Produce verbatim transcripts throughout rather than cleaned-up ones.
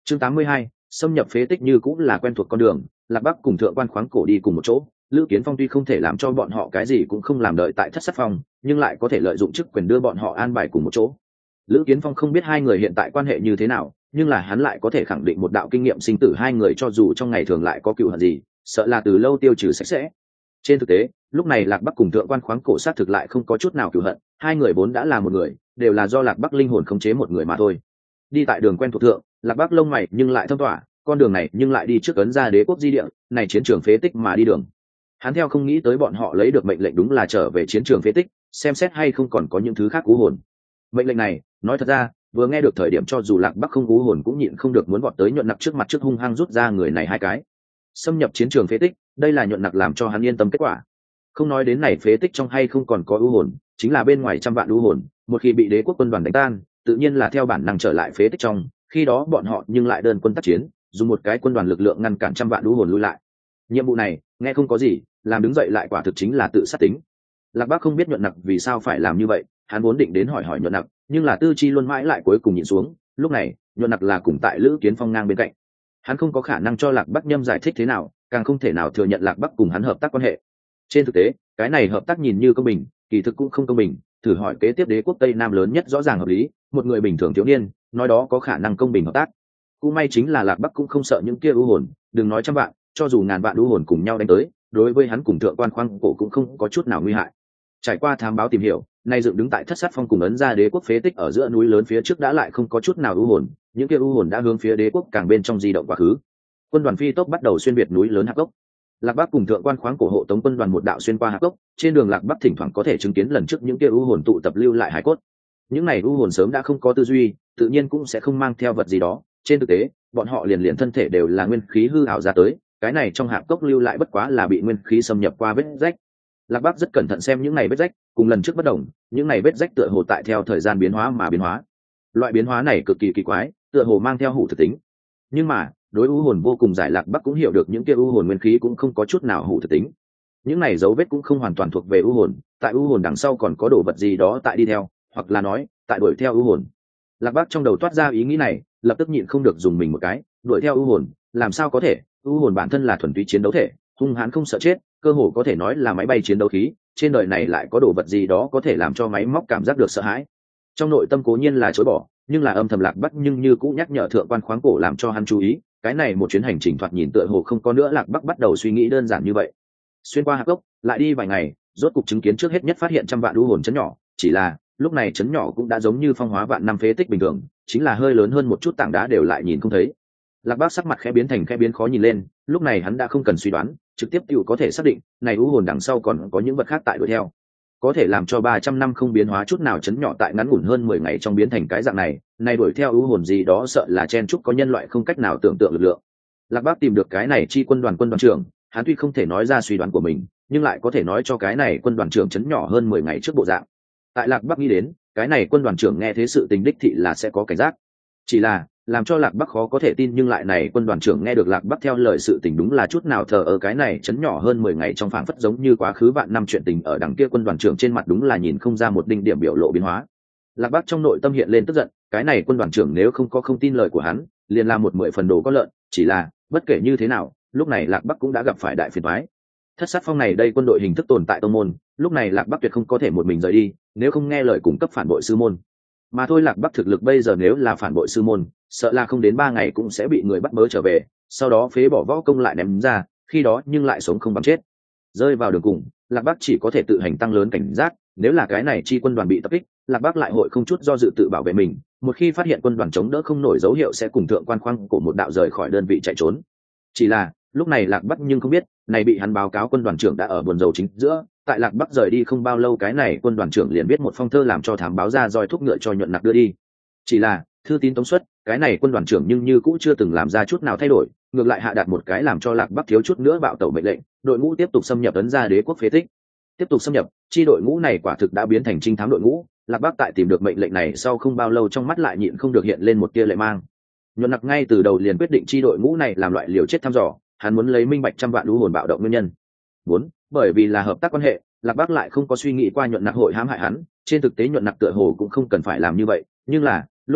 Chương tám mươi hai, xâm nhập phế tích như cũng là quen thuộc con đường, Lạc Bắc cùng thượng quan khoáng cổ đi cùng một chỗ. Lữ Kiến Phong tuy không thể làm cho bọn họ cái gì cũng không làm đợi tại Thất Sát Phong, nhưng lại có thể lợi dụng chức quyền đưa bọn họ an bài cùng một chỗ. Lữ Kiến Phong không biết hai người hiện tại quan hệ như thế nào, nhưng là hắn lại có thể khẳng định một đạo kinh nghiệm sinh tử hai người cho dù trong ngày thường lại có cựu hận gì, sợ là từ lâu tiêu trừ sạch sẽ. Trên thực tế, lúc này Lạc Bắc cùng thượng quan khoáng cổ sát thực lại không có chút nào cựu hận, hai người vốn đã là một người, đều là do Lạc Bắc linh hồn khống chế một người mà thôi. Đi tại đường quen thuộc thượng, Lạc Bắc lông mày nhưng lại thâm tỏa, con đường này nhưng lại đi trước ấn ra đế quốc di địa, này chiến trường phế tích mà đi đường. Hắn theo không nghĩ tới bọn họ lấy được mệnh lệnh đúng là trở về chiến trường phế tích, xem xét hay không còn có những thứ khác cú hồn. Mệnh lệnh này, nói thật ra, vừa nghe được thời điểm cho dù Lạc Bắc không cú hồn cũng nhịn không được muốn vọt tới nhuận nặc trước mặt trước hung hăng rút ra người này hai cái. Xâm nhập chiến trường phế tích, đây là nhuận nặc làm cho hắn yên tâm kết quả. Không nói đến này phế tích trong hay không còn có ưu hồn, chính là bên ngoài trăm vạn ưu hồn, một khi bị đế quốc quân đoàn đánh tan, tự nhiên là theo bản năng trở lại phế tích trong, khi đó bọn họ nhưng lại đơn quân tác chiến, dùng một cái quân đoàn lực lượng ngăn cản trăm vạn ưu hồn lui lại. Nhiệm vụ này, nghe không có gì, làm đứng dậy lại quả thực chính là tự sát tính. Lạc Bác không biết nhuận nặc vì sao phải làm như vậy, hắn vốn định đến hỏi hỏi nhuận nặc, nhưng là tư chi luôn mãi lại cuối cùng nhìn xuống. Lúc này nhuận nặc là cùng tại Lữ Kiến Phong ngang bên cạnh, hắn không có khả năng cho Lạc Bắc Nhâm giải thích thế nào, càng không thể nào thừa nhận Lạc Bắc cùng hắn hợp tác quan hệ. Trên thực tế, cái này hợp tác nhìn như công bình, kỳ thực cũng không công bình. Thử hỏi kế tiếp đế quốc Tây Nam lớn nhất rõ ràng hợp lý, một người bình thường thiếu niên, nói đó có khả năng công bình hợp tác. Cũng may chính là Lạc Bắc cũng không sợ những kia u hồn, đừng nói trăm vạn, cho dù ngàn vạn u hồn cùng nhau đánh tới, đối với hắn cùng thượng quan khoáng cổ cũng không có chút nào nguy hại. Trải qua thám báo tìm hiểu, nay dựng đứng tại Thất Sát Phong cùng ấn ra đế quốc phế tích ở giữa núi lớn phía trước đã lại không có chút nào u hồn, những kia u hồn đã hướng phía đế quốc càng bên trong di động quá khứ. Quân đoàn phi tốc bắt đầu xuyên việt núi lớn Hạp Cốc. Lạc Bắc cùng thượng quan khoáng cổ hộ tống quân đoàn một đạo xuyên qua Hạp Cốc, trên đường Lạc Bắc thỉnh thoảng có thể chứng kiến lần trước những kia u hồn tụ tập lưu lại hải cốt. Những này u hồn sớm đã không có tư duy, tự nhiên cũng sẽ không mang theo vật gì đó, trên thực tế, bọn họ liền liền thân thể đều là nguyên khí hư ảo ra tới, cái này trong Hạp Cốc lưu lại bất quá là bị nguyên khí xâm nhập qua vết rách. Lạc Bắc rất cẩn thận xem những này vết rách, cùng lần trước bất đồng, những này vết rách tựa hồ tại theo thời gian biến hóa mà biến hóa. Loại biến hóa này cực kỳ kỳ quái, tựa hồ mang theo hủ thực tính. Nhưng mà, đối u hồn vô cùng giải Lạc Bắc cũng hiểu được những kia u hồn nguyên khí cũng không có chút nào hủ thực tính. Những này dấu vết cũng không hoàn toàn thuộc về u hồn, tại u hồn đằng sau còn có đồ vật gì đó tại đi theo, hoặc là nói, tại đuổi theo u hồn. Lạc Bắc trong đầu toát ra ý nghĩ này, lập tức nhịn không được dùng mình một cái, đuổi theo u hồn, làm sao có thể? U hồn bản thân là thuần túy chiến đấu thể, hung hãn không sợ chết, cơ hồ có thể nói là máy bay chiến đấu khí, trên đời này lại có đồ vật gì đó có thể làm cho máy móc cảm giác được sợ hãi. Trong nội tâm cố nhiên là chối bỏ, nhưng là âm thầm Lạc Bắc nhưng như cũng nhắc nhở thượng quan khoáng cổ làm cho hắn chú ý, cái này một chuyến hành trình thoạt nhìn tựa hồ không có nữa. Lạc Bắc bắt đầu suy nghĩ đơn giản như vậy. Xuyên qua Hạp Cốc, lại đi vài ngày, rốt cục chứng kiến trước hết nhất phát hiện trăm vạn u hồn chấn nhỏ, chỉ là lúc này chấn nhỏ cũng đã giống như phong hóa vạn năm phế tích bình thường, chính là hơi lớn hơn một chút tảng đá đều lại nhìn không thấy. Lạc Bắc sắc mặt khẽ biến thành khẽ biến khó nhìn lên, lúc này hắn đã không cần suy đoán, trực tiếp tiểu có thể xác định, này u hồn đằng sau còn có những vật khác tại đuổi theo. Có thể làm cho ba trăm năm không biến hóa chút nào chấn nhỏ tại ngắn ngủn hơn mười ngày trong biến thành cái dạng này, này đuổi theo u hồn gì đó sợ là chen chúc có nhân loại không cách nào tưởng tượng lực lượng. Lạc Bắc tìm được cái này chi quân đoàn quân đoàn trưởng, hắn tuy không thể nói ra suy đoán của mình, nhưng lại có thể nói cho cái này quân đoàn trưởng chấn nhỏ hơn mười ngày trước bộ dạng. Tại Lạc Bắc nghĩ đến, cái này quân đoàn trưởng nghe thế sự tình đích thị là sẽ có cảnh giác. Chỉ là làm cho Lạc Bắc khó có thể tin, nhưng lại này quân đoàn trưởng nghe được Lạc Bắc theo lời sự tình đúng là chút nào thờ ở cái này chấn nhỏ hơn mười ngày trong phảng phất giống như quá khứ vạn năm chuyện tình, ở đằng kia quân đoàn trưởng trên mặt đúng là nhìn không ra một đinh điểm biểu lộ biến hóa. Lạc Bắc trong nội tâm hiện lên tức giận, cái này quân đoàn trưởng nếu không có không tin lời của hắn, liền làm một mười phần đồ có lợn, chỉ là bất kể như thế nào, lúc này Lạc Bắc cũng đã gặp phải đại phiền toái. Thất Sát Phong này đây quân đội hình thức tồn tại tông môn, lúc này Lạc Bắc tuyệt không có thể một mình rời đi, nếu không nghe lời cung cấp phản bội sư môn. Mà thôi Lạc Bắc thực lực bây giờ nếu là phản bội sư môn, sợ là không đến ba ngày cũng sẽ bị người bắt bớ trở về, sau đó phế bỏ võ công lại ném ra, khi đó nhưng lại sống không bằng chết. Rơi vào đường cùng, Lạc Bắc chỉ có thể tự hành tăng lớn cảnh giác, nếu là cái này chi quân đoàn bị tập kích, Lạc Bắc lại hội không chút do dự tự bảo vệ mình, một khi phát hiện quân đoàn chống đỡ không nổi dấu hiệu sẽ cùng thượng quan khoáng cổ một đạo rời khỏi đơn vị chạy trốn. Chỉ là lúc này Lạc Bắc nhưng không biết, này bị hắn báo cáo quân đoàn trưởng đã ở buồn rầu chính giữa, tại Lạc Bắc rời đi không bao lâu, cái này quân đoàn trưởng liền viết một phong thơ làm cho thám báo ra roi thúc ngựa cho nhuận nặc đưa đi. Chỉ là thư tín tống xuất, cái này quân đoàn trưởng nhưng như cũ chưa từng làm ra chút nào thay đổi, ngược lại hạ đạt một cái làm cho Lạc Bắc thiếu chút nữa bạo tẩu mệnh lệnh, đội ngũ tiếp tục xâm nhập ấn ra đế quốc phế tích. Tiếp tục xâm nhập, chi đội ngũ này quả thực đã biến thành trinh thám đội ngũ. Lạc Bắc tại tìm được mệnh lệnh này sau không bao lâu, trong mắt lại nhịn không được hiện lên một tia lệ mang. Nhuận nặc ngay từ đầu liền quyết định chi đội ngũ này làm loại liều chết thăm dò, hắn muốn lấy minh bạch trăm vạn lũ hồn bạo động nguyên nhân. Bốn, bởi vì là hợp tác quan hệ, Lạc Bắc lại không có suy nghĩ qua nhuận nặc hội hãm hại hắn, trên thực tế nhuận nặc tựa hồ cũng không cần phải làm như vậy, nhưng là lúc này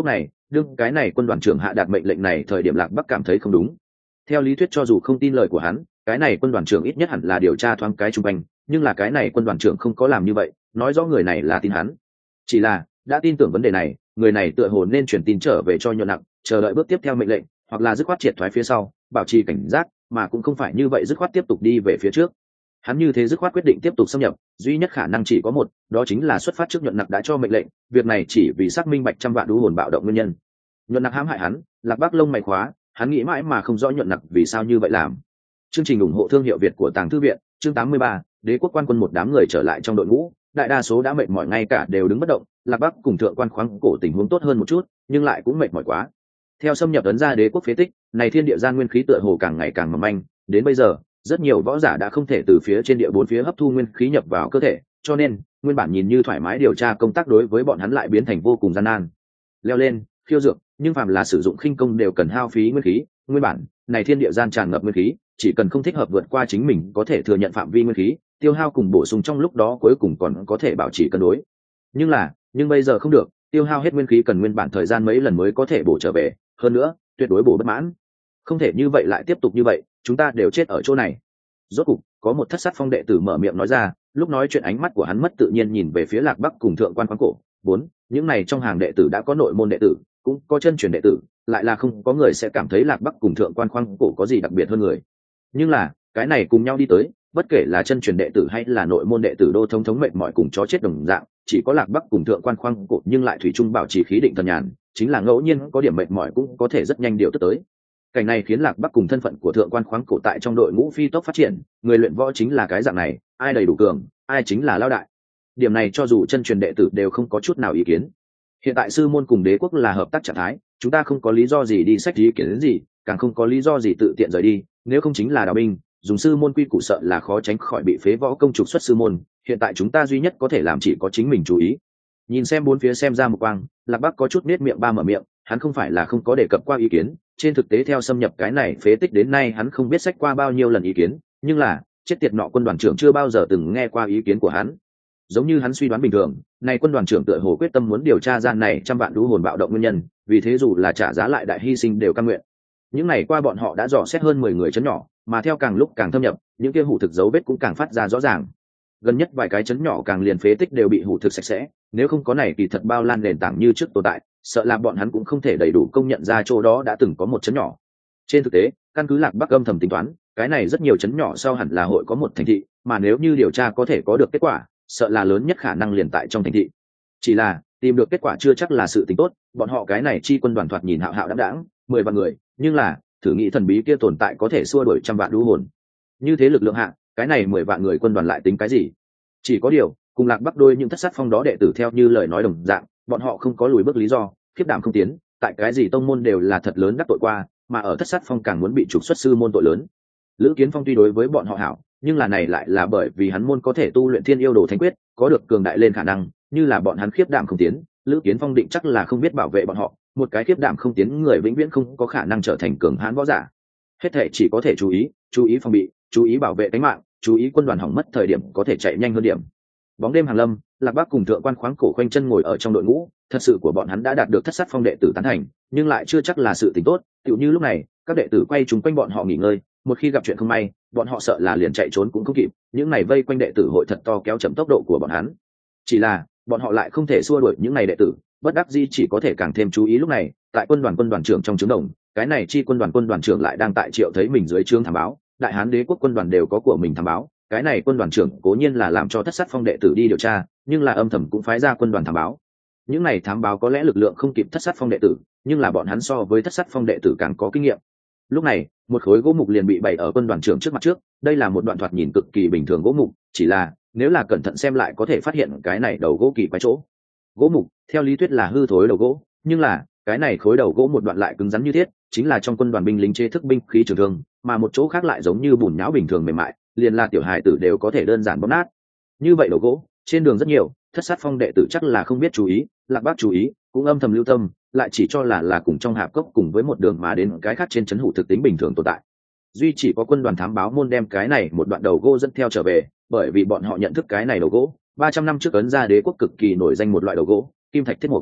đương cái này quân đoàn trưởng hạ đạt mệnh lệnh này thời điểm Lạc Bắc cảm thấy không đúng. Theo lý thuyết cho dù không tin lời của hắn, cái này quân đoàn trưởng ít nhất hẳn là điều tra thoáng cái chung quanh, nhưng là cái này quân đoàn trưởng không có làm như vậy, nói rõ người này là tin hắn. Chỉ là đã tin tưởng vấn đề này, người này tựa hồ nên truyền tin trở về cho Nhuận Nặc, chờ đợi bước tiếp theo mệnh lệnh, hoặc là dứt khoát triệt thoái phía sau, bảo trì cảnh giác, mà cũng không phải như vậy dứt khoát tiếp tục đi về phía trước. Hắn như thế dứt khoát quyết định tiếp tục xâm nhập, duy nhất khả năng chỉ có một, đó chính là xuất phát trước Nhuận Nặc đã cho mệnh lệnh, việc này chỉ vì xác minh bạch trăm vạn đú hồn bạo động nguyên nhân. Nhuận Nặc hãm hại hắn, Lạc Bắc lông mày khóa, hắn nghĩ mãi mà không rõ Nhuận Nặc vì sao như vậy làm. Chương trình ủng hộ thương hiệu Việt của Tàng Thư viện, chương tám mươi ba, Đế quốc quan quân một đám người trở lại trong đội ngũ, đại đa số đã mệt mỏi ngay cả đều đứng bất động, Lạc Bắc cùng thượng quan khoáng cổ tình huống tốt hơn một chút, nhưng lại cũng mệt mỏi quá. Theo xâm nhập ấn ra đế quốc phế tích, này thiên địa gian nguyên khí tựa hồ càng ngày càng mỏng manh, đến bây giờ, rất nhiều võ giả đã không thể từ phía trên địa bốn phía hấp thu nguyên khí nhập vào cơ thể, cho nên, nguyên bản nhìn như thoải mái điều tra công tác đối với bọn hắn lại biến thành vô cùng gian nan. Leo lên, khiêu dược, nhưng phàm là sử dụng khinh công đều cần hao phí nguyên khí, nguyên bản, này thiên địa gian tràn ngập nguyên khí, chỉ cần không thích hợp vượt qua chính mình có thể thừa nhận phạm vi nguyên khí, tiêu hao cùng bổ sung trong lúc đó cuối cùng còn có thể bảo trì cân đối. Nhưng là, nhưng bây giờ không được, tiêu hao hết nguyên khí cần nguyên bản thời gian mấy lần mới có thể bổ trở về, hơn nữa, tuyệt đối bổ bất mãn. Không thể như vậy lại tiếp tục như vậy, chúng ta đều chết ở chỗ này. Rốt cục, có một thất sát phong đệ tử mở miệng nói ra, lúc nói chuyện ánh mắt của hắn mất tự nhiên nhìn về phía Lạc Bắc cùng thượng quan khoáng cổ. Bốn, những này trong hàng đệ tử đã có nội môn đệ tử, cũng có chân truyền đệ tử, lại là không có người sẽ cảm thấy Lạc Bắc cùng thượng quan khoáng cổ có gì đặc biệt hơn người. Nhưng là, cái này cùng nhau đi tới, bất kể là chân truyền đệ tử hay là nội môn đệ tử đô thống thống mệt mỏi cùng chó chết đồng dạng, chỉ có Lạc Bắc cùng thượng quan khoáng cổ nhưng lại thủy chung bảo trì khí định thần nhàn, chính là ngẫu nhiên có điểm mệt mỏi cũng có thể rất nhanh điều tức tới. Cảnh này khiến Lạc Bắc cùng thân phận của thượng quan khoáng cổ tại trong đội ngũ phi tốc phát triển, người luyện võ chính là cái dạng này, ai đầy đủ cường, ai chính là lao đại. Điểm này cho dù chân truyền đệ tử đều không có chút nào ý kiến. Hiện tại sư môn cùng đế quốc là hợp tác trạng thái, chúng ta không có lý do gì đi sách ý kiến đến gì, càng không có lý do gì tự tiện rời đi, nếu không chính là đào binh, dùng sư môn quy củ sợ là khó tránh khỏi bị phế võ công trục xuất sư môn, hiện tại chúng ta duy nhất có thể làm chỉ có chính mình chú ý. Nhìn xem bốn phía xem ra một quang, Lạc Bắc có chút nết miệng ba mở miệng, hắn không phải là không có đề cập qua ý kiến, trên thực tế theo xâm nhập cái này phế tích đến nay hắn không biết sách qua bao nhiêu lần ý kiến, nhưng là chết tiệt nọ quân đoàn trưởng chưa bao giờ từng nghe qua ý kiến của hắn. Giống như hắn suy đoán bình thường, này quân đoàn trưởng tựa hồ quyết tâm muốn điều tra gian này trăm vạn đú hồn bạo động nguyên nhân, vì thế dù là trả giá lại đại hy sinh đều cam nguyện. Những ngày qua bọn họ đã dò xét hơn mười người chấn nhỏ, mà theo càng lúc càng thâm nhập, những kia hủ thực dấu vết cũng càng phát ra rõ ràng. Gần nhất vài cái chấn nhỏ càng liền phế tích đều bị hủ thực sạch sẽ, nếu không có này kỳ thật bao lan nền tảng như trước tồn tại, sợ là bọn hắn cũng không thể đầy đủ công nhận ra chỗ đó đã từng có một chấn nhỏ. Trên thực tế, căn cứ Lạc Bắc âm thầm tính toán, cái này rất nhiều chấn nhỏ sau hẳn là hội có một thành thị, mà nếu như điều tra có thể có được kết quả, sợ là lớn nhất khả năng liền tại trong thành thị. Chỉ là tìm được kết quả chưa chắc là sự tính tốt, bọn họ cái này chi quân đoàn thoạt nhìn hạo hạo đãng đãng, mười vạn người, nhưng là thử nghĩ thần bí kia tồn tại có thể xua đuổi trăm vạn đú hồn. Như thế lực lượng hạ, cái này mười vạn người quân đoàn lại tính cái gì? Chỉ có điều, cùng Lạc Bắc đôi những thất sát phong đó đệ tử theo như lời nói đồng dạng, bọn họ không có lùi bước lý do, khiếp đảm không tiến, tại cái gì tông môn đều là thật lớn đắc tội qua, mà ở thất sát phong càng muốn bị trục xuất sư môn tội lớn. Lữ Kiến Phong tuy đối với bọn họ hảo, nhưng là này lại là bởi vì hắn môn có thể tu luyện Thiên Yêu Đồ Thánh Quyết, có được cường đại lên khả năng, như là bọn hắn khiếp đảm không tiến, Lữ Kiến Phong định chắc là không biết bảo vệ bọn họ, một cái khiếp đảm không tiến người vĩnh viễn không có khả năng trở thành cường hãn võ giả. Hết thảy chỉ có thể chú ý, chú ý phòng bị, chú ý bảo vệ tính mạng, chú ý quân đoàn hỏng mất thời điểm có thể chạy nhanh hơn điểm. Bóng đêm hàng lâm, Lạc Bắc cùng thượng quan khoáng cổ khoanh chân ngồi ở trong đội ngũ, thật sự của bọn hắn đã đạt được thất sát phong đệ tử tán thành, nhưng lại chưa chắc là sự tình tốt, tựu như lúc này, các đệ tử quay chúng quanh bọn họ nghỉ ngơi, một khi gặp chuyện không may, bọn họ sợ là liền chạy trốn cũng không kịp, những này vây quanh đệ tử hội thật to kéo chậm tốc độ của bọn hắn. Chỉ là, bọn họ lại không thể xua đuổi những này đệ tử, bất đắc dĩ chỉ có thể càng thêm chú ý lúc này, tại quân đoàn quân đoàn trưởng trong trướng đồng, cái này chi quân đoàn quân đoàn trưởng lại đang tại triệu thấy mình dưới trướng thám báo, đại hán đế quốc quân đoàn đều có của mình thám báo, cái này quân đoàn trưởng cố nhiên là làm cho thất sát phong đệ tử đi điều tra, nhưng là âm thầm cũng phái ra quân đoàn thám báo. Những này thám báo có lẽ lực lượng không kịp thất sát phong đệ tử, nhưng là bọn hắn so với thất sát phong đệ tử càng có kinh nghiệm. Lúc này, một khối gỗ mục liền bị bày ở quân đoàn trưởng trước mặt trước, đây là một đoạn thoạt nhìn cực kỳ bình thường gỗ mục, chỉ là nếu là cẩn thận xem lại có thể phát hiện cái này đầu gỗ kỳ quái chỗ. Gỗ mục, theo lý thuyết là hư thối đầu gỗ, nhưng là cái này khối đầu gỗ một đoạn lại cứng rắn như thiết, chính là trong quân đoàn binh lính chế thức binh khí trường thương, mà một chỗ khác lại giống như bùn nhão bình thường mềm mại, liền là tiểu hài tử đều có thể đơn giản bóp nát. Như vậy đầu gỗ, trên đường rất nhiều, thất sát phong đệ tử chắc là không biết chú ý, Lạc Bắc chú ý, cũng âm thầm lưu tâm, lại chỉ cho là là cùng trong hạp cốc cùng với một đường mà đến cái khác trên trấn hủ thực tính bình thường tồn tại. Duy chỉ có quân đoàn thám báo môn đem cái này một đoạn đầu gỗ dẫn theo trở về, bởi vì bọn họ nhận thức cái này đầu gỗ, ba trăm năm trước ấn ra đế quốc cực kỳ nổi danh một loại đầu gỗ, kim thạch thiết mục.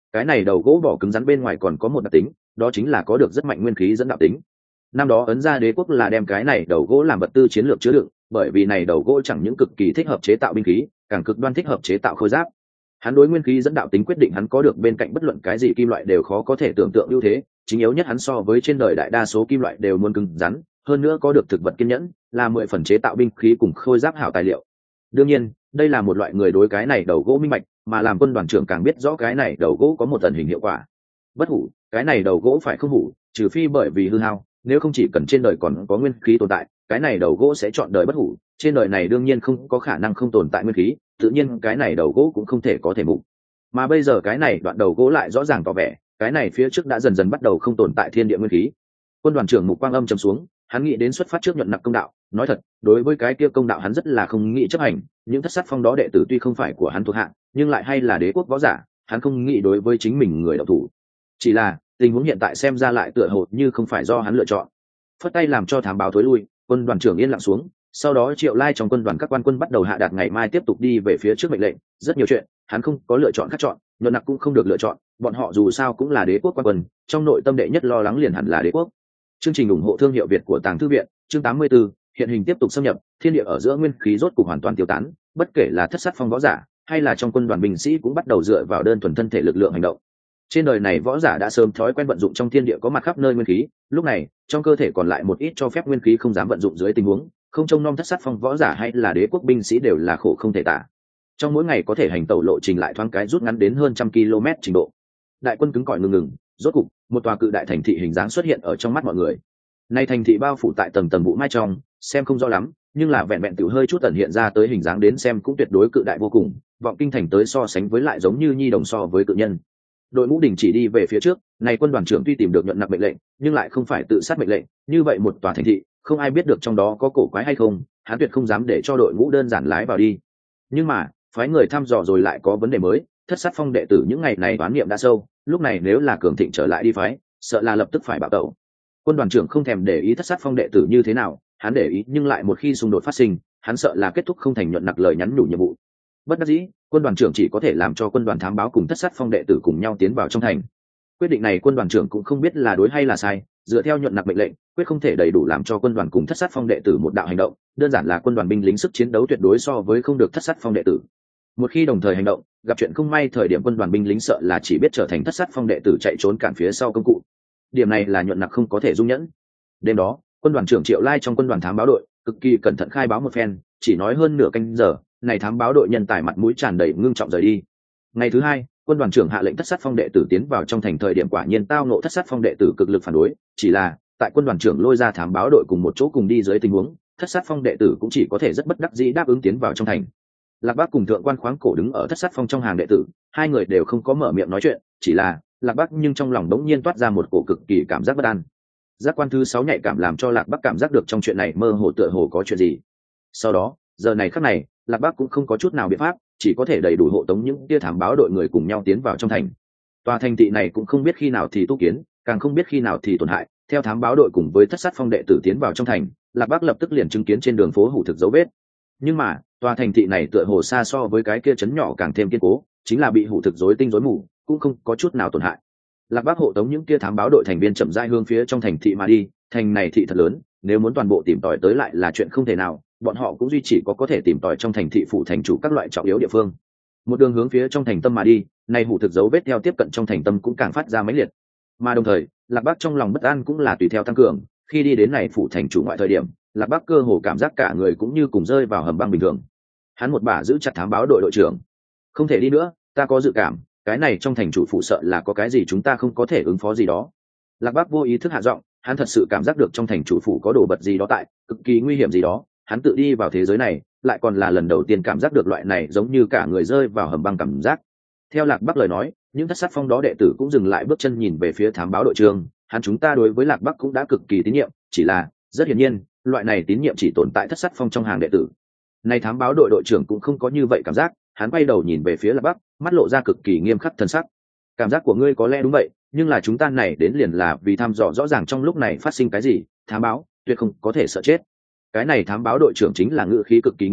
cái này đầu gỗ vỏ cứng rắn bên ngoài còn có một đặc tính, đó chính là có được rất mạnh nguyên khí dẫn đạo tính. Năm đó ấn gia đế quốc là đem cái này đầu gỗ làm vật tư chiến lược chứa đựng, bởi vì này đầu gỗ chẳng những cực kỳ thích hợp chế tạo binh khí, càng cực đoan thích hợp chế tạo khôi giáp. Hắn đối nguyên khí dẫn đạo tính quyết định hắn có được bên cạnh bất luận cái gì kim loại đều khó có thể tưởng tượng ưu thế, chính yếu nhất hắn so với trên đời đại đa số kim loại đều muốn cứng rắn, hơn nữa có được thực vật kiên nhẫn, là mười phần chế tạo binh khí cùng khôi giáp hảo tài liệu. Đương nhiên, đây là một loại người đối cái này đầu gỗ minh bạch, mà làm quân đoàn trưởng càng biết rõ cái này đầu gỗ có một tần hình hiệu quả. Bất hủ, cái này đầu gỗ phải không hủ, trừ phi bởi vì hư hao, nếu không chỉ cần trên đời còn có nguyên khí tồn tại, cái này đầu gỗ sẽ chọn đời bất hủ, trên đời này đương nhiên không có khả năng không tồn tại nguyên khí, tự nhiên cái này đầu gỗ cũng không thể có thể mục. Mà bây giờ cái này đoạn đầu gỗ lại rõ ràng tỏ vẻ, cái này phía trước đã dần dần bắt đầu không tồn tại thiên địa nguyên khí. Quân đoàn trưởng Mục Quang Âm trầm xuống, hắn nghĩ đến xuất phát trước nhuận nặc công đạo, nói thật, đối với cái kia công đạo hắn rất là không nghĩ chấp hành, những thất sát phong đó đệ tử tuy không phải của hắn thuộc hạ, nhưng lại hay là đế quốc võ giả, hắn không nghĩ đối với chính mình người đạo thủ. Chỉ là, tình huống hiện tại xem ra lại tựa hồ như không phải do hắn lựa chọn. Phất tay làm cho thám báo thối lui, quân đoàn trưởng yên lặng xuống, sau đó Triệu Lai trong quân đoàn các quan quân bắt đầu hạ đạt ngày mai tiếp tục đi về phía trước mệnh lệnh, rất nhiều chuyện, hắn không có lựa chọn khác chọn, nhuận nặc cũng không được lựa chọn, bọn họ dù sao cũng là đế quốc quan quân, trong nội tâm đệ nhất lo lắng liền hẳn là đế quốc. Chương trình ủng hộ thương hiệu Việt của Tàng Thư viện, chương tám mươi 84, hiện hình tiếp tục xâm nhập, thiên địa ở giữa nguyên khí rốt cục hoàn toàn tiêu tán, bất kể là thất sát phong võ giả, hay là trong quân đoàn binh sĩ cũng bắt đầu dựa vào đơn thuần thân thể lực lượng hành động. Trên đời này võ giả đã sớm thói quen vận dụng trong thiên địa có mặt khắp nơi nguyên khí, lúc này, trong cơ thể còn lại một ít cho phép nguyên khí không dám vận dụng dưới tình huống, không trông nom thất sát phong võ giả hay là đế quốc binh sĩ đều là khổ không thể tả. Trong mỗi ngày có thể hành tẩu lộ trình lại thoáng cái rút ngắn đến hơn trăm km trình độ. Đại quân cứng cỏi ngừng ngừng, rốt cục, một tòa cự đại thành thị hình dáng xuất hiện ở trong mắt mọi người. Nay thành thị bao phủ tại tầng tầng vũ mai trong, xem không rõ lắm, nhưng là vẹn vẹn tiểu hơi chút tẩn hiện ra tới hình dáng đến xem cũng tuyệt đối cự đại vô cùng, vọng kinh thành tới so sánh với lại giống như nhi đồng so với cự nhân. Đội ngũ đình chỉ đi về phía trước, này quân đoàn trưởng tuy tìm được nhuận nặc mệnh lệnh, nhưng lại không phải tự sát mệnh lệnh, như vậy một tòa thành thị, không ai biết được trong đó có cổ quái hay không, hắn tuyệt không dám để cho đội ngũ đơn giản lái vào đi. Nhưng mà, phái người thăm dò rồi lại có vấn đề mới, thất sát phong đệ tử những ngày này đoán niệm đã sâu, lúc này nếu là cường thịnh trở lại đi phái, sợ là lập tức phải bạo tẩu. Quân đoàn trưởng không thèm để ý thất sát phong đệ tử như thế nào, hắn để ý nhưng lại một khi xung đột phát sinh, hắn sợ là kết thúc không thành nhuận nặc lời nhắn nhủ nhiệm vụ. Bất đắc dĩ, quân đoàn trưởng chỉ có thể làm cho quân đoàn thám báo cùng thất sát phong đệ tử cùng nhau tiến vào trong thành. Quyết định này quân đoàn trưởng cũng không biết là đối hay là sai, dựa theo nhuận nặc mệnh lệnh, quyết không thể đầy đủ làm cho quân đoàn cùng thất sát phong đệ tử một đạo hành động, đơn giản là quân đoàn binh lính sức chiến đấu tuyệt đối so với không được thất sát phong đệ tử. Một khi đồng thời hành động, gặp chuyện không may thời điểm quân đoàn binh lính sợ là chỉ biết trở thành thất sát phong đệ tử chạy trốn cản phía sau công cụ. Điểm này là nhuận nặc không có thể dung nhẫn. Đêm đó, quân đoàn trưởng Triệu Lai trong quân đoàn thám báo đội cực kỳ cẩn thận khai báo một phen, chỉ nói hơn nửa canh giờ, này thám báo đội nhân tài mặt mũi tràn đầy ngưng trọng rời đi. Ngày thứ hai, quân đoàn trưởng hạ lệnh thất sát phong đệ tử tiến vào trong thành thời điểm quả nhiên tao nộ thất sát phong đệ tử cực lực phản đối, chỉ là tại quân đoàn trưởng lôi ra thám báo đội cùng một chỗ cùng đi dưới tình huống, thất sát phong đệ tử cũng chỉ có thể rất bất đắc dĩ đáp ứng tiến vào trong thành. Lạc Bác cùng thượng quan khoáng cổ đứng ở thất sát phong trong hàng đệ tử, hai người đều không có mở miệng nói chuyện, chỉ là Lạc Bác nhưng trong lòng đống nhiên toát ra một cổ cực kỳ cảm giác bất an. Giác quan thứ sáu nhạy cảm làm cho Lạc Bác cảm giác được trong chuyện này mơ hồ tựa hồ có chuyện gì. Sau đó, giờ này khắc này, Lạc Bác cũng không có chút nào biện pháp, chỉ có thể đầy đủ hộ tống những tia thám báo đội người cùng nhau tiến vào trong thành. Tòa thành thị này cũng không biết khi nào thì tu kiến, càng không biết khi nào thì tổn hại. Theo thám báo đội cùng với thất sát phong đệ tử tiến vào trong thành, Lạc Bác lập tức liền chứng kiến trên đường phố hủ thực dấu vết. Nhưng mà, tòa thành thị này tựa hồ xa so với cái kia trấn nhỏ càng thêm kiên cố, chính là bị hủ thực rối tinh rối mù, cũng không có chút nào tổn hại. Lạc Bác hộ tống những kia thám báo đội thành viên chậm rãi hướng phía trong thành thị mà đi, thành này thị thật lớn, nếu muốn toàn bộ tìm tòi tới lại là chuyện không thể nào, bọn họ cũng duy chỉ có có thể tìm tòi trong thành thị phủ thành chủ các loại trọng yếu địa phương. Một đường hướng phía trong thành tâm mà đi, này hủ thực dấu vết theo tiếp cận trong thành tâm cũng càng phát ra mãnh liệt. Mà đồng thời, Lạc Bác trong lòng bất an cũng là tùy theo tăng cường, khi đi đến này phủ thành chủ ngoại thời điểm, Lạc Bác cơ hồ cảm giác cả người cũng như cùng rơi vào hầm băng bình thường. Hắn một bà giữ chặt thám báo đội đội trưởng. Không thể đi nữa, ta có dự cảm, cái này trong thành chủ phụ sợ là có cái gì chúng ta không có thể ứng phó gì đó. Lạc Bác vô ý thức hạ giọng, hắn thật sự cảm giác được trong thành chủ phủ có đồ vật gì đó tại, cực kỳ nguy hiểm gì đó. Hắn tự đi vào thế giới này, lại còn là lần đầu tiên cảm giác được loại này giống như cả người rơi vào hầm băng cảm giác. Theo Lạc Bác lời nói, những thất sát phong đó đệ tử cũng dừng lại bước chân nhìn về phía thám báo đội trưởng. Hắn chúng ta đối với Lạc Bác cũng đã cực kỳ tín nhiệm, chỉ là rất hiển nhiên, loại này tín nhiệm chỉ tồn tại thất sát phong trong hàng đệ tử. Này thám báo đội đội trưởng cũng không có như vậy cảm giác, hắn quay đầu nhìn về phía Lạc Bác, mắt lộ ra cực kỳ nghiêm khắc thần sắc. Cảm giác của ngươi có lẽ đúng vậy, nhưng là chúng ta này đến liền là vì thăm dò rõ ràng trong lúc này phát sinh cái gì, thám báo tuyệt không có thể sợ chết. Cái này thám báo đội trưởng chính là ngữ khí cực kỳ nghiêm khắc,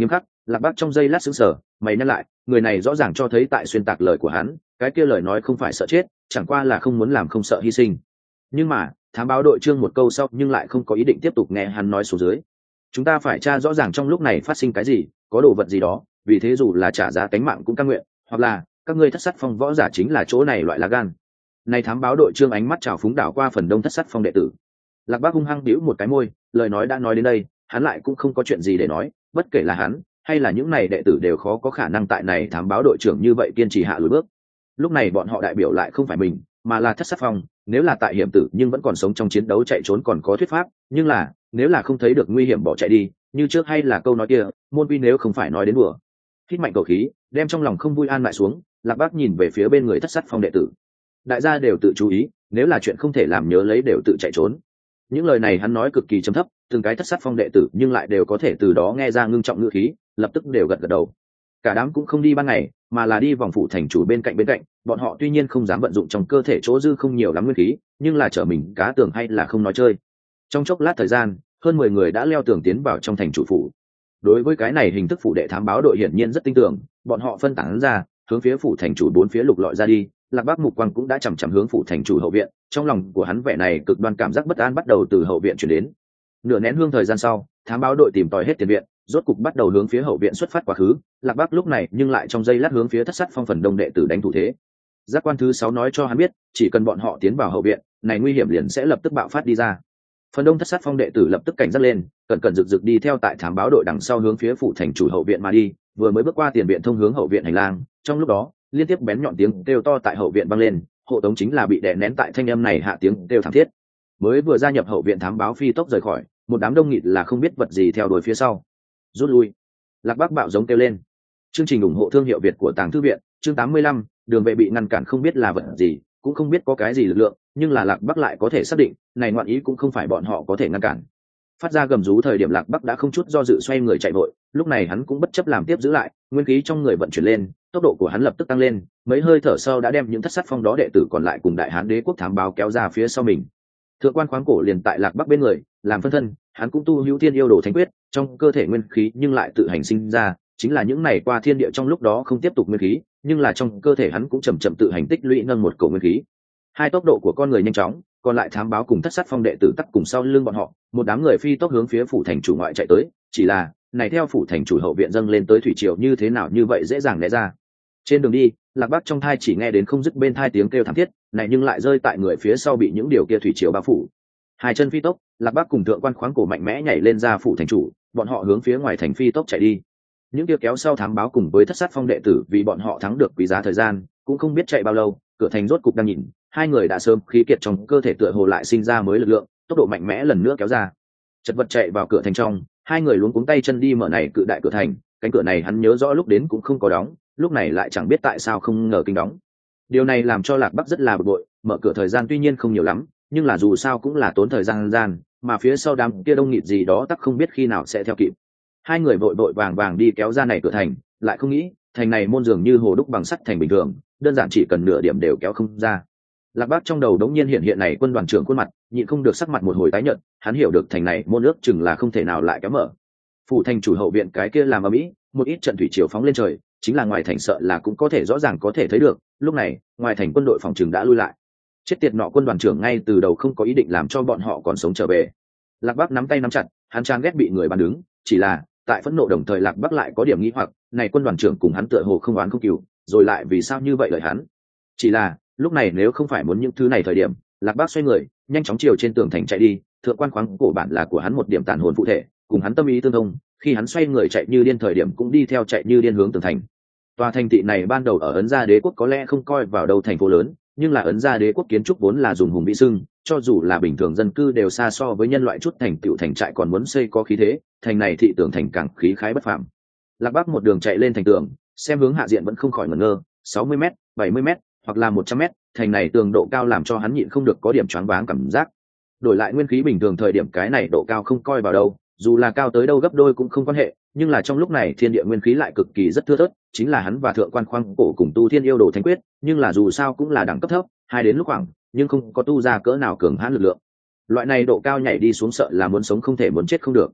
Lạc Bác trong giây lát sững sờ, mày nhăn lại, người này rõ ràng cho thấy tại xuyên tạc lời của hắn, cái kia lời nói không phải sợ chết, chẳng qua là không muốn làm không sợ hy sinh. Nhưng mà thám báo đội trương một câu sau nhưng lại không có ý định tiếp tục nghe hắn nói xuống dưới. Chúng ta phải tra rõ ràng trong lúc này phát sinh cái gì, có đồ vật gì đó, vì thế dù là trả giá cánh mạng cũng cam nguyện, hoặc là các ngươi thất sát phong võ giả chính là chỗ này loại lá gan. Này thám báo đội trương ánh mắt trào phúng đảo qua phần đông thất sát phong đệ tử. Lạc Bác hung hăng bĩu một cái môi, lời nói đã nói đến đây, hắn lại cũng không có chuyện gì để nói, bất kể là hắn hay là những này đệ tử đều khó có khả năng tại này thám báo đội trưởng như vậy kiên trì hạ lùi bước. Lúc này bọn họ đại biểu lại không phải mình, mà là thất sát phong, nếu là tại hiểm tử nhưng vẫn còn sống trong chiến đấu chạy trốn còn có thuyết pháp, nhưng là nếu là không thấy được nguy hiểm bỏ chạy đi, như trước hay là câu nói kia, môn vi nếu không phải nói đến đùa. Hít mạnh khẩu khí, đem trong lòng không vui an lại xuống, Lạc Bác nhìn về phía bên người thất sát phong đệ tử. Đại gia đều tự chú ý, nếu là chuyện không thể làm nhớ lấy đều tự chạy trốn. Những lời này hắn nói cực kỳ trầm thấp, từng cái thất sát phong đệ tử nhưng lại đều có thể từ đó nghe ra ngưng trọng ngữ khí, lập tức đều gật gật đầu. Cả đám cũng không đi ban ngày, mà là đi vòng phủ thành chủ bên cạnh bên cạnh, bọn họ tuy nhiên không dám vận dụng trong cơ thể chỗ dư không nhiều lắm nguyên khí, nhưng là trở mình cá tường hay là không nói chơi. Trong chốc lát thời gian, hơn mười người đã leo tường tiến vào trong thành chủ phủ. Đối với cái này hình thức phủ đệ thám báo đội hiển nhiên rất tin tưởng, bọn họ phân tán ra, hướng phía phủ thành chủ bốn phía lục lọi ra đi. Lạc Bác mục quang cũng đã chằm chằm hướng phủ thành chủ hậu viện, trong lòng của hắn vẻ này cực đoan cảm giác bất an bắt đầu từ hậu viện chuyển đến. Nửa nén hương thời gian sau, thám báo đội tìm tòi hết tiền viện, rốt cục bắt đầu hướng phía hậu viện xuất phát quá khứ. Lạc Bác lúc này nhưng lại trong giây lát hướng phía thất sát phong phần đông đệ tử đánh thủ thế. Giác quan thứ sáu nói cho hắn biết, chỉ cần bọn họ tiến vào hậu viện, này nguy hiểm liền sẽ lập tức bạo phát đi ra. Phần đông thất sát phong đệ tử lập tức cảnh giác lên, cẩn cẩn rực rực đi theo tại thám báo đội đằng sau hướng phía phủ thành chủ hậu viện mà đi. Vừa mới bước qua tiền viện thông hướng hậu viện hành lang, trong lúc đó liên tiếp bén nhọn tiếng kêu to tại hậu viện vang lên, hộ tống chính là bị đè nén tại thanh âm này hạ tiếng kêu thảm thiết. Mới vừa gia nhập hậu viện thám báo phi tốc rời khỏi, một đám đông nghịt là không biết vật gì theo đuổi phía sau. Rút lui. Lạc Bác bạo giống kêu lên. Chương trình ủng hộ thương hiệu Việt của Tàng Thư viện, chương tám mươi lăm, đường về bị ngăn cản không biết là vật gì, cũng không biết có cái gì lực lượng, nhưng là Lạc Bác lại có thể xác định, này ngoạn ý cũng không phải bọn họ có thể ngăn cản. Phát ra gầm rú thời điểm Lạc Bác đã không chút do dự xoay người chạy vội, lúc này hắn cũng bất chấp làm tiếp giữ lại, nguyên khí trong người vận chuyển lên, tốc độ của hắn lập tức tăng lên, mấy hơi thở sau đã đem những thất sát phong đó đệ tử còn lại cùng Đại Hán Đế quốc thám báo kéo ra phía sau mình. Thượng quan khoáng cổ liền tại Lạc Bác bên người, làm phân thân, hắn cũng tu hữu thiên yêu đồ thánh quyết, trong cơ thể nguyên khí nhưng lại tự hành sinh ra, chính là những này qua thiên địa trong lúc đó không tiếp tục nguyên khí, nhưng là trong cơ thể hắn cũng chậm chậm tự hành tích lũy nâng một cổ nguyên khí. Hai tốc độ của con người nhanh chóng, còn lại thám báo cùng thất sát phong đệ tử tắc cùng sau lưng bọn họ, một đám người phi tốc hướng phía phủ thành chủ ngoại chạy tới, chỉ là này theo phủ thành chủ hậu viện dâng lên tới thủy triều như thế nào như vậy dễ dàng né ra. Trên đường đi, Lạc Bác trong thai chỉ nghe đến không dứt bên thai tiếng kêu thảm thiết, này nhưng lại rơi tại người phía sau bị những điều kia thủy triều bao phủ. Hai chân phi tốc, Lạc Bác cùng thượng quan khoáng cổ mạnh mẽ nhảy lên ra phủ thành chủ, bọn họ hướng phía ngoài thành phi tốc chạy đi. Những kia kéo sau thám báo cùng với thất sát phong đệ tử vì bọn họ thắng được quý giá thời gian, cũng không biết chạy bao lâu, cửa thành rốt cục đang nhìn, hai người đã sớm khí kiệt trong cơ thể tựa hồ lại sinh ra mới lực lượng, tốc độ mạnh mẽ lần nữa kéo ra. Chật vật chạy vào cửa thành trong, hai người luống cuống tay chân đi mở này cự đại cửa thành, cánh cửa này hắn nhớ rõ lúc đến cũng không có đóng, lúc này lại chẳng biết tại sao không ngờ kinh đóng. Điều này làm cho Lạc Bắc rất là bực bội, mở cửa thời gian tuy nhiên không nhiều lắm, nhưng là dù sao cũng là tốn thời gian gian, mà phía sau đám kia đông nghịt gì đó tắc không biết khi nào sẽ theo kịp. Hai người vội vội vàng vàng đi kéo ra này cửa thành, lại không nghĩ thành này môn dường như hồ đúc bằng sắt thành bình thường, đơn giản chỉ cần nửa điểm đều kéo không ra. Lạc Bác trong đầu đống nhiên hiện hiện này quân đoàn trưởng khuôn mặt, nhịn không được sắc mặt một hồi tái nhợt, hắn hiểu được thành này môn ước chừng là không thể nào lại kéo mở. Phủ thành chủ hậu viện cái kia làm ở mỹ, một ít trận thủy triều phóng lên trời, chính là ngoài thành sợ là cũng có thể rõ ràng có thể thấy được. Lúc này, ngoài thành quân đội phòng trừng đã lui lại. Chết tiệt nọ quân đoàn trưởng ngay từ đầu không có ý định làm cho bọn họ còn sống trở về. Lạc Bác nắm tay nắm chặt, hắn chán ghét bị người bắn đứng, chỉ là tại phẫn nộ đồng thời Lạc Bác lại có điểm nghi hoặc, này quân đoàn trưởng cùng hắn tựa hồ không oán không cừu, rồi lại vì sao như vậy lời hắn? Chỉ là lúc này nếu không phải muốn những thứ này thời điểm, Lạc Bác xoay người nhanh chóng chiều trên tường thành chạy đi. Thượng quan khoáng cổ bản là của hắn một điểm tàn hồn phụ thể, cùng hắn tâm ý tương thông, khi hắn xoay người chạy như điên thời điểm cũng đi theo chạy như điên hướng tường thành. Tòa thành thị này ban đầu ở Ấn Gia Đế quốc có lẽ không coi vào đâu thành phố lớn, nhưng là Ấn Gia Đế quốc kiến trúc vốn là dùng hùng vĩ sưng, cho dù là bình thường dân cư đều xa so với nhân loại chút thành tựu thành trại còn muốn xây có khí thế, thành này thị tường thành càng khí khái bất phàm. Lạc Bác một đường chạy lên thành tường, xem hướng hạ diện vẫn không khỏi ngẩn ngơ, sáu mươi mét, bảy mươi mét, hoặc là một trăm mét, thành này tường độ cao làm cho hắn nhịn không được có điểm choáng váng cảm giác. Đổi lại nguyên khí bình thường thời điểm cái này độ cao không coi vào đâu, dù là cao tới đâu gấp đôi cũng không quan hệ, nhưng là trong lúc này thiên địa nguyên khí lại cực kỳ rất thưa thớt, chính là hắn và thượng quan khoáng cổ cùng tu thiên yêu đồ thánh quyết, nhưng là dù sao cũng là đẳng cấp thấp, hai đến lúc khoảng, nhưng không có tu ra cỡ nào cường hãn lực lượng. Loại này độ cao nhảy đi xuống sợ là muốn sống không thể muốn chết không được.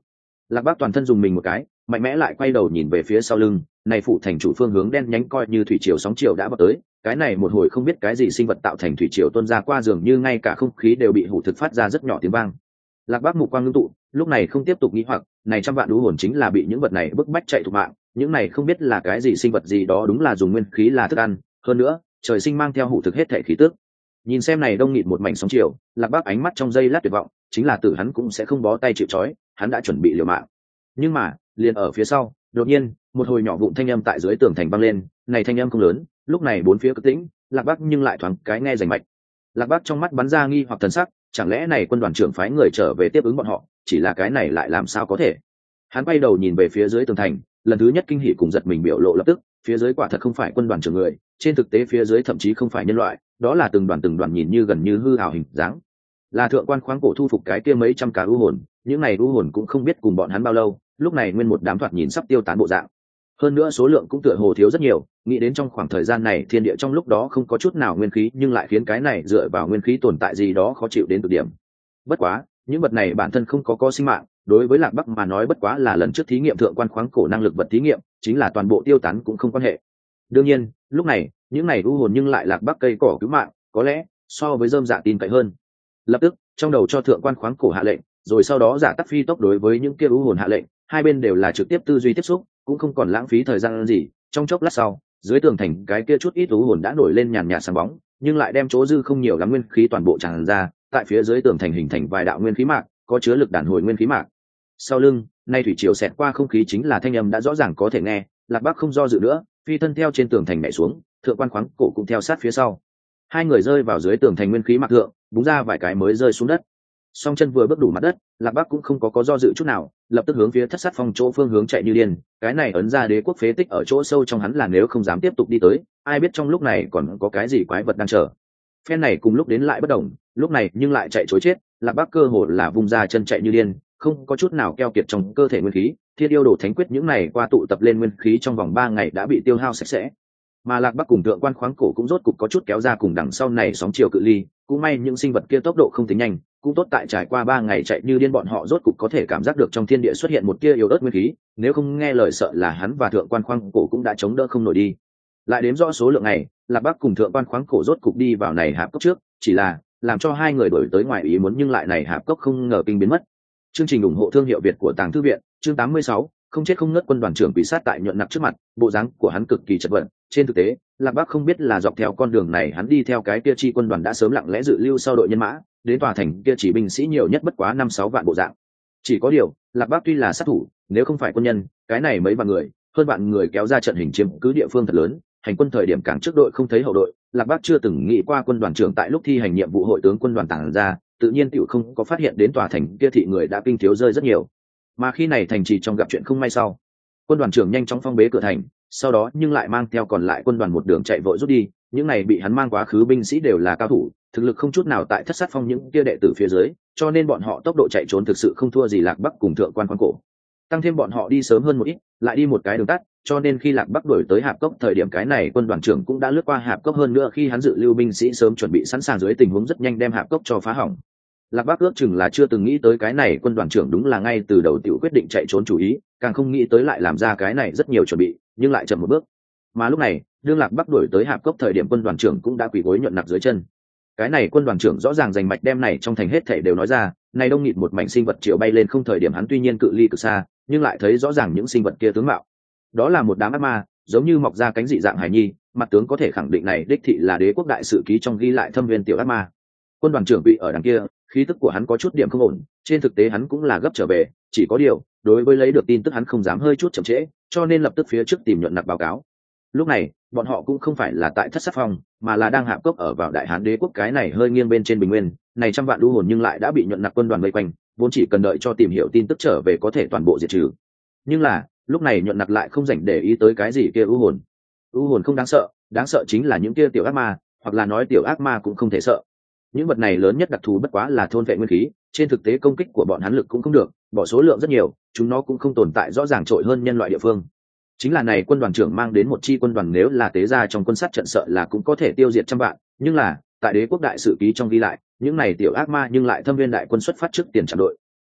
Lạc Bác toàn thân dùng mình một cái, mạnh mẽ lại quay đầu nhìn về phía sau lưng, này phủ thành chủ phương hướng đen nhánh coi như thủy triều sóng triều đã vào tới, cái này một hồi không biết cái gì sinh vật tạo thành thủy triều tuôn ra qua dường như ngay cả không khí đều bị hủ thực phát ra rất nhỏ tiếng vang. Lạc Bác mục quang ngưng tụ, lúc này không tiếp tục nghĩ hoặc, này trăm vạn đú hồn chính là bị những vật này bức bách chạy thục mạng, những này không biết là cái gì sinh vật gì đó đúng là dùng nguyên khí là thức ăn, hơn nữa, trời sinh mang theo hủ thực hết thể khí tức. Nhìn xem này đông nghịt một mảnh sóng chiều, Lạc Bác ánh mắt trong giây lát tuyệt vọng, chính là tử hắn cũng sẽ không bó tay chịu trói, hắn đã chuẩn bị liều mạng. Nhưng mà, liền ở phía sau, đột nhiên, một hồi nhỏ vụn thanh âm tại dưới tường thành vang lên, này thanh âm không lớn, lúc này bốn phía cực tĩnh, Lạc Bác nhưng lại thoáng cái nghe rành mạch. Lạc Bác trong mắt bắn ra nghi hoặc thần sắc, chẳng lẽ này quân đoàn trưởng phái người trở về tiếp ứng bọn họ, chỉ là cái này lại làm sao có thể? Hắn quay đầu nhìn về phía dưới tường thành, lần thứ nhất kinh hỉ cùng giật mình biểu lộ lập tức, phía dưới quả thật không phải quân đoàn trưởng người, trên thực tế phía dưới thậm chí không phải nhân loại, đó là từng đoàn từng đoàn nhìn như gần như hư ảo hình dáng. Là thượng quan khoáng cổ thu phục cái kia mấy trăm cả u hồn, những này u hồn cũng không biết cùng bọn hắn bao lâu, lúc này nguyên một đám thoạt nhìn sắp tiêu tán bộ dạng. Hơn nữa số lượng cũng tựa hồ thiếu rất nhiều, nghĩ đến trong khoảng thời gian này thiên địa trong lúc đó không có chút nào nguyên khí, nhưng lại khiến cái này dựa vào nguyên khí tồn tại gì đó khó chịu đến cực điểm. Bất quá, những vật này bản thân không có có sinh mạng, đối với Lạc Bắc mà nói bất quá là lần trước thí nghiệm thượng quan khoáng cổ năng lực vật thí nghiệm, chính là toàn bộ tiêu tán cũng không quan hệ. Đương nhiên, lúc này, những này u hồn nhưng lại Lạc Bắc cây cỏ cứu mạng, có lẽ so với dơm dạ tin cậy hơn. Lập tức, trong đầu cho thượng quan khoáng cổ hạ lệnh, rồi sau đó giả tắc phi tốc đối với những kia u hồn hạ lệnh, hai bên đều là trực tiếp tư duy tiếp xúc, cũng không còn lãng phí thời gian gì. Trong chốc lát sau, dưới tường thành cái kia chút ít u hồn đã nổi lên nhàn nhạt sáng bóng, nhưng lại đem chỗ dư không nhiều lắm nguyên khí toàn bộ tràn ra, tại phía dưới tường thành hình thành vài đạo nguyên khí mạc, có chứa lực đàn hồi nguyên khí mạc. Sau lưng, nay thủy triều xẹt qua không khí chính là thanh âm đã rõ ràng có thể nghe, Lạc Bắc không do dự nữa, phi thân theo trên tường thành nhảy xuống, thượng quan khoáng cổ cũng theo sát phía sau. Hai người rơi vào dưới tường thành nguyên khí mạc thượng, búng ra vài cái mới rơi xuống đất. Song chân vừa bước đủ mặt đất, Lạc Bắc cũng không có có do dự chút nào, lập tức hướng phía thất sát phong chỗ phương hướng chạy như điên. Cái này ấn ra đế quốc phế tích ở chỗ sâu trong hắn là nếu không dám tiếp tục đi tới, ai biết trong lúc này còn có cái gì quái vật đang chờ. Phen này cùng lúc đến lại bất đồng, lúc này nhưng lại chạy chối chết, Lạc Bắc cơ hồ là vung ra chân chạy như điên, không có chút nào keo kiệt trong cơ thể nguyên khí. Thiên yêu đồ thánh quyết những này qua tụ tập lên nguyên khí trong vòng ba ngày đã bị tiêu hao sạch sẽ. Mà Lạc Bắc cùng thượng quan khoáng cổ cũng rốt cục có chút kéo ra cùng đằng sau này sóng chiều cự ly, cũng may những sinh vật kia tốc độ không tính nhanh, cũng tốt tại trải qua ba ngày chạy như điên bọn họ rốt cục có thể cảm giác được trong thiên địa xuất hiện một tia yếu ớt nguyên khí, nếu không nghe lời sợ là hắn và thượng quan khoáng cổ cũng đã chống đỡ không nổi đi. Lại đếm rõ số lượng này, Lạc Bắc cùng thượng quan khoáng cổ rốt cục đi vào này hạp cốc trước, chỉ là làm cho hai người đổi tới ngoài ý muốn nhưng lại này hạp cốc không ngờ kinh biến mất. Chương trình ủng hộ thương hiệu Việt của Tàng Thư viện, chương tám mươi sáu, không chết không ngất quân đoàn trưởng bị sát tại nhuận nặc trước mặt, bộ dáng của hắn cực kỳ chật vật. Trên thực tế, Lạc Bắc không biết là dọc theo con đường này hắn đi theo cái kia chi quân đoàn đã sớm lặng lẽ dự lưu sau đội nhân mã, đến tòa thành kia chỉ binh sĩ nhiều nhất bất quá năm sáu vạn bộ dạng. Chỉ có điều, Lạc Bắc tuy là sát thủ, nếu không phải quân nhân, cái này mấy vạn người, hơn vạn người kéo ra trận hình chiếm cứ địa phương thật lớn, hành quân thời điểm càng trước đội không thấy hậu đội, Lạc Bắc chưa từng nghĩ qua quân đoàn trưởng tại lúc thi hành nhiệm vụ hội tướng quân đoàn tàng ra, tự nhiên tiểu không có phát hiện đến tòa thành kia thị người đã kinh thiếu rơi rất nhiều. Mà khi này thành trì trong gặp chuyện không may sau, quân đoàn trưởng nhanh chóng phong bế cửa thành, sau đó nhưng lại mang theo còn lại quân đoàn một đường chạy vội rút đi. Những này bị hắn mang quá khứ binh sĩ đều là cao thủ, thực lực không chút nào tại thất sát phong những kia đệ tử phía dưới, cho nên bọn họ tốc độ chạy trốn thực sự không thua gì Lạc Bắc cùng thượng quan khoáng cổ. Tăng thêm bọn họ đi sớm hơn một ít, lại đi một cái đường tắt, cho nên khi Lạc Bắc đuổi tới hạp cốc thời điểm cái này quân đoàn trưởng cũng đã lướt qua hạp cốc, hơn nữa khi hắn dự lưu binh sĩ sớm chuẩn bị sẵn sàng dưới tình huống rất nhanh đem hạp cốc cho phá hỏng. Lạc Bắc ước chừng là chưa từng nghĩ tới cái này quân đoàn trưởng đúng là ngay từ đầu tiểu quyết định chạy trốn chủ ý, càng không nghĩ tới lại làm ra cái này rất nhiều chuẩn bị, nhưng lại chậm một bước. Mà lúc này, đương Lạc Bắc đuổi tới hạp cốc thời điểm quân đoàn trưởng cũng đã quỳ gối nhuận nặc dưới chân. Cái này quân đoàn trưởng rõ ràng giành mạch đem này trong thành hết thảy đều nói ra, này đông nghịt một mảnh sinh vật triệu bay lên không thời điểm hắn tuy nhiên cự ly cực xa, nhưng lại thấy rõ ràng những sinh vật kia tướng mạo. Đó là một đám ác ma, giống như mọc ra cánh dị dạng hài nhi, mặt tướng có thể khẳng định này đích thị là đế quốc đại sự ký trong ghi lại thâm viên tiểu ác ma. Quân đoàn trưởng bị ở đằng kia, khí tức của hắn có chút điểm không ổn, trên thực tế hắn cũng là gấp trở về, chỉ có điều, đối với lấy được tin tức hắn không dám hơi chút chậm trễ, cho nên lập tức phía trước tìm nhuận nặc báo cáo. Lúc này, bọn họ cũng không phải là tại thất sát phong, mà là đang hạp cốc ở vào đại hán đế quốc cái này hơi nghiêng bên trên bình nguyên, này trăm vạn đu hồn nhưng lại đã bị nhuận nặc quân đoàn vây quanh, vốn chỉ cần đợi cho tìm hiểu tin tức trở về có thể toàn bộ diệt trừ. Nhưng là, lúc này nhuận nặc lại không dành để ý tới cái gì kia u hồn. U hồn không đáng sợ, đáng sợ chính là những kia tiểu ác ma, hoặc là nói tiểu ác ma cũng không thể sợ. Những vật này lớn nhất đặc thù bất quá là thôn vệ nguyên khí, trên thực tế công kích của bọn hắn lực cũng không được, bỏ số lượng rất nhiều, chúng nó cũng không tồn tại rõ ràng trội hơn nhân loại địa phương. Chính là này quân đoàn trưởng mang đến một chi quân đoàn nếu là tế ra trong quân sát trận sợ là cũng có thể tiêu diệt trăm vạn, nhưng là tại đế quốc đại sự ký trong ghi lại, những này tiểu ác ma nhưng lại thâm viên đại quân xuất phát trước tiền chặn đội.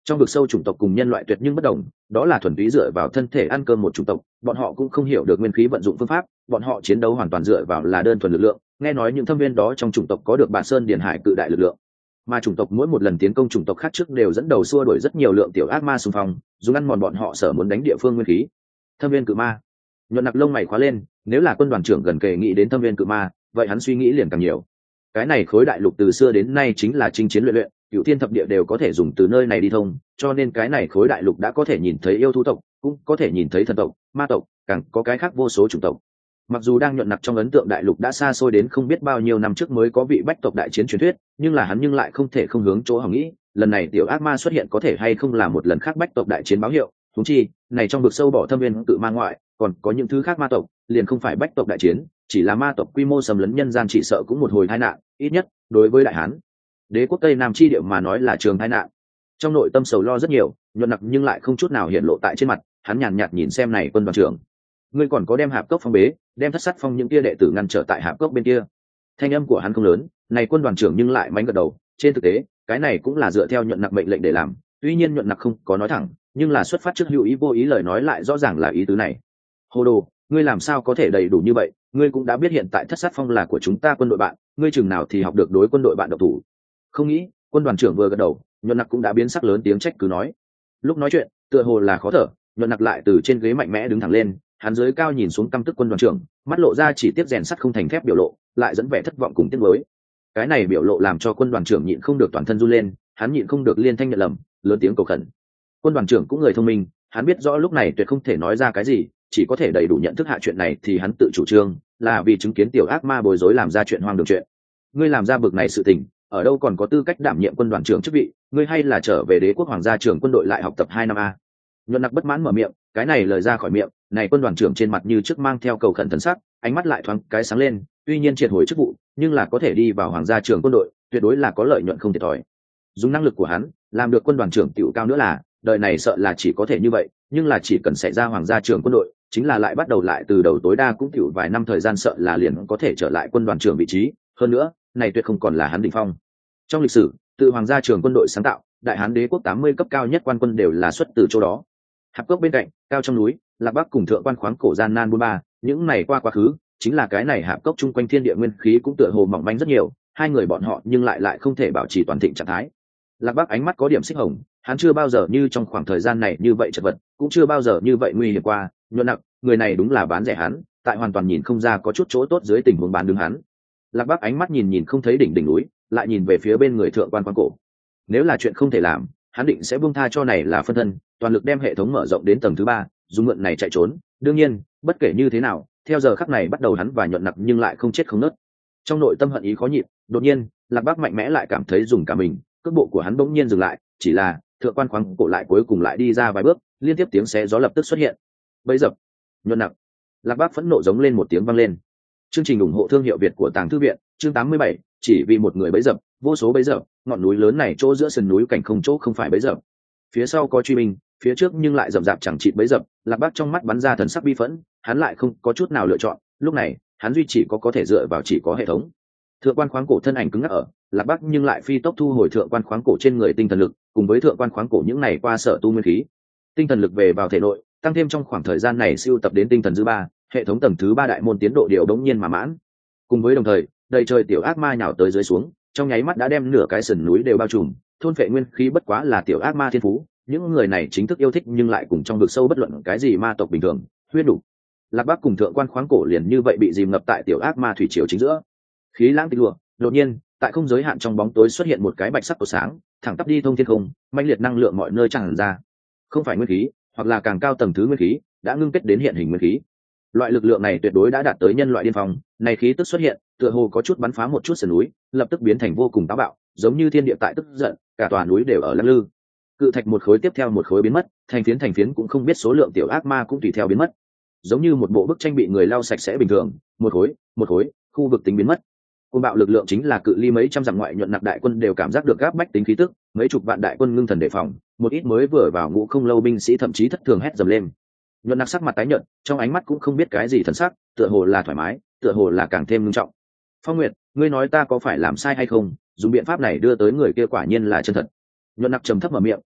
Trong vực sâu chủng tộc cùng nhân loại tuyệt nhưng bất đồng, đó là thuần túy dựa vào thân thể ăn cơm một chủng tộc, bọn họ cũng không hiểu được nguyên khí vận dụng phương pháp, bọn họ chiến đấu hoàn toàn dựa vào là đơn thuần lực lượng. Nghe nói những thâm viên đó trong chủng tộc có được bản sơn điển hải cự đại lực lượng, mà chủng tộc mỗi một lần tiến công chủng tộc khác trước đều dẫn đầu xua đuổi rất nhiều lượng tiểu ác ma xung phong, dùng ăn mòn bọn họ sở muốn đánh địa phương nguyên khí. Thâm viên cự ma. Nhuận Nặc lông mày khóa lên, nếu là quân đoàn trưởng gần kề nghĩ đến thâm viên cự ma, vậy hắn suy nghĩ liền càng nhiều. Cái này khối đại lục từ xưa đến nay chính là chinh chiến luyện luyện, cựu thiên thập địa đều có thể dùng từ nơi này đi thông, cho nên cái này khối đại lục đã có thể nhìn thấy yêu thú tộc, cũng có thể nhìn thấy thần tộc, ma tộc, càng có cái khác vô số chủng tộc. Mặc dù đang Nhuận Nặc trong ấn tượng đại lục đã xa xôi đến không biết bao nhiêu năm trước mới có vị bách tộc đại chiến truyền thuyết, nhưng là hắn nhưng lại không thể không hướng chỗ hỏng nghĩ, lần này tiểu ác ma xuất hiện có thể hay không là một lần khác bách tộc đại chiến báo hiệu. Thú chi này trong vực sâu bỏ thâm viên tự ma ngoại còn có những thứ khác ma tộc, liền không phải bách tộc đại chiến, chỉ là ma tộc quy mô xâm lấn nhân gian, chỉ sợ cũng một hồi tai nạn, ít nhất đối với đại hán đế quốc tây nam chi địa mà nói là trường tai nạn. Trong nội tâm sầu lo rất nhiều, Nhuận Nặc nhưng lại không chút nào hiện lộ tại trên mặt, hắn nhàn nhạt nhìn xem này quân đoàn trưởng, ngươi còn có đem hạp cốc phong bế, đem thất sát phong những kia đệ tử ngăn trở tại hạp cốc bên kia. Thanh âm của hắn không lớn, này quân đoàn trưởng nhưng lại mánh gật đầu, trên thực tế cái này cũng là dựa theo Nhuận Nặc mệnh lệnh để làm, tuy nhiên Nhuận Nặc không có nói thẳng, nhưng là xuất phát trước hữu ý vô ý lời nói lại rõ ràng là ý tứ này. Hồ đồ, ngươi làm sao có thể đầy đủ như vậy, ngươi cũng đã biết hiện tại thất sát phong là của chúng ta quân đội bạn, ngươi chừng nào thì học được đối quân đội bạn độc thủ. Không nghĩ, quân đoàn trưởng vừa gật đầu, Nhuận Nặc cũng đã biến sắc lớn tiếng trách cứ nói. Lúc nói chuyện tựa hồ là khó thở, Nhuận Nặc lại từ trên ghế mạnh mẽ đứng thẳng lên, hắn dưới cao nhìn xuống căm tức quân đoàn trưởng, mắt lộ ra chỉ tiếp rèn sắt không thành thép biểu lộ, lại dẫn vẻ thất vọng cùng tiếc nuối. Cái này biểu lộ làm cho quân đoàn trưởng nhịn không được toàn thân run lên, hắn nhịn không được liên thanh nhận lầm, lớn tiếng cầu khẩn. Quân đoàn trưởng cũng người thông minh, hắn biết rõ lúc này tuyệt không thể nói ra cái gì, chỉ có thể đầy đủ nhận thức hạ chuyện này thì hắn tự chủ trương, là vì chứng kiến tiểu ác ma bối rối làm ra chuyện hoang đường chuyện. Ngươi làm ra bực này sự tình, ở đâu còn có tư cách đảm nhiệm quân đoàn trưởng chức vị, ngươi hay là trở về đế quốc hoàng gia trưởng quân đội lại học tập hai năm a. Nhuận Nặc bất mãn mở miệng, cái này lời ra khỏi miệng, này quân đoàn trưởng trên mặt như trước mang theo cầu khẩn thần sắc, ánh mắt lại thoáng cái sáng lên, tuy nhiên triệt hồi chức vụ, nhưng là có thể đi vào hoàng gia trưởng quân đội, tuyệt đối là có lợi nhuận không thiệt thòi. Dùng năng lực của hắn, làm được quân đoàn trưởng tiểu cao nữa là, đời này sợ là chỉ có thể như vậy, nhưng là chỉ cần xảy ra hoàng gia trưởng quân đội, chính là lại bắt đầu lại từ đầu, tối đa cũng tiểu vài năm thời gian, sợ là liền có thể trở lại quân đoàn trưởng vị trí, hơn nữa, này tuyệt không còn là hắn đỉnh phong. Trong lịch sử, từ hoàng gia trưởng quân đội sáng tạo, đại hán đế quốc tám mươi cấp cao nhất quan quân đều là xuất từ chỗ đó. Hạp cốc bên cạnh, cao trong núi, Lạc Bắc cùng thượng quan khoáng cổ gian nan buôn ba, những này qua quá khứ, chính là cái này hạp cốc chung quanh thiên địa nguyên khí cũng tựa hồ mỏng manh rất nhiều, hai người bọn họ nhưng lại lại không thể bảo trì toàn thịnh trạng thái. Lạc Bắc ánh mắt có điểm xích hồng, hắn chưa bao giờ như trong khoảng thời gian này như vậy chật vật, cũng chưa bao giờ như vậy nguy hiểm qua. Nhuận Nặc, người này đúng là bán rẻ hắn, tại hoàn toàn nhìn không ra có chút chỗ tốt dưới tình huống bán đứng hắn. Lạc Bắc ánh mắt nhìn nhìn không thấy đỉnh đỉnh núi, lại nhìn về phía bên người thượng quan khoáng cổ. Nếu là chuyện không thể làm, hắn định sẽ buông tha cho này là phân thân, toàn lực đem hệ thống mở rộng đến tầng thứ ba, dùng mượn này chạy trốn. Đương nhiên, bất kể như thế nào, theo giờ khắc này bắt đầu hắn và Nhuận Nặc nhưng lại không chết không nứt. Trong nội tâm hận ý khó nhịn, đột nhiên, Lạc Bắc mạnh mẽ lại cảm thấy dùng cả mình, cước bộ của hắn bỗng nhiên dừng lại, chỉ là thượng quan khoáng cổ lại cuối cùng lại đi ra vài bước, liên tiếp tiếng xé gió lập tức xuất hiện. Bấy dập, Nhuận Nặc. Lạc Bắc phẫn nộ giống lên một tiếng vang lên. Chương trình ủng hộ thương hiệu Việt của Tàng Thư viện, chương tám mươi bảy, chỉ vì một người bấy dập, vô số bấy dập, ngọn núi lớn này chỗ giữa sườn núi cảnh không chỗ không phải bấy dập. Phía sau có truy binh, phía trước nhưng lại rậm rạp chẳng chịt bấy dập. Lạc Bắc trong mắt bắn ra thần sắc bi phẫn, hắn lại không có chút nào lựa chọn, lúc này, hắn duy chỉ có có thể dựa vào chỉ có hệ thống. Thượng quan khoáng cổ thân ảnh cứng ngắc ở, Lạc Bắc nhưng lại phi tốc thu hồi thượng quan khoáng cổ trên người tinh thần lực, cùng với thượng quan khoáng cổ những này qua sở tu nguyên khí. Tinh thần lực về vào thể nội, tăng thêm trong khoảng thời gian này siêu tập đến tinh thần dư ba, hệ thống tầng thứ ba đại môn tiến độ điều đống nhiên mà mãn. Cùng với đồng thời, đầy trời tiểu ác ma nhào tới dưới xuống, trong nháy mắt đã đem nửa cái sườn núi đều bao trùm, thôn phệ nguyên khí bất quá là tiểu ác ma thiên phú, những người này chính thức yêu thích nhưng lại cùng trong vực sâu bất luận cái gì ma tộc bình thường, huyết đủ. Lạc Bắc cùng thượng quan khoáng cổ liền như vậy bị dìm ngập tại tiểu ác ma thủy triều chính giữa. Khí lãng tịch lùa, đột nhiên, tại không giới hạn trong bóng tối xuất hiện một cái bạch sắc của sáng, thẳng tắp đi thông thiên không, mãnh liệt năng lượng mọi nơi tràn ra. Không phải nguyên khí, hoặc là càng cao tầng thứ nguyên khí, đã ngưng kết đến hiện hình nguyên khí. Loại lực lượng này tuyệt đối đã đạt tới nhân loại điên phong, này khí tức xuất hiện, tựa hồ có chút bắn phá một chút sườn núi, lập tức biến thành vô cùng táo bạo, giống như thiên địa tại tức giận, cả tòa núi đều ở lắc lư. Cự thạch một khối tiếp theo một khối biến mất, thành phiến thành phiến cũng không biết số lượng tiểu ác ma cũng tùy theo biến mất. Giống như một bộ bức tranh bị người lau sạch sẽ bình thường, một khối, một khối, khu vực tính biến mất. Côn bạo lực lượng chính là cự ly mấy trăm dặm ngoại Nhuận Nặc đại quân đều cảm giác được gáp bách tính khí tức, mấy chục vạn đại quân ngưng thần đề phòng, một ít mới vừa vào ngũ không lâu binh sĩ thậm chí thất thường hét dầm lên. Nhuận Nặc sắc mặt tái nhợt, trong ánh mắt cũng không biết cái gì thần sắc, tựa hồ là thoải mái, tựa hồ là càng thêm nghiêm trọng. Phong Nguyệt, ngươi nói ta có phải làm sai hay không? Dùng biện pháp này đưa tới người kia quả nhiên là chân thật. Nhuận Nặc trầm thấp mở miệng,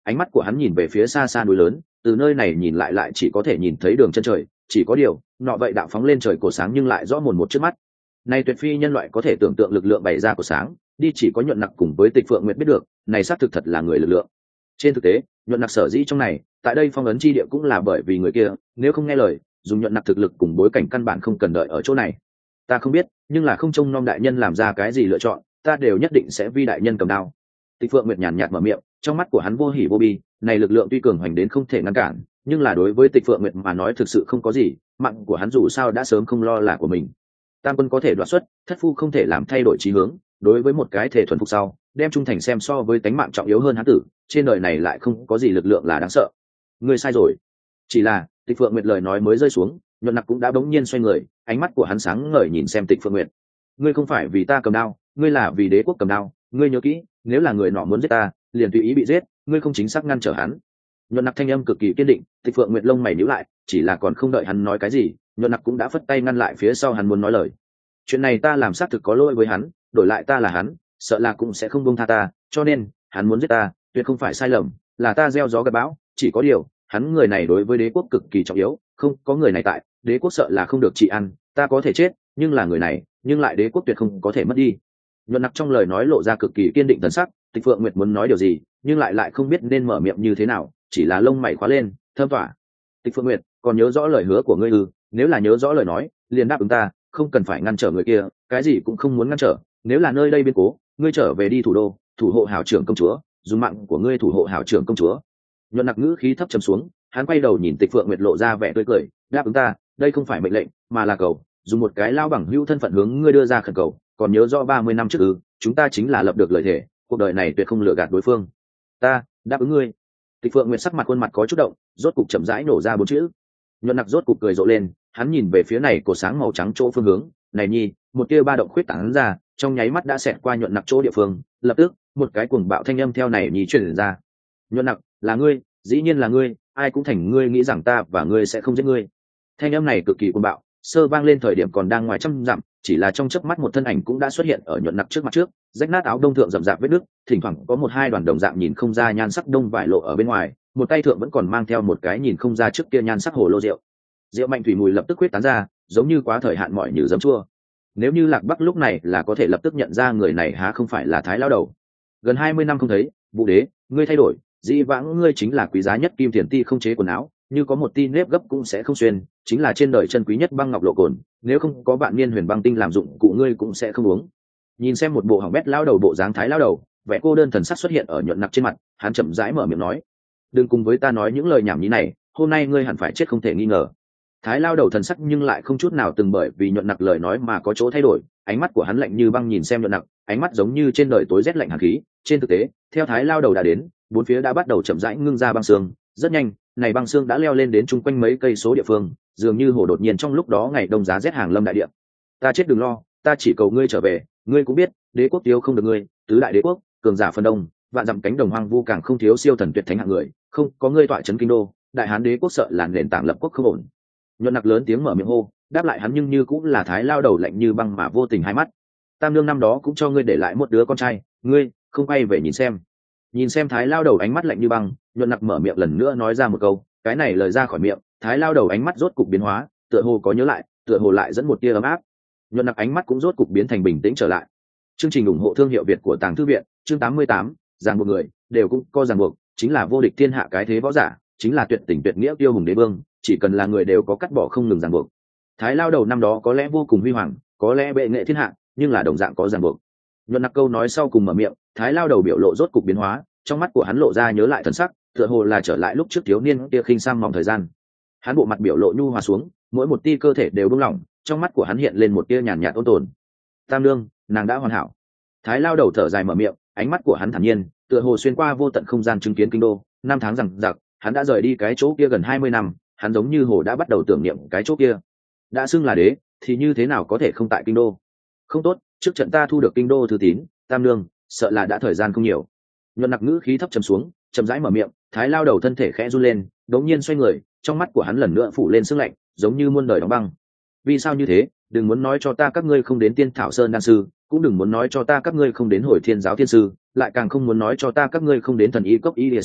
ánh mắt của hắn nhìn về phía xa xa núi lớn, từ nơi này nhìn lại lại chỉ có thể nhìn thấy đường chân trời, chỉ có điều nọ vậy đạo phóng lên trời cổ sáng nhưng lại rõ mồn một trước mắt. Này tuyệt phi nhân loại có thể tưởng tượng lực lượng bày ra của sáng, đi chỉ có Nhuận Nặc cùng với Tịch Phượng Nguyệt biết được, này xác thực thật là người lực lượng. Trên thực tế, Nhuận Nặc sở dĩ trong này, tại đây phong ấn chi địa cũng là bởi vì người kia, nếu không nghe lời, dùng Nhuận Nặc thực lực cùng bối cảnh căn bản không cần đợi ở chỗ này. Ta không biết, nhưng là không trông nom đại nhân làm ra cái gì lựa chọn, ta đều nhất định sẽ vi đại nhân cầm đao. Tịch Phượng Nguyệt nhàn nhạt mở miệng, trong mắt của hắn vô hỉ vô bi, này lực lượng tuy cường hoành đến không thể ngăn cản, nhưng là đối với Tịch Phượng Nguyệt mà nói thực sự không có gì, mạng của hắn dù sao đã sớm không lo là của mình. Tam quân có thể đoạt xuất, thất phu không thể làm thay đổi chí hướng, đối với một cái thể thuần phục sau, đem trung thành xem so với tánh mạng trọng yếu hơn hắn tử, trên đời này lại không có gì lực lượng là đáng sợ. Ngươi sai rồi. Chỉ là, Tịch Phượng Nguyệt lời nói mới rơi xuống, Nhuận Nặc cũng đã bỗng nhiên xoay người, ánh mắt của hắn sáng ngời nhìn xem Tịch Phượng Nguyệt. Ngươi không phải vì ta cầm đao, ngươi là vì đế quốc cầm đao, ngươi nhớ kỹ, nếu là người nọ muốn giết ta, liền tùy ý bị giết, ngươi không chính xác ngăn trở hắn. Nhuận Nặc thanh âm cực kỳ kiên định, Tịch Phượng Nguyệt lông mày nhíu lại, chỉ là còn không đợi hắn nói cái gì, Nhuận Nặc cũng đã phất tay ngăn lại phía sau hắn muốn nói lời. Chuyện này ta làm xác thực có lỗi với hắn, đổi lại ta là hắn, sợ là cũng sẽ không buông tha ta, cho nên hắn muốn giết ta, tuyệt không phải sai lầm, là ta gieo gió gặt bão, chỉ có điều, hắn người này đối với đế quốc cực kỳ trọng yếu, không có người này tại, đế quốc sợ là không được trị ăn, ta có thể chết, nhưng là người này, nhưng lại đế quốc tuyệt không có thể mất đi. Nhuận Nặc trong lời nói lộ ra cực kỳ kiên định thần sắc, Tịch Phượng Nguyệt muốn nói điều gì, nhưng lại lại không biết nên mở miệng như thế nào, chỉ là lông mày khóa lên, thơm tỏa. Tịch Phượng Nguyệt, còn nhớ rõ lời hứa của ngươi ư? Nếu là nhớ rõ lời nói, liền đáp ứng ta, không cần phải ngăn trở người kia, cái gì cũng không muốn ngăn trở, nếu là nơi đây biến cố, ngươi trở về đi thủ đô, thủ hộ hảo trưởng công chúa, dùng mạng của ngươi thủ hộ hảo trưởng công chúa. Nhuận Nặc ngữ khí thấp trầm xuống, hắn quay đầu nhìn Tịch Phượng Nguyệt lộ ra vẻ tươi cười, đáp ứng ta, đây không phải mệnh lệnh, mà là cầu, dùng một cái lao bằng hữu thân phận hướng ngươi đưa ra khẩn cầu, còn nhớ rõ ba mươi năm trước ư? Chúng ta chính là lập được lời thề, cuộc đời này tuyệt không lừa gạt đối phương. Ta đáp ứng ngươi. Tịch Phượng Nguyệt sắc mặt khuôn mặt có chút động, rốt cục chậm rãi nổ ra bốn chữ. Nhuận Nặc rốt cục cười rộ lên, hắn nhìn về phía này cổ sáng màu trắng chỗ phương hướng, này nhi, một tia ba động khuyết tán ra, trong nháy mắt đã xẹt qua Nhuận Nặc chỗ địa phương, lập tức, một cái cuồng bạo thanh âm theo này nhi truyền ra. Nhuận Nặc, là ngươi, dĩ nhiên là ngươi, ai cũng thành ngươi nghĩ rằng ta và ngươi sẽ không giết ngươi. Thanh âm này cực kỳ cuồng bạo, sơ vang lên thời điểm còn đang ngoài trăm dặm, chỉ là trong chớp mắt một thân ảnh cũng đã xuất hiện ở Nhuận Nặc trước mặt trước, rách nát áo đông thượng rậm rạp vết nứt, thỉnh thoảng có một hai đoàn đồng dạng nhìn không ra nhan sắc đông vải lộ ở bên ngoài, một tay thượng vẫn còn mang theo một cái nhìn không ra trước kia nhan sắc hồ lô rượu. Rượu mạnh thủy mùi lập tức huyết tán ra, giống như quá thời hạn mọi như giấm chua. Nếu như Lạc Bắc lúc này là có thể lập tức nhận ra người này há không phải là Thái lão đầu. Gần hai mươi năm không thấy, Vũ Đế, ngươi thay đổi, dĩ vãng ngươi chính là quý giá nhất kim tiền ti không chế quần áo, như có một ti nếp gấp cũng sẽ không xuyên, chính là trên đời chân quý nhất băng ngọc lộ cồn, nếu không có bạn niên huyền băng tinh làm dụng cụ ngươi cũng sẽ không uống. Nhìn xem một bộ hỏng bét lão đầu bộ dáng Thái lão đầu, vẻ cô đơn thần sắc xuất hiện ở Nhuận Nặc trên mặt, hắn chậm rãi mở miệng nói: "Đừng cùng với ta nói những lời nhảm nhí này, hôm nay ngươi hẳn phải chết không thể nghi ngờ." Thái lao đầu thần sắc nhưng lại không chút nào từng bởi vì Nhuận Nặc lời nói mà có chỗ thay đổi, ánh mắt của hắn lạnh như băng nhìn xem Nhuận Nặc, ánh mắt giống như trên đời tối rét lạnh hàn khí. Trên thực tế, theo Thái lao đầu đã đến, bốn phía đã bắt đầu chậm rãi ngưng ra băng xương, rất nhanh, này băng xương đã leo lên đến chung quanh mấy cây số địa phương, dường như hồ đột nhiên trong lúc đó ngày đông giá rét hàng lâm đại địa. Ta chết đừng lo, ta chỉ cầu ngươi trở về, ngươi cũng biết, đế quốc tiêu không được ngươi, tứ đại đế quốc, cường giả phân đông, vạn dặm cánh đồng hoang vu càng không thiếu siêu thần tuyệt thánh hạng người, không có ngươi tọa trấn kinh đô, đại hán đế quốc sợ là nền tảng lập quốc không ổn. Nhuận Nặc lớn tiếng mở miệng hô, đáp lại hắn nhưng như cũng là Thái lao đầu lạnh như băng mà vô tình hai mắt. Tam nương năm đó cũng cho ngươi để lại một đứa con trai, ngươi không quay về nhìn xem. Nhìn xem Thái lao đầu ánh mắt lạnh như băng, Nhuận Nặc mở miệng lần nữa nói ra một câu, cái này lời ra khỏi miệng, Thái lao đầu ánh mắt rốt cục biến hóa, tựa hồ có nhớ lại, tựa hồ lại dẫn một tia ấm áp. Nhuận Nặc ánh mắt cũng rốt cục biến thành bình tĩnh trở lại. Chương trình ủng hộ thương hiệu Việt của Tàng Thư viện, chương tám mươi tám, ràng buộc người, đều cũng có ràng buộc, chính là vô địch thiên hạ cái thế võ giả, chính là tuyệt tình tuyệt nghĩa tiêu hùng đế vương, chỉ cần là người đều có cắt bỏ không ngừng ràng buộc. Thái lao đầu năm đó có lẽ vô cùng huy hoàng, có lẽ bệ nghệ thiên hạ, nhưng là đồng dạng có ràng buộc. Nhuận Nặc câu nói sau cùng mở miệng, Thái lao đầu biểu lộ rốt cục biến hóa, trong mắt của hắn lộ ra nhớ lại thần sắc, tựa hồ là trở lại lúc trước thiếu niên kia khinh sang mỏng thời gian. Hắn bộ mặt biểu lộ nhu hòa xuống, mỗi một tia cơ thể đều buông lỏng, trong mắt của hắn hiện lên một tia nhàn nhạt ôn tồn. Tam nương, nàng đã hoàn hảo. Thái lao đầu thở dài mở miệng, ánh mắt của hắn thản nhiên, tựa hồ xuyên qua vô tận không gian chứng kiến kinh đô, năm tháng rằng giặc, hắn đã rời đi cái chỗ kia gần hai mươi năm, hắn giống như hồ đã bắt đầu tưởng niệm cái chỗ kia. Đã xưng là đế, thì như thế nào có thể không tại kinh đô? Không tốt, trước trận ta thu được kinh đô thư tín, tam nương, sợ là đã thời gian không nhiều. Nhuận Nặc ngữ khí thấp trầm xuống, chậm rãi mở miệng, Thái lao đầu thân thể khẽ run lên, đống nhiên xoay người, trong mắt của hắn lần nữa phủ lên sương lạnh, giống như muôn đời đóng băng. Vì sao như thế? Đừng muốn nói cho ta các ngươi không đến Tiên Thảo Sơn đan sư, cũng đừng muốn nói cho ta các ngươi không đến Hồi Thiên giáo thiên sư, lại càng không muốn nói cho ta các ngươi không đến Thần Y cốc y địa sư,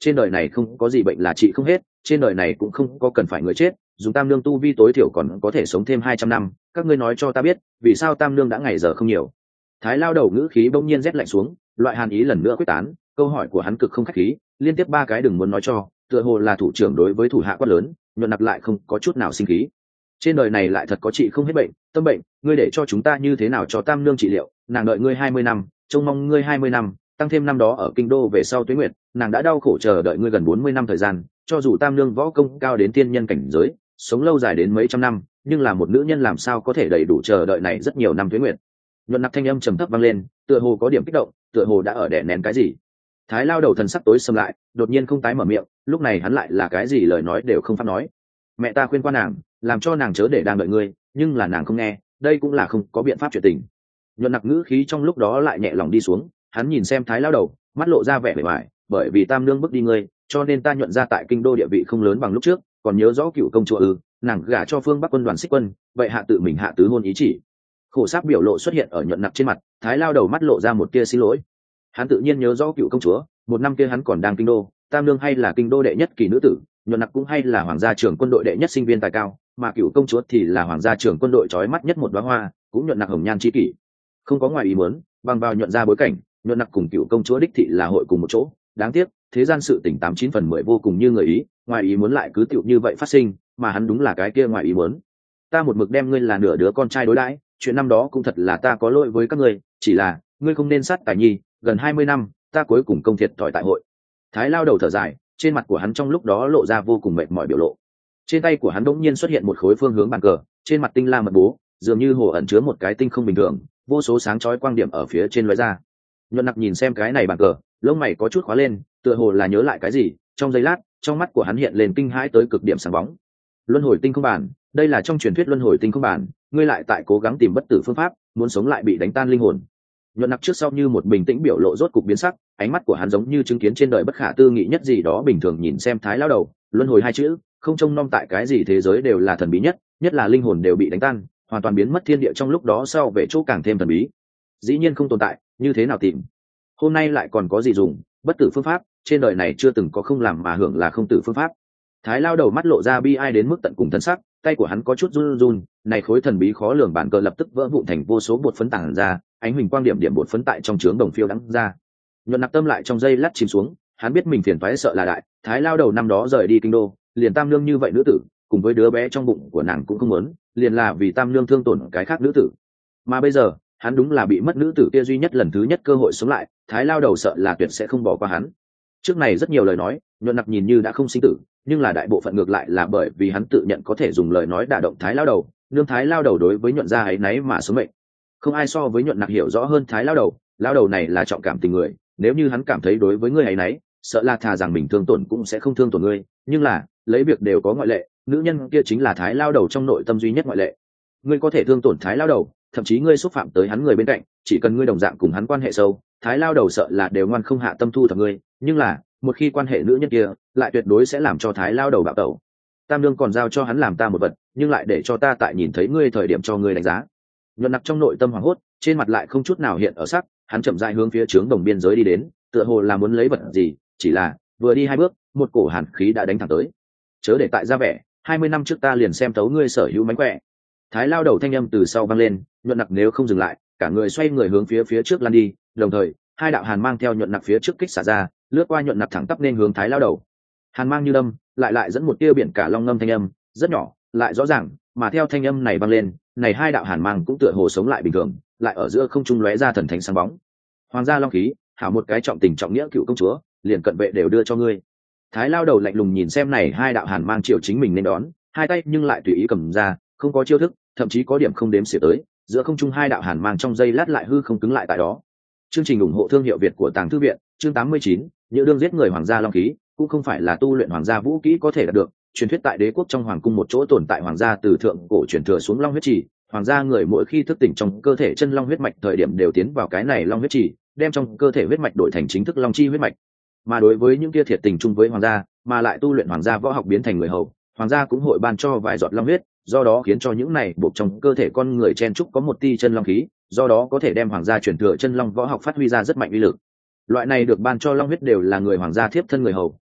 trên đời này không có gì bệnh là trị không hết, trên đời này cũng không có cần phải người chết, dùng tam nương tu vi tối thiểu còn có thể sống thêm hai trăm năm, các ngươi nói cho ta biết vì sao tam nương đã ngày giờ không nhiều. Thái lao đầu ngữ khí bỗng nhiên rét lạnh xuống, loại hàn ý lần nữa quyết tán, câu hỏi của hắn cực không khách khí, liên tiếp ba cái đừng muốn nói cho, tựa hồ là thủ trưởng đối với thủ hạ quát lớn. Nhuận Nặc lại không có chút nào sinh khí. Trên đời này lại thật có trị không hết bệnh, tâm bệnh, ngươi để cho chúng ta như thế nào cho tam nương trị liệu, nàng đợi ngươi hai mươi năm, trông mong ngươi hai mươi năm, tăng thêm năm đó ở kinh đô về sau tuế nguyệt, nàng đã đau khổ chờ đợi ngươi gần bốn mươi năm thời gian, cho dù tam nương võ công cao đến tiên nhân cảnh giới, sống lâu dài đến mấy trăm năm, nhưng là một nữ nhân làm sao có thể đầy đủ chờ đợi này rất nhiều năm tuế nguyệt. Nhuận Nặc thanh âm trầm thấp vang lên, tựa hồ có điểm kích động, tựa hồ đã ở đè nén cái gì. Thái lao đầu thần sắc tối sầm lại, đột nhiên không tái mở miệng, lúc này hắn lại là cái gì lời nói đều không pháp nói. Mẹ ta khuyên qua nàng, làm cho nàng chớ để đang đợi ngươi, nhưng là nàng không nghe, đây cũng là không có biện pháp chuyện tình. Nhuận Nặc ngữ khí trong lúc đó lại nhẹ lòng đi xuống, hắn nhìn xem Thái lao đầu, mắt lộ ra vẻ bề bại, bởi vì tam nương bước đi ngươi, cho nên ta nhuận ra tại kinh đô địa vị không lớn bằng lúc trước, còn nhớ rõ cựu công chúa ư? Nàng gả cho phương Bắc quân đoàn Xích Quân, vậy hạ tự mình hạ tứ hôn ý chỉ. Khổ sáp biểu lộ xuất hiện ở Nhuận Nặc trên mặt, Thái lao đầu mắt lộ ra một tia xin lỗi. Hắn tự nhiên nhớ rõ cựu công chúa, một năm kia hắn còn đang kinh đô, tam nương hay là kinh đô đệ nhất kỳ nữ tử, Nhuận Nặc cũng hay là hoàng gia trưởng quân đội đệ nhất sinh viên tài cao, mà cựu công chúa thì là hoàng gia trưởng quân đội chói mắt nhất một đóa hoa, cũng Nhuận Nặc hồng nhan chi kỷ. Không có ngoài ý muốn, bằng vào Nhuận ra bối cảnh, Nhuận Nặc cùng cựu công chúa đích thị là hội cùng một chỗ, đáng tiếc thế gian sự tình tám chín phần mười vô cùng như người ý, ngoài ý muốn lại cứ tựu như vậy phát sinh, mà hắn đúng là cái kia ngoài ý muốn. Ta một mực đem ngươi là nửa đứa con trai đối đãi, chuyện năm đó cũng thật là ta có lỗi với các ngươi, chỉ là ngươi không nên sát tài nhi, gần hai mươi năm ta cuối cùng công thiệt thòi tại hội. Thái lao đầu thở dài, trên mặt của hắn trong lúc đó lộ ra vô cùng mệt mỏi biểu lộ. Trên tay của hắn đột nhiên xuất hiện một khối phương hướng bàn cờ, trên mặt tinh la mật bố, dường như hồ ẩn chứa một cái tinh không bình thường, vô số sáng chói quang điểm ở phía trên lóe ra. Nhuận Nặc nhìn xem cái này bàn cờ, lông mày có chút khóa lên, tựa hồ là nhớ lại cái gì, trong giây lát, trong mắt của hắn hiện lên kinh hãi tới cực điểm sáng bóng. Luân hồi tinh không bản, đây là trong truyền thuyết luân hồi tinh không bản, ngươi lại tại cố gắng tìm bất tử phương pháp, muốn sống lại bị đánh tan linh hồn. Nhuận Nặc trước sau như một bình tĩnh biểu lộ rốt cục biến sắc, ánh mắt của hắn giống như chứng kiến trên đời bất khả tư nghị nhất gì đó bình thường nhìn xem Thái lao đầu, luân hồi hai chữ, không trông nom tại cái gì thế giới đều là thần bí nhất, nhất là linh hồn đều bị đánh tan, hoàn toàn biến mất thiên địa trong lúc đó sau về chỗ càng thêm thần bí. Dĩ nhiên không tồn tại, như thế nào tìm? Hôm nay lại còn có gì dùng, bất tử phương pháp, trên đời này chưa từng có không làm mà hưởng là không tử phương pháp. Thái lao đầu mắt lộ ra bi ai đến mức tận cùng thân sắc, tay của hắn có chút run run, này khối thần bí khó lường bản cờ lập tức vỡ vụn thành vô số bột phấn tản ra, ánh huỳnh quang điểm điểm bột phấn tại trong trướng đồng phiêu đắng ra. Nhuận Nặc tâm lại trong giây lát chìm xuống, hắn biết mình phiền toái sợ là đại, Thái lao đầu năm đó rời đi kinh đô, liền tam nương như vậy nữ tử, cùng với đứa bé trong bụng của nàng cũng không muốn, liền là vì tam nương thương tổn cái khác nữ tử. Mà bây giờ, hắn đúng là bị mất nữ tử kia duy nhất lần thứ nhất cơ hội sống lại, Thái lao đầu sợ là tuyệt sẽ không bỏ qua hắn. Trước này rất nhiều lời nói, Nhuận Nặc nhìn như đã không sinh tử, nhưng là đại bộ phận ngược lại là bởi vì hắn tự nhận có thể dùng lời nói đả động Thái lao đầu, nương Thái lao đầu đối với Nhuận gia ấy nấy mà sống mệnh. Không ai so với Nhuận Nặc hiểu rõ hơn Thái lao đầu, lao đầu này là trọng cảm tình người, nếu như hắn cảm thấy đối với ngươi ấy nấy, sợ là thà rằng mình thương tổn cũng sẽ không thương tổn ngươi, nhưng là, lấy việc đều có ngoại lệ, nữ nhân kia chính là Thái lao đầu trong nội tâm duy nhất ngoại lệ. Ngươi có thể thương tổn Thái lao đầu, thậm chí ngươi xúc phạm tới hắn người bên cạnh, chỉ cần ngươi đồng dạng cùng hắn quan hệ sâu, Thái lao đầu sợ là đều ngoan không hạ tâm thu thập ngươi, nhưng là một khi quan hệ nữ nhân kia, lại tuyệt đối sẽ làm cho Thái lao đầu bạo tẩu. Tam nương còn giao cho hắn làm ta một vật, nhưng lại để cho ta tại nhìn thấy ngươi thời điểm cho ngươi đánh giá. Nhuận Nặc trong nội tâm hoảng hốt, trên mặt lại không chút nào hiện ở sắc, hắn chậm rãi hướng phía trướng đồng biên giới đi đến, tựa hồ là muốn lấy vật gì, chỉ là vừa đi hai bước, một cổ hàn khí đã đánh thẳng tới. Chớ để tại ra vẻ, hai mươi năm trước ta liền xem tấu ngươi sở hữu mánh khỏe. Thái lao đầu thanh âm từ sau vang lên, Nhuận Nặc nếu không dừng lại, cả người xoay người hướng phía phía trước lăn đi, đồng thời hai đạo hàn mang theo Nhuận Nặc phía trước kích xả ra, lướt qua Nhuận Nặc thẳng tắp nên hướng Thái lao đầu. Hàn mang như đâm, lại lại dẫn một tia biển cả long ngâm thanh âm, rất nhỏ, lại rõ ràng, mà theo thanh âm này vang lên, này hai đạo hàn mang cũng tựa hồ sống lại bình thường, lại ở giữa không trung lóe ra thần thánh sáng bóng. Hoàng gia long khí, hảo một cái trọng tình trọng nghĩa cựu công chúa, liền cận vệ đều đưa cho ngươi. Thái lao đầu lạnh lùng nhìn xem này hai đạo hàn mang chiều chính mình nên đón, hai tay nhưng lại tùy ý cầm ra, không có chiêu thức, thậm chí có điểm không đếm xỉa tới, giữa không trung hai đạo hàn mang trong giây lát lại hư không cứng lại tại đó. Chương trình ủng hộ thương hiệu Việt của Tàng Thư viện, chương tám mươi chín, những đương giết người hoàng gia long khí, cũng không phải là tu luyện hoàng gia vũ kỹ có thể đạt được, truyền thuyết tại đế quốc trong hoàng cung một chỗ tồn tại hoàng gia từ thượng cổ truyền thừa xuống long huyết trì, hoàng gia người mỗi khi thức tỉnh trong cơ thể chân long huyết mạch thời điểm đều tiến vào cái này long huyết trì, đem trong cơ thể huyết mạch đổi thành chính thức long chi huyết mạch. Mà đối với những kia thiệt tình chung với hoàng gia, mà lại tu luyện hoàng gia võ học biến thành người hầu, hoàng gia cũng hội ban cho vài giọt long huyết, do đó khiến cho những này buộc trong cơ thể con người chen trúc có một tia chân long khí, do đó có thể đem hoàng gia truyền thừa chân long võ học phát huy ra rất mạnh uy lực. Loại này được ban cho long huyết đều là người hoàng gia thiếp thân người hầu,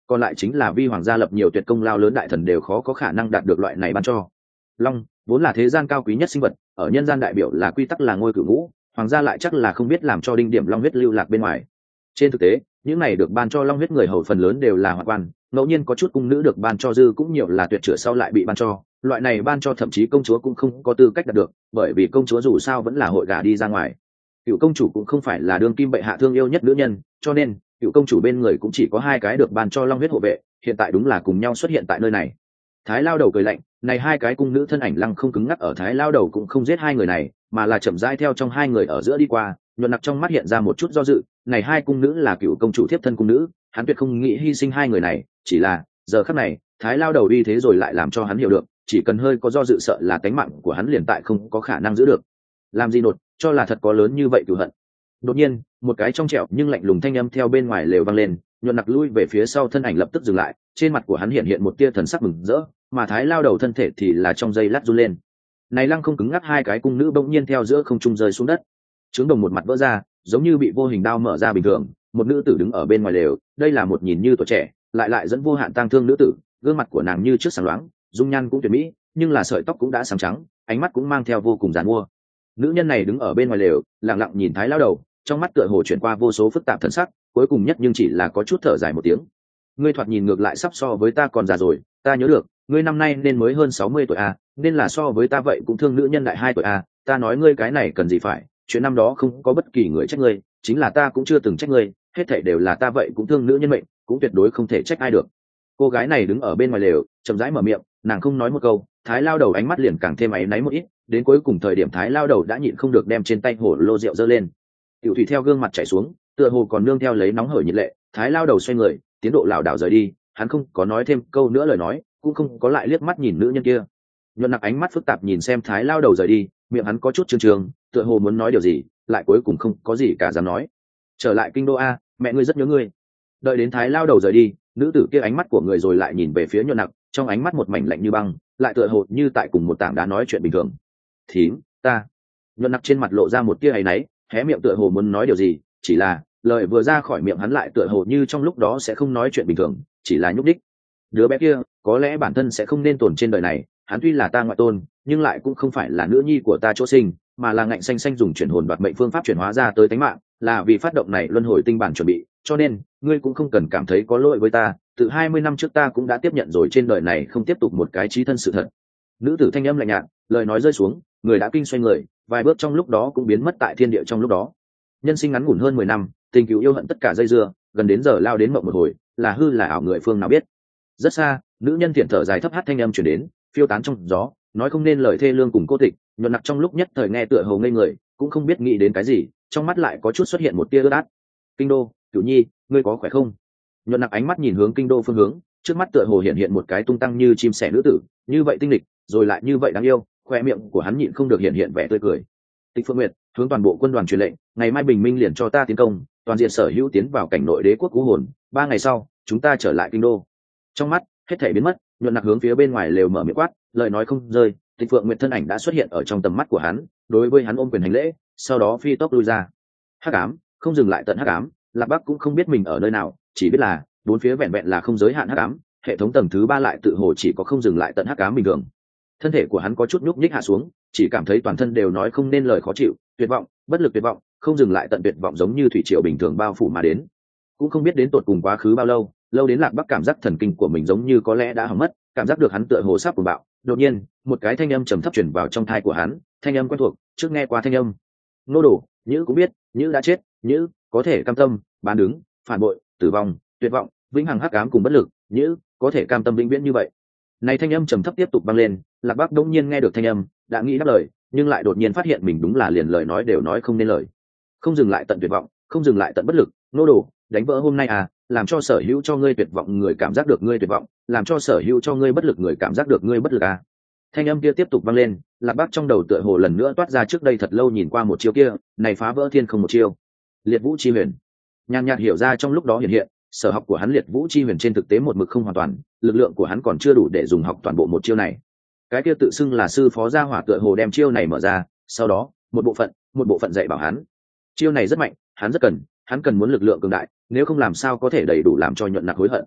còn lại chính là vi hoàng gia lập nhiều tuyệt công lao lớn đại thần đều khó có khả năng đạt được loại này ban cho. Long vốn là thế gian cao quý nhất sinh vật, ở nhân gian đại biểu là quy tắc là ngôi cửu ngũ, hoàng gia lại chắc là không biết làm cho đinh điểm long huyết lưu lạc bên ngoài. Trên thực tế những này được ban cho long huyết người hầu phần lớn đều là hoạn quan, ngẫu nhiên có chút cung nữ được ban cho dư cũng nhiều là tuyệt chữa sau lại bị ban cho, loại này ban cho thậm chí công chúa cũng không có tư cách đạt được, bởi vì công chúa dù sao vẫn là hội gả đi ra ngoài. Cựu công chủ cũng không phải là đương kim bệ hạ thương yêu nhất nữ nhân, cho nên cựu công chủ bên người cũng chỉ có hai cái được ban cho long huyết hộ vệ, hiện tại đúng là cùng nhau xuất hiện tại nơi này. Thái Lao Đầu cười lạnh, này hai cái cung nữ thân ảnh lăng không cứng ngắc ở Thái Lao Đầu cũng không giết hai người này, mà là chậm rãi theo trong hai người ở giữa đi qua, nhuận nặc trong mắt hiện ra một chút do dự, này hai cung nữ là cựu công chủ thiếp thân cung nữ, hắn tuyệt không nghĩ hy sinh hai người này, chỉ là giờ khắc này Thái Lao Đầu uy thế rồi lại làm cho hắn hiểu được, chỉ cần hơi có do dự sợ là tính mạng của hắn liền tại không có khả năng giữ được. Làm gì nột, cho là thật có lớn như vậy cửu hận. Đột nhiên một cái trong trẻo nhưng lạnh lùng thanh âm theo bên ngoài lều vang lên, nhuận nặc lui về phía sau, thân ảnh lập tức dừng lại, trên mặt của hắn hiện hiện một tia thần sắc mừng rỡ, mà Thái Lao Đầu thân thể thì là trong giây lát run lên. Này lăng không cứng ngắc hai cái cung nữ bỗng nhiên theo giữa không trung rơi xuống đất, trứng đồng một mặt vỡ ra, giống như bị vô hình đao mở ra bình thường. Một nữ tử đứng ở bên ngoài lều, đây là một nhìn như tuổi trẻ lại lại dẫn vô hạn tang thương nữ tử, gương mặt của nàng như trước sáng loáng, dung nhan cũng tuyệt mỹ, nhưng là sợi tóc cũng đã sáng trắng, ánh mắt cũng mang theo vô cùng giàn mua. Nữ nhân này đứng ở bên ngoài lều, lặng lặng nhìn Thái Lao Đầu, trong mắt tựa hồ chuyển qua vô số phức tạp thần sắc, cuối cùng nhất nhưng chỉ là có chút thở dài một tiếng. Ngươi thoạt nhìn ngược lại sắp so với ta còn già rồi, ta nhớ được ngươi năm nay nên mới hơn sáu mươi tuổi à, nên là so với ta vậy cũng thương nữ nhân đại hai tuổi à, ta nói ngươi cái này cần gì phải, chuyện năm đó không có bất kỳ người trách ngươi, chính là ta cũng chưa từng trách ngươi, hết thảy đều là ta vậy cũng thương nữ nhân mệnh, cũng tuyệt đối không thể trách ai được. Cô gái này đứng ở bên ngoài lều, chậm rãi mở miệng, nàng không nói một câu, Thái Lao Đầu ánh mắt liền càng thêm áy náy một ít, đến cuối cùng thời điểm Thái Lao Đầu đã nhịn không được đem trên tay hổ lô rượu giơ lên. Tiểu thủy theo gương mặt chảy xuống, tựa hồ còn nương theo lấy nóng hởi nhiệt lệ. Thái Lao Đầu xoay người, tiến độ lảo đảo rời đi, hắn không có nói thêm câu nữa lời nói, cũng không có lại liếc mắt nhìn nữ nhân kia. Nhuận nặc ánh mắt phức tạp nhìn xem Thái Lao Đầu rời đi, miệng hắn có chút trương trương, tựa hồ muốn nói điều gì, lại cuối cùng không có gì cả dám nói. Trở lại kinh đô a, mẹ ngươi rất nhớ ngươi. Đợi đến Thái Lao Đầu rời đi, nữ tử kia ánh mắt của người rồi lại nhìn về phía nhuận nặc, trong ánh mắt một mảnh lạnh như băng, lại tựa hồ như tại cùng một tảng đá nói chuyện bình thường. Thím, ta. Nhuận nặc trên mặt lộ ra một tia áy náy, hé miệng tựa hồ muốn nói điều gì, chỉ là lời vừa ra khỏi miệng hắn lại tựa hồ như trong lúc đó sẽ không nói chuyện bình thường, chỉ là nhúc đích. Đứa bé kia có lẽ bản thân sẽ không nên tồn trên đời này, hắn tuy là ta ngoại tôn nhưng lại cũng không phải là nữ nhi của ta chỗ sinh, mà là ngạnh xanh xanh dùng chuyển hồn đoạt mệnh phương pháp chuyển hóa ra tới tánh mạng, là vì phát động này luân hồi tinh bản chuẩn bị, cho nên ngươi cũng không cần cảm thấy có lỗi với ta, từ hai mươi năm trước ta cũng đã tiếp nhận rồi trên đời này không tiếp tục một cái chí thân sự thật. Nữ tử thanh âm lạnh nhạt, lời nói rơi xuống, người đã kinh xoay người, vài bước trong lúc đó cũng biến mất tại thiên địa trong lúc đó. Nhân sinh ngắn ngủn hơn mười năm, tình cứu yêu hận tất cả dây dưa, gần đến giờ lao đến mộng một hồi, là hư là ảo người phương nào biết. Rất xa, nữ nhân thiện thở dài thấp hát thanh âm truyền đến, phiêu tán trong gió, nói không nên lời thê lương cùng cô tịch. Nhuận nặc trong lúc nhất thời nghe tựa hồ ngây người, cũng không biết nghĩ đến cái gì, trong mắt lại có chút xuất hiện một tia ướt át. Kinh đô, Cửu Nhi, ngươi có khỏe không? Nhuận nặc ánh mắt nhìn hướng kinh đô phương hướng, trước mắt tựa hồ hiện hiện một cái tung tăng như chim sẻ nữ tử, như vậy tinh lịch, rồi lại như vậy đáng yêu, khoe miệng của hắn nhịn không được hiện hiện vẻ tươi cười. Tịch Phượng Nguyệt hướng toàn bộ quân đoàn truyền lệnh, ngày mai bình minh liền cho ta tiến công, toàn diện sở hữu tiến vào cảnh nội đế quốc cú hồn, ba ngày sau chúng ta trở lại kinh đô. Trong mắt hết thảy biến mất, nhuận nặc hướng phía bên ngoài lều mở miệng quát, lời nói không rơi, Tịch Phượng Nguyệt thân ảnh đã xuất hiện ở trong tầm mắt của hắn, đối với hắn ôm quyền hành lễ, sau đó phi tốc lui ra. Hắc ám không dừng lại tận hắc ám, Lạc Bắc cũng không biết mình ở nơi nào, chỉ biết là bốn phía vẹn vẹn là không giới hạn hắc ám, hệ thống tầng thứ ba lại tự hồ chỉ có không dừng lại tận hắc ám bình thường. Thân thể của hắn có chút nhúc nhích hạ xuống, chỉ cảm thấy toàn thân đều nói không nên lời khó chịu, tuyệt vọng, bất lực tuyệt vọng, không dừng lại tận tuyệt vọng giống như thủy triều bình thường bao phủ mà đến. Cũng không biết đến tột cùng quá khứ bao lâu, lâu đến Lạc Bắc cảm giác thần kinh của mình giống như có lẽ đã hỏng mất, cảm giác được hắn tựa hồ sắp cuồng bạo. Đột nhiên, một cái thanh âm trầm thấp truyền vào trong tai của hắn, thanh âm quen thuộc, trước nghe qua thanh âm. Nô đồ, Nhữ cũng biết, Nhữ đã chết, Nhữ có thể cam tâm, bán đứng, phản bội, tử vong, tuyệt vọng, vĩnh hằng hắc ám cùng bất lực, Nhữ có thể cam tâm vĩnh viễn như vậy. Này thanh âm trầm thấp tiếp tục vang lên, Lạc Bắc đống nhiên nghe được thanh âm, đã nghĩ đáp lời, nhưng lại đột nhiên phát hiện mình đúng là liền lời nói đều nói không nên lời. Không dừng lại tận tuyệt vọng, không dừng lại tận bất lực, nô đồ, đánh vỡ hôm nay à, làm cho sở hữu cho ngươi tuyệt vọng người cảm giác được ngươi tuyệt vọng, làm cho sở hữu cho ngươi bất lực người cảm giác được ngươi bất lực à. Thanh âm kia tiếp tục vang lên, Lạc Bắc trong đầu tựa hồ lần nữa toát ra trước đây thật lâu nhìn qua một chiêu kia, này phá vỡ thiên không một chiêu. Liệt Vũ chi huyền. Nhàn nhạt hiểu ra trong lúc đó hiện hiện, sở học của hắn Liệt Vũ chi huyền trên thực tế một mực không hoàn toàn, lực lượng của hắn còn chưa đủ để dùng học toàn bộ một chiêu này. Cái kia tự xưng là sư phó gia hỏa tựa hồ đem chiêu này mở ra, sau đó, một bộ phận, một bộ phận dạy bảo hắn. Chiêu này rất mạnh, hắn rất cần, hắn cần muốn lực lượng cường đại, nếu không làm sao có thể đầy đủ làm cho nhuận nặc hối hận.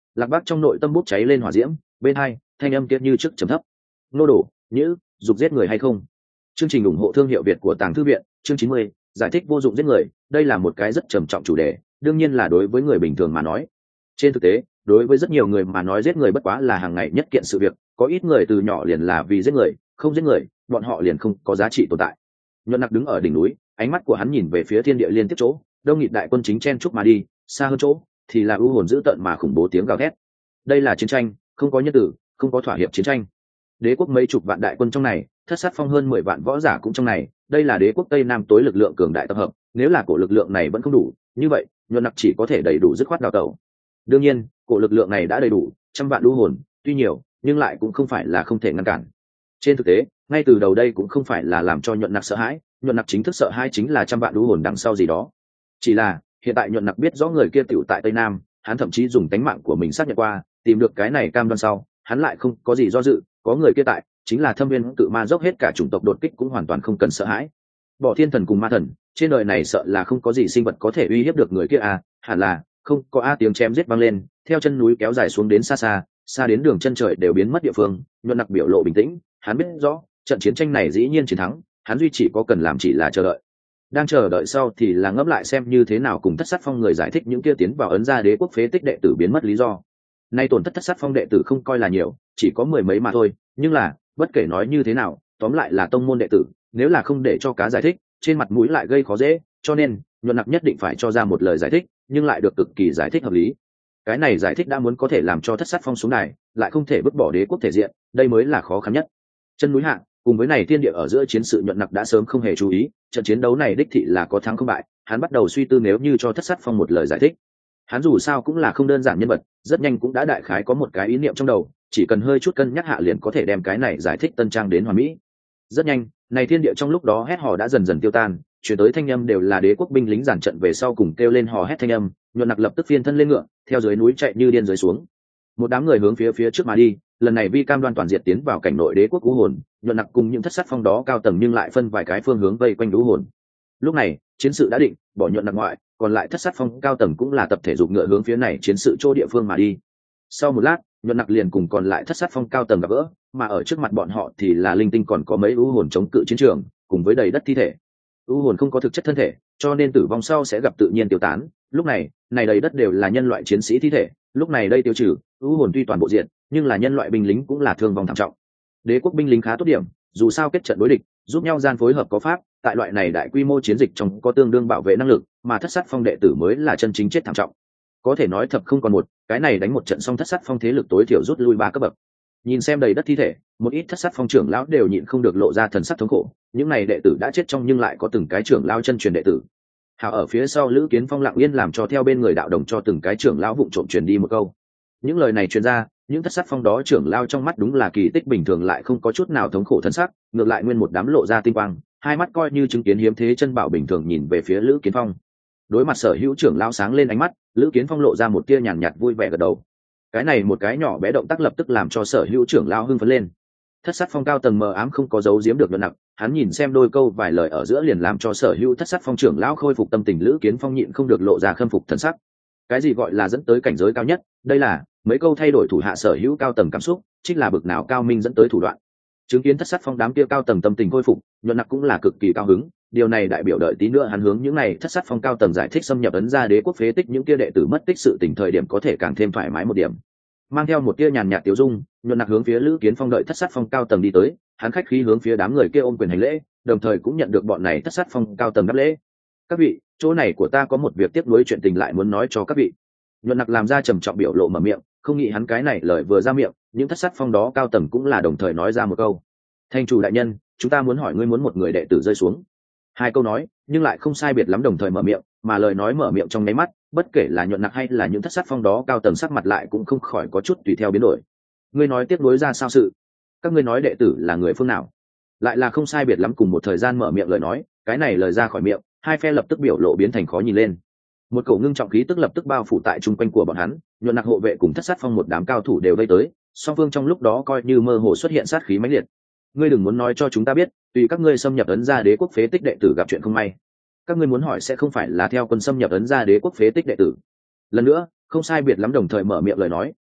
Lạc Bắc trong nội tâm bốc cháy lên hỏa diễm, bên hai thanh âm kia như trước trầm thấp. Nô đổ, nhữ, dục giết người hay không? Chương trình ủng hộ thương hiệu Việt của Tàng Thư viện, chương chín mươi, giải thích vô dụng giết người. Đây là một cái rất trầm trọng chủ đề, đương nhiên là đối với người bình thường mà nói. Trên thực tế, đối với rất nhiều người mà nói giết người bất quá là hàng ngày nhất kiện sự việc, có ít người từ nhỏ liền là vì giết người, không giết người, bọn họ liền không có giá trị tồn tại. Nhuận Nặc đứng ở đỉnh núi, ánh mắt của hắn nhìn về phía thiên địa liên tiếp chỗ, đông nghịt đại quân chính chen chúc mà đi, xa hơn chỗ thì là u hồn dữ tợn mà khủng bố tiếng gào thét. Đây là chiến tranh, không có nhân tử, không có thỏa hiệp chiến tranh. Đế quốc mấy chục vạn đại quân trong này, Thất Sát Phong hơn mười vạn võ giả cũng trong này, đây là đế quốc Tây Nam tối lực lượng cường đại tập hợp, nếu là cổ lực lượng này vẫn không đủ, như vậy, Nhuận Nặc chỉ có thể đầy đủ dứt khoát đào tẩu. Đương nhiên, cổ lực lượng này đã đầy đủ, trăm vạn u hồn, tuy nhiều, nhưng lại cũng không phải là không thể ngăn cản. Trên thực tế, ngay từ đầu đây cũng không phải là làm cho Nhuận Nặc sợ hãi, Nhuận Nặc chính thức sợ hãi chính là trăm vạn u hồn đằng sau gì đó. Chỉ là, hiện tại Nhuận Nặc biết rõ người kia tiểu tại Tây Nam, hắn thậm chí dùng tánh mạng của mình xác nhận qua, tìm được cái này cam đoan sau, hắn lại không có gì do dự, có người kia tại, chính là Thâm Viên Cự Ma dốc hết cả chủng tộc đột kích cũng hoàn toàn không cần sợ hãi. Bỏ thiên thần cùng ma thần, trên đời này sợ là không có gì sinh vật có thể uy hiếp được người kia à, hẳn là không có a. Tiếng chém giết vang lên, theo chân núi kéo dài xuống đến xa xa, xa đến đường chân trời đều biến mất địa phương. Nhuận Nặc biểu lộ bình tĩnh, hắn biết rõ trận chiến tranh này dĩ nhiên chiến thắng, hắn duy chỉ có cần làm chỉ là chờ đợi. Đang chờ đợi sau thì là ngẫm lại xem như thế nào cùng Thất Sát Phong người giải thích những kia tiến vào ấn gia đế quốc phế tích đệ tử biến mất lý do. Nay tổn thất Thất Sát Phong đệ tử không coi là nhiều, chỉ có mười mấy mà thôi, nhưng là bất kể nói như thế nào, tóm lại là tông môn đệ tử, nếu là không để cho cá giải thích, trên mặt mũi lại gây khó dễ, cho nên Nhuận Nặc nhất định phải cho ra một lời giải thích, nhưng lại được cực kỳ giải thích hợp lý. Cái này giải thích đã muốn có thể làm cho Thất Sát Phong xuống này, lại không thể vứt bỏ đế quốc thể diện, đây mới là khó khăn nhất. Chân núi hạ, cùng với này thiên địa ở giữa chiến sự Nhuận Nặc đã sớm không hề chú ý, trận chiến đấu này đích thị là có thắng không bại, hắn bắt đầu suy tư nếu như cho Thất Sát Phong một lời giải thích. Hắn dù sao cũng là không đơn giản nhân vật, rất nhanh cũng đã đại khái có một cái ý niệm trong đầu, chỉ cần hơi chút cân nhắc hạ liền có thể đem cái này giải thích tân trang đến hoàn mỹ. Rất nhanh, này thiên địa trong lúc đó hét hò đã dần dần tiêu tan, chuyển tới thanh âm đều là đế quốc binh lính giàn trận về sau cùng kêu lên hò hét thanh âm. Nhuận Nặc lập tức phiên thân lên ngựa, theo dưới núi chạy như điên dưới xuống. Một đám người hướng phía phía trước mà đi, lần này vi cam đoan toàn diệt tiến vào cảnh nội đế quốc u hồn. Nhuận Nặc cùng những Thất Sát Phong đó cao tầng nhưng lại phân vài cái phương hướng vây quanh u hồn. Lúc này, chiến sự đã định, bỏ Nhuận Nặc ngoại, còn lại Thất Sát Phong cao tầng cũng là tập thể dục ngựa hướng phía này chiến sự chỗ địa phương mà đi. Sau một lát, Nhuận Nặc liền cùng còn lại Thất Sát Phong cao tầng gặp gỡ, mà ở trước mặt bọn họ thì là linh tinh còn có mấy u hồn chống cự chiến trường, cùng với đầy đất thi thể. U hồn không có thực chất thân thể, cho nên tử vong sau sẽ gặp tự nhiên tiêu tán. Lúc này, này đầy đất đều là nhân loại chiến sĩ thi thể, lúc này đây tiêu trừ, u hồn tuy toàn bộ diện, nhưng là nhân loại binh lính cũng là thương vong thảm trọng. Đế quốc binh lính khá tốt điểm, dù sao kết trận đối địch, giúp nhau gian phối hợp có pháp, tại loại này đại quy mô chiến dịch trong có tương đương bảo vệ năng lực, mà Thất Sát Phong đệ tử mới là chân chính chết thảm trọng. Có thể nói thập không còn một, cái này đánh một trận xong Thất Sát Phong thế lực tối thiểu rút lui ba cấp bậc. Nhìn xem đầy đất thi thể, một ít Thất Sát Phong trưởng lão đều nhịn không được lộ ra thần sắc thống khổ, những này đệ tử đã chết trong nhưng lại có từng cái trưởng lão chân truyền đệ tử. Hào ở phía sau Lữ Kiến Phong lặng yên làm cho theo bên người đạo đồng cho từng cái trưởng lão vụng trộm truyền đi một câu. Những lời này truyền ra, những Thất Sát Phong đó trưởng lão trong mắt đúng là kỳ tích bình thường lại không có chút nào thống khổ thần sắc, ngược lại nguyên một đám lộ ra tinh quang, hai mắt coi như chứng kiến hiếm thế chân bảo bình thường nhìn về phía Lữ Kiến Phong. Đối mặt sở hữu trưởng lão sáng lên ánh mắt, Lữ Kiến Phong lộ ra một tia nhàn nhạt vui vẻ gật đầu. Cái này một cái nhỏ bé động tác lập tức làm cho sở hữu trưởng lão hưng phấn lên. Thất Sát Phong cao tầng mờ ám không có giấu giếm được Nhuận Nặc, hắn nhìn xem đôi câu vài lời ở giữa liền làm cho sở hữu Thất Sát Phong trưởng lão khôi phục tâm tình. Lữ Kiến Phong nhịn không được lộ ra khâm phục thần sắc. Cái gì gọi là dẫn tới cảnh giới cao nhất, đây là mấy câu thay đổi thủ hạ sở hữu cao tầng cảm xúc, chính là bực nào cao minh dẫn tới thủ đoạn. Chứng kiến Thất Sát Phong đám kia cao tầng tâm tình khôi phục, Nhuận Nặc cũng là cực kỳ cao hứng, điều này đại biểu đợi tí nữa hắn hướng những này Thất Sát Phong cao tầng giải thích xâm nhập ấn gia đế quốc phế tích những kia đệ tử mất tích sự tình thời điểm có thể càng thêm thoải mái một điểm. Mang theo một tia nhàn nhạt tiêu dung, Nhuận Nặc hướng phía Lữ Kiến Phong đợi Thất Sát Phong cao tầng đi tới, hắn khách khí hướng phía đám người kia ôm quyền hành lễ, đồng thời cũng nhận được bọn này Thất Sát Phong cao tầng đáp lễ. Các vị, chỗ này của ta có một việc tiếp nối chuyện tình lại muốn nói cho các vị. Nhuận Nặc làm ra trầm trọng biểu lộ mở miệng, không nghĩ hắn cái này lời vừa ra miệng, những Thất Sát Phong đó cao tầng cũng là đồng thời nói ra một câu. Thành chủ đại nhân, chúng ta muốn hỏi ngươi muốn một người đệ tử rơi xuống. Hai câu nói, nhưng lại không sai biệt lắm đồng thời mở miệng, mà lời nói mở miệng trong nháy mắt, bất kể là Nhuận Nặc hay là những Thất Sát Phong đó cao tầng sắc mặt lại cũng không khỏi có chút tùy theo biến đổi. Ngươi nói tiếp nối ra sao sự? Các ngươi nói đệ tử là người phương nào? Lại là không sai biệt lắm cùng một thời gian mở miệng lời nói, cái này lời ra khỏi miệng, hai phe lập tức biểu lộ biến thành khó nhìn lên. Một cổ ngưng trọng khí tức lập tức bao phủ tại trung quanh của bọn hắn, Nhuận Nặc hộ vệ cùng Thất Sát Phong một đám cao thủ đều vây tới, song phương trong lúc đó coi như mơ hồ xuất hiện sát khí mãnh liệt. Ngươi đừng muốn nói cho chúng ta biết, tùy các ngươi xâm nhập ấn gia đế quốc phế tích đệ tử gặp chuyện không may. Các ngươi muốn hỏi sẽ không phải là theo quân xâm nhập ấn gia đế quốc phế tích đệ tử. Lần nữa, không sai biệt lắm đồng thời mở miệng lời nói,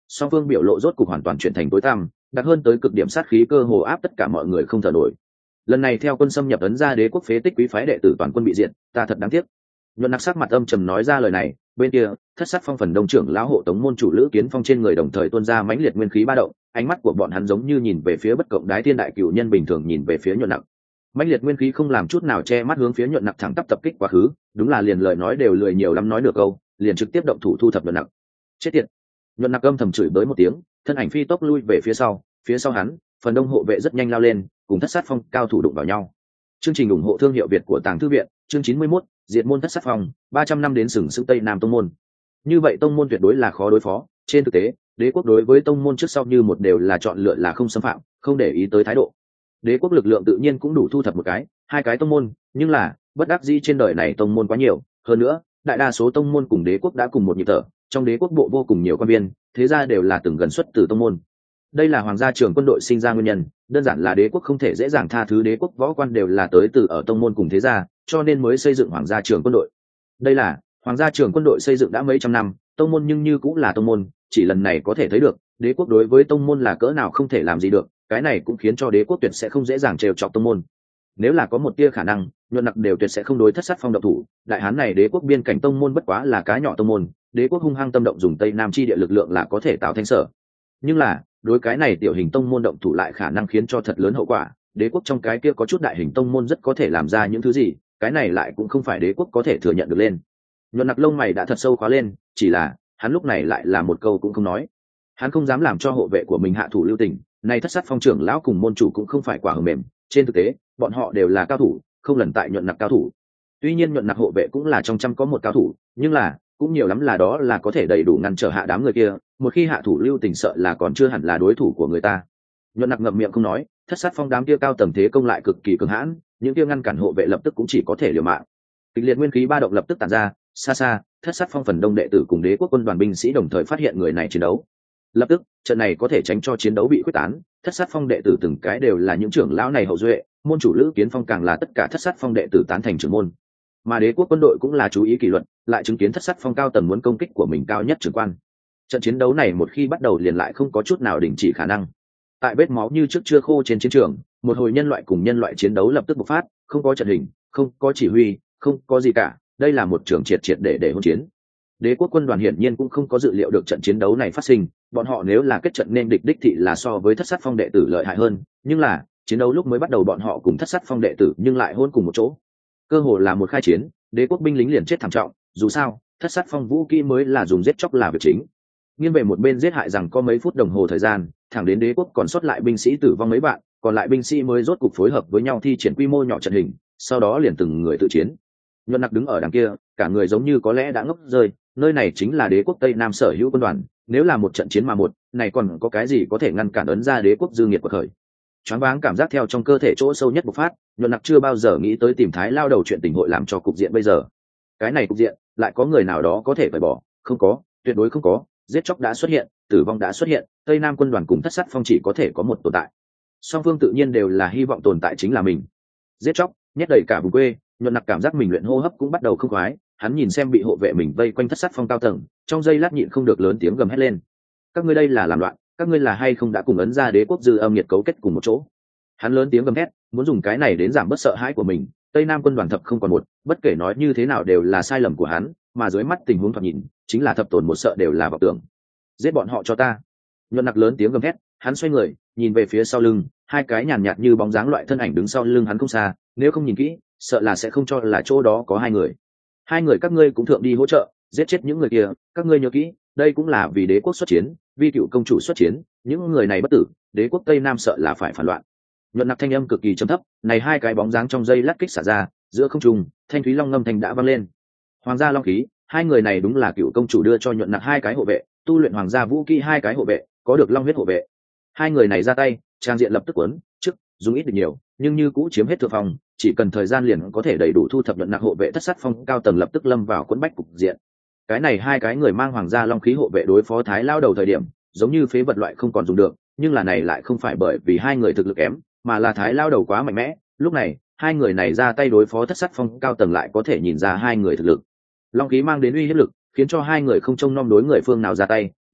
song phương biểu lộ rốt cục hoàn toàn chuyển thành tối tăm, đặc hơn tới cực điểm sát khí cơ hồ áp tất cả mọi người không thở nổi. Lần này theo quân xâm nhập ấn ra đế quốc phế tích quý phái đệ tử toàn quân bị diệt, ta thật đáng tiếc. Nhuận Nặc sắc mặt âm trầm nói ra lời này, bên kia thất sát phong phần đông trưởng lão hộ tống môn chủ Lữ Kiến Phong trên người đồng thời tuôn ra mãnh liệt nguyên khí ba động, ánh mắt của bọn hắn giống như nhìn về phía bất cộng đái thiên đại cửu nhân bình thường nhìn về phía Nhuận Nặc. Mãnh liệt nguyên khí không làm chút nào che mắt hướng phía Nhuận Nặc thẳng tắp tập kích quá khứ, đúng là liền lời nói đều lười nhiều lắm nói được câu, liền trực tiếp động thủ thu thập Nhuận Nặc. Chết tiệt. Nhuận Nặc âm thầm chửi bới một tiếng, thân ảnh phi tốc lui về phía sau, phía sau hắn, phần đông hộ vệ rất nhanh lao lên, cùng thất sát phong cao thủ đụng vào nhau. Chương trình ủng hộ thương hiệu Việt của Tàng Thư viện, chương chín mươi mốt, diệt môn thất sát phong, ba trăm năm đến sừng sững Tây Nam tông môn. Như vậy tông môn tuyệt đối là khó đối phó, trên thực tế, đế quốc đối với tông môn trước sau như một đều là chọn lựa là không xâm phạm, không để ý tới thái độ. Đế quốc lực lượng tự nhiên cũng đủ thu thập một cái, hai cái tông môn, nhưng là, bất đắc dĩ trên đời này tông môn quá nhiều, hơn nữa, đại đa số tông môn cùng đế quốc đã cùng một nhịp thở, trong đế quốc bộ vô cùng nhiều quan viên, thế ra đều là từng gần xuất từ tông môn. Đây là hoàng gia trưởng quân đội sinh ra nguyên nhân, đơn giản là đế quốc không thể dễ dàng tha thứ đế quốc võ quan đều là tới từ ở tông môn cùng thế gia, cho nên mới xây dựng hoàng gia trưởng quân đội. Đây là hoàng gia trưởng quân đội xây dựng đã mấy trăm năm, tông môn nhưng như cũng là tông môn, chỉ lần này có thể thấy được đế quốc đối với tông môn là cỡ nào không thể làm gì được, cái này cũng khiến cho đế quốc tuyệt sẽ không dễ dàng trêu chọc tông môn. Nếu là có một tia khả năng, Nhuận Nặc đều tuyệt sẽ không đối thất sát phong động thủ, đại hán này đế quốc biên cảnh tông môn bất quá là cá nhỏ tông môn, đế quốc hung hăng tâm động dùng tây nam chi địa lực lượng là có thể tạo thành sở. Nhưng là, đối cái này tiểu hình tông môn động thủ lại khả năng khiến cho thật lớn hậu quả, đế quốc trong cái kia có chút đại hình tông môn rất có thể làm ra những thứ gì, cái này lại cũng không phải đế quốc có thể thừa nhận được lên. Nhuận Nặc lông mày đã thật sâu khóa lên, chỉ là hắn lúc này lại là một câu cũng không nói. Hắn không dám làm cho hộ vệ của mình hạ thủ lưu tình, nay thất sát phong trưởng lão cùng môn chủ cũng không phải quả hờ mềm, trên thực tế bọn họ đều là cao thủ, không lần tại Nhuận Nặc cao thủ. Tuy nhiên Nhuận Nặc hộ vệ cũng là trong trăm có một cao thủ, nhưng là cũng nhiều lắm là đó là có thể đầy đủ ngăn trở hạ đám người kia, một khi hạ thủ lưu tình sợ là còn chưa hẳn là đối thủ của người ta. Nhuận Nặc ngậm miệng không nói, thất sát phong đám kia cao tầng thế công lại cực kỳ cường hãn, những kia ngăn cản hộ vệ lập tức cũng chỉ có thể liều mạng. Kịch liệt nguyên khí ba động lập tức tản ra, xa xa thất sát phong phần đông đệ tử cùng đế quốc quân đoàn binh sĩ đồng thời phát hiện người này chiến đấu. Lập tức trận này có thể tránh cho chiến đấu bị quyết tán, thất sát phong đệ tử từng cái đều là những trưởng lão này hậu duệ, môn chủ Lữ Kiến Phong càng là tất cả thất sát phong đệ tử tán thành trưởng môn. Mà đế quốc quân đội cũng là chú ý kỷ luật, lại chứng kiến thất sát phong cao tầng muốn công kích của mình cao nhất trưởng quan. Trận chiến đấu này một khi bắt đầu liền lại không có chút nào đình chỉ khả năng. Tại vết máu như trước chưa khô trên chiến trường, một hồi nhân loại cùng nhân loại chiến đấu lập tức bộc phát, không có trận hình, không có chỉ huy, không có gì cả, đây là một trường triệt triệt để để hỗn chiến. Đế quốc quân đoàn hiển nhiên cũng không có dự liệu được trận chiến đấu này phát sinh, bọn họ nếu là kết trận nên địch đích thị là so với thất sát phong đệ tử lợi hại hơn, nhưng là chiến đấu lúc mới bắt đầu bọn họ cùng thất sát phong đệ tử nhưng lại hôn cùng một chỗ, cơ hồ là một khai chiến, đế quốc binh lính liền chết thảm trọng, dù sao thất sát phong vũ kỹ mới là dùng giết chóc là việc chính. Nghiêng về một bên giết hại rằng có mấy phút đồng hồ thời gian, thẳng đến đế quốc còn sót lại binh sĩ tử vong mấy bạn, còn lại binh sĩ mới rốt cục phối hợp với nhau thi triển quy mô nhỏ trận hình, sau đó liền từng người tự chiến. Nhuận Nặc đứng ở đằng kia, cả người giống như có lẽ đã ngốc rơi, nơi này chính là đế quốc Tây Nam sở hữu quân đoàn, nếu là một trận chiến mà một, này còn có cái gì có thể ngăn cản ấn ra đế quốc dư nghiệt của khởi. Choáng váng cảm giác theo trong cơ thể chỗ sâu nhất bộc phát, Nhuận Nặc chưa bao giờ nghĩ tới tìm Thái lao đầu chuyện tình hội làm cho cục diện bây giờ. Cái này cục diện, lại có người nào đó có thể phải bỏ, không có, tuyệt đối không có, giết chóc đã xuất hiện, tử vong đã xuất hiện, Tây Nam quân đoàn cùng thất sát phong chỉ có thể có một tồn tại. Song phương tự nhiên đều là hy vọng tồn tại chính là mình. Giết chóc, nhét đầy cả vùng quê, Nhuận Nặc cảm giác mình luyện hô hấp cũng bắt đầu không khoái, hắn nhìn xem bị hộ vệ mình vây quanh thất sát phong cao tầng, trong giây lát nhịn không được lớn tiếng gầm hét lên. Các ngươi đây là làm loạn, các ngươi là hay không đã cùng ấn ra đế quốc dư âm nhiệt cấu kết cùng một chỗ. Hắn lớn tiếng gầm hét, muốn dùng cái này đến giảm bớt sợ hãi của mình. Tây Nam quân đoàn thập không còn một, bất kể nói như thế nào đều là sai lầm của hắn, mà dưới mắt tình huống thoạt nhìn, chính là thập tổn một sợ đều là vọng tưởng. Giết bọn họ cho ta. Nhuận Nặc lớn tiếng gầm hét, hắn xoay người, nhìn về phía sau lưng, hai cái nhàn nhạt như bóng dáng loại thân ảnh đứng sau lưng hắn không xa, nếu không nhìn kỹ, sợ là sẽ không cho là chỗ đó có hai người. Hai người các ngươi cũng thượng đi hỗ trợ, giết chết những người kia, các ngươi nhớ kỹ, đây cũng là vì đế quốc xuất chiến, vì cựu công chủ xuất chiến, những người này bất tử, đế quốc Tây Nam sợ là phải phản loạn. Nhuận Nặc thanh âm cực kỳ trầm thấp, này hai cái bóng dáng trong dây lát kích xả ra, giữa không trung, thanh thúy long ngâm thanh đã vang lên. Hoàng gia long khí, hai người này đúng là cựu công chủ đưa cho Nhuận Nặc hai cái hộ vệ, tu luyện hoàng gia vũ kỹ hai cái hộ vệ, có được long huyết hộ vệ. Hai người này ra tay, trang diện lập tức quấn, trước dùng ít được nhiều, nhưng như cũ chiếm hết thượng phong, chỉ cần thời gian liền có thể đầy đủ thu thập Nhuận Nặc hộ vệ thất sát phong cao tầng lập tức lâm vào quấn bách cục diện. Cái này hai cái người mang hoàng gia long khí hộ vệ đối phó Thái lao đầu thời điểm, giống như phế vật loại không còn dùng được, nhưng là này lại không phải bởi vì hai người thực lực kém, mà là Thái lao đầu quá mạnh mẽ. Lúc này hai người này ra tay đối phó thất sát phong cao tầng lại có thể nhìn ra hai người thực lực. Long khí mang đến uy hiếp lực, khiến cho hai người không trông nom đối người phương nào ra tay,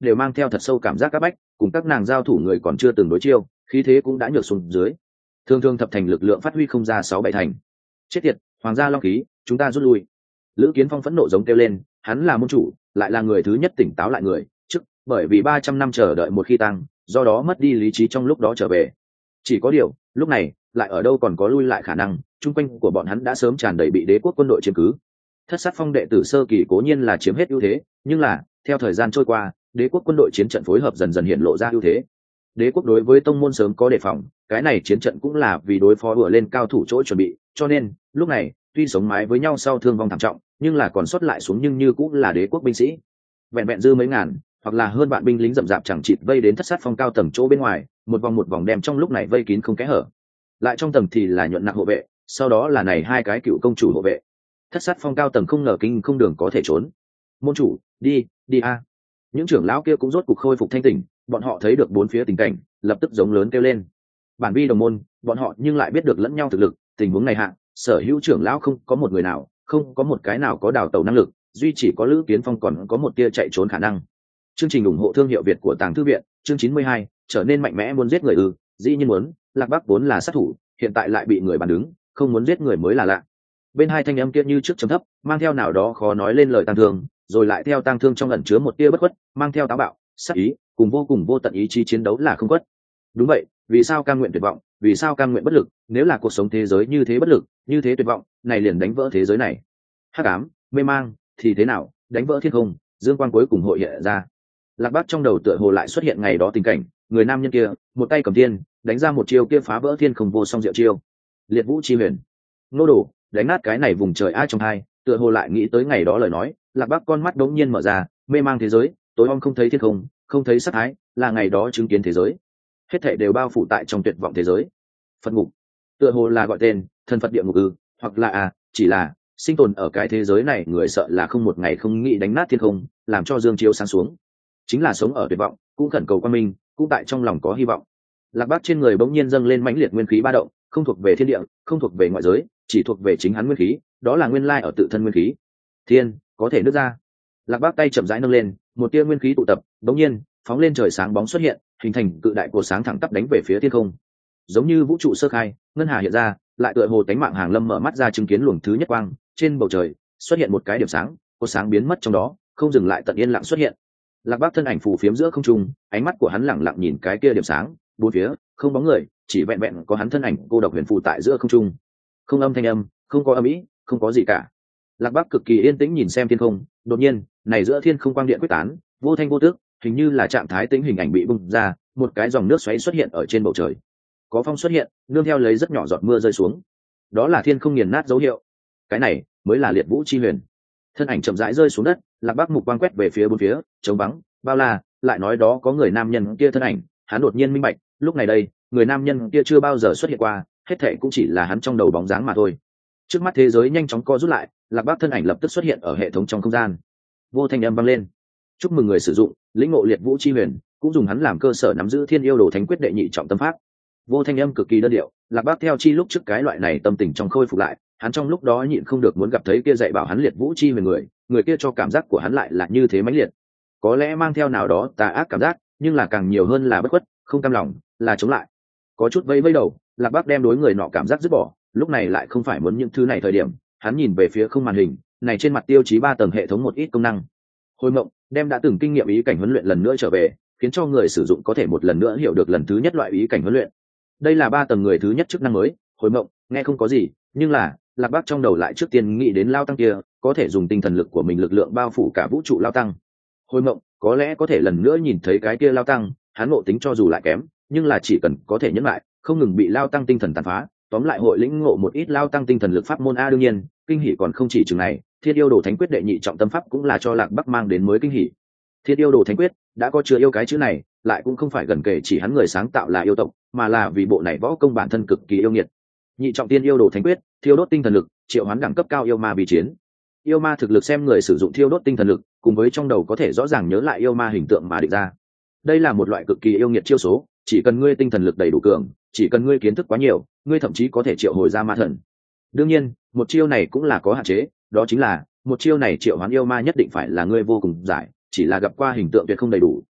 đều mang theo thật sâu cảm giác áp bách, cùng các nàng giao thủ người còn chưa từng đối chiêu, khí thế cũng đã nhược xuống dưới, thường thường thập thành lực lượng phát huy không ra sáu bảy thành. Chết tiệt, hoàng gia long khí, chúng ta rút lui. Lữ Kiến Phong phẫn nộ giống kêu lên, hắn là môn chủ, lại là người thứ nhất tỉnh táo lại người trước, bởi vì ba trăm năm chờ đợi một khi tăng, do đó mất đi lý trí trong lúc đó trở về. Chỉ có điều, lúc này lại ở đâu còn có lui lại khả năng, chung quanh của bọn hắn đã sớm tràn đầy bị đế quốc quân đội chiếm cứ. Thất sát phong đệ tử sơ kỳ cố nhiên là chiếm hết ưu thế, nhưng là theo thời gian trôi qua, đế quốc quân đội chiến trận phối hợp dần dần hiện lộ ra ưu thế. Đế quốc đối với tông môn sớm có đề phòng, cái này chiến trận cũng là vì đối phó vừa lên cao thủ chỗ chuẩn bị, cho nên lúc này tuy sống mái với nhau sau thương vong thảm trọng, nhưng là còn sót lại xuống nhưng như cũng là đế quốc binh sĩ, vẹn vẹn dư mấy ngàn hoặc là hơn bạn binh lính rậm rạp chẳng chịt vây đến thất sát phong cao tầng chỗ bên ngoài, một vòng một vòng đem trong lúc này vây kín không kẽ hở. Lại trong tầng thì là nhuận nặc hộ vệ, sau đó là này hai cái cựu công chủ hộ vệ. Thất sát phong cao tầng không ngờ kinh không đường có thể trốn. Môn chủ, đi đi a. Những trưởng lão kia cũng rốt cục khôi phục thanh tỉnh, bọn họ thấy được bốn phía tình cảnh, lập tức giống lớn kêu lên. Bản vi đồng môn, bọn họ nhưng lại biết được lẫn nhau thực lực, tình huống này hạ, sở hữu trưởng lão không có một người nào, không có một cái nào có đào tẩu năng lực, duy chỉ có Lữ Kiến Phong còn có một tia chạy trốn khả năng. Chương trình ủng hộ thương hiệu Việt của Tàng Thư viện, chương chín mươi hai, trở nên mạnh mẽ muốn giết người ư? Dĩ nhiên muốn, Lạc Bắc vốn là sát thủ, hiện tại lại bị người bàn đứng, không muốn giết người mới là lạ. Bên hai thanh âm kia như trước trầm thấp, mang theo nào đó khó nói lên lời tang thương, rồi lại theo tang thương trong ẩn chứa một tia bất khuất, mang theo táo bạo, sát ý, cùng vô cùng vô tận ý chí chiến đấu là không quất. Đúng vậy, vì sao cam nguyện tuyệt vọng, vì sao cam nguyện bất lực, nếu là cuộc sống thế giới như thế bất lực, như thế tuyệt vọng, này liền đánh vỡ thế giới này. Hắc ám, mê mang, thì thế nào, đánh vỡ thiên không, dương quang cuối cùng hội hiện ra. Lạc Bắc trong đầu tựa hồ lại xuất hiện ngày đó tình cảnh, người nam nhân kia, một tay cầm tiên, đánh ra một chiêu kia phá vỡ thiên không vô song diệu chiêu. Liệt Vũ chi huyền. Nô đồ, đánh nát cái này vùng trời ai trong hai, tựa hồ lại nghĩ tới ngày đó lời nói, Lạc Bắc con mắt đống nhiên mở ra, mê mang thế giới, tối om không thấy thiên không, không thấy sắc thái, là ngày đó chứng kiến thế giới. Hết thảy đều bao phủ tại trong tuyệt vọng thế giới. Phật ngục, tựa hồ là gọi tên, thần Phật địa ngục ư, hoặc là à, chỉ là sinh tồn ở cái thế giới này người sợ là không một ngày không nghĩ đánh nát thiên không, làm cho dương chiếu sáng xuống. Chính là sống ở tuyệt vọng, cũng khẩn cầu quang minh, cũng tại trong lòng có hy vọng. Lạc Bắc trên người bỗng nhiên dâng lên mãnh liệt nguyên khí ba động, không thuộc về thiên địa, không thuộc về ngoại giới, chỉ thuộc về chính hắn nguyên khí, đó là nguyên lai ở tự thân nguyên khí. Thiên có thể nứt ra. Lạc Bắc tay chậm rãi nâng lên, một tia nguyên khí tụ tập, bỗng nhiên phóng lên trời, sáng bóng xuất hiện, hình thành cự đại cột sáng thẳng tắp đánh về phía thiên không. Giống như vũ trụ sơ khai, ngân hà hiện ra, lại tựa hồ tánh mạng hàng lâm mở mắt ra chứng kiến luồng thứ nhất quang, trên bầu trời xuất hiện một cái điểm sáng, cột sáng biến mất trong đó, không dừng lại, tận yên lặng xuất hiện. Lạc Bắc thân ảnh phù phiếm giữa không trung, ánh mắt của hắn lẳng lặng nhìn cái kia điểm sáng, bốn phía không bóng người, chỉ vẹn vẹn có hắn thân ảnh cô độc huyền phù tại giữa không trung. Không âm thanh âm, không có âm ý, không có gì cả. Lạc Bắc cực kỳ yên tĩnh nhìn xem thiên không, đột nhiên, này giữa thiên không quang điện quyết tán, vô thanh vô tức, hình như là trạng thái tĩnh hình ảnh bị bung ra, một cái dòng nước xoáy xuất hiện ở trên bầu trời. Có phong xuất hiện, nương theo lấy rất nhỏ giọt mưa rơi xuống. Đó là thiên không nghiền nát dấu hiệu. Cái này mới là Liệt Vũ chi huyền. Thân ảnh chậm rãi rơi xuống đất, Lạc Bắc mục quang quét về phía bốn phía, trống vắng, bao la, lại nói đó có người nam nhân kia thân ảnh, hắn đột nhiên minh bạch, lúc này đây, người nam nhân kia chưa bao giờ xuất hiện qua, hết thảy cũng chỉ là hắn trong đầu bóng dáng mà thôi. Trước mắt thế giới nhanh chóng co rút lại, Lạc Bắc thân ảnh lập tức xuất hiện ở hệ thống trong không gian. Vô thanh âm vang lên. Chúc mừng người sử dụng, lĩnh ngộ Liệt Vũ chi huyền, cũng dùng hắn làm cơ sở nắm giữ Thiên Yêu Đồ Thánh Quyết đệ nhị trọng tâm pháp. Vô thanh âm cực kỳ đơn điệu, Lạc Bắc theo chi lúc trước cái loại này tâm tình trong khôi phục lại, hắn trong lúc đó nhịn không được muốn gặp thấy kia dạy bảo hắn Liệt Vũ chi huyền người, người kia cho cảm giác của hắn lại là như thế mãnh liệt. Có lẽ mang theo nào đó tà ác cảm giác, nhưng là càng nhiều hơn là bất khuất, không cam lòng, là chống lại. Có chút vây vây đầu, Lạc Bắc đem đối người nọ cảm giác dứt bỏ, lúc này lại không phải muốn những thứ này thời điểm, hắn nhìn về phía không màn hình, này trên mặt tiêu chí ba tầng hệ thống một ít công năng. Hồi mộng, đem đã từng kinh nghiệm ý cảnh huấn luyện lần nữa trở về, khiến cho người sử dụng có thể một lần nữa hiểu được lần thứ nhất loại ý cảnh huấn luyện. Đây là ba tầng người thứ nhất chức năng mới. Hồi mộng, nghe không có gì, nhưng là Lạc Bắc trong đầu lại trước tiên nghĩ đến lao tăng kia, có thể dùng tinh thần lực của mình lực lượng bao phủ cả vũ trụ lao tăng. Hồi mộng, có lẽ có thể lần nữa nhìn thấy cái kia lao tăng, hắn ngộ tính cho dù lại kém, nhưng là chỉ cần có thể nhẫn lại, không ngừng bị lao tăng tinh thần tàn phá, tóm lại hội lĩnh ngộ một ít lao tăng tinh thần lực pháp môn a. Đương nhiên, kinh hỉ còn không chỉ chừng này, Thiên Yêu Đồ Thánh Quyết đệ nhị trọng tâm pháp cũng là cho Lạc Bắc mang đến mới kinh hỉ. Thiên Yêu Đồ Thánh Quyết đã có chứa yêu cái chữ này, lại cũng không phải gần kể chỉ hắn người sáng tạo là yêu tộc, mà là vì bộ này võ công bản thân cực kỳ yêu nghiệt. Nhị trọng Thiên Yêu Đồ Thánh Quyết, thiêu đốt tinh thần lực, triệu hoán đẳng cấp cao yêu ma vì chiến. Yêu ma thực lực xem người sử dụng thiêu đốt tinh thần lực, cùng với trong đầu có thể rõ ràng nhớ lại yêu ma hình tượng mà định ra. Đây là một loại cực kỳ yêu nghiệt chiêu số, chỉ cần ngươi tinh thần lực đầy đủ cường, chỉ cần ngươi kiến thức quá nhiều, ngươi thậm chí có thể triệu hồi ra ma thần. Đương nhiên, một chiêu này cũng là có hạn chế, đó chính là một chiêu này triệu hoán yêu ma nhất định phải là ngươi vô cùng giải, chỉ là gặp qua hình tượng tuyệt không đầy đủ,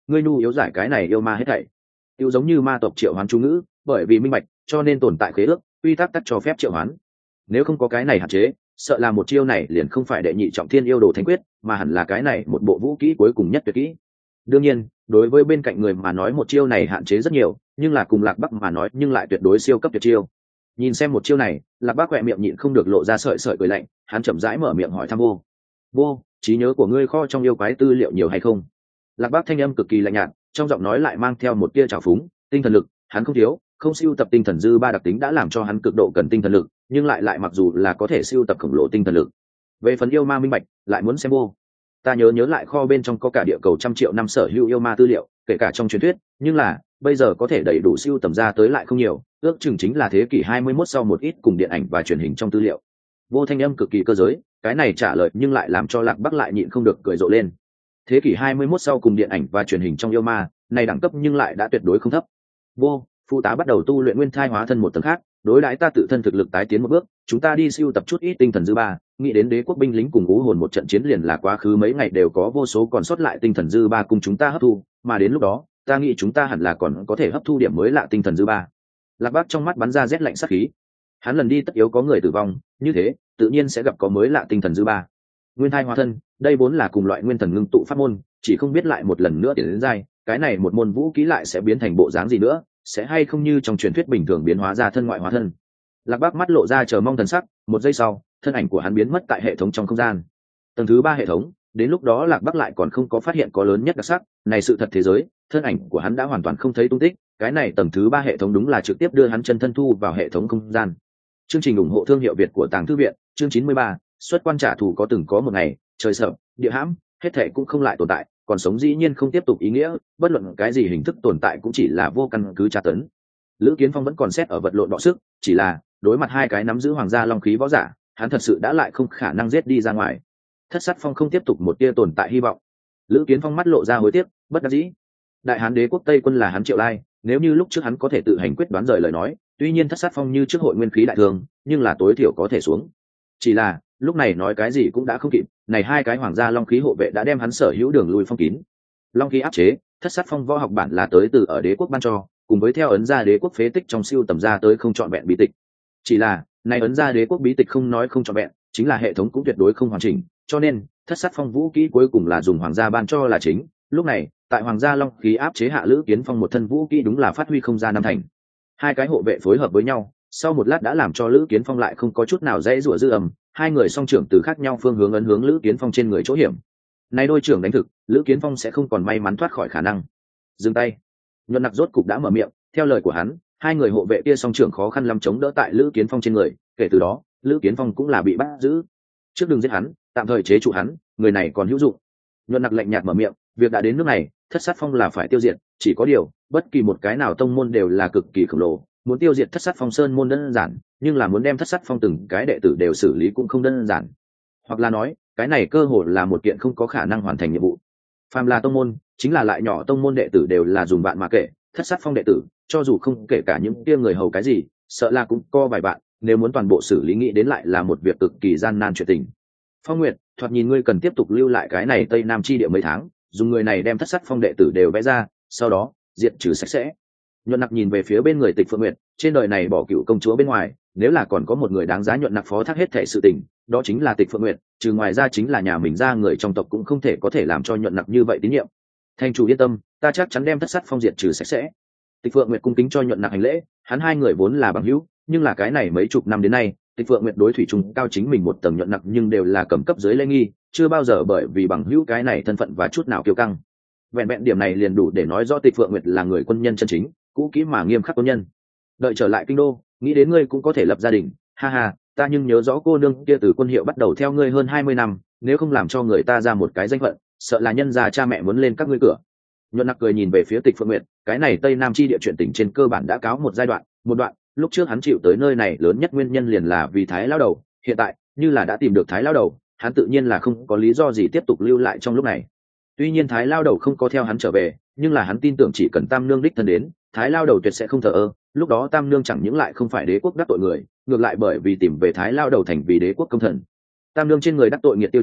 ngươi nhu yếu giải cái này yêu ma hết thảy. Tiêu giống như ma tộc triệu hoán chú ngữ, bởi vì minh bạch cho nên tồn tại khế ước, quy tắc tắc cho phép triệu hoán. Nếu không có cái này hạn chế, sợ là một chiêu này liền không phải đệ nhị trọng thiên yêu đồ thánh quyết, mà hẳn là cái này một bộ vũ kỹ cuối cùng nhất tuyệt kỹ. Đương nhiên, đối với bên cạnh người mà nói một chiêu này hạn chế rất nhiều, nhưng là cùng Lạc Bắc mà nói nhưng lại tuyệt đối siêu cấp tuyệt chiêu. Nhìn xem một chiêu này, Lạc Bắc khỏe miệng nhịn không được lộ ra sợi sợi cười lạnh, hắn chậm rãi mở miệng hỏi thăm vô. Vô, trí nhớ của ngươi kho trong yêu quái tư liệu nhiều hay không? Lạc Bắc thanh âm cực kỳ lạnh nhạt, trong giọng nói lại mang theo một tia trào phúng, tinh thần lực, hắn không thiếu, không siêu tập tinh thần dư ba đặc tính đã làm cho hắn cực độ cần tinh thần lực, nhưng lại lại mặc dù là có thể siêu tập khổng lồ tinh thần lực. Về phần yêu ma minh bạch, lại muốn xem vô. Ta nhớ nhớ lại kho bên trong có cả địa cầu trăm triệu năm sở hữu yêu ma tư liệu, kể cả trong truyền thuyết, nhưng là bây giờ có thể đầy đủ siêu tầm ra tới lại không nhiều, ước chừng chính là thế kỷ hai mươi mốt sau một ít cùng điện ảnh và truyền hình trong tư liệu. Vô thanh âm cực kỳ cơ giới, cái này trả lời nhưng lại làm cho Lạc Bắc lại nhịn không được cười rộ lên. Thế kỷ hai mươi mốt sau cùng điện ảnh và truyền hình trong yêu ma, này đẳng cấp nhưng lại đã tuyệt đối không thấp. Vô, phụ tá bắt đầu tu luyện nguyên thai hóa thân một tầng khác, đối đãi ta tự thân thực lực tái tiến một bước, chúng ta đi siêu tập chút ít tinh thần dư ba, nghĩ đến đế quốc binh lính cùng ngũ hồn một trận chiến liền là quá khứ mấy ngày đều có vô số còn sót lại tinh thần dư ba cùng chúng ta hấp thu, mà đến lúc đó, ta nghĩ chúng ta hẳn là còn có thể hấp thu điểm mới lạ tinh thần dư ba. Lạc Bắc trong mắt bắn ra rét lạnh sát khí. Hắn lần đi tất yếu có người tử vong, như thế, tự nhiên sẽ gặp có mới lạ tinh thần dư ba. Nguyên thai hóa thân, đây vốn là cùng loại nguyên thần ngưng tụ pháp môn, chỉ không biết lại một lần nữa tiến đến giai, cái này một môn vũ kỹ lại sẽ biến thành bộ dáng gì nữa, sẽ hay không như trong truyền thuyết bình thường biến hóa ra thân ngoại hóa thân. Lạc Bắc mắt lộ ra chờ mong thần sắc, một giây sau, thân ảnh của hắn biến mất tại hệ thống trong không gian. Tầng thứ ba hệ thống, đến lúc đó Lạc Bắc lại còn không có phát hiện có lớn nhất đặc sắc, này sự thật thế giới, thân ảnh của hắn đã hoàn toàn không thấy tung tích, cái này tầng thứ ba hệ thống đúng là trực tiếp đưa hắn chân thân thu vào hệ thống không gian. Chương trình ủng hộ thương hiệu Việt của Tàng Thư viện, chương chín mươi ba, xuất quan trả thù có từng có một ngày, trời sợ, địa hãm, hết thảy cũng không lại tồn tại, còn sống dĩ nhiên không tiếp tục ý nghĩa, bất luận cái gì hình thức tồn tại cũng chỉ là vô căn cứ tra tấn. Lữ Kiến Phong vẫn còn xét ở vật lộn đọ sức, chỉ là đối mặt hai cái nắm giữ hoàng gia long khí võ giả, hắn thật sự đã lại không khả năng giết đi ra ngoài. Thất sát phong không tiếp tục một tia tồn tại hy vọng. Lữ Kiến Phong mắt lộ ra hối tiếc, bất đắc dĩ. Đại Hán đế quốc Tây quân là hắn Triệu Lai, nếu như lúc trước hắn có thể tự hành quyết đoán rời lời nói, tuy nhiên thất sát phong như trước hội nguyên khí đại thường, nhưng là tối thiểu có thể xuống. Chỉ là lúc này nói cái gì cũng đã không kịp, này hai cái hoàng gia long khí hộ vệ đã đem hắn sở hữu đường lui phong kín. Long khí áp chế, thất sát phong võ học bản là tới từ ở đế quốc ban cho, cùng với theo ấn gia đế quốc phế tích trong siêu tầm ra tới không trọn vẹn bí tịch. Chỉ là này ấn gia đế quốc bí tịch không nói không trọn vẹn, chính là hệ thống cũng tuyệt đối không hoàn chỉnh, cho nên thất sát phong vũ kỹ cuối cùng là dùng hoàng gia ban cho là chính. Lúc này tại hoàng gia long khí áp chế hạ Lữ Kiến Phong một thân vũ kỹ đúng là phát huy không ra năm thành. Hai cái hộ vệ phối hợp với nhau, sau một lát đã làm cho Lữ Kiến Phong lại không có chút nào dễ rủa dư ầm, hai người song trưởng từ khác nhau phương hướng ấn hướng Lữ Kiến Phong trên người chỗ hiểm. Nay đôi trưởng đánh thực, Lữ Kiến Phong sẽ không còn may mắn thoát khỏi khả năng. Dừng tay. Nhuận Nặc rốt cục đã mở miệng, theo lời của hắn, hai người hộ vệ kia song trưởng khó khăn lắm chống đỡ tại Lữ Kiến Phong trên người, kể từ đó, Lữ Kiến Phong cũng là bị bắt giữ. Trước đừng giết hắn, tạm thời chế trụ hắn, người này còn hữu dụng. Nhuận Nặc lạnh nhạt mở miệng, việc đã đến nước này, thất sát phong là phải tiêu diệt, chỉ có điều, bất kỳ một cái nào tông môn đều là cực kỳ khổng lồ, muốn tiêu diệt thất sát phong sơn môn đơn giản, nhưng là muốn đem thất sát phong từng cái đệ tử đều xử lý cũng không đơn giản. Hoặc là nói, cái này cơ hội là một kiện không có khả năng hoàn thành nhiệm vụ. Phàm là tông môn, chính là lại nhỏ tông môn đệ tử đều là dùng bạn mà kể, thất sát phong đệ tử, cho dù không kể cả những kia người hầu cái gì, sợ là cũng có vài bạn, nếu muốn toàn bộ xử lý nghĩ đến lại là một việc cực kỳ gian nan chuyện tình. Phong Nguyệt, thoạt nhìn ngươi cần tiếp tục lưu lại cái này Tây Nam chi địa mấy tháng, dùng người này đem thất sát phong đệ tử đều vẽ ra, sau đó diệt trừ sạch sẽ. Nhuận Nặc nhìn về phía bên người Tịch Phượng Nguyệt, trên đời này bỏ cựu công chúa bên ngoài, nếu là còn có một người đáng giá Nhuận Nặc phó thác hết thảy sự tình, đó chính là Tịch Phượng Nguyệt, trừ ngoài ra chính là nhà mình ra người trong tộc cũng không thể có thể làm cho Nhuận Nặc như vậy tín nhiệm. Thành chủ yên tâm, ta chắc chắn đem thất sát phong diệt trừ sạch sẽ. Tịch Phượng Nguyệt cung kính cho Nhuận Nặc hành lễ, hắn hai người vốn là bằng hữu, nhưng là cái này mấy chục năm đến nay, Tịch Phượng Nguyệt đối thủy trùng cao chính mình một tầng Nhuận Nặc nhưng đều là cầm cấp dưới lễ nghi, chưa bao giờ bởi vì bằng hữu cái này thân phận và chút nào kiêu căng. Vẹn vẹn điểm này liền đủ để nói rõ Tịch Phượng Nguyệt là người quân nhân chân chính, cũ kỹ mà nghiêm khắc quân nhân. Đợi trở lại kinh đô, nghĩ đến ngươi cũng có thể lập gia đình, ha ha, ta nhưng nhớ rõ cô nương kia từ quân hiệu bắt đầu theo ngươi hơn hai mươi năm, nếu không làm cho người ta ra một cái danh phận, sợ là nhân già cha mẹ muốn lên các ngươi cửa. Nhuận Nặc cười nhìn về phía Tịch Phượng Nguyệt, cái này Tây Nam chi địa chuyện tình trên cơ bản đã cáo một giai đoạn, một đoạn, lúc trước hắn chịu tới nơi này lớn nhất nguyên nhân liền là vì Thái lão đầu, hiện tại, như là đã tìm được Thái lão đầu, hắn tự nhiên là không có lý do gì tiếp tục lưu lại trong lúc này. Tuy nhiên Thái lão đầu không có theo hắn trở về, nhưng là hắn tin tưởng chỉ cần Tam Nương đích thân đến, Thái lão đầu tuyệt sẽ không thờ ơ, lúc đó Tam Nương chẳng những lại không phải đế quốc đắc tội người, ngược lại bởi vì tìm về Thái lão đầu thành vì đế quốc công thần. Tam Nương trên người đắc tội nghiệt tiêu trừ,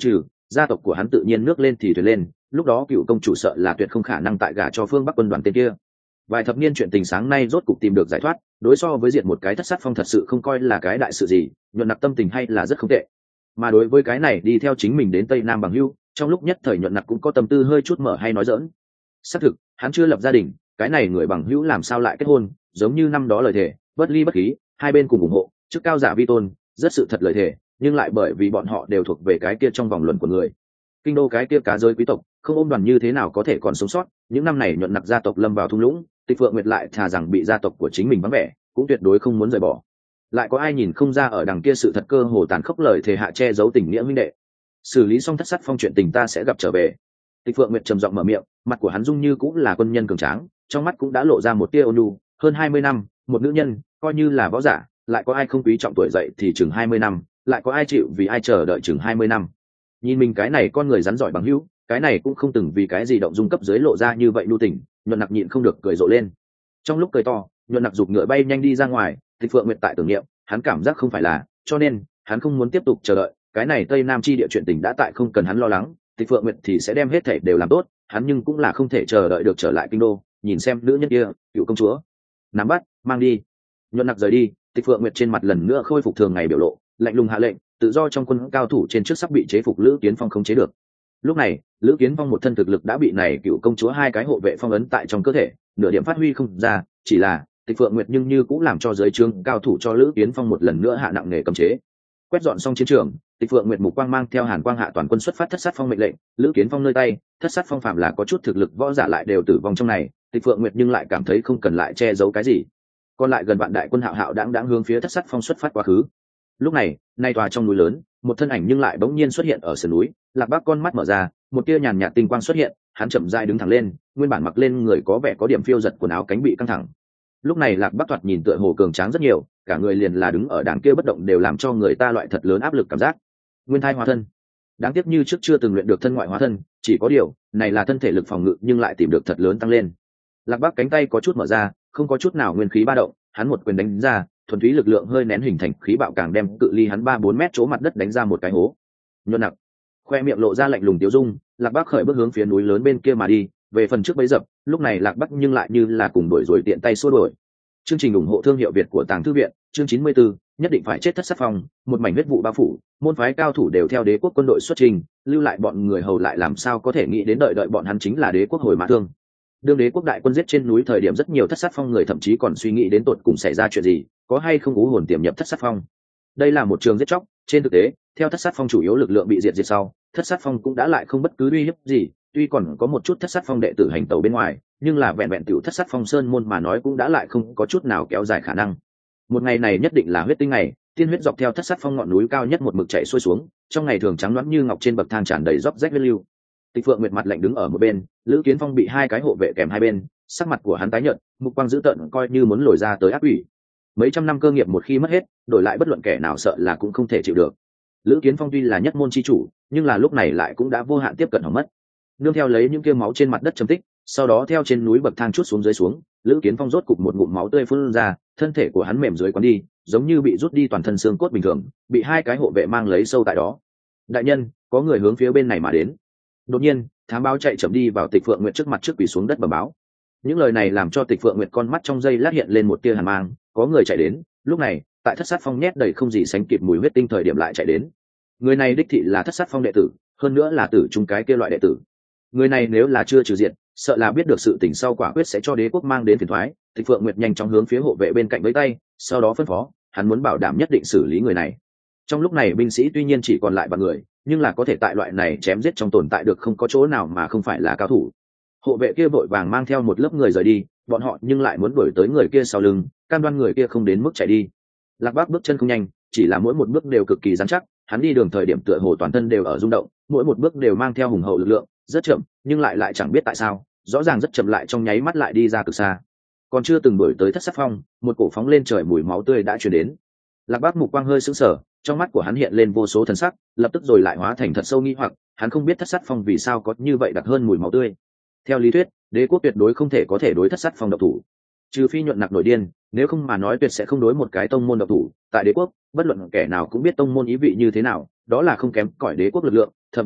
gia tộc của hắn tự nhiên nước lên thì thuyền lên, lúc đó cựu công chủ sợ là tuyệt không khả năng tại gả cho phương Bắc quân đoàn tên kia. Vài thập niên chuyện tình sáng nay rốt cục tìm được giải thoát, đối so với diệt một cái thất sát phong thật sự không coi là cái đại sự gì, nhuận nặc tâm tình hay là rất không tệ. Mà đối với cái này đi theo chính mình đến Tây Nam bằng hưu, trong lúc nhất thời nhuận nặc cũng có tâm tư hơi chút mở hay nói dỡn. Xác thực, hắn chưa lập gia đình, cái này người bằng hữu làm sao lại kết hôn, giống như năm đó lời thề, bất ly bất khí, hai bên cùng ủng hộ, chức cao giả vi tôn, rất sự thật lời thề, nhưng lại bởi vì bọn họ đều thuộc về cái kia trong vòng luận của người. Kinh đô cái kia cá rơi quý tộc, không ôm đoàn như thế nào có thể còn sống sót, những năm này nhuận nặc gia tộc lâm vào thung lũng, Tịch Phượng Nguyệt lại thà rằng bị gia tộc của chính mình vắng vẻ, cũng tuyệt đối không muốn rời bỏ. Lại có ai nhìn không ra ở đằng kia sự thật cơ hồ tàn khốc lời thề hạ che giấu tình nghĩa huynh đệ. Xử lý xong thất sát phong chuyện tình ta sẽ gặp trở về. Tịch Phượng Nguyệt trầm giọng mở miệng, mặt của hắn dung như cũng là quân nhân cường tráng, trong mắt cũng đã lộ ra một tia ôn nhu. Hơn hai mươi năm, một nữ nhân, coi như là võ giả, lại có ai không quý trọng tuổi dậy thì chừng hai mươi năm, lại có ai chịu vì ai chờ đợi chừng hai mươi năm. Nhìn mình cái này con người rắn giỏi bằng hữu, cái này cũng không từng vì cái gì động dung cấp dưới lộ ra như vậy nhu tình, nhuận nặc nhịn không được cười rộ lên. Trong lúc cười to, nhuận nặc giục ngựa bay nhanh đi ra ngoài. Tịch Phượng Nguyệt tại tưởng niệm, hắn cảm giác không phải là, cho nên hắn không muốn tiếp tục chờ đợi. Cái này Tây Nam chi địa chuyện tình đã tại không cần hắn lo lắng, Tịch Phượng Nguyệt thì sẽ đem hết thảy đều làm tốt, hắn nhưng cũng là không thể chờ đợi được trở lại kinh đô, nhìn xem nữ nhân kia, cựu công chúa. Nắm bắt, mang đi. Nhuận nặc rời đi, Tịch Phượng Nguyệt trên mặt lần nữa khôi phục thường ngày biểu lộ, lạnh lùng hạ lệnh, tự do trong quân cao thủ trên trước sắp bị chế phục Lữ Kiến Phong không chế được. Lúc này, Lữ Kiến Phong một thân thực lực đã bị này cựu công chúa hai cái hộ vệ phong ấn tại trong cơ thể, nửa điểm phát huy không ra, chỉ là Tịch Phượng Nguyệt nhưng như cũng làm cho giới trướng cao thủ cho Lữ Kiến Phong một lần nữa hạ nặng nghề cấm chế. Quét dọn xong chiến trường, Tịch Phượng Nguyệt mục quang mang theo Hàn Quang hạ toàn quân xuất phát thất sát phong mệnh lệnh, Lữ Kiến Phong nơi tay, thất sát phong phạm là có chút thực lực võ giả lại đều tử vong trong này, Tịch Phượng Nguyệt nhưng lại cảm thấy không cần lại che giấu cái gì. Còn lại gần vạn đại quân hạo hạo đãng đãng hướng phía thất sát phong xuất phát quá khứ. Lúc này, nay tòa trong núi lớn, một thân ảnh nhưng lại bỗng nhiên xuất hiện ở sườn núi, Lạc Bác con mắt mở ra, một tia nhàn nhạt tinh quang xuất hiện, hắn chậm rãi đứng thẳng lên, nguyên bản mặc lên người có vẻ có điểm phiêu giật quần áo cánh bị căng thẳng. Lúc này Lạc Bác thoạt nhìn tựa hồ cường tráng rất nhiều, cả người liền là đứng ở đàng kia bất động đều làm cho người ta loại thật lớn áp lực cảm giác. Nguyên thai hóa thân, đáng tiếc như trước chưa từng luyện được thân ngoại hóa thân, chỉ có điều này là thân thể lực phòng ngự nhưng lại tìm được thật lớn tăng lên. Lạc Bác cánh tay có chút mở ra, không có chút nào nguyên khí ba động, hắn một quyền đánh ra, thuần túy lực lượng hơi nén hình thành khí bạo càng đem cự ly hắn ba bốn mét chỗ mặt đất đánh ra một cái hố. Nhuận nặc khoe miệng lộ ra lạnh lùng tiêu dung, Lạc Bác khởi bước hướng phía núi lớn bên kia mà đi. Về phần trước bấy dập, lúc này Lạc Bắc nhưng lại như là cùng đuổi rồi tiện tay xua đuổi. Chương trình ủng hộ thương hiệu Việt của Tàng Thư viện, chương chín mươi tư, nhất định phải chết thất sát phong, một mảnh huyết vụ bao phủ, môn phái cao thủ đều theo đế quốc quân đội xuất trình, lưu lại bọn người hầu lại làm sao có thể nghĩ đến đợi đợi bọn hắn chính là đế quốc hồi mã thương. Đương đế quốc đại quân giết trên núi thời điểm rất nhiều thất sát phong người thậm chí còn suy nghĩ đến tột cùng xảy ra chuyện gì, có hay không ú hồn tiềm nhập thất sát phong. Đây là một trường giết chóc, trên thực tế, theo thất sát phong chủ yếu lực lượng bị diệt diệt sau, thất sát phong cũng đã lại không bất cứ uy hiếp gì, tuy còn có một chút thất sát phong đệ tử hành tẩu bên ngoài, nhưng là vẹn vẹn tiểu thất sát phong sơn môn mà nói cũng đã lại không có chút nào kéo dài khả năng. Một ngày này nhất định là huyết tinh ngày, tiên huyết dọc theo thất sát phong ngọn núi cao nhất một mực chảy xuôi xuống, trong ngày thường trắng loãng như ngọc trên bậc thang tràn đầy róc rách huyết lưu. Tịch Phượng Nguyệt mặt lạnh đứng ở một bên, Lữ Kiến Phong bị hai cái hộ vệ kèm hai bên, sắc mặt của hắn tái nhợt, mục quang dữ tợn coi như muốn lồi ra tới ác quỷ. Mấy trăm năm cơ nghiệp một khi mất hết, đổi lại bất luận kẻ nào sợ là cũng không thể chịu được. Lữ Kiến Phong tuy là nhất môn chi chủ, nhưng là lúc này lại cũng đã vô hạn tiếp cận hỏng mất. Nương theo lấy những kia máu trên mặt đất chấm tích, sau đó theo trên núi bậc thang chút xuống dưới xuống, Lữ Kiến Phong rốt cục một ngụm máu tươi phun ra, thân thể của hắn mềm dưới quán đi, giống như bị rút đi toàn thân xương cốt bình thường, bị hai cái hộ vệ mang lấy sâu tại đó. Đại nhân, có người hướng phía bên này mà đến. Đột nhiên, thám báo chạy chậm đi vào Tịch Phượng Nguyệt trước mặt trước quỳ xuống đất bẩm báo. Những lời này làm cho Tịch Phượng Nguyệt con mắt trong giây lát hiện lên một tia hàn mang, có người chạy đến. Lúc này, tại thất sát phong nhét đầy không gì sánh kịp mùi huyết tinh thời điểm lại chạy đến. Người này đích thị là thất sát phong đệ tử, hơn nữa là tử trung cái kia loại đệ tử. Người này nếu là chưa trừ diện, sợ là biết được sự tình sau quả quyết sẽ cho đế quốc mang đến phiền toái. Tịch Phượng Nguyệt nhanh chóng hướng phía hộ vệ bên cạnh với tay, sau đó phân phó, hắn muốn bảo đảm nhất định xử lý người này. Trong lúc này binh sĩ tuy nhiên chỉ còn lại ba người, nhưng là có thể tại loại này chém giết trong tồn tại được không có chỗ nào mà không phải là cao thủ. Hộ vệ kia vội vàng mang theo một lớp người rời đi, bọn họ nhưng lại muốn đuổi tới người kia sau lưng, cam đoan người kia không đến mức chạy đi. Lạc Bác bước chân không nhanh, chỉ là mỗi một bước đều cực kỳ rắn chắc, hắn đi đường thời điểm tựa hồ toàn thân đều ở rung động, mỗi một bước đều mang theo hùng hậu lực lượng, rất chậm, nhưng lại lại chẳng biết tại sao, rõ ràng rất chậm lại trong nháy mắt lại đi ra cực xa. Còn chưa từng đuổi tới thất sát phong, một cổ phóng lên trời mùi máu tươi đã truyền đến. Lạc Bác mục quang hơi sững sờ, trong mắt của hắn hiện lên vô số thần sắc, lập tức rồi lại hóa thành thật sâu nghi hoặc, hắn không biết thất sát phong vì sao có như vậy đặc hơn mùi máu tươi. Theo lý thuyết, đế quốc tuyệt đối không thể có thể đối thất sát phong độc thủ, trừ phi nhuận nặc nổi điên, nếu không mà nói tuyệt sẽ không đối một cái tông môn độc thủ. Tại đế quốc, bất luận kẻ nào cũng biết tông môn ý vị như thế nào, đó là không kém cỏi đế quốc lực lượng, thậm chí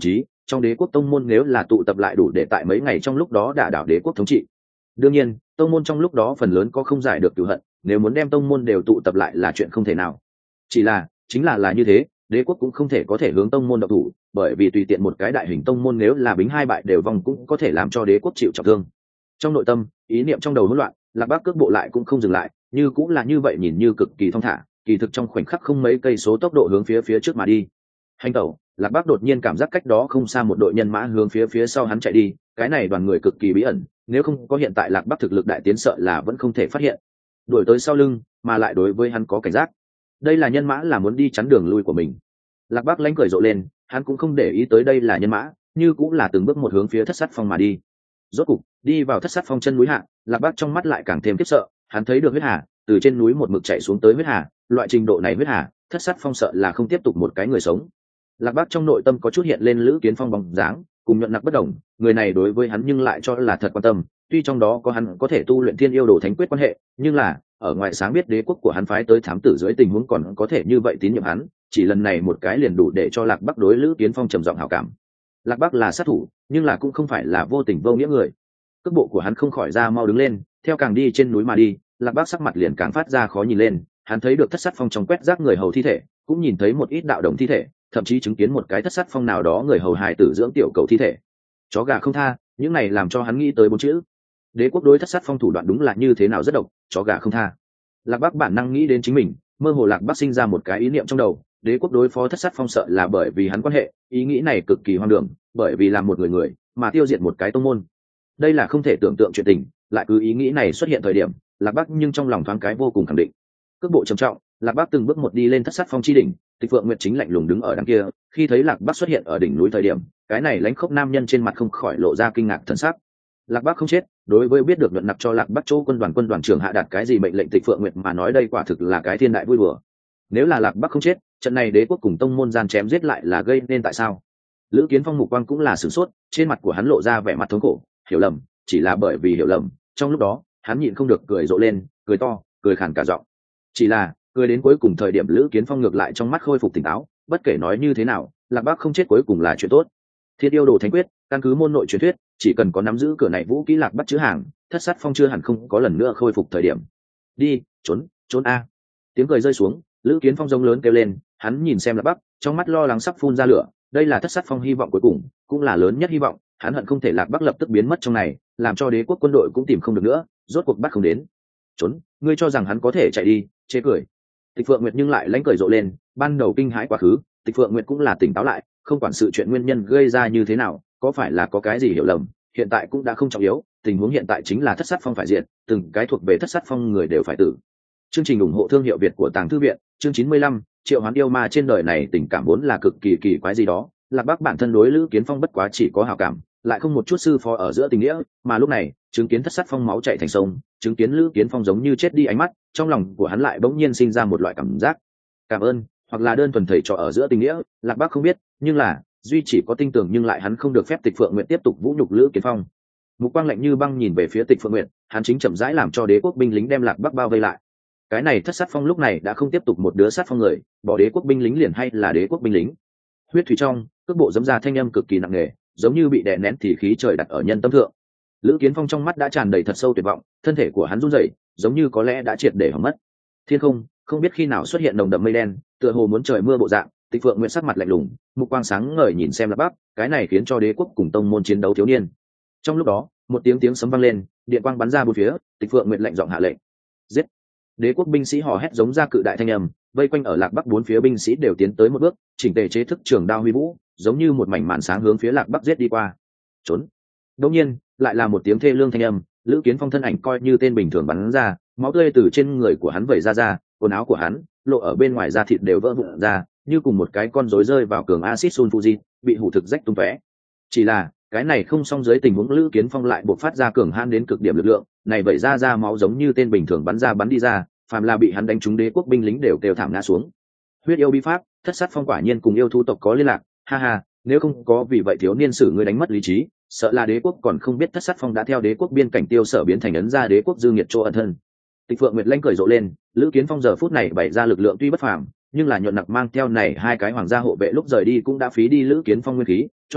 trong đế quốc tông môn nếu là tụ tập lại đủ để tại mấy ngày trong lúc đó đả đảo đế quốc thống trị. Đương nhiên tông môn trong lúc đó phần lớn có không giải được cửu hận, nếu muốn đem tông môn đều tụ tập lại là chuyện không thể nào. Chỉ là chính là là như thế, đế quốc cũng không thể có thể hướng tông môn độc thủ, bởi vì tùy tiện một cái đại hình tông môn nếu là bính hai bại đều vong cũng có thể làm cho đế quốc chịu trọng thương. Trong nội tâm ý niệm trong đầu hỗn loạn, Lạc Bác cước bộ lại cũng không dừng lại, như cũng là như vậy, nhìn như cực kỳ thong thả, kỳ thực trong khoảnh khắc không mấy cây số tốc độ hướng phía phía trước mà đi. Hành tẩu, Lạc Bác đột nhiên cảm giác cách đó không xa một đội nhân mã hướng phía phía sau hắn chạy đi, cái này đoàn người cực kỳ bí ẩn, nếu không có hiện tại Lạc Bác thực lực đại tiến sợ là vẫn không thể phát hiện. Đuổi tới sau lưng, mà lại đối với hắn có cảnh giác. Đây là nhân mã là muốn đi chắn đường lui của mình. Lạc Bác lánh cười rộ lên, hắn cũng không để ý tới đây là nhân mã, như cũng là từng bước một hướng phía Thất Sát Phong mà đi. Rốt cục đi vào Thất Sát Phong chân núi hạ, Lạc Bác trong mắt lại càng thêm khiếp sợ, hắn thấy được huyết hà từ trên núi một mực chảy xuống tới huyết hà, loại trình độ này huyết hà, Thất Sát Phong sợ là không tiếp tục một cái người sống. Lạc Bác trong nội tâm có chút hiện lên Lữ Kiến Phong bóng dáng, cùng Nhuận Nặc bất đồng, người này đối với hắn nhưng lại cho là thật quan tâm, tuy trong đó có hắn có thể tu luyện Thiên Yêu Đồ Thánh Quyết quan hệ, nhưng là ở ngoài sáng biết đế quốc của hắn phái tới thám tử dưới tình huống còn có thể như vậy tín nhiệm hắn, chỉ lần này một cái liền đủ để cho Lạc Bác đối Lữ Kiến Phong trầm giọng hảo cảm. Lạc Bác là sát thủ, nhưng là cũng không phải là vô tình vô nghĩa người. Cước bộ của hắn không khỏi ra mau đứng lên, theo càng đi trên núi mà đi, Lạc Bác sắc mặt liền càng phát ra khó nhìn lên, hắn thấy được Thất Sát Phong trong quét rác người hầu thi thể, cũng nhìn thấy một ít đạo đồng thi thể, thậm chí chứng kiến một cái Thất Sát Phong nào đó người hầu hài tử dưỡng tiểu cầu thi thể. Chó gà không tha, những này làm cho hắn nghĩ tới bốn chữ. Đế quốc đối Thất Sát Phong thủ đoạn đúng là như thế nào rất độc, chó gà không tha. Lạc Bác bản năng nghĩ đến chính mình, mơ hồ Lạc Bác sinh ra một cái ý niệm trong đầu, đế quốc đối phó Thất Sát Phong sợ là bởi vì hắn quan hệ, ý nghĩ này cực kỳ hoang đường, bởi vì làm một người người mà tiêu diệt một cái tông môn, đây là không thể tưởng tượng chuyện tình. Lại cứ ý nghĩ này xuất hiện thời điểm, Lạc Bác nhưng trong lòng thoáng cái vô cùng khẳng định. Cước bộ trầm trọng, Lạc Bác từng bước một đi lên Thất Sát Phong chi đỉnh, Tịch Phượng Nguyệt chính lạnh lùng đứng ở đằng kia, khi thấy Lạc Bác xuất hiện ở đỉnh núi thời điểm, cái này lãnh khốc nam nhân trên mặt không khỏi lộ ra kinh ngạc thần sắc. Lạc Bác không chết, đối với biết được Nhuận Nặc cho Lạc Bác chỗ quân đoàn quân đoàn trưởng hạ đạt cái gì mệnh lệnh Tịch Phượng Nguyệt mà nói đây quả thực là cái thiên đại vui đùa. Nếu là Lạc Bác không chết, trận này đế quốc cùng tông môn gian chém giết lại là gây nên tại sao? Lữ Kiến Phong mục quang cũng là sửng sốt, trên mặt của hắn lộ ra vẻ mặt thống khổ, hiểu lầm, chỉ là bởi vì hiểu lầm, trong lúc đó, hắn nhịn không được cười rộ lên, cười to, cười khàn cả giọng. Chỉ là, cười đến cuối cùng thời điểm Lữ Kiến Phong ngược lại trong mắt khôi phục tỉnh táo, bất kể nói như thế nào, Lạc Bác không chết cuối cùng là chuyện tốt. Thiên Yêu Đồ Thánh Quyết, căn cứ môn nội truyền thuyết, chỉ cần có nắm giữ cửa này vũ kỹ Lạc Bác chữ hàng, Thất Sát Phong chưa hẳn không có lần nữa khôi phục thời điểm. Đi, trốn, trốn a. Tiếng cười rơi xuống, Lữ Kiến Phong rống lớn kêu lên, hắn nhìn xem Lạc Bác, trong mắt lo lắng sắp phun ra lửa, đây là Thất Sát Phong hy vọng cuối cùng, cũng là lớn nhất hy vọng, hắn hận không thể Lạc Bác lập tức biến mất trong này, làm cho đế quốc quân đội cũng tìm không được nữa, rốt cuộc bắt không đến. Trốn, ngươi cho rằng hắn có thể chạy đi? Chế cười. Tịch Phượng Nguyệt nhưng lại lãnh cười rộ lên, ban đầu kinh hãi quá khứ, Tịch Phượng Nguyệt cũng là tỉnh táo lại, không quản sự chuyện nguyên nhân gây ra như thế nào, có phải là có cái gì hiểu lầm, hiện tại cũng đã không trọng yếu, tình huống hiện tại chính là Thất Sát Phong phải diện, từng cái thuộc về Thất Sát Phong người đều phải tử. Chương trình ủng hộ thương hiệu Việt của Tàng Thư viện, chương chín mươi lăm, Triệu Hoán yêu ma trên đời này tình cảm vốn là cực kỳ kỳ quái gì đó, Lạc Bác bản thân đối Lữ Kiến Phong bất quá chỉ có hảo cảm, lại không một chút sư phó ở giữa tình nghĩa, mà lúc này, chứng kiến Thất Sát Phong máu chảy thành sông, chứng kiến Lữ Kiến Phong giống như chết đi ánh mắt, trong lòng của hắn lại bỗng nhiên sinh ra một loại cảm giác cảm ơn, hoặc là đơn thuần thầy trò ở giữa tình nghĩa, Lạc Bác không biết, nhưng là duy chỉ có tin tưởng, nhưng lại hắn không được phép Tịch Phượng Nguyệt tiếp tục vũ nhục Lữ Kiến Phong. Mục quang lạnh như băng nhìn về phía Tịch Phượng Nguyệt, hắn chính chậm rãi làm cho đế quốc binh lính đem Lạc Bác bao vây lại. Cái này Thất Sát Phong lúc này đã không tiếp tục một đứa sát phong người, bỏ đế quốc binh lính liền hay là đế quốc binh lính. Huyết thủy trong, cước bộ giẫm ra thanh âm cực kỳ nặng nề, giống như bị đè nén thì khí trời đặt ở nhân tâm thượng. Lữ Kiến Phong trong mắt đã tràn đầy thật sâu tuyệt vọng, thân thể của hắn run rẩy, giống như có lẽ đã triệt để hỏng mất. Thiên không, không biết khi nào xuất hiện nồng đậm mây đen, tựa hồ muốn trời mưa bộ dạng. Tịch Phượng Nguyệt sắc mặt lạnh lùng, mục quang sáng ngời nhìn xem Lạc Bác, cái này khiến cho đế quốc cùng tông môn chiến đấu thiếu niên. Trong lúc đó, một tiếng tiếng sấm vang lên, điện quang bắn ra bốn phía, Tịch Phượng Nguyệt lạnh giọng hạ lệnh: giết! Đế quốc binh sĩ hò hét giống ra cự đại thanh âm, vây quanh ở Lạc Bắc bốn phía binh sĩ đều tiến tới một bước, chỉnh tề chế thức trường đao huy vũ, giống như một mảnh màn sáng hướng phía Lạc Bắc giết đi qua. Trốn! Đột nhiên, lại là một tiếng thê lương thanh âm, Lữ Kiến Phong thân ảnh coi như tên bình thường bắn ra, máu tươi từ trên người của hắn vẩy ra ra, quần áo của hắn lộ ở bên ngoài da thịt đều vỡ vụn ra, như cùng một cái con rối rơi vào cường axit sulfuric, bị hủ thực rách tung tóe. Chỉ là cái này không xong, dưới tình huống Lữ Kiến Phong lại buộc phát ra cường hãn đến cực điểm lực lượng, này vẩy ra ra máu giống như tên bình thường bắn ra bắn đi ra, phàm là bị hắn đánh trúng đế quốc binh lính đều kêu thảm ngã xuống. Huyết yêu bí pháp, Thất Sát Phong quả nhiên cùng yêu thú tộc có liên lạc, ha ha, nếu không có vì vậy thiếu niên sử ngươi đánh mất lý trí, sợ là đế quốc còn không biết Thất Sát Phong đã theo đế quốc biên cảnh tiêu sở biến thành ấn ra đế quốc dư nghiệt chỗ ẩn thân. Tịch Phượng Nguyệt lanh cười rộ lên, Lữ Kiến Phong giờ phút này bày ra lực lượng tuy bất phàm, nhưng là Nhuận Nặc mang theo này hai cái hoàng gia hộ vệ lúc rời đi cũng đã phí đi Lữ Kiến Phong nguyên khí, cho nên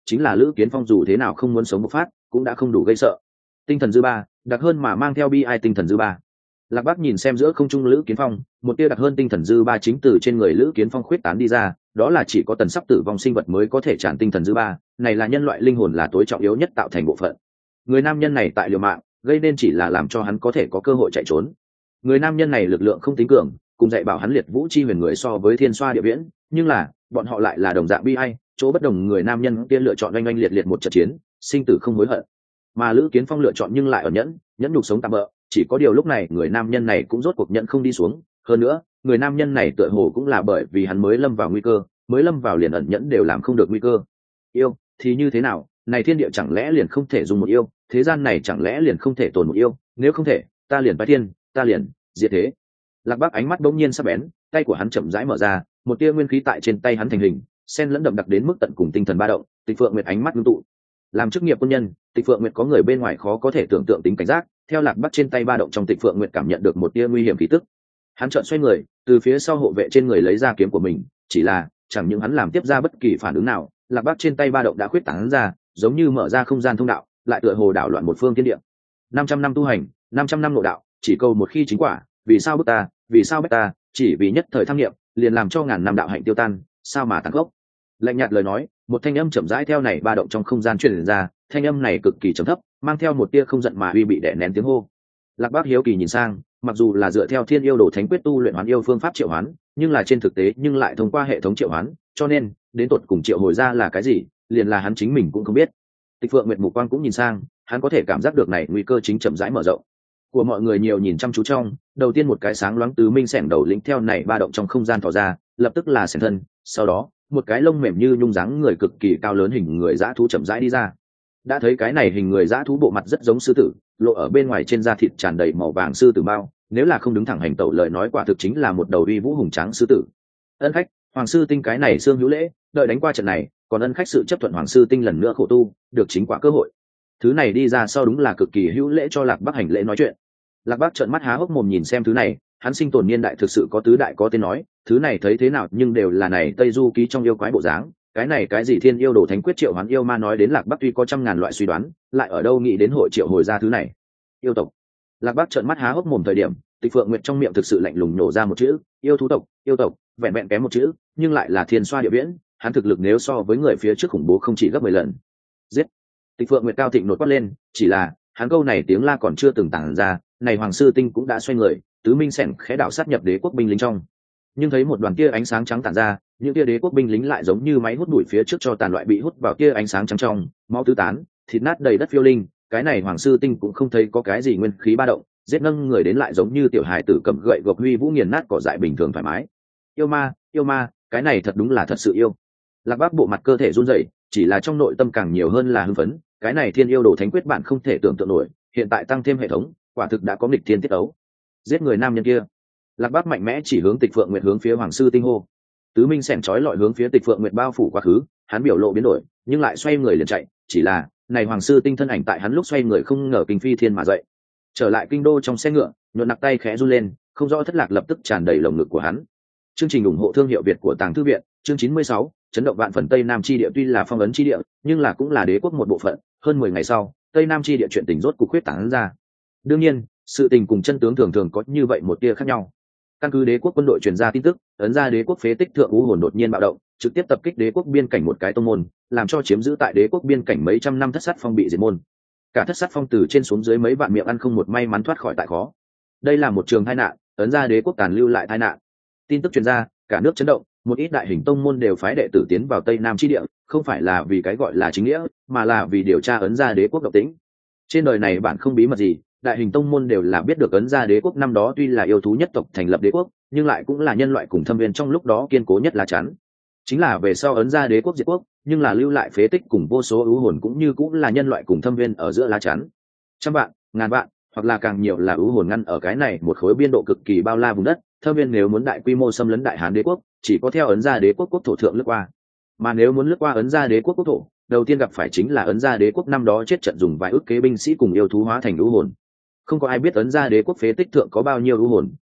chính là Lữ Kiến Phong dù thế nào không muốn sống một phát cũng đã không đủ gây sợ. Tinh thần dư ba đặc hơn mà mang theo bi ai tinh thần dư ba. Lạc Bắc nhìn xem giữa không trung Lữ Kiến Phong, một tia đặc hơn tinh thần dư ba chính từ trên người Lữ Kiến Phong khuyết tán đi ra, đó là chỉ có tần sắp tử vong sinh vật mới có thể tràn tinh thần dư ba, này là nhân loại linh hồn là tối trọng yếu nhất tạo thành bộ phận. Người nam nhân này tại liều mạng, gây nên chỉ là làm cho hắn có thể có cơ hội chạy trốn. Người nam nhân này lực lượng không tính cường, cùng dạy bảo hắn liệt vũ chi huyền người so với thiên xoa địa viễn, nhưng là bọn họ lại là đồng dạng bi ai, chỗ bất đồng người nam nhân kia lựa chọn oanh oanh liệt liệt một trận chiến, sinh tử không hối hận. Mà Lữ Kiến Phong lựa chọn nhưng lại ở nhẫn, nhẫn nhục sống tạm bỡ, chỉ có điều lúc này người nam nhân này cũng rốt cuộc nhận không đi xuống, hơn nữa, người nam nhân này tựa hồ cũng là bởi vì hắn mới lâm vào nguy cơ, mới lâm vào liền ẩn nhẫn đều làm không được nguy cơ. Yêu thì như thế nào, này thiên địa chẳng lẽ liền không thể dùng một yêu, thế gian này chẳng lẽ liền không thể tồn một yêu, nếu không thể, ta liền bái thiên, ta liền diệt thế. Lạc Bắc ánh mắt bỗng nhiên sắc bén, tay của hắn chậm rãi mở ra, một tia nguyên khí tại trên tay hắn thành hình, xen lẫn đậm đặc đến mức tận cùng tinh thần ba động. Tịch Phượng Nguyệt ánh mắt ngưng tụ. Làm chức nghiệp quân nhân, Tịch Phượng Nguyệt có người bên ngoài khó có thể tưởng tượng tính cảnh giác, theo Lạc Bắc trên tay ba động trong Tịch Phượng Nguyệt cảm nhận được một tia nguy hiểm khí tức. Hắn chợt xoay người, từ phía sau hộ vệ trên người lấy ra kiếm của mình, chỉ là chẳng những hắn làm tiếp ra bất kỳ phản ứng nào, Lạc Bắc trên tay ba động đã khuyết tán ra, giống như mở ra không gian thông đạo, lại tựa hồ đảo loạn một phương thiên địa. năm trăm năm tu hành, năm trăm năm nội đạo, chỉ cầu một khi chính quả, vì sao bức ta, vì sao bức ta, chỉ vì nhất thời tham nghiệm, liền làm cho ngàn năm đạo hạnh tiêu tan, sao mà tàn gốc. Lạnh nhạt lời nói, một thanh âm chậm rãi theo này ba động trong không gian truyền ra, thanh âm này cực kỳ trầm thấp, mang theo một tia không giận mà uy bị đè nén tiếng hô. Lạc Bác hiếu kỳ nhìn sang, mặc dù là dựa theo Thiên Yêu Đồ Thánh Quyết tu luyện hoán yêu phương pháp triệu hoán, nhưng là trên thực tế nhưng lại thông qua hệ thống triệu hoán, cho nên đến tột cùng triệu hồi ra là cái gì, liền là hắn chính mình cũng không biết. Tịch Phượng Nguyệt mục quang cũng nhìn sang, hắn có thể cảm giác được này nguy cơ chính chậm rãi mở rộng. Của mọi người nhiều nhìn chăm chú trong, đầu tiên một cái sáng loáng tứ minh sẻng đầu lĩnh theo này ba động trong không gian thò ra, lập tức là sẻng thân, sau đó một cái lông mềm như nhung dáng người cực kỳ cao lớn hình người dã thú chậm rãi đi ra. Đã thấy cái này hình người dã thú bộ mặt rất giống sư tử, lộ ở bên ngoài trên da thịt tràn đầy màu vàng sư tử mao, nếu là không đứng thẳng hành tẩu lời nói quả thực chính là một đầu uy vũ hùng tráng sư tử. Ân khách, Hoàng sư tinh cái này xương hữu lễ, đợi đánh qua trận này, còn ân khách sự chấp thuận Hoàng sư tinh lần nữa khổ tu, được chính quả cơ hội. Thứ này đi ra sau đúng là cực kỳ hữu lễ cho Lạc Bắc hành lễ nói chuyện. Lạc Bắc trợn mắt há hốc mồm nhìn xem thứ này, hắn sinh tồn niên đại thực sự có tứ đại có tên nói, thứ này thấy thế nào nhưng đều là này Tây Du ký trong yêu quái bộ dáng, cái này cái gì Thiên Yêu Đồ Thánh Quyết triệu hoán yêu ma nói đến Lạc Bắc tuy có trăm ngàn loại suy đoán, lại ở đâu nghĩ đến hội triệu hồi ra thứ này. Yêu tộc. Lạc Bắc trợn mắt há hốc mồm thời điểm, Tịch Phượng Nguyệt trong miệng thực sự lạnh lùng nổ ra một chữ, yêu thú tộc, yêu tộc, vẹn vẹn kém một chữ, nhưng lại là thiên xoa địa viễn, hắn thực lực nếu so với người phía trước khủng bố không chỉ gấp mười lần. Giết. Tịch Phượng Nguyệt cao thịnh nổi quát lên, chỉ là, hắn câu này tiếng la còn chưa từng tản ra, này Hoàng sư tinh cũng đã xoay người, tứ minh sẻn khẽ đảo sát nhập đế quốc binh lính trong. Nhưng thấy một đoàn tia ánh sáng trắng tản ra, những tia đế quốc binh lính lại giống như máy hút bụi phía trước cho tàn loại bị hút vào tia ánh sáng trắng trong, máu tứ tán, thịt nát đầy đất phiêu linh, cái này Hoàng sư tinh cũng không thấy có cái gì nguyên khí ba động, giết nâng người đến lại giống như tiểu hài tử cầm gậy gộc huy vũ nghiền nát cỏ dại bình thường thoải mái. Yêu ma, yêu ma, cái này thật đúng là thật sự yêu. Lạc Bác bộ mặt cơ thể run rẩy, chỉ là trong nội tâm càng nhiều hơn là hưng phấn, cái này Thiên Yêu Đồ Thánh Quyết bạn không thể tưởng tượng nổi, hiện tại tăng thêm hệ thống, quả thực đã có nghịch thiên tiết ấu. Giết người nam nhân kia. Lạc Bác mạnh mẽ chỉ hướng Tịch Phượng Nguyệt hướng phía Hoàng sư tinh hô. Tứ minh sẻn chói lọi hướng phía Tịch Phượng Nguyệt bao phủ quá khứ, hắn biểu lộ biến đổi, nhưng lại xoay người liền chạy, chỉ là, này Hoàng sư tinh thân ảnh tại hắn lúc xoay người không ngờ kinh phi thiên mà dậy. Trở lại kinh đô trong xe ngựa, nhuận nặc tay khẽ run lên, không rõ thất lạc lập tức tràn đầy lồng ngực của hắn. Chương trình ủng hộ thương hiệu Việt của Tàng Thư viện, chương chín mươi sáu, chấn động vạn phần Tây Nam chi địa tuy là phong ấn chi địa, nhưng là cũng là đế quốc một bộ phận, hơn mười ngày sau, Tây Nam chi địa chuyện tình rốt cục khuyết tán ra. Đương nhiên, sự tình cùng chân tướng thường thường có như vậy một tia khác nhau. Căn cứ đế quốc quân đội truyền ra tin tức, ấn ra đế quốc phế tích thượng u hồn đột nhiên bạo động, trực tiếp tập kích đế quốc biên cảnh một cái tông môn, làm cho chiếm giữ tại đế quốc biên cảnh mấy trăm năm thất sát phong bị diệt môn. Cả thất sát phong từ trên xuống dưới mấy vạn miệng ăn không một may mắn thoát khỏi tại khó. Đây là một trường tai nạn, ấn ra đế quốc tàn lưu lại tai nạn. Tin tức truyền ra, cả nước chấn động, một ít đại hình tông môn đều phái đệ tử tiến vào Tây Nam chi địa, không phải là vì cái gọi là chính nghĩa, mà là vì điều tra ấn ra đế quốc độc tính. Trên đời này bạn không bí mật gì, đại hình tông môn đều là biết được ấn ra đế quốc năm đó tuy là yêu thú nhất tộc thành lập đế quốc, nhưng lại cũng là nhân loại cùng thâm viên trong lúc đó kiên cố nhất lá chắn. Chính là về sau ấn ra đế quốc diệt quốc, nhưng là lưu lại phế tích cùng vô số ưu hồn cũng như cũng là nhân loại cùng thâm viên ở giữa lá chắn. Trăm vạn, ngàn vạn, hoặc là càng nhiều là ưu hồn ngăn ở cái này một khối biên độ cực kỳ bao la vùng đất, thâm viên nếu muốn đại quy mô xâm lấn đại hán đế quốc, chỉ có theo ấn ra đế quốc quốc thổ thượng lướt qua. Mà nếu muốn lướt qua ấn ra đế quốc quốc thổ, đầu tiên gặp phải chính là ấn ra đế quốc năm đó chết trận dùng vài ức kế binh sĩ cùng yêu thú hóa thành ưu hồn. Không có ai biết ấn ra đế quốc phế tích thượng có bao nhiêu ưu hồn,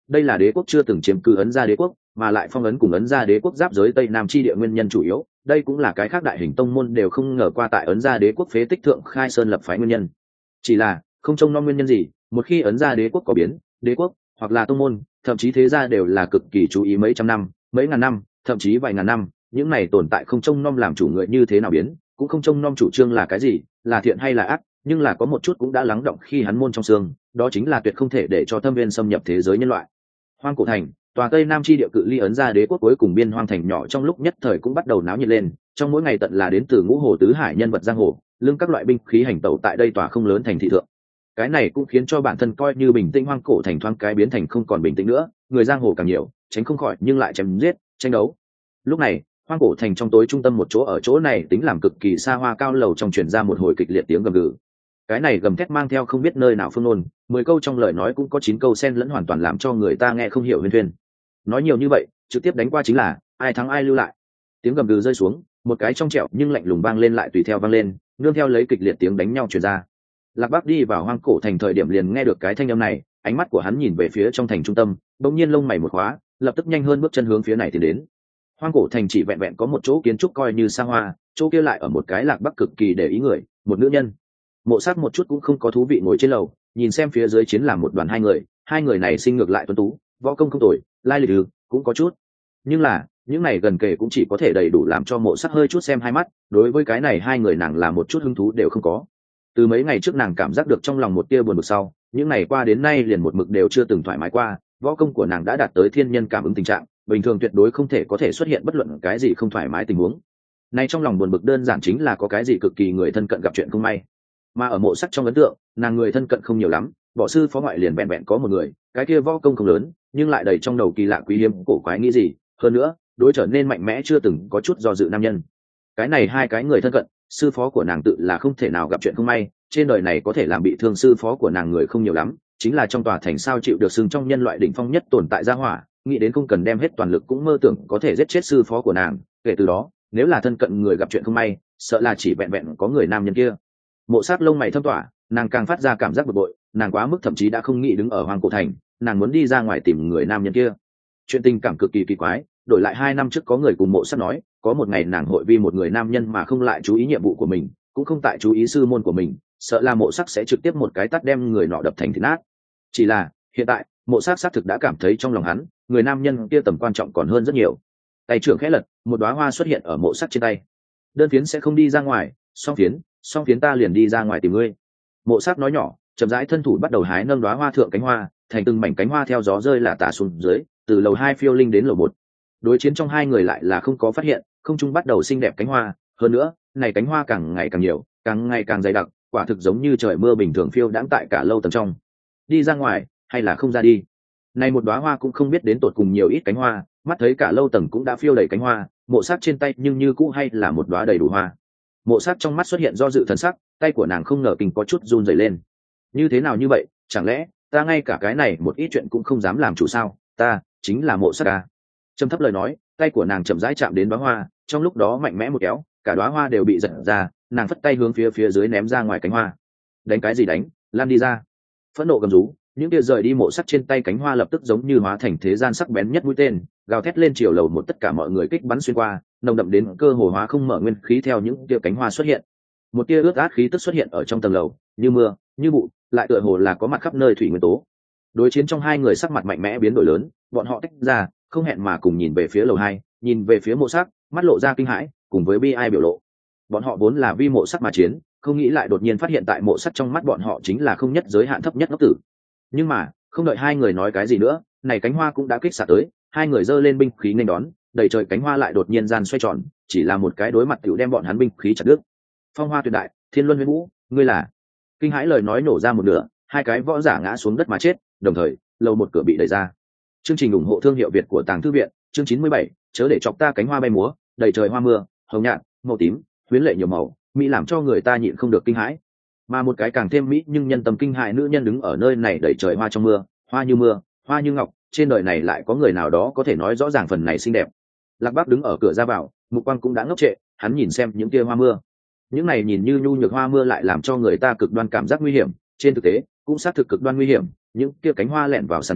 đây là đế quốc chưa từng chiếm cứ ấn gia đế quốc, mà lại phong ấn cùng ấn gia đế quốc giáp giới tây nam chi địa nguyên nhân chủ yếu. Đây cũng là cái khác đại hình tông môn đều không ngờ qua tại ấn gia đế quốc phế tích thượng khai sơn lập phái nguyên nhân. Chỉ là không trông nom nguyên nhân gì, một khi ấn gia đế quốc có biến, đế quốc hoặc là tông môn, thậm chí thế gia đều là cực kỳ chú ý mấy trăm năm, mấy ngàn năm, thậm chí vài ngàn năm, những này tồn tại không trông nom làm chủ người như thế nào biến, cũng không trông nom chủ trương là cái gì, là thiện hay là ác, nhưng là có một chút cũng đã lắng động khi hắn môn trong xương, đó chính là tuyệt không thể để cho thâm viên xâm nhập thế giới nhân loại. Hoang cổ thành, tòa tây nam chi địa cự ly ấn gia đế quốc cuối cùng biên hoang thành nhỏ trong lúc nhất thời cũng bắt đầu náo nhiệt lên, trong mỗi ngày tận là đến từ ngũ hồ tứ hải nhân vật giang hồ, lưng các loại binh khí hành tẩu tại đây tòa không lớn thành thị thượng. Cái này cũng khiến cho bản thân coi như bình tĩnh hoang cổ thành thoáng cái biến thành không còn bình tĩnh nữa, người giang hồ càng nhiều, tránh không khỏi nhưng lại chém giết, tranh đấu. Lúc này, hoang cổ thành trong tối trung tâm một chỗ ở chỗ này tính làm cực kỳ xa hoa cao lầu trong truyền ra một hồi kịch liệt tiếng gầm gừ. Cái này gầm thét mang theo không biết nơi nào phương ngôn, mười câu trong lời nói cũng có chín câu xen lẫn hoàn toàn làm cho người ta nghe không hiểu huyền thuyên. Nói nhiều như vậy, trực tiếp đánh qua chính là ai thắng ai lưu lại. Tiếng gầm gừ rơi xuống, một cái trong trẻo nhưng lạnh lùng vang lên lại tùy theo vang lên, nương theo lấy kịch liệt tiếng đánh nhau truyền ra. Lạc Bắc đi vào hoang cổ thành thời điểm liền nghe được cái thanh âm này, ánh mắt của hắn nhìn về phía trong thành trung tâm, bỗng nhiên lông mày một khóa, lập tức nhanh hơn bước chân hướng phía này thì đến. Hoang cổ thành chỉ vẹn vẹn có một chỗ kiến trúc coi như xa hoa, chỗ kia lại ở một cái Lạc Bắc cực kỳ để ý người, một nữ nhân. Mộ Sát một chút cũng không có thú vị ngồi trên lầu, nhìn xem phía dưới chiến làm một đoàn hai người, hai người này sinh ngược lại tuấn tú, võ công không tồi, lai lịch ừ, cũng có chút. Nhưng là, những này gần kề cũng chỉ có thể đầy đủ làm cho Mộ Sát hơi chút xem hai mắt, đối với cái này hai người nàng là một chút hứng thú đều không có. Từ mấy ngày trước nàng cảm giác được trong lòng một tia buồn bực sau, những ngày qua đến nay liền một mực đều chưa từng thoải mái qua, võ công của nàng đã đạt tới thiên nhân cảm ứng tình trạng, bình thường tuyệt đối không thể có thể xuất hiện bất luận cái gì không thoải mái tình huống. Nay trong lòng buồn bực đơn giản chính là có cái gì cực kỳ người thân cận gặp chuyện không may. Mà ở Mộ Sắc trong ấn tượng, nàng người thân cận không nhiều lắm, bỏ sư phó ngoại liền vẹn vẹn có một người, cái kia võ công không lớn, nhưng lại đầy trong đầu kỳ lạ quý hiếm cổ quái nghĩ gì, hơn nữa, đối trở nên mạnh mẽ chưa từng có chút do dự nam nhân. Cái này hai cái người thân cận, sư phó của nàng tự là không thể nào gặp chuyện không may, trên đời này có thể làm bị thương sư phó của nàng người không nhiều lắm, chính là trong tòa thành sao chịu được xưng trong nhân loại đỉnh phong nhất tồn tại gia hỏa, nghĩ đến không cần đem hết toàn lực cũng mơ tưởng có thể giết chết sư phó của nàng, kể từ đó, nếu là thân cận người gặp chuyện không may, sợ là chỉ vẹn vẹn có người nam nhân kia. Mộ Sát lông mày thâm tỏa, nàng càng phát ra cảm giác bực bội, nàng quá mức thậm chí đã không nghĩ đứng ở hoang cổ thành, nàng muốn đi ra ngoài tìm người nam nhân kia. Chuyện tình cảm cực kỳ kỳ quái, đổi lại hai năm trước có người cùng Mộ Sát nói, có một ngày nàng hội vì một người nam nhân mà không lại chú ý nhiệm vụ của mình, cũng không tại chú ý sư môn của mình, sợ là Mộ Sắc sẽ trực tiếp một cái tát đem người nọ đập thành thịt nát. Chỉ là hiện tại Mộ Sắc xác thực đã cảm thấy trong lòng hắn, người nam nhân kia tầm quan trọng còn hơn rất nhiều. Tay trưởng khẽ lật, một đóa hoa xuất hiện ở Mộ Sắc trên tay. Đơn phiến sẽ không đi ra ngoài, song phiến, song phiến ta liền đi ra ngoài tìm ngươi. Mộ Sắc nói nhỏ, chậm rãi thân thủ bắt đầu hái nâng đóa hoa thượng cánh hoa, thành từng mảnh cánh hoa theo gió rơi là tả xuống dưới, từ lầu hai phiêu linh đến lầu một. Đối chiến trong hai người lại là không có phát hiện, không trung bắt đầu xinh đẹp cánh hoa, hơn nữa, này cánh hoa càng ngày càng nhiều, càng ngày càng dày đặc, quả thực giống như trời mưa bình thường phiêu đãng tại cả lâu tầng trong. Đi ra ngoài, hay là không ra đi? Này một đóa hoa cũng không biết đến tột cùng nhiều ít cánh hoa, mắt thấy cả lâu tầng cũng đã phiêu đầy cánh hoa, Mộ Sát trên tay nhưng như cũ hay là một đóa đầy đủ hoa. Mộ Sát trong mắt xuất hiện do dự thần sắc, tay của nàng không ngờ kinh có chút run rẩy lên. Như thế nào như vậy, chẳng lẽ ta ngay cả cái này một ít chuyện cũng không dám làm chủ sao? Ta chính là Mộ Sát à? Trầm thấp lời nói, tay của nàng chậm rãi chạm đến đóa hoa, trong lúc đó mạnh mẽ một kéo, cả đóa hoa đều bị giật ra, nàng phất tay hướng phía phía dưới ném ra ngoài cánh hoa. Đánh cái gì đánh, lan đi ra! Phẫn nộ gầm rú, những tia rời đi Mộ Sắc trên tay cánh hoa lập tức giống như hóa thành thế gian sắc bén nhất mũi tên, gào thét lên chiều lầu một tất cả mọi người kích bắn xuyên qua, nồng đậm đến cơ hồ hóa không mở nguyên khí theo những tia cánh hoa xuất hiện. Một tia ướt át khí tức xuất hiện ở trong tầng lầu, như mưa, như bụi, lại tựa hồ là có mặt khắp nơi thủy nguyên tố. Đối chiến trong hai người sắc mặt mạnh mẽ biến đổi lớn, bọn họ tách ra, không hẹn mà cùng nhìn về phía lầu hai, nhìn về phía Mộ Sắc, mắt lộ ra kinh hãi, cùng với bi ai biểu lộ. Bọn họ vốn là vì Mộ Sắc mà chiến, không nghĩ lại đột nhiên phát hiện tại Mộ Sắc trong mắt bọn họ chính là không nhất giới hạn thấp nhất ngốc tử. Nhưng mà, không đợi hai người nói cái gì nữa, này cánh hoa cũng đã kích xạ tới, hai người giơ lên binh khí nên đón, đầy trời cánh hoa lại đột nhiên gian xoay tròn, chỉ là một cái đối mặt tiểu đem bọn hắn binh khí chặt đứt. Phong hoa tuyệt đại, Thiên Luân Huyền Vũ, ngươi là? Kinh hãi lời nói nổ ra một nửa, hai cái võ giả ngã xuống đất mà chết, đồng thời, lầu một cửa bị đẩy ra. Chương trình ủng hộ thương hiệu Việt của Tàng Thư viện, chương chín mươi bảy, chớ để chọc ta cánh hoa bay múa, đầy trời hoa mưa, hồng nhạt, màu tím, huyến lệ nhiều màu, mỹ làm cho người ta nhịn không được kinh hãi. Mà một cái càng thêm mỹ nhưng nhân tâm kinh hại nữ nhân đứng ở nơi này đầy trời hoa trong mưa, hoa như mưa, hoa như ngọc, trên đời này lại có người nào đó có thể nói rõ ràng phần này xinh đẹp. Lạc Bắc đứng ở cửa ra vào, mục quang cũng đã ngốc trệ, hắn nhìn xem những kia hoa mưa. Những này nhìn như nhu nhược hoa mưa lại làm cho người ta cực đoan cảm giác nguy hiểm, trên thực tế, cũng xác thực cực đoan nguy hiểm, những kia cánh hoa lẹn vào sàn nhà,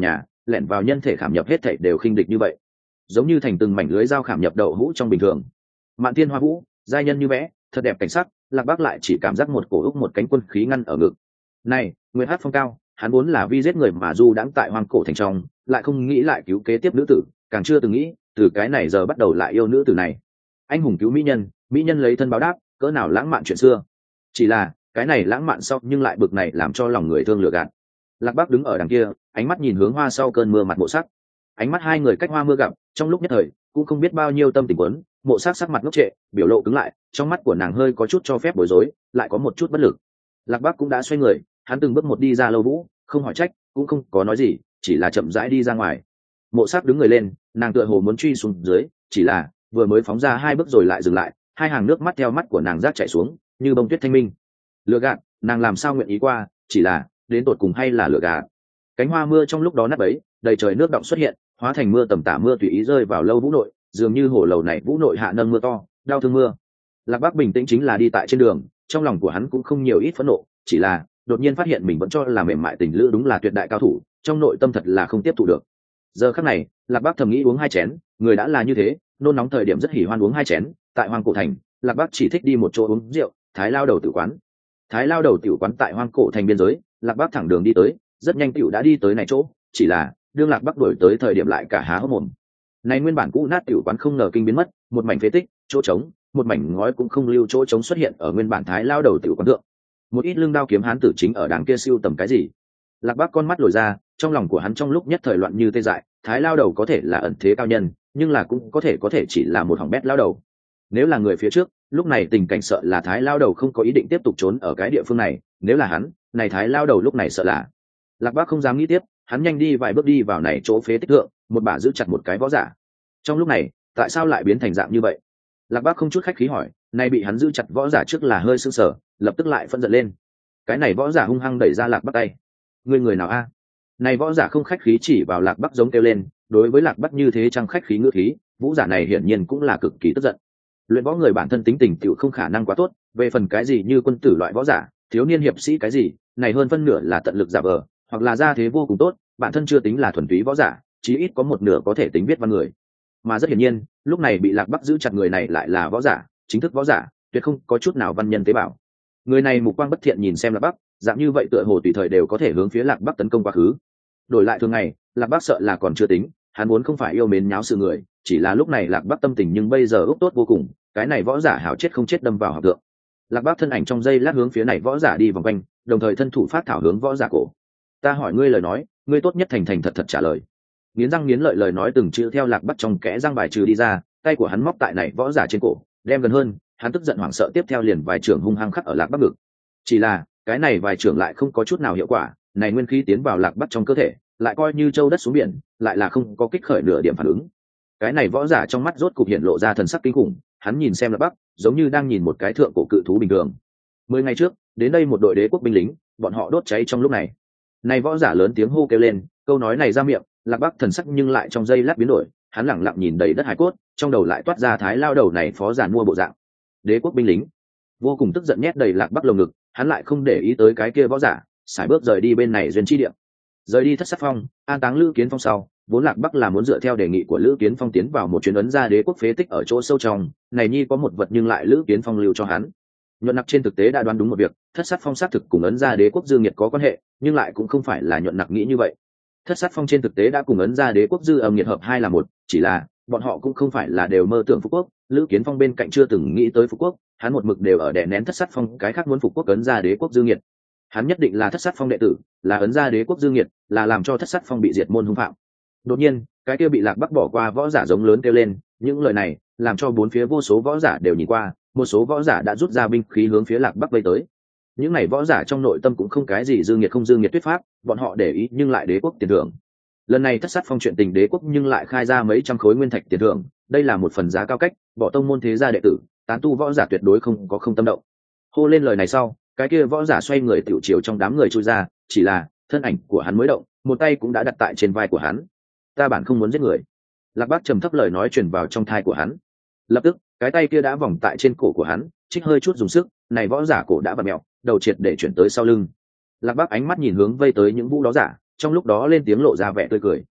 lẻn vào nhân thể khảm nhập hết thảy đều khinh địch như vậy, giống như thành từng mảnh lưới dao khảm nhập đậu hũ trong bình thường. Mạn thiên hoa vũ, giai nhân như vẽ, thật đẹp cảnh sắc. Lạc Bác lại chỉ cảm giác một cổ úc một cánh quân khí ngăn ở ngực. Này, Nguyệt Hát phong cao, hắn vốn là vi giết người mà du đãng tại hoang cổ thành trong, lại không nghĩ lại cứu kế tiếp nữ tử, càng chưa từng nghĩ từ cái này giờ bắt đầu lại yêu nữ tử này. Anh hùng cứu mỹ nhân, mỹ nhân lấy thân báo đáp, cỡ nào lãng mạn chuyện xưa. Chỉ là cái này lãng mạn sau nhưng lại bực này làm cho lòng người thương lừa gạt. Lạc Bác đứng ở đằng kia, ánh mắt nhìn hướng hoa sau cơn mưa mặt Mộ Sắc. Ánh mắt hai người cách hoa mưa gặp, trong lúc nhất thời cũng không biết bao nhiêu tâm tình quấn. Mộ Sắc sắc mặt ngốc trệ, biểu lộ cứng lại, trong mắt của nàng hơi có chút cho phép bối rối, lại có một chút bất lực. Lạc Bác cũng đã xoay người, hắn từng bước một đi ra Lâu Vũ, không hỏi trách, cũng không có nói gì, chỉ là chậm rãi đi ra ngoài. Mộ Sắc đứng người lên, nàng tựa hồ muốn truy xuống dưới, chỉ là vừa mới phóng ra hai bước rồi lại dừng lại, hai hàng nước mắt theo mắt của nàng rác chảy xuống, như bông tuyết thanh minh. Lừa gạt, nàng làm sao nguyện ý qua, chỉ là đến tột cùng hay là lừa gạt. Cánh hoa mưa trong lúc đó nát bấy, đầy trời nước động xuất hiện, hóa thành mưa tầm tã mưa tùy ý rơi vào Lâu Vũ nội, dường như hồ lầu này Vũ nội hạ nâng mưa to, đau thương mưa. Lạc Bác bình tĩnh chính là đi tại trên đường, trong lòng của hắn cũng không nhiều ít phẫn nộ, chỉ là đột nhiên phát hiện mình vẫn cho là mềm mại tình lữ đúng là tuyệt đại cao thủ, trong nội tâm thật là không tiếp thụ được. Giờ khắc này, Lạc Bác thầm nghĩ uống hai chén, người đã là như thế, nôn nóng thời điểm rất hỉ hoan uống hai chén. Tại Hoang Cổ Thành, Lạc Bác chỉ thích đi một chỗ uống rượu, Thái Lao Đầu tử quán. Thái Lao Đầu tiểu quán tại Hoang Cổ Thành biên giới, Lạc Bác thẳng đường đi tới, rất nhanh tiểu đã đi tới này chỗ, chỉ là đương Lạc Bác đuổi tới thời điểm lại cả há hốc mồm. Này nguyên bản cũ nát tiểu quán không ngờ kinh biến mất, một mảnh phế tích, chỗ trống, một mảnh ngói cũng không lưu chỗ trống xuất hiện ở nguyên bản Thái Lao Đầu tiểu quán thượng. Một ít lưng đao kiếm hán tử chính ở đằng kia siêu tầm cái gì. Lạc Bác con mắt lồi ra, trong lòng của hắn trong lúc nhất thời loạn như tê dại. Thái Lao Đầu có thể là ẩn thế cao nhân, nhưng là cũng có thể có thể chỉ là một hỏng bét lao đầu. Nếu là người phía trước, lúc này tình cảnh sợ là Thái Lao Đầu không có ý định tiếp tục trốn ở cái địa phương này, nếu là hắn, này Thái Lao Đầu lúc này sợ là. Lạc Bác không dám nghĩ tiếp, hắn nhanh đi vài bước đi vào này chỗ phế tích thượng, một bà giữ chặt một cái võ giả. Trong lúc này, tại sao lại biến thành dạng như vậy? Lạc Bác không chút khách khí hỏi, nay bị hắn giữ chặt võ giả trước là hơi sưng sờ, lập tức lại phân giận lên. Cái này võ giả hung hăng đẩy ra Lạc Bác tay. Ngươi người nào a? Này võ giả không khách khí chỉ vào Lạc Bác giống kêu lên, đối với Lạc Bác như thế chẳng khách khí ngữ khí, vũ giả này hiển nhiên cũng là cực kỳ tức giận. Luyện võ người bản thân tính tình tiểu không khả năng quá tốt, về phần cái gì như quân tử loại võ giả, thiếu niên hiệp sĩ cái gì, này hơn phân nửa là tận lực giả vờ, hoặc là gia thế vô cùng tốt, bản thân chưa tính là thuần túy võ giả, chí ít có một nửa có thể tính biết văn người. Mà rất hiển nhiên, lúc này bị Lạc Bác giữ chặt người này lại là võ giả, chính thức võ giả, tuyệt không có chút nào văn nhân tế bào. Người này mục quang bất thiện nhìn xem Lạc Bác, dạng như vậy tựa hồ tùy thời đều có thể hướng phía Lạc Bác tấn công quá khứ. Đổi lại thường ngày, Lạc Bác sợ là còn chưa tính, hắn muốn không phải yêu mến nháo sự người, chỉ là lúc này Lạc Bác tâm tình nhưng bây giờ ước tốt vô cùng, cái này võ giả hảo chết không chết đâm vào học tượng. Lạc Bác thân ảnh trong giây lát hướng phía này võ giả đi vòng quanh, đồng thời thân thủ phát thảo hướng võ giả cổ. Ta hỏi ngươi lời nói, ngươi tốt nhất thành thành thật thật trả lời. Nghiến răng nghiến lợi lời nói từng chữ theo Lạc Bác trong kẽ răng bài trừ đi ra, tay của hắn móc tại này võ giả trên cổ, đem gần hơn, hắn tức giận hoảng sợ tiếp theo liền vài trưởng hung hăng khắc ở Lạc Bác ngực. Chỉ là cái này vài trưởng lại không có chút nào hiệu quả, này nguyên khí tiến vào Lạc Bác trong cơ thể, lại coi như châu đất xuống biển, lại là không có kích khởi nửa điểm phản ứng. Cái này võ giả trong mắt rốt cục hiện lộ ra thần sắc kinh khủng, hắn nhìn xem Lạc Bác, giống như đang nhìn một cái thượng cổ cự thú bình thường. Mười ngày trước, đến đây một đội đế quốc binh lính, bọn họ đốt cháy trong lúc này. Này võ giả lớn tiếng hô kêu lên, câu nói này ra miệng, Lạc Bác thần sắc nhưng lại trong giây lát biến đổi, hắn lẳng lặng nhìn đầy đất hải cốt, trong đầu lại toát ra Thái Lao Đầu này phó giàn mua bộ dạng. Đế quốc binh lính, vô cùng tức giận nhét đầy Lạc Bác lồng ngực, hắn lại không để ý tới cái kia võ giả, sải bước rời đi bên này duyên chi địa. Rời đi Thất Sát Phong, an táng Lữ Kiến Phong sau, vốn Lạc Bắc là muốn dựa theo đề nghị của Lữ Kiến Phong tiến vào một chuyến ấn ra đế quốc phế tích ở chỗ sâu trong, này nhi có một vật nhưng lại Lữ Kiến Phong lưu cho hắn. Nhuận Nặc trên thực tế đã đoán đúng một việc, Thất Sát Phong xác thực cùng ấn ra đế quốc dư nghiệt có quan hệ, nhưng lại cũng không phải là Nhuận Nặc nghĩ như vậy. Thất Sát Phong trên thực tế đã cùng ấn ra đế quốc dư âm nghiệt hợp hai là một, chỉ là bọn họ cũng không phải là đều mơ tưởng Phú Quốc, Lữ Kiến Phong bên cạnh chưa từng nghĩ tới Phú Quốc, hắn một mực đều ở đè nén Thất Sát Phong cái khác muốn Phú Quốc ấn ra đế quốc dư nghiệt. Hắn nhất định là Thất Sát Phong đệ tử, là ấn ra đế quốc dư nghiệt, là làm cho Thất Sát Phong bị diệt môn hung phạm. Đột nhiên, cái kia bị Lạc Bắc bỏ qua võ giả giống lớn kêu lên, những lời này làm cho bốn phía vô số võ giả đều nhìn qua, một số võ giả đã rút ra binh khí hướng phía Lạc Bắc vây tới. Những này võ giả trong nội tâm cũng không cái gì dư nghiệt không dư nghiệt thuyết pháp, bọn họ để ý nhưng lại đế quốc tiền thưởng. Lần này Thất Sát Phong chuyện tình đế quốc nhưng lại khai ra mấy trăm khối nguyên thạch tiền thưởng, đây là một phần giá cao cách, bỏ tông môn thế gia đệ tử, tán tu võ giả tuyệt đối không có không tâm động. Hô lên lời này sau, cái kia võ giả xoay người tiểu chiều trong đám người chui ra, chỉ là thân ảnh của hắn mới động, một tay cũng đã đặt tại trên vai của hắn. Ta bản không muốn giết người. Lạc Bác trầm thấp lời nói truyền vào trong thai của hắn. Lập tức, cái tay kia đã vòng tại trên cổ của hắn, trích hơi chút dùng sức, này võ giả cổ đã vặn mèo, đầu triệt để chuyển tới sau lưng. Lạc Bác ánh mắt nhìn hướng vây tới những vũ đó giả, trong lúc đó lên tiếng lộ ra vẻ tươi cười.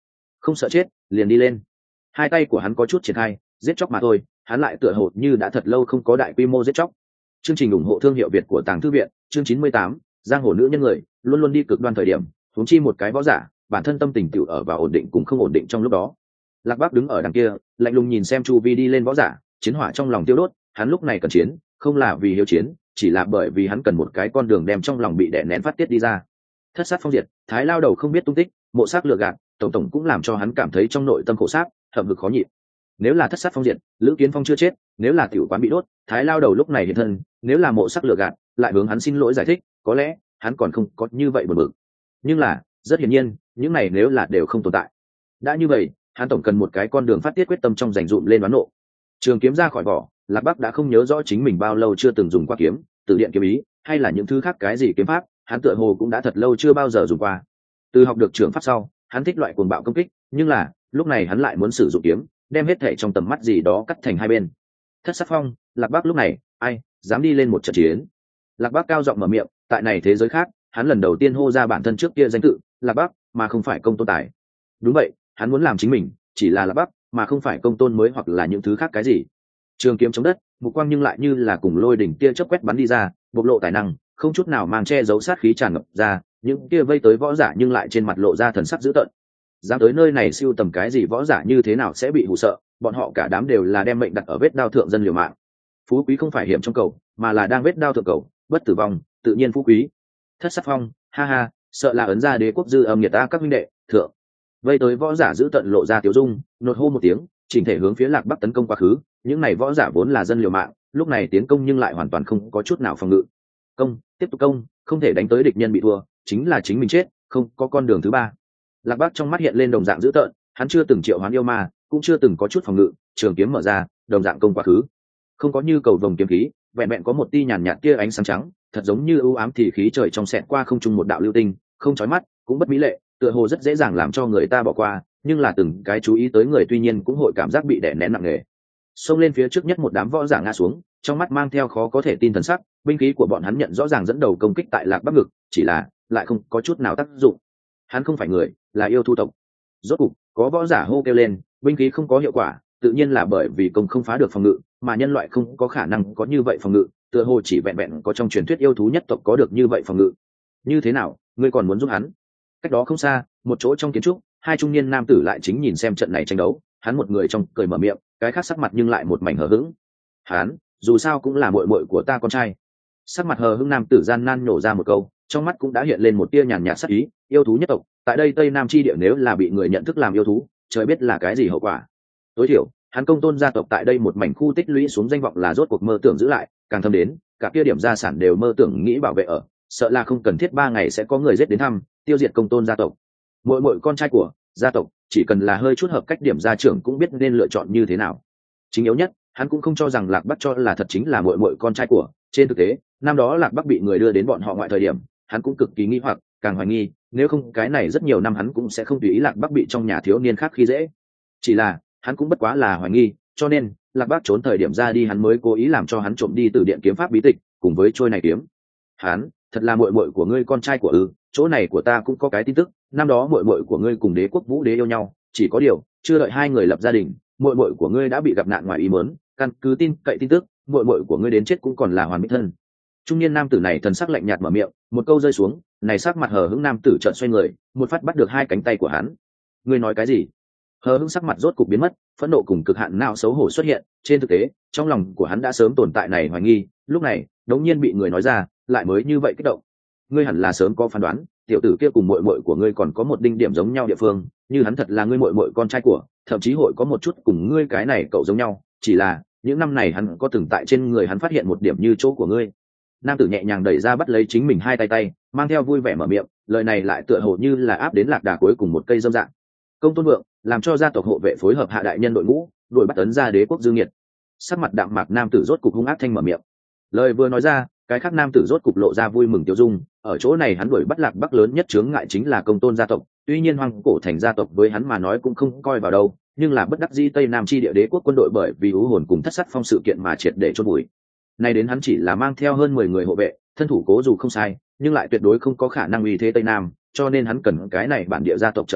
không sợ chết liền đi lên. Hai tay của hắn có chút triển khai, giết chóc mà thôi, hắn lại tựa hồ như đã thật lâu không có đại quy mô giết chóc. Chương trình ủng hộ thương hiệu Việt của Tàng Thư viện, chương chín mươi tám, giang hồ nữ nhân người, luôn luôn đi cực đoan thời điểm, huống chi một cái võ giả, bản thân tâm tình tiểu ở vào ổn định cũng không ổn định trong lúc đó. Lạc Bác đứng ở đằng kia, lạnh lùng nhìn xem chu vi đi lên võ giả, chiến hỏa trong lòng tiêu đốt, hắn lúc này cần chiến, không là vì hiếu chiến, chỉ là bởi vì hắn cần một cái con đường đem trong lòng bị đè nén phát tiết đi ra. Thất sát phong diệt, Thái lao đầu không biết tung tích, mộ xác lừa gạt, tổng tổng cũng làm cho hắn cảm thấy trong nội tâm khổ sát, hậm hực khó nhịn. Nếu là thất sát phong diệt, Lữ Kiến Phong chưa chết, nếu là tiểu quán bị đốt, Thái lao đầu lúc này hiện thân, nếu là mộ sắc lừa gạt, lại hướng hắn xin lỗi giải thích, có lẽ hắn còn không có như vậy buồn bực. Nhưng là, rất hiển nhiên, những này nếu là đều không tồn tại. Đã như vậy, hắn tổng cần một cái con đường phát tiết quyết tâm trong dành dụm lên đoán nộ. Trường kiếm ra khỏi vỏ, Lạc Bắc đã không nhớ rõ chính mình bao lâu chưa từng dùng qua kiếm, từ điện kiếm ý, hay là những thứ khác cái gì kiếm pháp, hắn tựa hồ cũng đã thật lâu chưa bao giờ dùng qua. Từ học được trường pháp sau, hắn thích loại cuồng bạo công kích, nhưng là, lúc này hắn lại muốn sử dụng kiếm, đem hết thảy trong tầm mắt gì đó cắt thành hai bên. Thất sát phong, Lạc Bắc lúc này, ai dám đi lên một trận chiến? Lạc Bắc cao giọng mở miệng, tại này thế giới khác, hắn lần đầu tiên hô ra bản thân trước kia danh tự, Lạc Bắc, mà không phải Công Tôn Tài. Đúng vậy, hắn muốn làm chính mình, chỉ là Lạc Bắc, mà không phải Công Tôn mới hoặc là những thứ khác cái gì. Trường kiếm chống đất, mục quang nhưng lại như là cùng lôi đỉnh tia chớp quét bắn đi ra, bộc lộ tài năng, không chút nào mang che giấu sát khí tràn ngập ra, những kia vây tới võ giả nhưng lại trên mặt lộ ra thần sắc dữ tợn. Dám tới nơi này siêu tầm cái gì võ giả như thế nào sẽ bị hù sợ, bọn họ cả đám đều là đem mệnh đặt ở vết đao thượng dân liều mạng. Phú quý không phải hiểm trong cầu, mà là đang vết đao thượng cầu, bất tử vong, tự nhiên phú quý. Thất sát phong, ha ha, sợ là ấn ra đế quốc dư âm nhiệt ta các huynh đệ, thượng. Vây tới võ giả giữ tận lộ ra tiểu dung, nột hô một tiếng, chỉnh thể hướng phía Lạc Bắc tấn công quá khứ, những này võ giả vốn là dân liều mạng, lúc này tiến công nhưng lại hoàn toàn không có chút nào phòng ngự. Công, tiếp tục công, không thể đánh tới địch nhân bị thua, chính là chính mình chết, không có con đường thứ ba. Lạc Bắc trong mắt hiện lên đồng dạng dữ tợn, hắn chưa từng triệu hoán yêu ma, cũng chưa từng có chút phòng ngự, trường kiếm mở ra, đồng dạng công quá khứ. Không có như cầu vồng kiếm khí, vẹn vẹn có một tia nhàn nhạt kia ánh sáng trắng, thật giống như ưu ám thì khí trời trong xẹt qua không trung một đạo lưu tinh, không chói mắt, cũng bất mỹ lệ, tựa hồ rất dễ dàng làm cho người ta bỏ qua, nhưng là từng cái chú ý tới người tuy nhiên cũng hội cảm giác bị đè nén nặng nề. Xông lên phía trước nhất một đám võ giả ngã xuống, trong mắt mang theo khó có thể tin thần sắc, binh khí của bọn hắn nhận rõ ràng dẫn đầu công kích tại Lạc Bắc ngực, chỉ là lại không có chút nào tác dụng. Hắn không phải người, là yêu thú tộc. Rốt cục, có võ giả hô kêu lên, binh khí không có hiệu quả, tự nhiên là bởi vì công không phá được phòng ngự, mà nhân loại không có khả năng có như vậy phòng ngự, tựa hồ chỉ vẹn vẹn có trong truyền thuyết yêu thú nhất tộc có được như vậy phòng ngự. Như thế nào, ngươi còn muốn giúp hắn? Cách đó không xa, một chỗ trong kiến trúc, hai trung niên nam tử lại chính nhìn xem trận này tranh đấu, hắn một người trong cười mở miệng, cái khác sắc mặt nhưng lại một mảnh hờ hững. Hắn, dù sao cũng là muội muội của ta con trai. Sắc mặt hờ hững nam tử gian nan nhổ ra một câu, trong mắt cũng đã hiện lên một tia nhàn nhạt sắc ý, yêu thú nhất tộc, tại đây Tây Nam chi địa nếu là bị người nhận thức làm yêu thú, trời biết là cái gì hậu quả. Tối thiểu, hắn Công Tôn gia tộc tại đây một mảnh khu tích lũy xuống danh vọng là rốt cuộc mơ tưởng giữ lại, càng thâm đến, cả kia điểm gia sản đều mơ tưởng nghĩ bảo vệ ở, sợ là không cần thiết ba ngày sẽ có người giết đến thăm, tiêu diệt Công Tôn gia tộc. Muội muội con trai của gia tộc, chỉ cần là hơi chút hợp cách điểm gia trưởng cũng biết nên lựa chọn như thế nào. Chính yếu nhất, hắn cũng không cho rằng Lạc Bắc cho là thật chính là muội muội con trai của, trên thực tế, năm đó Lạc Bắc bị người đưa đến bọn họ ngoại thời điểm, hắn cũng cực kỳ nghi hoặc, càng hoài nghi, nếu không cái này rất nhiều năm hắn cũng sẽ không tùy ý Lạc Bắc bị trong nhà thiếu niên khác khi dễ. Chỉ là, hắn cũng bất quá là hoài nghi, cho nên, Lạc Bắc trốn thời điểm ra đi hắn mới cố ý làm cho hắn trộm đi từ điện kiếm pháp bí tịch, cùng với trôi này kiếm. Hắn, thật là muội muội của ngươi con trai của ư? Chỗ này của ta cũng có cái tin tức, năm đó muội muội của ngươi cùng đế quốc Vũ đế yêu nhau, chỉ có điều, chưa đợi hai người lập gia đình, muội muội của ngươi đã bị gặp nạn ngoài ý muốn, căn cứ tin cậy tin tức, muội muội của ngươi đến chết cũng còn là hoàn mỹ thân. Trung niên nam tử này thần sắc lạnh nhạt mở miệng, một câu rơi xuống, này sắc mặt hờ hững nam tử chợt xoay người, một phát bắt được hai cánh tay của hắn. Ngươi nói cái gì? Hờ hững sắc mặt rốt cục biến mất, phẫn nộ cùng cực hạn não xấu hổ xuất hiện, trên thực tế, trong lòng của hắn đã sớm tồn tại này hoài nghi, lúc này, đống nhiên bị người nói ra, lại mới như vậy kích động. Ngươi hẳn là sớm có phán đoán, tiểu tử kia cùng muội muội của ngươi còn có một đinh điểm giống nhau địa phương, như hắn thật là ngươi muội muội con trai của, thậm chí hội có một chút cùng ngươi cái này cậu giống nhau, chỉ là, những năm này hắn có từng tại trên người hắn phát hiện một điểm như chỗ của ngươi. Nam tử nhẹ nhàng đẩy ra bắt lấy chính mình hai tay tay, mang theo vui vẻ mở miệng, lời này lại tựa hồ như là áp đến lạc đà cuối cùng một cây dâm dạng. Công Tôn Vượng, làm cho gia tộc hộ vệ phối hợp hạ đại nhân đội ngũ, đuổi bắt ấn ra đế quốc Dương Nghiệt. Sắc mặt đạm mạc nam tử rốt cục hung ác thanh mở miệng. Lời vừa nói ra, cái khác nam tử rốt cục lộ ra vui mừng tiêu dung, ở chỗ này hắn đuổi bắt Lạc Bắc lớn nhất chướng ngại chính là Công Tôn gia tộc, tuy nhiên Hoang Cổ Thành gia tộc với hắn mà nói cũng không coi vào đâu, nhưng là bất đắc dĩ Tây Nam chi địa đế quốc quân đội bởi vì u hồn cùng thất sát phong sự kiện mà triệt để chôn vùi. Nay đến hắn chỉ là mang theo hơn mười người hộ vệ, thân thủ cố dù không sai, nhưng lại tuyệt đối không có khả năng uy thế Tây Nam, cho nên hắn cần cái này bản địa gia tộc trợ trận,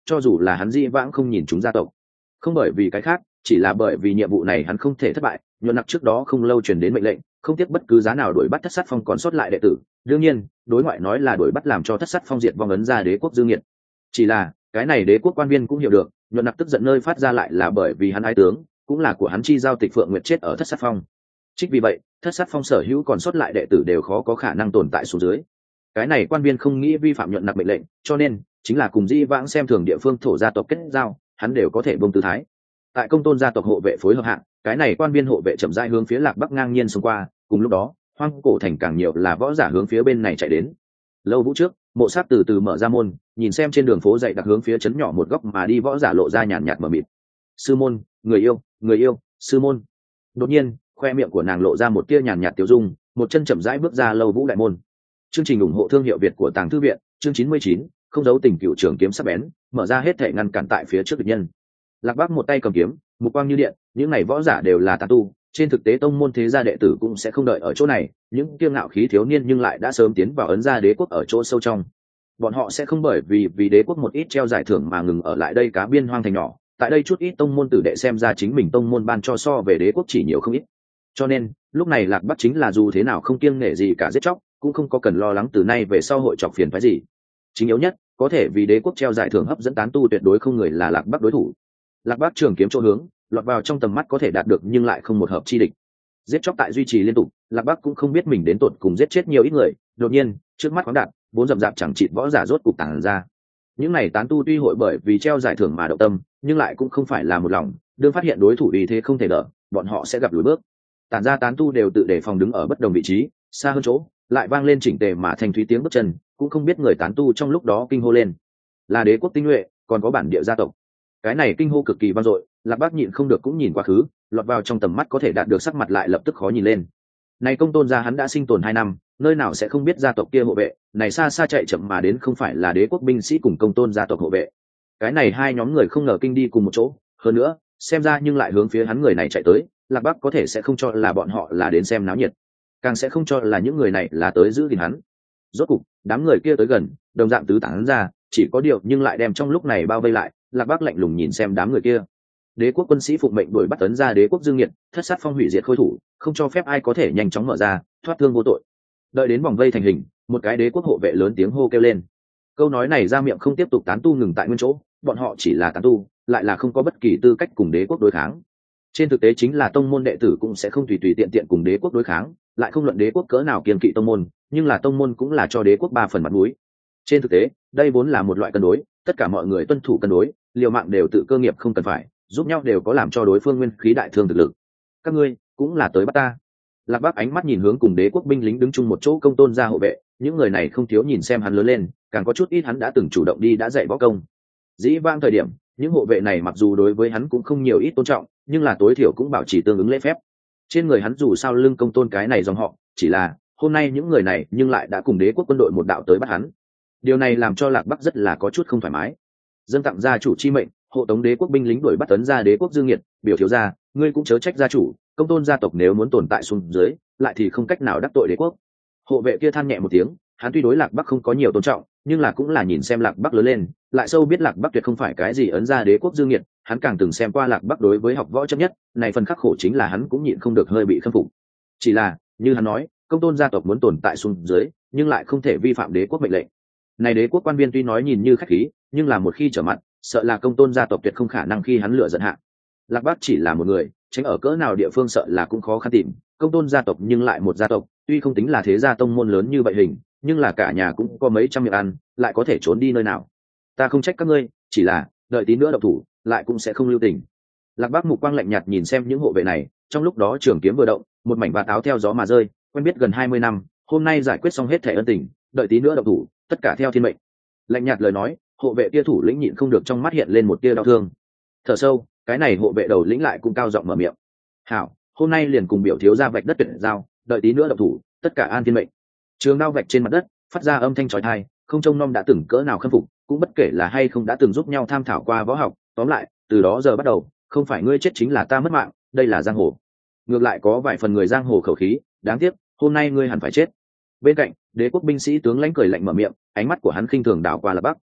cho dù là hắn dĩ vãng không nhìn chúng gia tộc, không bởi vì cái khác, chỉ là bởi vì nhiệm vụ này hắn không thể thất bại. Nhuận Nặc trước đó không lâu truyền đến mệnh lệnh, không tiếc bất cứ giá nào đuổi bắt Thất Sát Phong còn sót lại đệ tử. Đương nhiên, đối ngoại nói là đuổi bắt làm cho Thất Sát Phong diệt vong ấn ra đế quốc dương nghiệt. Chỉ là cái này đế quốc quan viên cũng hiểu được, Nhuận Nặc tức giận nơi phát ra lại là bởi vì hắn ái tướng, cũng là của hắn chi giao Tịch Phượng Nguyệt chết ở Thất Sát Phong. Chính vì vậy, Thất Sát Phong sở hữu còn sót lại đệ tử đều khó có khả năng tồn tại xuống dưới. Cái này quan viên không nghĩ vi phạm Nhuận Nặc mệnh lệnh, cho nên chính là cùng Di vãng xem thường địa phương thổ gia tộc kết giao, hắn đều có thể buông tư thái. Tại Công Tôn gia tộc hộ vệ phối hợp hạng, cái này quan viên hộ vệ chậm rãi hướng phía lạc bắc ngang nhiên xông qua. Cùng lúc đó, hoang cổ thành càng nhiều là võ giả hướng phía bên này chạy đến. Lâu vũ trước, Mộ Sát từ từ mở ra môn, nhìn xem trên đường phố dậy đặc hướng phía trấn nhỏ một góc mà đi võ giả lộ ra nhàn nhạt mờ mịt. Sư môn, người yêu, người yêu, sư môn. Đột nhiên, khoe miệng của nàng lộ ra một tia nhàn nhạt tiêu dung, một chân chậm rãi bước ra Lâu vũ đại môn. Chương trình ủng hộ thương hiệu Việt của Tàng Thư viện, chương chín mươi chín, không giấu tình cựu trường kiếm sắc bén, mở ra hết thể ngăn cản tại phía trước địch nhân. Lạc Bắc một tay cầm kiếm, mục quang như điện, những này võ giả đều là tán tu, trên thực tế tông môn thế gia đệ tử cũng sẽ không đợi ở chỗ này, những kiêu ngạo khí thiếu niên nhưng lại đã sớm tiến vào ấn gia đế quốc ở chỗ sâu trong. Bọn họ sẽ không bởi vì vì đế quốc một ít treo giải thưởng mà ngừng ở lại đây cá biên hoang thành nhỏ, tại đây chút ít tông môn tử đệ xem ra chính mình tông môn ban cho so về đế quốc chỉ nhiều không ít. Cho nên, lúc này Lạc Bắc chính là dù thế nào không kiêng nể gì cả giết chóc, cũng không có cần lo lắng từ nay về sau hội chọc phiền phái gì. Chính yếu nhất, có thể vì đế quốc treo giải thưởng hấp dẫn tán tu tuyệt đối không người là Lạc Bắc đối thủ. Lạc Bắc trường kiếm chỗ hướng, lọt vào trong tầm mắt có thể đạt được nhưng lại không một hợp chi địch. Giết chóc tại duy trì liên tục, Lạc Bắc cũng không biết mình đến tột cùng giết chết nhiều ít người. Đột nhiên, trước mắt khoáng đạt, bốn rậm rạp chẳng chịt võ giả rốt cục tàng ra. Những này tán tu tuy hội bởi vì treo giải thưởng mà động tâm, nhưng lại cũng không phải là một lòng, đương phát hiện đối thủ ý thế không thể đỡ, bọn họ sẽ gặp lùi bước. Tản ra tán tu đều tự đề phòng đứng ở bất đồng vị trí, xa hơn chỗ, lại vang lên chỉnh tề mà thành thúy tiếng bước chân, cũng không biết người tán tu trong lúc đó kinh hô lên. Là đế quốc tinh nhuệ, còn có bản địa gia tộc. Cái này kinh hô cực kỳ vang dội, Lạc Bắc nhịn không được cũng nhìn quá khứ, lọt vào trong tầm mắt có thể đạt được sắc mặt lại lập tức khó nhìn lên. Này Công Tôn gia hắn đã sinh tồn hai năm, nơi nào sẽ không biết gia tộc kia hộ vệ, này xa xa chạy chậm mà đến không phải là đế quốc binh sĩ cùng Công Tôn gia tộc hộ vệ. Cái này hai nhóm người không ngờ kinh đi cùng một chỗ, hơn nữa, xem ra nhưng lại hướng phía hắn người này chạy tới, Lạc Bắc có thể sẽ không cho là bọn họ là đến xem náo nhiệt, càng sẽ không cho là những người này là tới giữ gìn hắn. Rốt cục, đám người kia tới gần, đồng dạng tứ tán ra, chỉ có điều nhưng lại đem trong lúc này bao vây lại. Lạc Bắc lạnh lùng nhìn xem đám người kia. Đế quốc quân sĩ phụng mệnh đuổi bắt tấn ra đế quốc dương nghiệt, thất sát phong hủy diệt khôi thủ, không cho phép ai có thể nhanh chóng mở ra, thoát thương vô tội. Đợi đến vòng vây thành hình, một cái đế quốc hộ vệ lớn tiếng hô kêu lên. Câu nói này ra miệng không tiếp tục tán tu ngừng tại nguyên chỗ, bọn họ chỉ là tán tu, lại là không có bất kỳ tư cách cùng đế quốc đối kháng. Trên thực tế chính là tông môn đệ tử cũng sẽ không tùy tùy tiện tiện cùng đế quốc đối kháng, lại không luận đế quốc cỡ nào kiên kỵ tông môn, nhưng là tông môn cũng là cho đế quốc ba phần mặt mũi. Trên thực tế, đây vốn là một loại cân đối, tất cả mọi người tuân thủ cân đối, liều mạng đều tự cơ nghiệp không cần phải, giúp nhau đều có làm cho đối phương nguyên khí đại thương thực lực. Các ngươi cũng là tới bắt ta. Lạc Bắc ánh mắt nhìn hướng cùng đế quốc binh lính đứng chung một chỗ Công Tôn gia hộ vệ, những người này không thiếu nhìn xem hắn lớn lên, càng có chút ít hắn đã từng chủ động đi đã dạy võ công. Dĩ vãng thời điểm, những hộ vệ này mặc dù đối với hắn cũng không nhiều ít tôn trọng, nhưng là tối thiểu cũng bảo trì tương ứng lễ phép. Trên người hắn dù sao lưng Công Tôn cái này dòng họ, chỉ là hôm nay những người này nhưng lại đã cùng đế quốc quân đội một đạo tới bắt hắn. Điều này làm cho Lạc Bắc rất là có chút không thoải mái. Dâng tặng gia chủ chi mệnh, hộ tống đế quốc binh lính đuổi bắt tấn ra đế quốc dương nghiệt, biểu thiếu gia, ngươi cũng chớ trách gia chủ, Công Tôn gia tộc nếu muốn tồn tại xuống dưới, lại thì không cách nào đắc tội đế quốc. Hộ vệ kia than nhẹ một tiếng, hắn tuy đối Lạc Bắc không có nhiều tôn trọng, nhưng là cũng là nhìn xem Lạc Bắc lớn lên, lại sâu biết Lạc Bắc tuyệt không phải cái gì ấn ra đế quốc dương nghiệt, hắn càng từng xem qua Lạc Bắc đối với học võ chấp nhất, này phần khắc khổ chính là hắn cũng nhịn không được hơi bị khâm phục. Chỉ là, như hắn nói, Công Tôn gia tộc muốn tồn tại xuống dưới, nhưng lại không thể vi phạm đế quốc mệnh lệnh. Này đế quốc quan viên tuy nói nhìn như khách khí, nhưng là một khi trở mặt, sợ là Công Tôn gia tộc tuyệt không khả năng khi hắn lựa giận hạ. Lạc Bắc chỉ là một người, tránh ở cỡ nào địa phương sợ là cũng khó khăn tìm, Công Tôn gia tộc nhưng lại một gia tộc, tuy không tính là thế gia tông môn lớn như vậy hình, nhưng là cả nhà cũng có mấy trăm miệng ăn, lại có thể trốn đi nơi nào. Ta không trách các ngươi, chỉ là đợi tí nữa độc thủ, lại cũng sẽ không lưu tình. Lạc Bắc mục quang lạnh nhạt nhìn xem những hộ vệ này, trong lúc đó trường kiếm vừa động, một mảnh vạt áo theo gió mà rơi, quen biết gần hai mươi năm, hôm nay giải quyết xong hết thảy ân tình, đợi tí nữa độc thủ, tất cả theo thiên mệnh. Lạnh nhạt lời nói, hộ vệ kia thủ lĩnh nhịn không được trong mắt hiện lên một tia đau thương. Thở sâu, cái này hộ vệ đầu lĩnh lại cũng cao giọng mở miệng. Hảo, hôm nay liền cùng biểu thiếu gia vạch đất tuyển giao, đợi tí nữa độc thủ, tất cả an thiên mệnh. Trường đao vạch trên mặt đất, phát ra âm thanh chói tai, không trông nom đã từng cỡ nào khâm phục, cũng bất kể là hay không đã từng giúp nhau tham thảo qua võ học, tóm lại, từ đó giờ bắt đầu, không phải ngươi chết chính là ta mất mạng, đây là giang hồ. Ngược lại có vài phần người giang hồ khẩu khí, đáng tiếc, hôm nay ngươi hẳn phải chết. Bên cạnh, đế quốc binh sĩ tướng lãnh cười lạnh mở miệng, ánh mắt của hắn khinh thường đảo qua Lạc Bắc.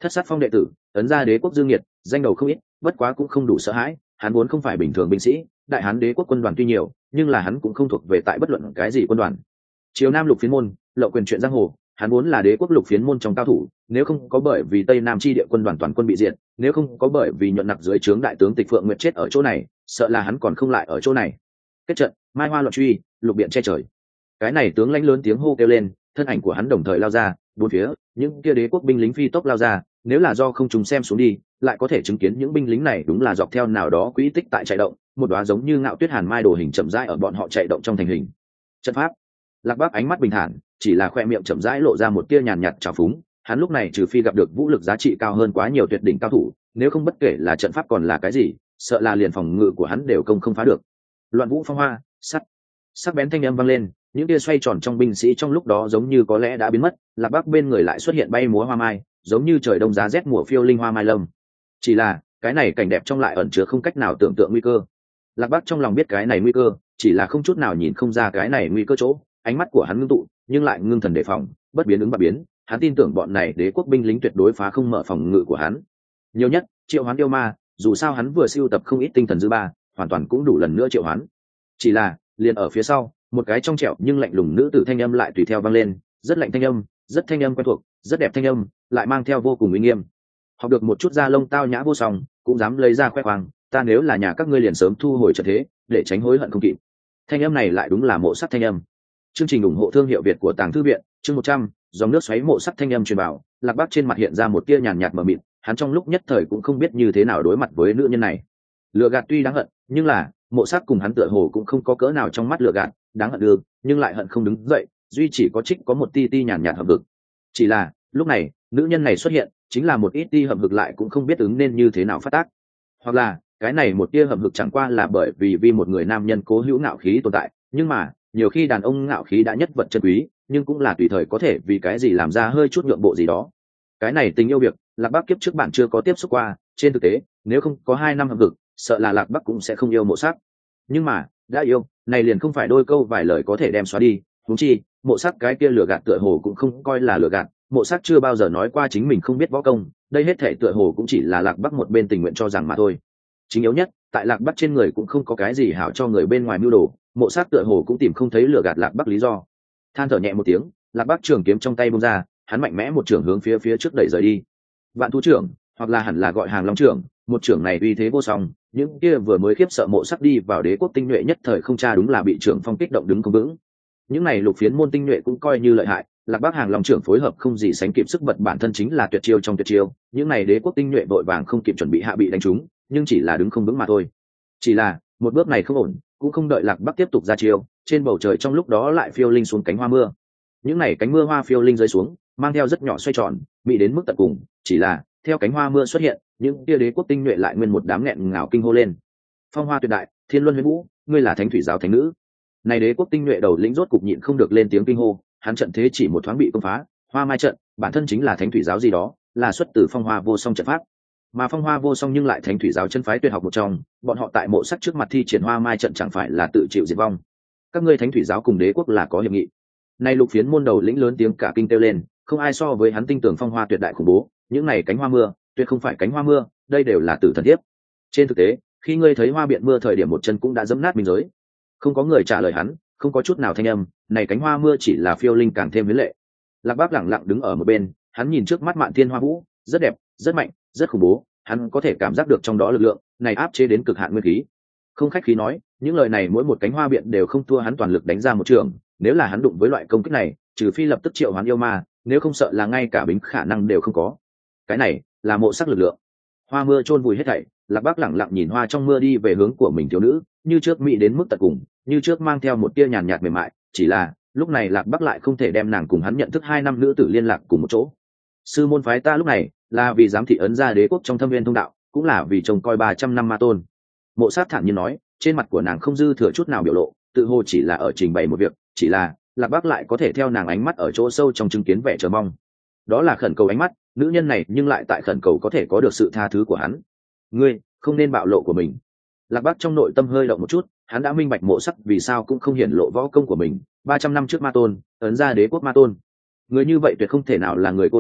Thất sát phong đệ tử, ấn ra đế quốc dương nhiệt, danh đầu không ít, bất quá cũng không đủ sợ hãi, hắn vốn không phải bình thường binh sĩ, đại hán đế quốc quân đoàn tuy nhiều, nhưng là hắn cũng không thuộc về tại bất luận cái gì quân đoàn. Triều Nam lục phiến môn, lậu quyền chuyện giang hồ, hắn vốn là đế quốc lục phiến môn trong cao thủ, nếu không có bởi vì Tây Nam chi địa quân đoàn toàn quân bị diệt, nếu không có bởi vì nhuận nặc dưới trướng đại tướng Tịch Phượng Nguyệt chết ở chỗ này, sợ là hắn còn không lại ở chỗ này. Kết trận, mai hoa loạn truy, lục biện che trời. Cái này tướng lãnh lớn tiếng hô kêu lên, thân ảnh của hắn đồng thời lao ra, bốn phía, những kia đế quốc binh lính phi tốc lao ra, nếu là do không trùng xem xuống đi, lại có thể chứng kiến những binh lính này đúng là dọc theo nào đó quỹ tích tại chạy động, một đóa giống như ngạo tuyết hàn mai đồ hình chậm rãi ở bọn họ chạy động trong thành hình. Trận pháp. Lạc Bác ánh mắt bình thản, chỉ là khoe miệng chậm rãi lộ ra một tia nhàn nhạt trào phúng, hắn lúc này trừ phi gặp được vũ lực giá trị cao hơn quá nhiều tuyệt đỉnh cao thủ, nếu không bất kể là trận pháp còn là cái gì, sợ là liền phòng ngự của hắn đều công không phá được. Loạn vũ phong hoa, sắt. Sắc bén thanh âm vang lên, những tia xoay tròn trong binh sĩ trong lúc đó giống như có lẽ đã biến mất, Lạc Bác bên người lại xuất hiện bay múa hoa mai, giống như trời đông giá rét mùa phiêu linh hoa mai lâm. Chỉ là, cái này cảnh đẹp trong lại ẩn chứa không cách nào tưởng tượng nguy cơ. Lạc Bác trong lòng biết cái này nguy cơ, chỉ là không chút nào nhìn không ra cái này nguy cơ chỗ, ánh mắt của hắn ngưng tụ, nhưng lại ngưng thần đề phòng, bất biến ứng bạc biến, hắn tin tưởng bọn này đế quốc binh lính tuyệt đối phá không mở phòng ngự của hắn. Nhiều nhất, triệu hoán yêu ma, dù sao hắn vừa siêu tập không ít tinh thần dư ba, hoàn toàn cũng đủ lần nữa triệu hoán. Chỉ là, liền ở phía sau, một cái trong trẻo nhưng lạnh lùng nữ tử thanh âm lại tùy theo vang lên, rất lạnh thanh âm, rất thanh âm quen thuộc, rất đẹp thanh âm, lại mang theo vô cùng uy nghiêm. Học được một chút da lông tao nhã vô song, cũng dám lấy ra khoe khoang, ta nếu là nhà các ngươi liền sớm thu hồi trận thế, để tránh hối hận không kịp. Thanh âm này lại đúng là mộ sắc thanh âm. Chương trình ủng hộ thương hiệu Việt của Tàng Thư viện, chương một trăm, dòng nước xoáy mộ sắc thanh âm truyền bảo, Lạc Bác trên mặt hiện ra một tia nhàn nhạt mờ mịt, hắn trong lúc nhất thời cũng không biết như thế nào đối mặt với nữ nhân này. Lừa gạt tuy đáng hận, nhưng là, mộ sắc cùng hắn tựa hồ cũng không có cỡ nào trong mắt lừa gạt, đáng hận được, nhưng lại hận không đứng dậy, duy chỉ có trích có một ti ti nhàn nhạt hậm hực. Chỉ là, lúc này, nữ nhân này xuất hiện, chính là một ít ti hậm hực lại cũng không biết ứng nên như thế nào phát tác. Hoặc là, cái này một tia hậm hực chẳng qua là bởi vì vì một người nam nhân cố hữu ngạo khí tồn tại, nhưng mà, nhiều khi đàn ông ngạo khí đã nhất vật chân quý, nhưng cũng là tùy thời có thể vì cái gì làm ra hơi chút nhượng bộ gì đó. Cái này tình yêu việc, Lạc Bắc kiếp trước bạn chưa có tiếp xúc qua, trên thực tế, nếu không có hai năm hậm hực, sợ là Lạc Bắc cũng sẽ không yêu mộ sắc. Nhưng mà, đã yêu, này liền không phải đôi câu vài lời có thể đem xóa đi, huống chi, mộ sắc cái kia lừa gạt tựa hồ cũng không coi là lừa gạt, mộ sắc chưa bao giờ nói qua chính mình không biết võ công, đây hết thể tựa hồ cũng chỉ là Lạc Bắc một bên tình nguyện cho rằng mà thôi. Chính yếu nhất, tại Lạc Bắc trên người cũng không có cái gì hảo cho người bên ngoài mưu đồ, mộ sắc tựa hồ cũng tìm không thấy lừa gạt Lạc Bắc lý do. Than thở nhẹ một tiếng, Lạc Bắc trường kiếm trong tay bung ra, hắn mạnh mẽ một trường hướng phía phía trước đẩy rời đi. Vạn thú trưởng, hoặc là hẳn là gọi hàng long trưởng, một trưởng này uy thế vô song, những kia vừa mới khiếp sợ mộ sắc đi vào đế quốc tinh nhuệ nhất thời không tra đúng là bị trưởng phong kích động đứng không vững. Những này lục phiến môn tinh nhuệ cũng coi như lợi hại, Lạc Bắc hàng long trưởng phối hợp không gì sánh kịp sức bật bản thân chính là tuyệt chiêu trong tuyệt chiêu, những này đế quốc tinh nhuệ vội vàng không kịp chuẩn bị hạ bị đánh trúng, nhưng chỉ là đứng không vững mà thôi. Chỉ là, một bước này không ổn, cũng không đợi Lạc Bắc tiếp tục ra chiêu, trên bầu trời trong lúc đó lại phiêu linh xuống cánh hoa mưa. Những này cánh mưa hoa phiêu linh rơi xuống, mang theo rất nhỏ xoay tròn, bị đến mức tận cùng, chỉ là, theo cánh hoa mưa xuất hiện, những kia đế quốc tinh nhuệ lại nguyên một đám nghẹn ngào kinh hô lên. Phong hoa tuyệt đại, thiên luân huyễn vũ, ngươi là thánh thủy giáo thánh nữ. Này đế quốc tinh nhuệ đầu lĩnh rốt cục nhịn không được lên tiếng kinh hô, hắn trận thế chỉ một thoáng bị công phá, hoa mai trận, bản thân chính là thánh thủy giáo gì đó, là xuất từ phong hoa vô song trận pháp. Mà phong hoa vô song nhưng lại thánh thủy giáo chân phái tuyệt học một trong, bọn họ tại mộ sắc trước mặt thi triển hoa mai trận chẳng phải là tự chịu diệt vong. Các ngươi thánh thủy giáo cùng đế quốc là có hiệp nghị. Này lục phiến môn đầu lĩnh lớn tiếng cả kinh kêu lên, không ai so với hắn tinh tường phong hoa tuyệt đại khủng bố, những này cánh hoa mưa, tuyệt không phải cánh hoa mưa, đây đều là tử thần thiếp. Trên thực tế, khi ngươi thấy hoa biện mưa thời điểm một chân cũng đã dẫm nát minh giới. Không có người trả lời hắn, không có chút nào thanh âm, này cánh hoa mưa chỉ là phiêu linh càng thêm huyễn lệ. Lạc Bác lẳng lặng đứng ở một bên, hắn nhìn trước mắt Mạn Thiên Hoa Vũ, rất đẹp, rất mạnh, rất khủng bố, hắn có thể cảm giác được trong đó lực lượng, này áp chế đến cực hạn nguyên khí. Không khách khí nói, những lời này mỗi một cánh hoa biện đều không thua hắn toàn lực đánh ra một trường, nếu là hắn đụng với loại công kích này, trừ phi lập tức triệu hoán yêu ma, nếu không sợ là ngay cả bính khả năng đều không có. Cái này là mộ sắc lực lượng. Hoa mưa chôn vùi hết thảy, Lạc Bác lẳng lặng nhìn hoa trong mưa đi về hướng của mình thiếu nữ, như trước mỹ đến mức tận cùng, như trước mang theo một tia nhàn nhạt mềm mại, chỉ là lúc này Lạc Bác lại không thể đem nàng cùng hắn nhận thức hai năm nữ tử liên lạc cùng một chỗ. Sư môn phái ta lúc này là vì giám thị ấn ra đế quốc trong thâm viên thông đạo, cũng là vì trông coi ba trăm năm ma tôn. Mộ Sát thản nhiên nói, trên mặt của nàng không dư thừa chút nào biểu lộ, tự hồ chỉ là ở trình bày một việc, chỉ là Lạc Bác lại có thể theo nàng ánh mắt ở chỗ sâu trong chứng kiến vẻ chờ mong. Đó là khẩn cầu ánh mắt, nữ nhân này nhưng lại tại khẩn cầu có thể có được sự tha thứ của hắn. Ngươi không nên bạo lộ của mình. Lạc Bác trong nội tâm hơi động một chút, hắn đã minh bạch Mộ Sắc vì sao cũng không hiển lộ võ công của mình. Ba trăm năm trước ma tôn, ấn ra đế quốc ma tôn, người như vậy tuyệt không thể nào là người cô đơn,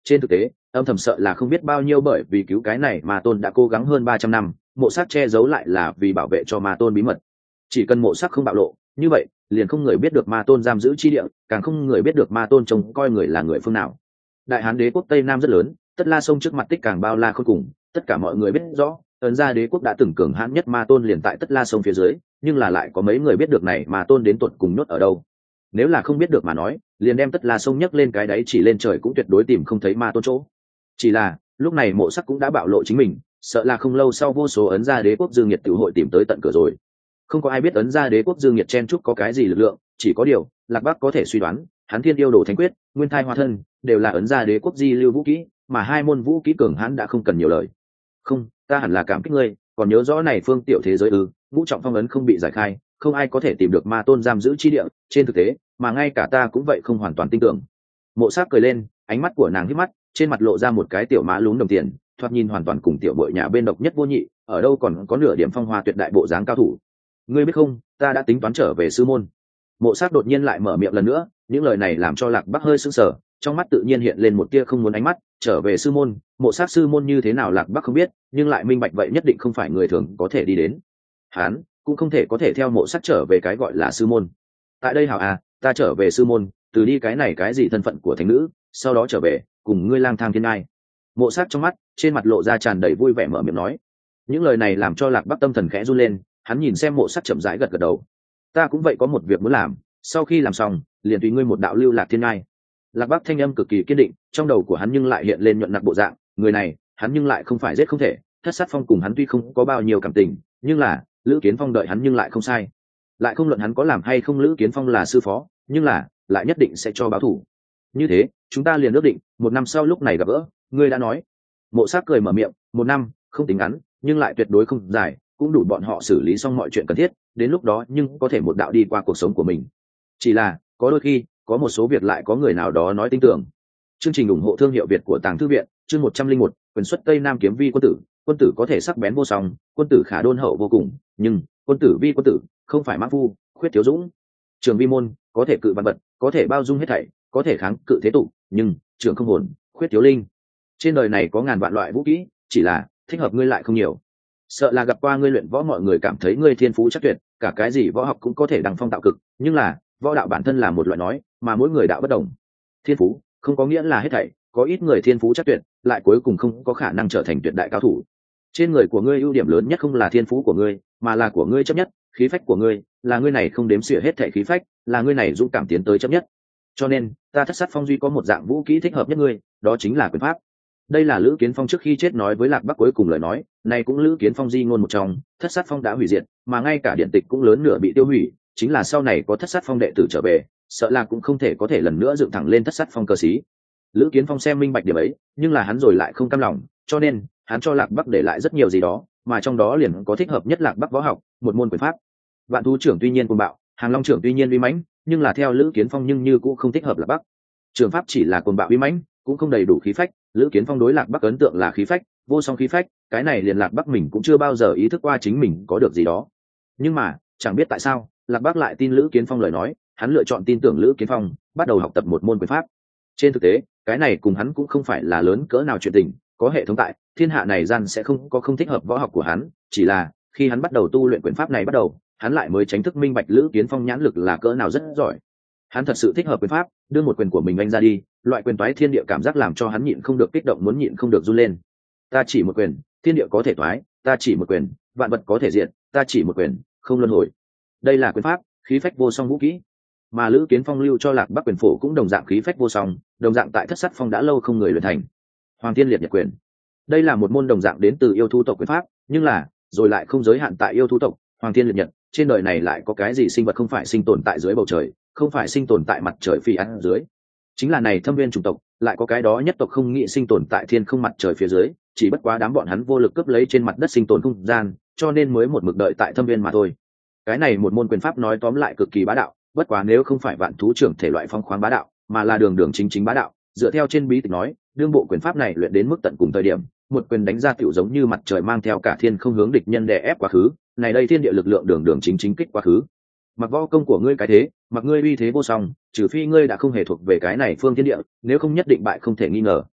Trên thực tế âm thầm sợ là không biết bao nhiêu, bởi vì cứu cái này ma tôn đã cố gắng hơn ba trăm năm, mộ sắc che giấu lại là vì bảo vệ cho ma tôn bí mật. Chỉ cần mộ sắc không bạo lộ, như vậy liền không người biết được ma tôn giam giữ chi địa, càng không người biết được ma tôn trông coi người là người phương nào. Đại hán đế quốc tây nam rất lớn, tất la sông trước mặt tích càng bao la khôn cùng, tất cả mọi người biết rõ ấn gia đế quốc đã từng cường hãn nhất ma tôn liền tại tất la sông phía dưới, nhưng là lại có mấy người biết được này ma tôn đến tuột cùng nhốt ở đâu. Nếu là không biết được mà nói, liền đem tất la sông nhấc lên cái đáy chỉ lên trời cũng tuyệt đối tìm không thấy ma tôn chỗ. Chỉ là lúc này mộ sắc cũng đã bạo lộ chính mình, sợ là không lâu sau vô số ấn gia đế quốc dương nhiệt tự hội tìm tới tận cửa rồi. Không có ai biết ấn gia đế quốc dương nhiệt chen trúc có cái gì lực lượng, chỉ có điều lạc bắc có thể suy đoán hắn thiên yêu đồ thánh quyết, nguyên thai hoa thân đều là ấn gia đế quốc di lưu vũ kỹ, mà hai môn vũ kỹ cường hắn đã không cần nhiều lời. Không, ta hẳn là cảm kích ngươi, còn nhớ rõ này phương tiểu thế giới ư? Ngũ trọng phong ấn không bị giải khai, không ai có thể tìm được ma tôn giam giữ chi địa. Trên thực tế mà ngay cả ta cũng vậy không hoàn toàn tin tưởng. Mộ sắc cười lên, ánh mắt của nàng hít mắt, trên mặt lộ ra một cái tiểu má lún đồng tiền, thoạt nhìn hoàn toàn cùng tiểu bội nhà bên độc nhất vô nhị, ở đâu còn có nửa điểm phong hoa tuyệt đại bộ dáng cao thủ. Ngươi biết không, ta đã tính toán trở về sư môn. Mộ sắc đột nhiên lại mở miệng lần nữa, những lời này làm cho lạc bắc hơi sững sờ, trong mắt tự nhiên hiện lên một tia không muốn ánh mắt. Trở về sư môn, mộ sắc sư môn như thế nào lạc bắc không biết, nhưng lại minh bạch vậy nhất định không phải người thường có thể đi đến. Hán cũng không thể có thể theo mộ sắc trở về cái gọi là sư môn. Tại đây hảo à, ta trở về sư môn, từ đi cái này cái gì thân phận của thánh nữ, sau đó trở về cùng ngươi lang thang thiên ai. Mộ sắc trong mắt trên mặt lộ ra tràn đầy vui vẻ mở miệng nói. Những lời này làm cho lạc bắc tâm thần khẽ run lên, hắn nhìn xem mộ sắc chậm rãi gật gật đầu. Ta cũng vậy có một việc muốn làm, sau khi làm xong liền tùy ngươi một đạo lưu lạc thiên ai. Lạc bắc thanh âm cực kỳ kiên định, trong đầu của hắn nhưng lại hiện lên nhuận nặc bộ dạng, người này hắn nhưng lại không phải giết không thể. Thất sát phong cùng hắn tuy không có bao nhiêu cảm tình, nhưng là lữ kiến phong đợi hắn nhưng lại không sai. Lại không luận hắn có làm hay không lữ kiến phong là sư phó, nhưng là lại nhất định sẽ cho báo thủ. Như thế chúng ta liền ước định một năm sau lúc này gặp gỡ. Ngươi đã nói. Mộ sắc cười mở miệng, một năm không tính ngắn, nhưng lại tuyệt đối không dài, cũng đủ bọn họ xử lý xong mọi chuyện cần thiết, đến lúc đó nhưng có thể một đạo đi qua cuộc sống của mình. Chỉ là có đôi khi có một số việc lại có người nào đó nói tin tưởng. Chương trình ủng hộ thương hiệu Việt của Tàng Thư Viện, chương một trăm linh một, quyền xuất Tây Nam kiếm vi quân tử. Quân tử có thể sắc bén vô song, quân tử khả đôn hậu vô cùng, nhưng quân tử vi quân tử không phải mã phu, khuyết thiếu dũng. Trường vi môn có thể cự vạn vật, có thể bao dung hết thảy, có thể kháng cự thế tục, nhưng trường không hồn, khuyết thiếu linh. Trên đời này có ngàn vạn loại vũ kỹ, chỉ là thích hợp ngươi lại không nhiều. Sợ là gặp qua ngươi luyện võ mọi người cảm thấy ngươi thiên phú chắc tuyệt, cả cái gì võ học cũng có thể đăng phong tạo cực, nhưng là võ đạo bản thân là một loại nói, mà mỗi người đạo bất đồng. Thiên phú không có nghĩa là hết thảy, có ít người thiên phú chắc tuyệt, lại cuối cùng không có khả năng trở thành tuyệt đại cao thủ. Trên người của ngươi ưu điểm lớn nhất không là thiên phú của ngươi, mà là của ngươi chấp nhất, khí phách của ngươi, là ngươi này không đếm xỉa hết thảy khí phách, là ngươi này dũng cảm tiến tới chấp nhất. Cho nên, ta Thất Sát Phong duy có một dạng vũ kỹ thích hợp nhất ngươi, đó chính là quyền pháp. Đây là Lữ Kiến Phong trước khi chết nói với Lạc Bắc cuối cùng lời nói, này cũng Lữ Kiến Phong di ngôn một trong, Thất Sát Phong đã hủy diệt, mà ngay cả điện tịch cũng lớn nửa bị tiêu hủy, chính là sau này có Thất Sát Phong đệ tử trở về, sợ là cũng không thể có thể lần nữa dựng thẳng lên Thất Sát Phong cơ sĩ. Lữ Kiến Phong xem minh bạch điểm ấy, nhưng là hắn rồi lại không cam lòng, cho nên hắn cho Lạc Bắc để lại rất nhiều gì đó, mà trong đó liền có thích hợp nhất Lạc Bắc võ học, một môn quyền pháp. Vạn thú trưởng tuy nhiên cuồng bạo, Hàng Long trưởng tuy nhiên uy mãnh, nhưng là theo Lữ Kiến Phong nhưng như cũng không thích hợp Lạc Bắc. Trường pháp chỉ là cuồng bạo uy mãnh, cũng không đầy đủ khí phách. Lữ Kiến Phong đối Lạc Bắc ấn tượng là khí phách, vô song khí phách, cái này liền Lạc Bắc mình cũng chưa bao giờ ý thức qua chính mình có được gì đó. Nhưng mà chẳng biết tại sao Lạc Bắc lại tin Lữ Kiến Phong lời nói, hắn lựa chọn tin tưởng Lữ Kiến Phong, bắt đầu học tập một môn quyền pháp. Trên thực tế cái này cùng hắn cũng không phải là lớn cỡ nào chuyện tình, có hệ thống tại, thiên hạ này gian sẽ không có không thích hợp võ học của hắn, chỉ là khi hắn bắt đầu tu luyện quyền pháp này bắt đầu, hắn lại mới tránh thức minh bạch Lữ Kiến Phong nhãn lực là cỡ nào rất giỏi. Hắn thật sự thích hợp quyền pháp, đưa một quyền của mình anh ra đi, loại quyền toái thiên địa cảm giác làm cho hắn nhịn không được kích động, muốn nhịn không được run lên. Ta chỉ một quyền, thiên địa có thể toái, ta chỉ một quyền, vạn vật có thể diệt, ta chỉ một quyền, không luân hồi. Đây là quyền pháp, khí phách vô song vũ kỹ. Mà Lữ Kiến Phong lưu cho Lạc Bắc quyền phổ cũng đồng dạng khí phách vô song, đồng dạng tại Thất Sát Phong đã lâu không người luyện thành. Hoàng Thiên Liệt Nhật Quyền. Đây là một môn đồng dạng đến từ yêu thú tộc quyền pháp, nhưng là rồi lại không giới hạn tại yêu thú tộc. Hoàng Thiên Liệt Nhật, trên đời này lại có cái gì sinh vật không phải sinh tồn tại dưới bầu trời, không phải sinh tồn tại mặt trời phi ăn dưới. Chính là này Thâm Viên chủng tộc, lại có cái đó nhất tộc không nghĩ sinh tồn tại thiên không mặt trời phía dưới, chỉ bất quá đám bọn hắn vô lực cướp lấy trên mặt đất sinh tồn không gian, cho nên mới một mực đợi tại Thâm Viên mà thôi. Cái này một môn quyền pháp nói tóm lại cực kỳ bá đạo, bất quá nếu không phải Vạn Thú trưởng thể loại phong khoáng bá đạo, mà là đường đường chính chính bá đạo, dựa theo trên bí tịch nói, đương bộ quyền pháp này luyện đến mức tận cùng thời điểm, một quyền đánh ra tiểu giống như mặt trời mang theo cả thiên không hướng địch nhân đè ép quá khứ, này đây thiên địa lực lượng đường đường chính chính kích quá khứ. Mặc võ công của ngươi cái thế, mặc ngươi uy thế vô song, trừ phi ngươi đã không hề thuộc về cái này phương thiên địa, nếu không nhất định bại không thể nghi ngờ.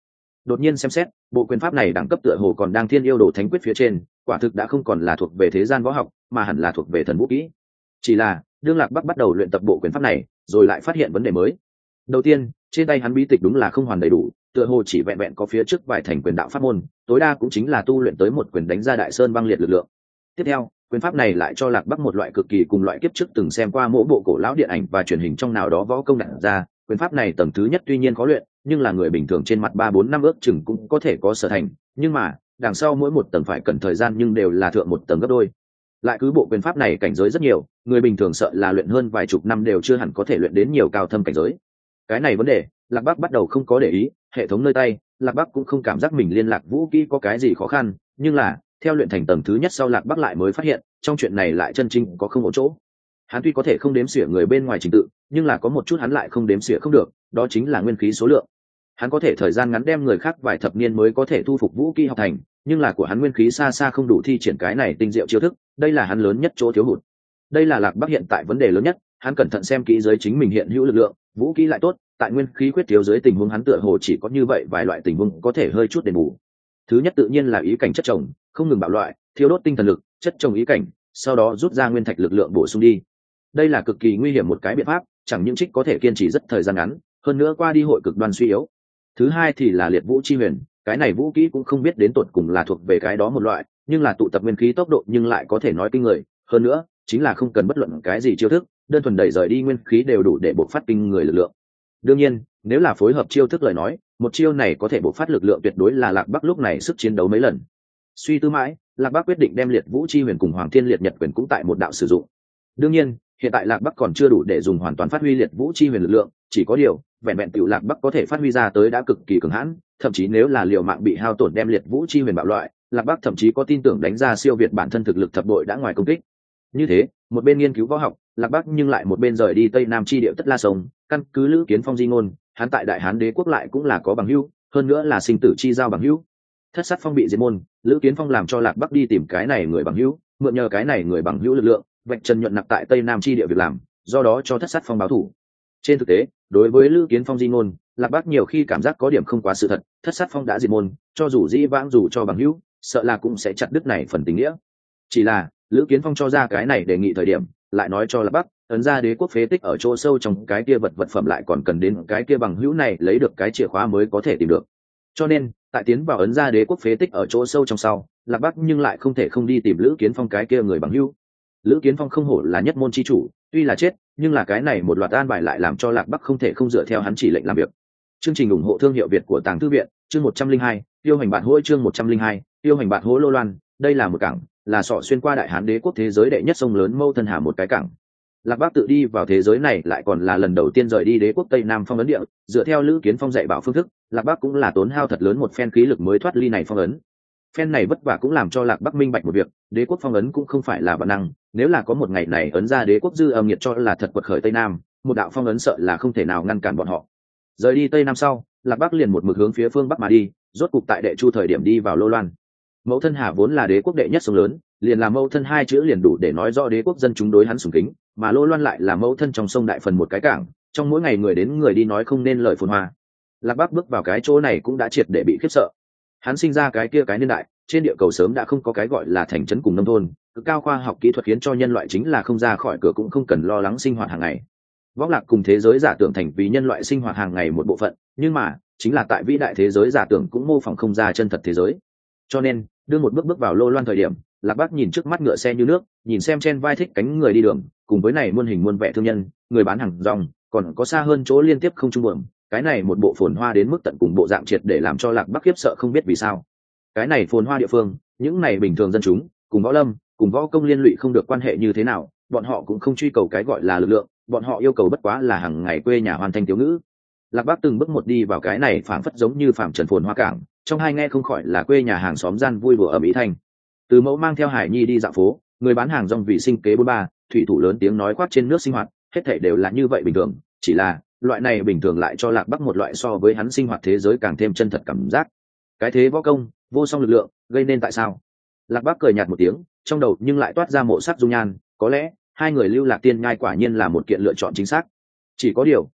đột nhiên xem xét bộ quyền pháp này đẳng cấp tựa hồ còn đang thiên yêu đồ thánh quyết phía trên, quả thực đã không còn là thuộc về thế gian võ học mà hẳn là thuộc về thần vũ kỹ. Chỉ là đương Lạc Bắc bắt đầu luyện tập bộ quyền pháp này rồi lại phát hiện vấn đề mới. Đầu tiên, trên tay hắn bí tịch đúng là không hoàn đầy đủ, tựa hồ chỉ vẹn vẹn có phía trước vài thành quyền đạo pháp môn, tối đa cũng chính là tu luyện tới một quyền đánh ra đại sơn băng liệt lực lượng. Tiếp theo, quyền pháp này lại cho Lạc Bắc một loại cực kỳ cùng loại kiếp trước từng xem qua mỗi bộ cổ lão điện ảnh và truyền hình trong nào đó võ công đặt ra. Quyền pháp này tầng thứ nhất tuy nhiên khó luyện, nhưng là người bình thường trên mặt ba bốn năm ước chừng cũng có thể có sở thành, nhưng mà đằng sau mỗi một tầng phải cần thời gian nhưng đều là thượng một tầng gấp đôi. Lại cứ bộ quyền pháp này cảnh giới rất nhiều, người bình thường sợ là luyện hơn vài chục năm đều chưa hẳn có thể luyện đến nhiều cao thâm cảnh giới. Cái này vấn đề, Lạc Bắc bắt đầu không có để ý, hệ thống nơi tay, Lạc Bắc cũng không cảm giác mình liên lạc vũ kỹ có cái gì khó khăn, nhưng là theo luyện thành tầng thứ nhất sau, Lạc Bắc lại mới phát hiện trong chuyện này lại chân chính có không ổn chỗ. Hắn tuy có thể không đếm xỉa người bên ngoài trình tự, nhưng là có một chút hắn lại không đếm xỉa không được, đó chính là nguyên khí số lượng. Hắn có thể thời gian ngắn đem người khác vài thập niên mới có thể thu phục vũ kỹ học thành, nhưng là của hắn nguyên khí xa xa không đủ thi triển cái này tinh diệu chiêu thức, đây là hắn lớn nhất chỗ thiếu hụt. Đây là Lạc Bắc hiện tại vấn đề lớn nhất, hắn cẩn thận xem kỹ giới chính mình hiện hữu lực lượng, vũ kỹ lại tốt, tại nguyên khí khuyết thiếu dưới tình huống hắn tựa hồ chỉ có như vậy vài loại tình huống có thể hơi chút đền bù. Thứ nhất tự nhiên là ý cảnh chất chồng, không ngừng bạo loại, thiếu đốt tinh thần lực, chất chồng ý cảnh, sau đó rút ra nguyên thạch lực lượng bổ sung đi. Đây là cực kỳ nguy hiểm một cái biện pháp, chẳng những trích có thể kiên trì rất thời gian ngắn, hơn nữa qua đi hội cực đoan suy yếu. Thứ hai thì là liệt vũ chi huyền, cái này vũ kỹ cũng không biết đến tột cùng là thuộc về cái đó một loại, nhưng là tụ tập nguyên khí tốc độ nhưng lại có thể nói kinh người, hơn nữa chính là không cần bất luận cái gì chiêu thức, đơn thuần đẩy rời đi nguyên khí đều đủ để bộc phát kinh người lực lượng. Đương nhiên, nếu là phối hợp chiêu thức lời nói, một chiêu này có thể bộc phát lực lượng tuyệt đối là Lạc Bắc lúc này sức chiến đấu mấy lần. Suy tư mãi, Lạc Bắc quyết định đem liệt vũ chi huyền cùng Hoàng Thiên Liệt Nhật quyền cũng tại một đạo sử dụng. Đương nhiên, hiện tại Lạc Bắc còn chưa đủ để dùng hoàn toàn phát huy liệt vũ chi huyền lực lượng, chỉ có điều vẹn vẹn tiểu Lạc Bắc có thể phát huy ra tới đã cực kỳ cường hãn, thậm chí nếu là liều mạng bị hao tổn đem liệt vũ chi huyền bạo loại, Lạc Bắc thậm chí có tin tưởng đánh ra siêu việt bản thân thực lực thập bội đã ngoài công kích. Như thế, một bên nghiên cứu võ học, Lạc Bắc nhưng lại một bên rời đi Tây Nam chi địa Tất La Sông, căn cứ Lữ Kiến Phong di ngôn, hắn tại Đại Hán Đế quốc lại cũng là có bằng hữu, hơn nữa là sinh tử chi giao bằng hữu. Thất Sát Phong bị diệt môn, Lữ Kiến Phong làm cho Lạc Bắc đi tìm cái này người bằng hữu, mượn nhờ cái này người bằng hữu lực lượng, vạch trần nhuận nặc tại Tây Nam chi địa việc làm, do đó cho Thất Sát Phong báo thù. Trên thực tế, đối với Lữ Kiến Phong di ngôn, Lạc Bắc nhiều khi cảm giác có điểm không quá sự thật, Thất Sát Phong đã diệt môn, cho dù dĩ vãng dù cho bằng hữu, sợ là cũng sẽ chặt đứt này phần tình nghĩa. Chỉ là Lữ Kiến Phong cho ra cái này đề nghị thời điểm, lại nói cho Lạc Bắc, ấn ra đế quốc phế tích ở chỗ sâu trong cái kia vật vật phẩm lại còn cần đến cái kia bằng hữu này lấy được cái chìa khóa mới có thể tìm được. Cho nên, tại tiến vào ấn ra đế quốc phế tích ở chỗ sâu trong sau, Lạc Bắc nhưng lại không thể không đi tìm Lữ Kiến Phong cái kia người bằng hữu. Lữ Kiến Phong không hổ là nhất môn chi chủ, tuy là chết, nhưng là cái này một loạt an bài lại làm cho Lạc Bắc không thể không dựa theo hắn chỉ lệnh làm việc. Chương trình ủng hộ thương hiệu Việt của Tàng Thư viện, chương một trăm linh hai, yêu hành bạn hỗ chương một trăm linh hai, yêu hành bạn hỗ Lô Loan, đây là một cảng, là sọ xuyên qua Đại Hán Đế quốc thế giới đệ nhất sông lớn Mâu Thân Hà một cái cảng. Lạc Bắc tự đi vào thế giới này lại còn là lần đầu tiên rời đi đế quốc Tây Nam phong ấn địa, dựa theo Lữ Kiến Phong dạy bảo phương thức, Lạc Bắc cũng là tốn hao thật lớn một phen khí lực mới thoát ly này phong ấn. Phen này vất vả cũng làm cho Lạc Bắc minh bạch một việc, đế quốc phong ấn cũng không phải là bản năng, nếu là có một ngày này ấn ra đế quốc dư âm nhiệt cho là thật quật khởi Tây Nam, một đạo phong ấn sợ là không thể nào ngăn cản bọn họ. Rời đi Tây Nam sau, Lạc Bắc liền một mực hướng phía phương bắc mà đi, rốt cục tại Đệ Chu thời điểm đi vào Lô Loan. Mẫu Thân Hà vốn là đế quốc đệ nhất sông lớn, liền là Mẫu Thân hai chữ liền đủ để nói rõ đế quốc dân chúng đối hắn sùng kính, mà Lô Loan lại là Mẫu Thân trong sông đại phần một cái cảng, trong mỗi ngày người đến người đi nói không nên lời phồn hoa. Lạc Bắc bước vào cái chỗ này cũng đã triệt để bị khiếp sợ. Hắn sinh ra cái kia cái niên đại, trên địa cầu sớm đã không có cái gọi là thành trấn cùng nông thôn, cực cao khoa học kỹ thuật khiến cho nhân loại chính là không ra khỏi cửa cũng không cần lo lắng sinh hoạt hàng ngày. Võ Lạc cùng thế giới giả tưởng thành vì nhân loại sinh hoạt hàng ngày một bộ phận, nhưng mà chính là tại vĩ đại thế giới giả tưởng cũng mô phỏng không ra chân thật thế giới. Cho nên đưa một bước bước vào Lô Loan thời điểm, Lạc Bắc nhìn trước mắt ngựa xe như nước, nhìn xem trên vai thích cánh người đi đường, cùng với này muôn hình muôn vẻ thương nhân, người bán hàng rong, còn có xa hơn chỗ liên tiếp không trung buồm, cái này một bộ phồn hoa đến mức tận cùng bộ dạng triệt để làm cho Lạc Bắc khiếp sợ không biết vì sao. Cái này phồn hoa địa phương, những này bình thường dân chúng, cùng võ lâm, cùng võ công liên lụy không được quan hệ như thế nào, bọn họ cũng không truy cầu cái gọi là lực lượng, bọn họ yêu cầu bất quá là hàng ngày quê nhà hoàn thành tiểu ngữ. Lạc Bắc từng bước một đi vào cái này phảng phất giống như phàm trần phồn hoa cảng, trong hai nghe không khỏi là quê nhà hàng xóm gian vui đùa ở mỹ thành. Từ mẫu mang theo Hải Nhi đi dạo phố, người bán hàng rong vì sinh kế bốn ba, thủy thủ lớn tiếng nói khoác trên nước sinh hoạt, hết thảy đều là như vậy bình thường, chỉ là loại này bình thường lại cho Lạc Bắc một loại so với hắn sinh hoạt thế giới càng thêm chân thật cảm giác. Cái thế võ công, vô song lực lượng, gây nên tại sao? Lạc Bắc cười nhạt một tiếng, trong đầu nhưng lại toát ra mộ sắc dung nhan, có lẽ hai người Lưu Lạc Tiên Nhai quả nhiên là một kiện lựa chọn chính xác. Chỉ có điều,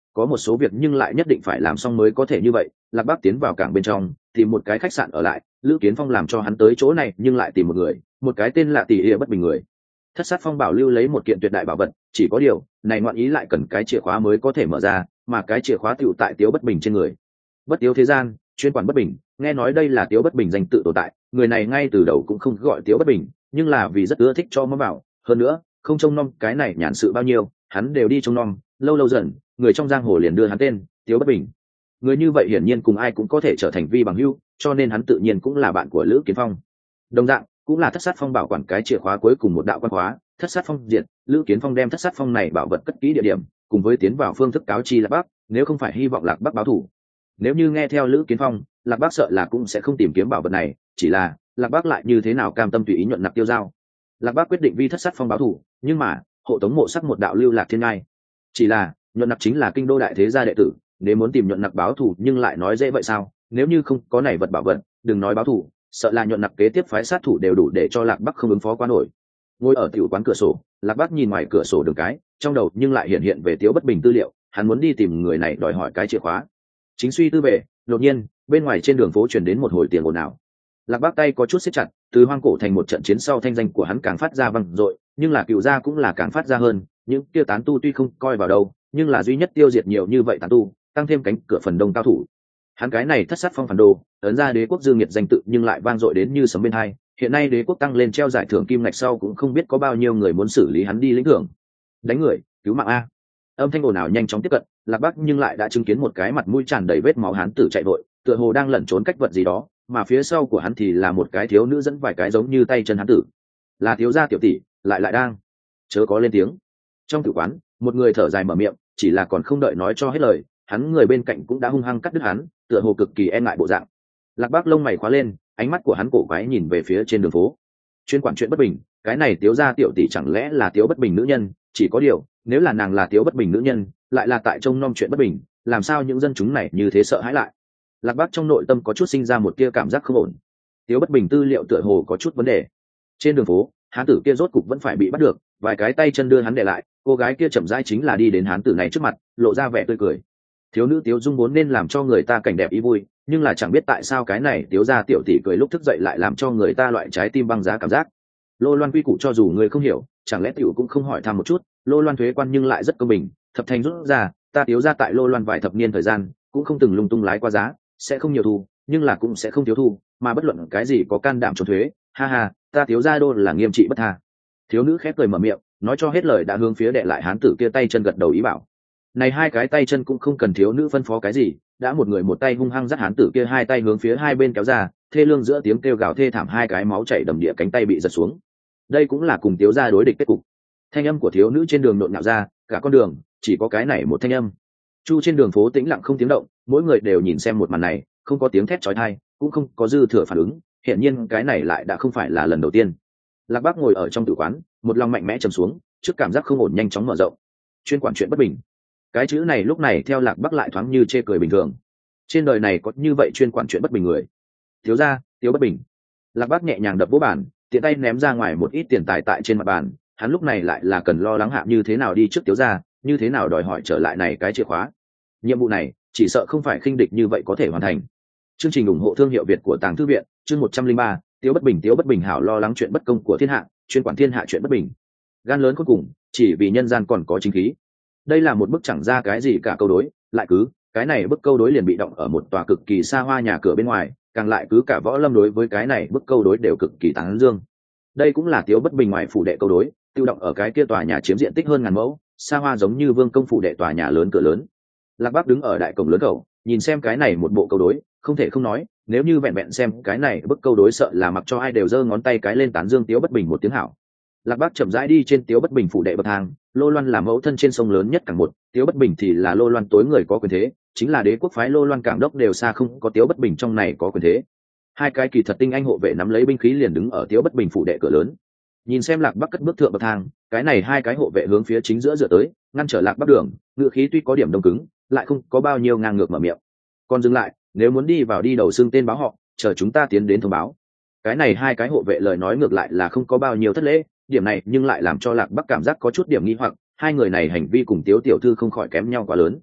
có một số việc nhưng lại nhất định phải làm xong mới có thể như vậy. Lạc Bác tiến vào cảng bên trong tìm một cái khách sạn ở lại, Lữ Kiến Phong làm cho hắn tới chỗ này nhưng lại tìm một người, một cái tên lạ tỷ ỉa bất bình người. Thất sát phong bảo lưu lấy một kiện tuyệt đại bảo vật, chỉ có điều này ngoạn ý lại cần cái chìa khóa mới có thể mở ra, mà cái chìa khóa tựu tại Tiếu Bất Bình trên người. Bất Tiếu thế gian, chuyên quản bất bình, nghe nói đây là Tiếu Bất Bình danh tự tồn tại, người này ngay từ đầu cũng không gọi Tiếu Bất Bình, nhưng là vì rất ưa thích cho món bảo, hơn nữa không trông nom cái này nhàn sự bao nhiêu, hắn đều đi trông nom, lâu lâu dần người trong giang hồ liền đưa hắn tên Tiếu Bất Bình. Người như vậy hiển nhiên cùng ai cũng có thể trở thành vi bằng hữu, cho nên hắn tự nhiên cũng là bạn của Lữ Kiến Phong. Đồng dạng cũng là thất sát phong bảo quản cái chìa khóa cuối cùng một đạo quan khóa. Thất sát phong diệt, Lữ Kiến Phong đem thất sát phong này bảo vật cất kỹ địa điểm cùng với tiến vào phương thức cáo chi Lạc Bắc, nếu không phải hy vọng Lạc Bắc báo thù. Nếu như nghe theo Lữ Kiến Phong, Lạc Bắc sợ là cũng sẽ không tìm kiếm bảo vật này, chỉ là Lạc Bắc lại như thế nào cam tâm tùy ý nhuận nặc tiêu dao. Lạc Bắc quyết định vi thất sát phong báo thù, nhưng mà hộ tống mộ sắc một đạo lưu lạc thiên ngai. Chỉ là nhuận nặc chính là kinh đô đại thế gia đệ tử, nếu muốn tìm nhuận nặc báo thù nhưng lại nói dễ vậy sao? Nếu như không có này vật bảo vật, đừng nói báo thù, sợ là nhuận nặc kế tiếp phái sát thủ đều đủ để cho Lạc Bắc không ứng phó quá nổi. Ngồi ở tiểu quán cửa sổ, Lạc Bắc nhìn ngoài cửa sổ đường cái, trong đầu nhưng lại hiện hiện về Tiếu Bất Bình tư liệu, hắn muốn đi tìm người này đòi hỏi cái chìa khóa. Chính suy tư về, đột nhiên bên ngoài trên đường phố truyền đến một hồi tiếng ồn ào. Lạc Bắc tay có chút siết chặt, từ hoang cổ thành một trận chiến sau thanh danh của hắn càng phát ra vang dội, nhưng là cựu gia cũng là càng phát ra hơn, những kia tán tu tuy không coi vào đâu, nhưng là duy nhất tiêu diệt nhiều như vậy tán tu, tăng thêm cánh cửa phần đông cao thủ. Hắn cái này thất sát phong phản đồ, ấn ra đế quốc dương nhiệt danh tự nhưng lại vang dội đến như sấm bên hai. Hiện nay đế quốc tăng lên treo giải thưởng kim ngạch sau cũng không biết có bao nhiêu người muốn xử lý hắn đi lĩnh thưởng. Đánh người, cứu mạng a. Âm thanh ồn ào nhanh chóng tiếp cận, Lạc Bắc nhưng lại đã chứng kiến một cái mặt mũi tràn đầy vết máu hán tử chạy vội, tựa hồ đang lẩn trốn cách vật gì đó, mà phía sau của hắn thì là một cái thiếu nữ dẫn vài cái giống như tay chân hán tử. Là thiếu gia tiểu tỷ, lại lại đang. Chớ có lên tiếng. Trong tử quán, một người thở dài mở miệng, chỉ là còn không đợi nói cho hết lời, hắn người bên cạnh cũng đã hung hăng cắt đứt hắn, tựa hồ cực kỳ e ngại bộ dạng. Lạc Bắc lông mày khóa lên, ánh mắt của hắn cổ quái nhìn về phía trên đường phố. Chuyên quản chuyện bất bình, cái này Tiếu gia tiểu tỷ chẳng lẽ là Tiếu Bất Bình nữ nhân? Chỉ có điều, nếu là nàng là Tiếu Bất Bình nữ nhân, lại là tại trông nom chuyện bất bình, làm sao những dân chúng này như thế sợ hãi lại? Lạc Bắc trong nội tâm có chút sinh ra một tia cảm giác không ổn. Tiếu Bất Bình tư liệu tựa hồ có chút vấn đề. Trên đường phố, hán tử kia rốt cục vẫn phải bị bắt được, vài cái tay chân đưa hắn để lại, cô gái kia chậm rãi chính là đi đến hán tử này trước mặt, lộ ra vẻ tươi cười. Thiếu nữ Tiếu Dung vốn nên làm cho người ta cảnh đẹp ý vui, nhưng là chẳng biết tại sao cái này Tiếu gia tiểu tỷ cười lúc thức dậy lại làm cho người ta loại trái tim băng giá cảm giác. Lô Loan quy củ cho dù người không hiểu, chẳng lẽ tiểu cũng không hỏi thăm một chút, Lô Loan thuế quan nhưng lại rất công bình, thập thành rút ra, ta Tiếu gia tại Lô Loan vài thập niên thời gian, cũng không từng lung tung lái qua giá, sẽ không nhiều thu, nhưng là cũng sẽ không thiếu thu, mà bất luận cái gì có can đảm trốn thuế, ha ha, ta Tiếu gia đô là nghiêm trị bất tha. Thiếu nữ khép cười mở miệng, nói cho hết lời đã hướng phía đệ lại hán tử kia tay chân gật đầu ý bảo. Này hai cái tay chân cũng không cần thiếu nữ phân phó cái gì, đã một người một tay hung hăng dắt hán tử kia hai tay hướng phía hai bên kéo ra, thê lương giữa tiếng kêu gào thê thảm hai cái máu chảy đầm địa cánh tay bị giật xuống. Đây cũng là cùng Tiếu gia đối địch kết cục. Thanh âm của thiếu nữ trên đường nhộn nhạo ra, cả con đường chỉ có cái này một thanh âm. Chu trên đường phố tĩnh lặng không tiếng động, mỗi người đều nhìn xem một màn này, không có tiếng thét chói tai, cũng không có dư thừa phản ứng, hiện nhiên cái này lại đã không phải là lần đầu tiên. Lạc Bắc ngồi ở trong tử quán, một lòng mạnh mẽ trầm xuống, trước cảm giác không ổn nhanh chóng mở rộng. Chuyên quản chuyện bất bình. Cái chữ này lúc này theo Lạc Bắc lại thoáng như chê cười bình thường. Trên đời này có như vậy chuyên quản chuyện bất bình người? Thiếu gia, Tiếu Bất Bình. Lạc Bắc nhẹ nhàng đập vỗ bàn, tiện tay ném ra ngoài một ít tiền tài tại trên mặt bàn, hắn lúc này lại là cần lo lắng hạ như thế nào đi trước Tiếu gia, như thế nào đòi hỏi trở lại này cái chìa khóa. Nhiệm vụ này, chỉ sợ không phải khinh địch như vậy có thể hoàn thành. Chương trình ủng hộ thương hiệu Việt của Tàng Thư viện, chương một trăm linh ba, Tiếu Bất Bình. Tiếu Bất Bình hảo lo lắng chuyện bất công của thiên hạ, chuyên quản thiên hạ chuyện bất bình. Gan lớn cuối cùng, chỉ vì nhân gian còn có chính khí. Đây là một bức chẳng ra cái gì cả câu đối, lại cứ cái này bức câu đối liền bị động ở một tòa cực kỳ xa hoa nhà cửa bên ngoài, càng lại cứ cả võ lâm đối với cái này bức câu đối đều cực kỳ tán dương. Đây cũng là Tiếu Bất Bình ngoài phủ đệ câu đối, tiêu động ở cái kia tòa nhà chiếm diện tích hơn ngàn mẫu, xa hoa giống như vương công phủ đệ tòa nhà lớn cửa lớn. Lạc Bắc đứng ở đại cổng lớn cầu, nhìn xem cái này một bộ câu đối, không thể không nói, nếu như vẹn vẹn xem cái này bức câu đối sợ là mặc cho ai đều giơ ngón tay cái lên tán dương Tiếu Bất Bình một tiếng hảo. Lạc Bắc chậm rãi đi trên Tiếu Bất Bình phủ đệ bậc thang, Lô Loan là mẫu thân trên sông lớn nhất cảng một, Tiếu Bất Bình thì là Lô Loan tối người có quyền thế, chính là đế quốc phái Lô Loan cảng đốc đều xa không có Tiếu Bất Bình trong này có quyền thế. Hai cái kỳ thật tinh anh hộ vệ nắm lấy binh khí liền đứng ở Tiếu Bất Bình phủ đệ cửa lớn. Nhìn xem Lạc Bắc cất bước thượng bậc thang, cái này hai cái hộ vệ hướng phía chính giữa dựa tới, ngăn trở Lạc Bắc đường, ngựa khí tuy có điểm đông cứng, lại không có bao nhiêu ngang ngược mở miệng. Còn dừng lại, nếu muốn đi vào đi đầu xưng tên báo họ, chờ chúng ta tiến đến thông báo. Cái này hai cái hộ vệ lời nói ngược lại là không có bao nhiêu thất lễ, điểm này nhưng lại làm cho Lạc Bắc cảm giác có chút điểm nghi hoặc, hai người này hành vi cùng Tiếu tiểu thư không khỏi kém nhau quá lớn.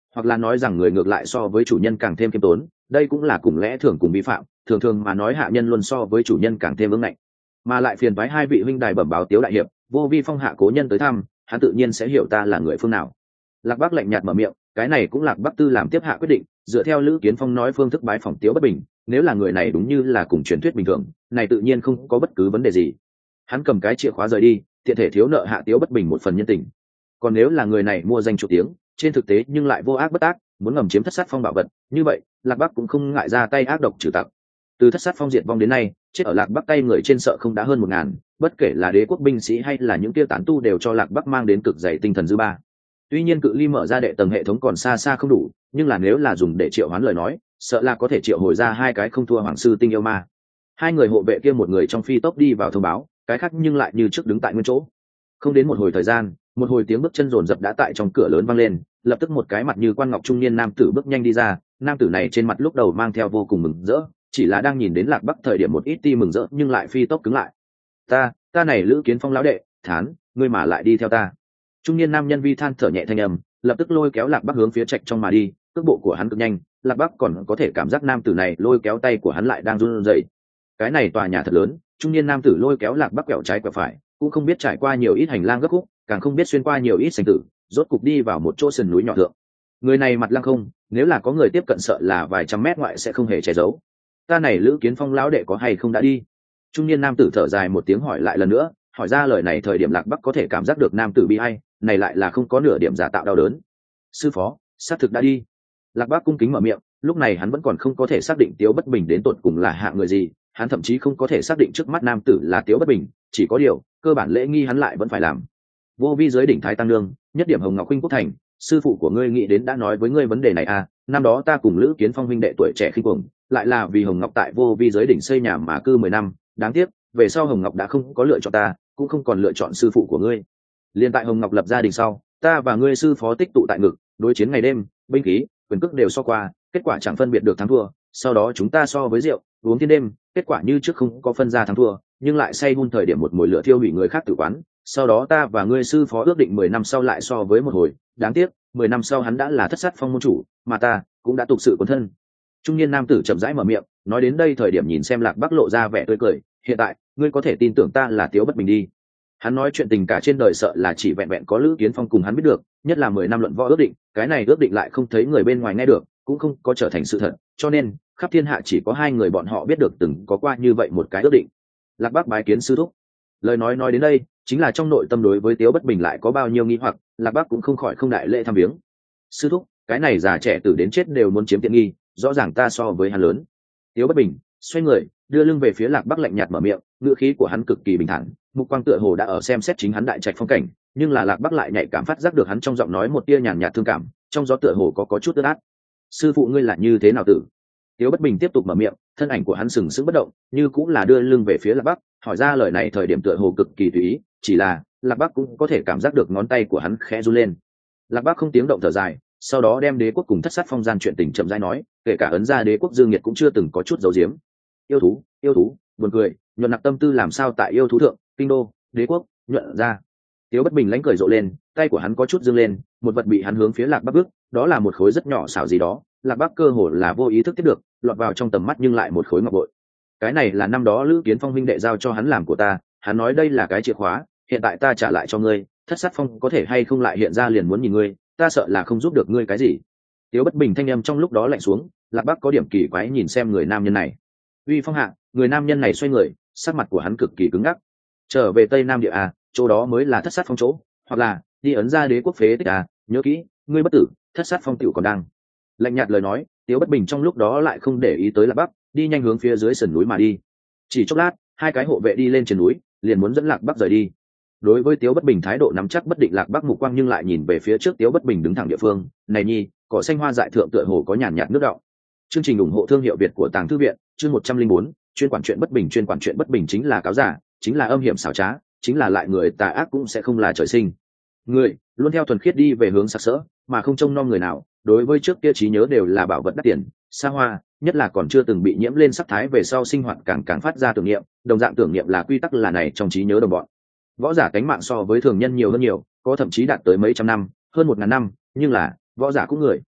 hoặc là nói rằng người ngược lại so với chủ nhân càng thêm khiêm tốn, đây cũng là cùng lẽ thường cùng vi phạm, thường thường mà nói hạ nhân luôn so với chủ nhân càng thêm ương ngạnh. Mà lại phiền toái hai vị huynh đài bẩm báo Tiếu đại hiệp, Vô Vi Phong hạ cố nhân tới thăm, hắn tự nhiên sẽ hiểu ta là người phương nào. Lạc Bắc lạnh nhạt mở miệng, cái này cũng Lạc Bắc Tư làm tiếp hạ quyết định, dựa theo Lữ Kiến Phong nói phương thức bái phỏng Tiếu Bất Bình, nếu là người này đúng như là cùng truyền thuyết bình thường, này tự nhiên không có bất cứ vấn đề gì. Hắn cầm cái chìa khóa rời đi, tiện thể thiếu nợ hạ Tiếu Bất Bình một phần nhân tình. Còn nếu là người này mua danh chủ tiếng, trên thực tế nhưng lại vô ác bất tác, muốn ngầm chiếm Thất Sát Phong bảo vật, như vậy Lạc Bắc cũng không ngại ra tay ác độc trừ tặc. Từ Thất Sát Phong diệt vong đến nay, chết ở Lạc Bắc tay người trên sợ không đã hơn một ngàn, bất kể là đế quốc binh sĩ hay là những tiêu tán tu đều cho Lạc Bắc mang đến cực dày tinh thần dư ba. Tuy nhiên cự ly mở ra đệ tầng hệ thống còn xa xa không đủ, nhưng là nếu là dùng để triệu hoán lời nói, sợ là có thể triệu hồi ra hai cái không thua hoàng sư tinh yêu ma. Hai người hộ vệ kia một người trong phi tốc đi vào thông báo, cái khác nhưng lại như trước đứng tại nguyên chỗ. Không đến một hồi thời gian, một hồi tiếng bước chân rồn rập đã tại trong cửa lớn vang lên, lập tức một cái mặt như quan ngọc trung niên nam tử bước nhanh đi ra. Nam tử này trên mặt lúc đầu mang theo vô cùng mừng rỡ, chỉ là đang nhìn đến Lạc Bắc thời điểm một ít ti mừng rỡ nhưng lại phi tốc cứng lại. Ta, ta này Lữ Kiến Phong lão đệ, Thán, ngươi mà lại đi theo ta. Trung niên nam nhân vi than thở nhẹ thanh âm, lập tức lôi kéo Lạc Bắc hướng phía trạch trong mà đi, cước bộ của hắn cực nhanh, Lạc Bắc còn có thể cảm giác nam tử này lôi kéo tay của hắn lại đang run rẩy. Cái này tòa nhà thật lớn, trung niên nam tử lôi kéo Lạc Bắc quẹo trái quẹo phải, cũng không biết trải qua nhiều ít hành lang gấp khúc, càng không biết xuyên qua nhiều ít sảnh tử, rốt cục đi vào một chỗ sườn núi nhỏ thượng. Người này mặt lăng không, nếu là có người tiếp cận sợ là vài trăm mét ngoại sẽ không hề che giấu. Ta này Lữ Kiến Phong lão đệ có hay không đã đi? Trung niên nam tử thở dài một tiếng hỏi lại lần nữa, hỏi ra lời này thời điểm Lạc Bắc có thể cảm giác được nam tử bi ai, này lại là không có nửa điểm giả tạo đau đớn. Sư phó, xác thực đã đi. Lạc Bắc cung kính mở miệng, lúc này hắn vẫn còn không có thể xác định Tiếu Bất Bình đến tột cùng là hạng người gì, hắn thậm chí không có thể xác định trước mắt nam tử là Tiếu Bất Bình, chỉ có điều, cơ bản lễ nghi hắn lại vẫn phải làm. Vô vi giới đỉnh thái tăng lương, nhất điểm Hồng Ngọc Khuynh Quốc thành, sư phụ của ngươi nghĩ đến đã nói với ngươi vấn đề này à, năm đó ta cùng Lữ Kiến Phong huynh đệ tuổi trẻ khinh cuồng, lại là vì Hồng Ngọc tại vô vi giới đỉnh xây nhà mà cư mười năm, đáng tiếc, về sau Hồng Ngọc đã không có lựa chọn ta, cũng không còn lựa chọn sư phụ của ngươi. Liên tại Hồng Ngọc lập gia đình sau, ta và ngươi sư phó tích tụ tại ngực, đối chiến ngày đêm, binh khí, quyền cước đều so qua, kết quả chẳng phân biệt được thắng thua, sau đó chúng ta so với rượu, uống thiên đêm, kết quả như trước không có phân ra thắng thua, nhưng lại say hun thời điểm một mồi lửa thiêu hủy người khác tử quán, sau đó ta và ngươi sư phó ước định mười năm sau lại so với một hồi, đáng tiếc, mười năm sau hắn đã là Thất Sát Phong môn chủ, mà ta cũng đã tục sự cuốn thân. Trung niên nam tử chậm rãi mở miệng, nói đến đây thời điểm nhìn xem Lạc Bắc lộ ra vẻ tươi cười, hiện tại, ngươi có thể tin tưởng ta là Tiếu Bất Bình đi. Hắn nói chuyện tình cả trên đời sợ là chỉ vẹn vẹn có Lữ Kiến Phong cùng hắn biết được, nhất là mười năm luận võ ước định, cái này ước định lại không thấy người bên ngoài nghe được, cũng không có trở thành sự thật, cho nên khắp thiên hạ chỉ có hai người bọn họ biết được từng có qua như vậy một cái ước định. Lạc Bắc bái kiến sư thúc. Lời nói nói đến đây, chính là trong nội tâm đối với Tiếu Bất Bình lại có bao nhiêu nghi hoặc, Lạc Bắc cũng không khỏi không đại lễ thăm viếng. Sư thúc, cái này già trẻ tử đến chết đều muốn chiếm tiện nghi, rõ ràng ta so với hắn lớn. Tiếu Bất Bình xoay người, đưa lưng về phía Lạc Bắc lạnh nhạt mở miệng, ngữ khí của hắn cực kỳ bình thản, mục quang tựa hồ đã ở xem xét chính hắn đại trạch phong cảnh, nhưng là Lạc Bắc lại nhạy cảm phát giác được hắn trong giọng nói một tia nhàn nhạt thương cảm, trong gió tựa hồ có có chút ướt át. Sư phụ ngươi là như thế nào tử? Tiếu Bất Bình tiếp tục mở miệng, thân ảnh của hắn sừng sững bất động, như cũng là đưa lưng về phía Lạc Bắc, hỏi ra lời này thời điểm tựa hồ cực kỳ tùy ý, chỉ là Lạc Bắc cũng có thể cảm giác được ngón tay của hắn khẽ run lên. Lạc Bắc không tiếng động thở dài, sau đó đem đế quốc cùng Thất Sát Phong gian chuyện tình chậm rãi nói, kể cả ấn ra đế quốc Dương Nhiệt cũng chưa từng có chút giấu giếm. Yêu thú, yêu thú, buồn cười, nhuận nặc tâm tư làm sao tại yêu thú thượng, kinh đô, đế quốc, nhuận ra. Tiếu Bất Bình lãnh cười rộ lên, tay của hắn có chút dương lên, một vật bị hắn hướng phía Lạc Bắc bước, đó là một khối rất nhỏ xảo gì đó, Lạc Bắc cơ hồ là vô ý thức tiếp được, lọt vào trong tầm mắt nhưng lại một khối ngọc bội. Cái này là năm đó Lữ Kiến Phong huynh đệ giao cho hắn làm của ta, hắn nói đây là cái chìa khóa, hiện tại ta trả lại cho ngươi, Thất Sát Phong có thể hay không lại hiện ra liền muốn nhìn ngươi, ta sợ là không giúp được ngươi cái gì. Tiếu Bất Bình thanh âm trong lúc đó lạnh xuống, Lạc Bắc có điểm kỳ quái nhìn xem người nam nhân này. Uy Phong hạ, người nam nhân này xoay người, sắc mặt của hắn cực kỳ cứng ngắc. Trở về Tây Nam địa à, chỗ đó mới là Thất Sát Phong chỗ, hoặc là đi ấn ra đế quốc phế tích à, nhớ kỹ, ngươi bất tử, Thất Sát Phong tiểu còn đang. Lạnh nhạt lời nói, Tiếu Bất Bình trong lúc đó lại không để ý tới Lạc Bắc, đi nhanh hướng phía dưới sườn núi mà đi. Chỉ chốc lát, hai cái hộ vệ đi lên trên núi, liền muốn dẫn Lạc Bắc rời đi. Đối với Tiếu Bất Bình thái độ nắm chắc bất định, Lạc Bắc mục quang nhưng lại nhìn về phía trước Tiếu Bất Bình đứng thẳng địa phương, này nhi, cỏ xanh hoa dại thượng tựa hồ có nhàn nhạt nước đọng. Chương trình ủng hộ thương hiệu Việt của Tàng Thư viện, chương một trăm linh bốn, chuyên quản chuyện bất bình, chuyên quản chuyện bất bình chính là cáo giả, chính là âm hiểm xảo trá, chính là lại người tà ác cũng sẽ không là trời sinh. Người luôn theo thuần khiết đi về hướng sặc sỡ, mà không trông nom người nào, đối với trước kia trí nhớ đều là bảo vật đắt tiền, xa hoa, nhất là còn chưa từng bị nhiễm lên sắc thái về sau sinh hoạt càng càng phát ra tưởng niệm, đồng dạng tưởng niệm là quy tắc là này trong trí nhớ đồng bọn. Võ giả cánh mạng so với thường nhân nhiều hơn nhiều, có thậm chí đạt tới mấy trăm năm, hơn một ngàn năm, nhưng là võ giả cũng người.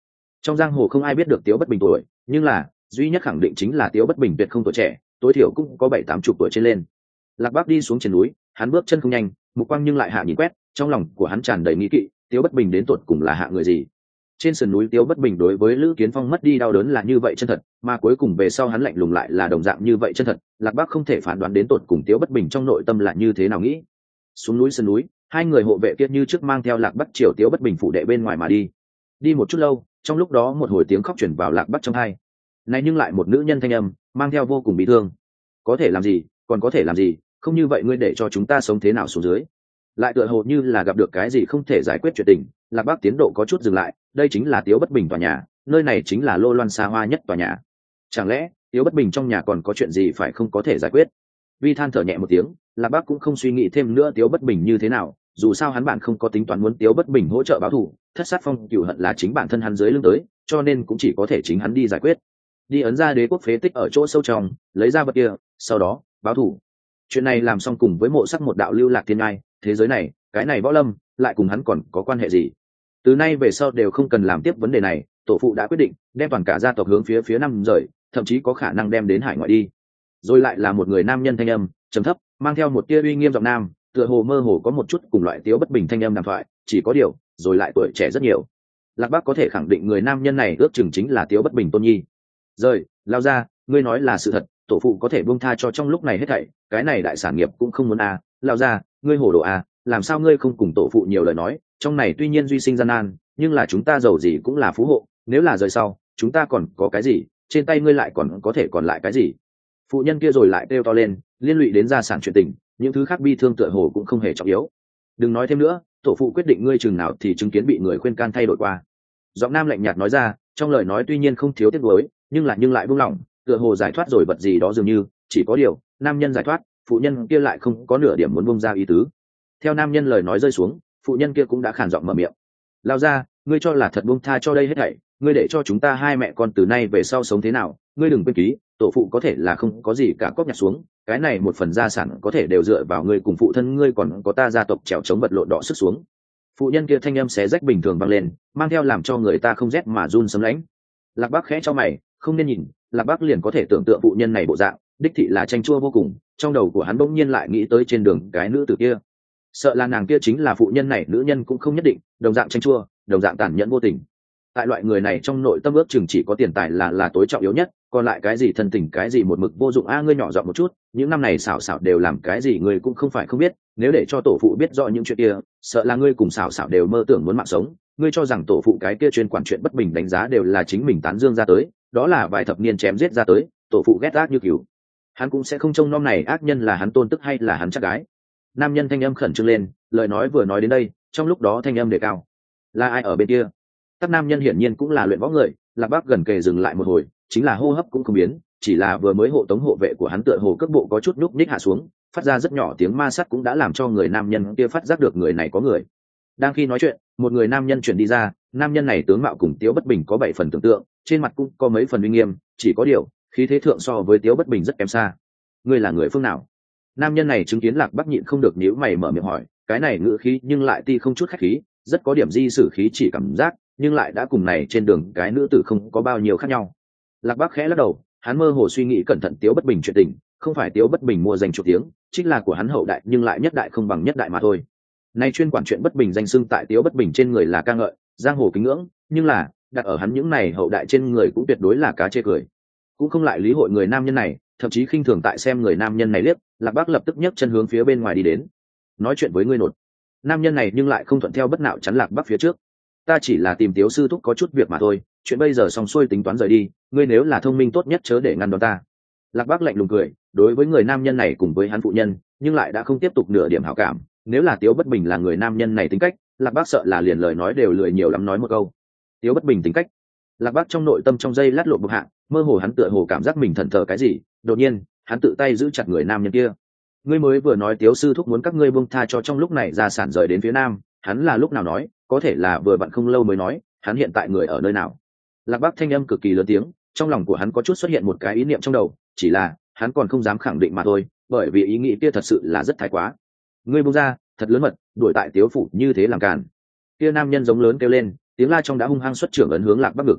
Trong giang hồ không ai biết được Tiếu Bất Bình tuổi, nhưng là duy nhất khẳng định chính là Tiếu Bất Bình tuyệt không tuổi trẻ, tối thiểu cũng có bảy tám chục tuổi trên lên. Lạc Bác đi xuống trên núi, hắn bước chân không nhanh, mục quang nhưng lại hạ nhìn quét, trong lòng của hắn tràn đầy nghĩ kỵ, Tiếu Bất Bình đến tột cùng là hạ người gì. Trên sườn núi Tiếu Bất Bình đối với Lữ Kiến Phong mất đi đau đớn là như vậy chân thật, mà cuối cùng về sau hắn lạnh lùng lại là đồng dạng như vậy chân thật. Lạc Bác không thể phán đoán đến tột cùng Tiếu Bất Bình trong nội tâm là như thế nào nghĩ. Xuống núi sườn núi, hai người hộ vệ kia như trước mang theo Lạc Bắc triều Tiếu Bất Bình phủ đệ bên ngoài mà đi. Đi một chút lâu, trong lúc đó một hồi tiếng khóc truyền vào Lạc Bắc trong tai. Này nhưng lại một nữ nhân thanh âm, mang theo vô cùng bị thương. Có thể làm gì, còn có thể làm gì, không như vậy ngươi để cho chúng ta sống thế nào xuống dưới. Lại tựa hồ như là gặp được cái gì không thể giải quyết chuyện tình, Lạc Bắc tiến độ có chút dừng lại, đây chính là Tiếu Bất Bình tòa nhà, nơi này chính là Lô Loan xa hoa nhất tòa nhà. Chẳng lẽ Tiếu Bất Bình trong nhà còn có chuyện gì phải không có thể giải quyết? Vi than thở nhẹ một tiếng, Lạc Bắc cũng không suy nghĩ thêm nữa Tiếu Bất Bình như thế nào, dù sao hắn bạn không có tính toán muốn Tiếu Bất Bình hỗ trợ báo thù, thất sát phong cửu hận là chính bản thân hắn dưới lưng tới, cho nên cũng chỉ có thể chính hắn đi giải quyết. Đi ấn ra đế quốc phế tích ở chỗ sâu trong, lấy ra vật kia, sau đó báo thù. Chuyện này làm xong cùng với mộ sắc một đạo lưu lạc thiên ngai, thế giới này, cái này võ lâm, lại cùng hắn còn có quan hệ gì? Từ nay về sau đều không cần làm tiếp vấn đề này, tổ phụ đã quyết định đem toàn cả gia tộc hướng phía phía nam rời, thậm chí có khả năng đem đến hải ngoại đi. Rồi lại là một người nam nhân thanh âm trầm thấp, mang theo một tia uy nghiêm giọng nam, tựa hồ mơ hồ có một chút cùng loại Tiếu Bất Bình thanh âm đàm thoại, chỉ có điều, rồi lại tuổi trẻ rất nhiều. Lạc Bác có thể khẳng định người nam nhân này ước chừng chính là Tiếu Bất Bình tôn nhi. Rời, lao ra, ngươi nói là sự thật, tổ phụ có thể buông tha cho trong lúc này hết thảy, cái này đại sản nghiệp cũng không muốn à, lao ra, ngươi hồ đồ à, làm sao ngươi không cùng tổ phụ nhiều lời nói, trong này tuy nhiên duy sinh gian nan, nhưng là chúng ta giàu gì cũng là phú hộ, nếu là rời sau, chúng ta còn có cái gì, trên tay ngươi lại còn có thể còn lại cái gì? Phụ nhân kia rồi lại kêu to lên, liên lụy đến gia sản chuyện tình, những thứ khác bi thương tựa hồ cũng không hề trọng yếu. Đừng nói thêm nữa, tổ phụ quyết định ngươi chừng nào thì chứng kiến bị người khuyên can thay đổi qua. Giọng nam lạnh nhạt nói ra, trong lời nói tuy nhiên không thiếu tiếc nuối, nhưng là nhưng lại buông lỏng, tựa hồ giải thoát rồi vật gì đó dường như, chỉ có điều, nam nhân giải thoát, phụ nhân kia lại không có nửa điểm muốn buông ra ý tứ. Theo nam nhân lời nói rơi xuống, phụ nhân kia cũng đã khàn giọng mở miệng. Lao ra, ngươi cho là thật buông tha cho đây hết thảy, ngươi để cho chúng ta hai mẹ con từ nay về sau sống thế nào, ngươi đừng quên ký, tổ phụ có thể là không có gì cả cóp nhặt xuống, cái này một phần gia sản có thể đều dựa vào ngươi cùng phụ thân ngươi, còn có ta gia tộc trèo chống vật lộn đỏ sức xuống. Phụ nhân kia thanh âm xé rách bình thường vang lên, mang theo làm cho người ta không rét mà run sấm lãnh. Lạc Bác khẽ cho mày, không nên nhìn, Lạc Bác liền có thể tưởng tượng phụ nhân này bộ dạng, đích thị là tranh chua vô cùng, trong đầu của hắn bỗng nhiên lại nghĩ tới trên đường cái nữ tử kia. Sợ là nàng kia chính là phụ nhân này, nữ nhân cũng không nhất định, đồng dạng tranh chua, đồng dạng tàn nhẫn vô tình. Tại loại người này trong nội tâm ước chừng chỉ có tiền tài là là tối trọng yếu nhất, còn lại cái gì thân tình cái gì một mực vô dụng. A ngươi nhỏ giọng một chút, những năm này xảo xảo đều làm cái gì ngươi cũng không phải không biết, nếu để cho tổ phụ biết rõ những chuyện kia, sợ là ngươi cùng xảo xảo đều mơ tưởng muốn mạng sống. Ngươi cho rằng tổ phụ cái kia chuyên quản chuyện bất bình đánh giá đều là chính mình tán dương ra tới, đó là vài thập niên chém giết ra tới, tổ phụ ghét ác như cừu, hắn cũng sẽ không trông nom này ác nhân là hắn tôn tức hay là hắn chắc gái. Nam nhân thanh âm khẩn trương lên, lời nói vừa nói đến đây, trong lúc đó thanh âm đề cao, là ai ở bên kia? Tắc nam nhân hiển nhiên cũng là luyện võ người, Lạc Bác gần kề dừng lại một hồi, chính là hô hấp cũng không biến, chỉ là vừa mới hộ tống hộ vệ của hắn tựa hồ cước bộ có chút núc ních hạ xuống, phát ra rất nhỏ tiếng ma sắt cũng đã làm cho người nam nhân kia phát giác được người này có người. Đang khi nói chuyện, một người nam nhân chuyển đi ra, nam nhân này tướng mạo cùng Tiếu Bất Bình có bảy phần tưởng tượng, trên mặt cũng có mấy phần uy nghiêm, chỉ có điều khí thế thượng so với Tiếu Bất Bình rất kém xa. Ngươi là người phương nào? Nam nhân này chứng kiến Lạc Bác nhịn không được nhíu mày mở miệng hỏi, cái này ngữ khí nhưng lại ti không chút khách khí, rất có điểm di sử khí chỉ cảm giác, nhưng lại đã cùng này trên đường cái nữ tử không có bao nhiêu khác nhau. Lạc Bác khẽ lắc đầu, hắn mơ hồ suy nghĩ cẩn thận Tiếu Bất Bình chuyện tình, không phải Tiếu Bất Bình mua danh chủ tiếng, chính là của hắn hậu đại, nhưng lại nhất đại không bằng nhất đại mà thôi. Nay chuyên quản chuyện bất bình danh xưng tại Tiếu Bất Bình trên người là ca ngợi, giang hồ kính ngưỡng, nhưng là đặt ở hắn những này hậu đại trên người cũng tuyệt đối là cá chê cười. Cũng không lại lý hội người nam nhân này, thậm chí khinh thường tại xem người nam nhân này liếc. Lạc Bác lập tức nhấc chân hướng phía bên ngoài đi đến. Nói chuyện với ngươi nột. Nam nhân này nhưng lại không thuận theo bất nạo chắn Lạc Bác phía trước. Ta chỉ là tìm Tiếu sư thúc có chút việc mà thôi, chuyện bây giờ xong xuôi tính toán rời đi, ngươi nếu là thông minh tốt nhất chớ để ngăn đón ta. Lạc Bác lạnh lùng cười, đối với người nam nhân này cùng với hắn phụ nhân, nhưng lại đã không tiếp tục nửa điểm hảo cảm. Nếu là Tiếu Bất Bình là người nam nhân này tính cách, Lạc Bác sợ là liền lời nói đều lười nhiều lắm nói một câu. Tiếu Bất Bình tính cách. Lạc Bác trong nội tâm trong giây lát lộ bực hạ, mơ hồ hắn tựa hồ cảm giác mình thần thờ cái gì, đột nhiên, hắn tự tay giữ chặt người nam nhân kia. Ngươi mới vừa nói Tiếu sư thúc muốn các ngươi buông tha cho trong lúc này gia sản rời đến phía nam, hắn là lúc nào nói, có thể là vừa vặn không lâu mới nói, hắn hiện tại người ở nơi nào? Lạc Bác thanh âm cực kỳ lớn tiếng, trong lòng của hắn có chút xuất hiện một cái ý niệm trong đầu, chỉ là hắn còn không dám khẳng định mà thôi, bởi vì ý nghĩ kia thật sự là rất thái quá. Ngươi buông ra, thật lớn mật, đuổi tại Tiếu phủ như thế làm càn. Kia nam nhân giống lớn kêu lên, tiếng la trong đã hung hăng xuất trưởng ấn hướng Lạc Bác ngực.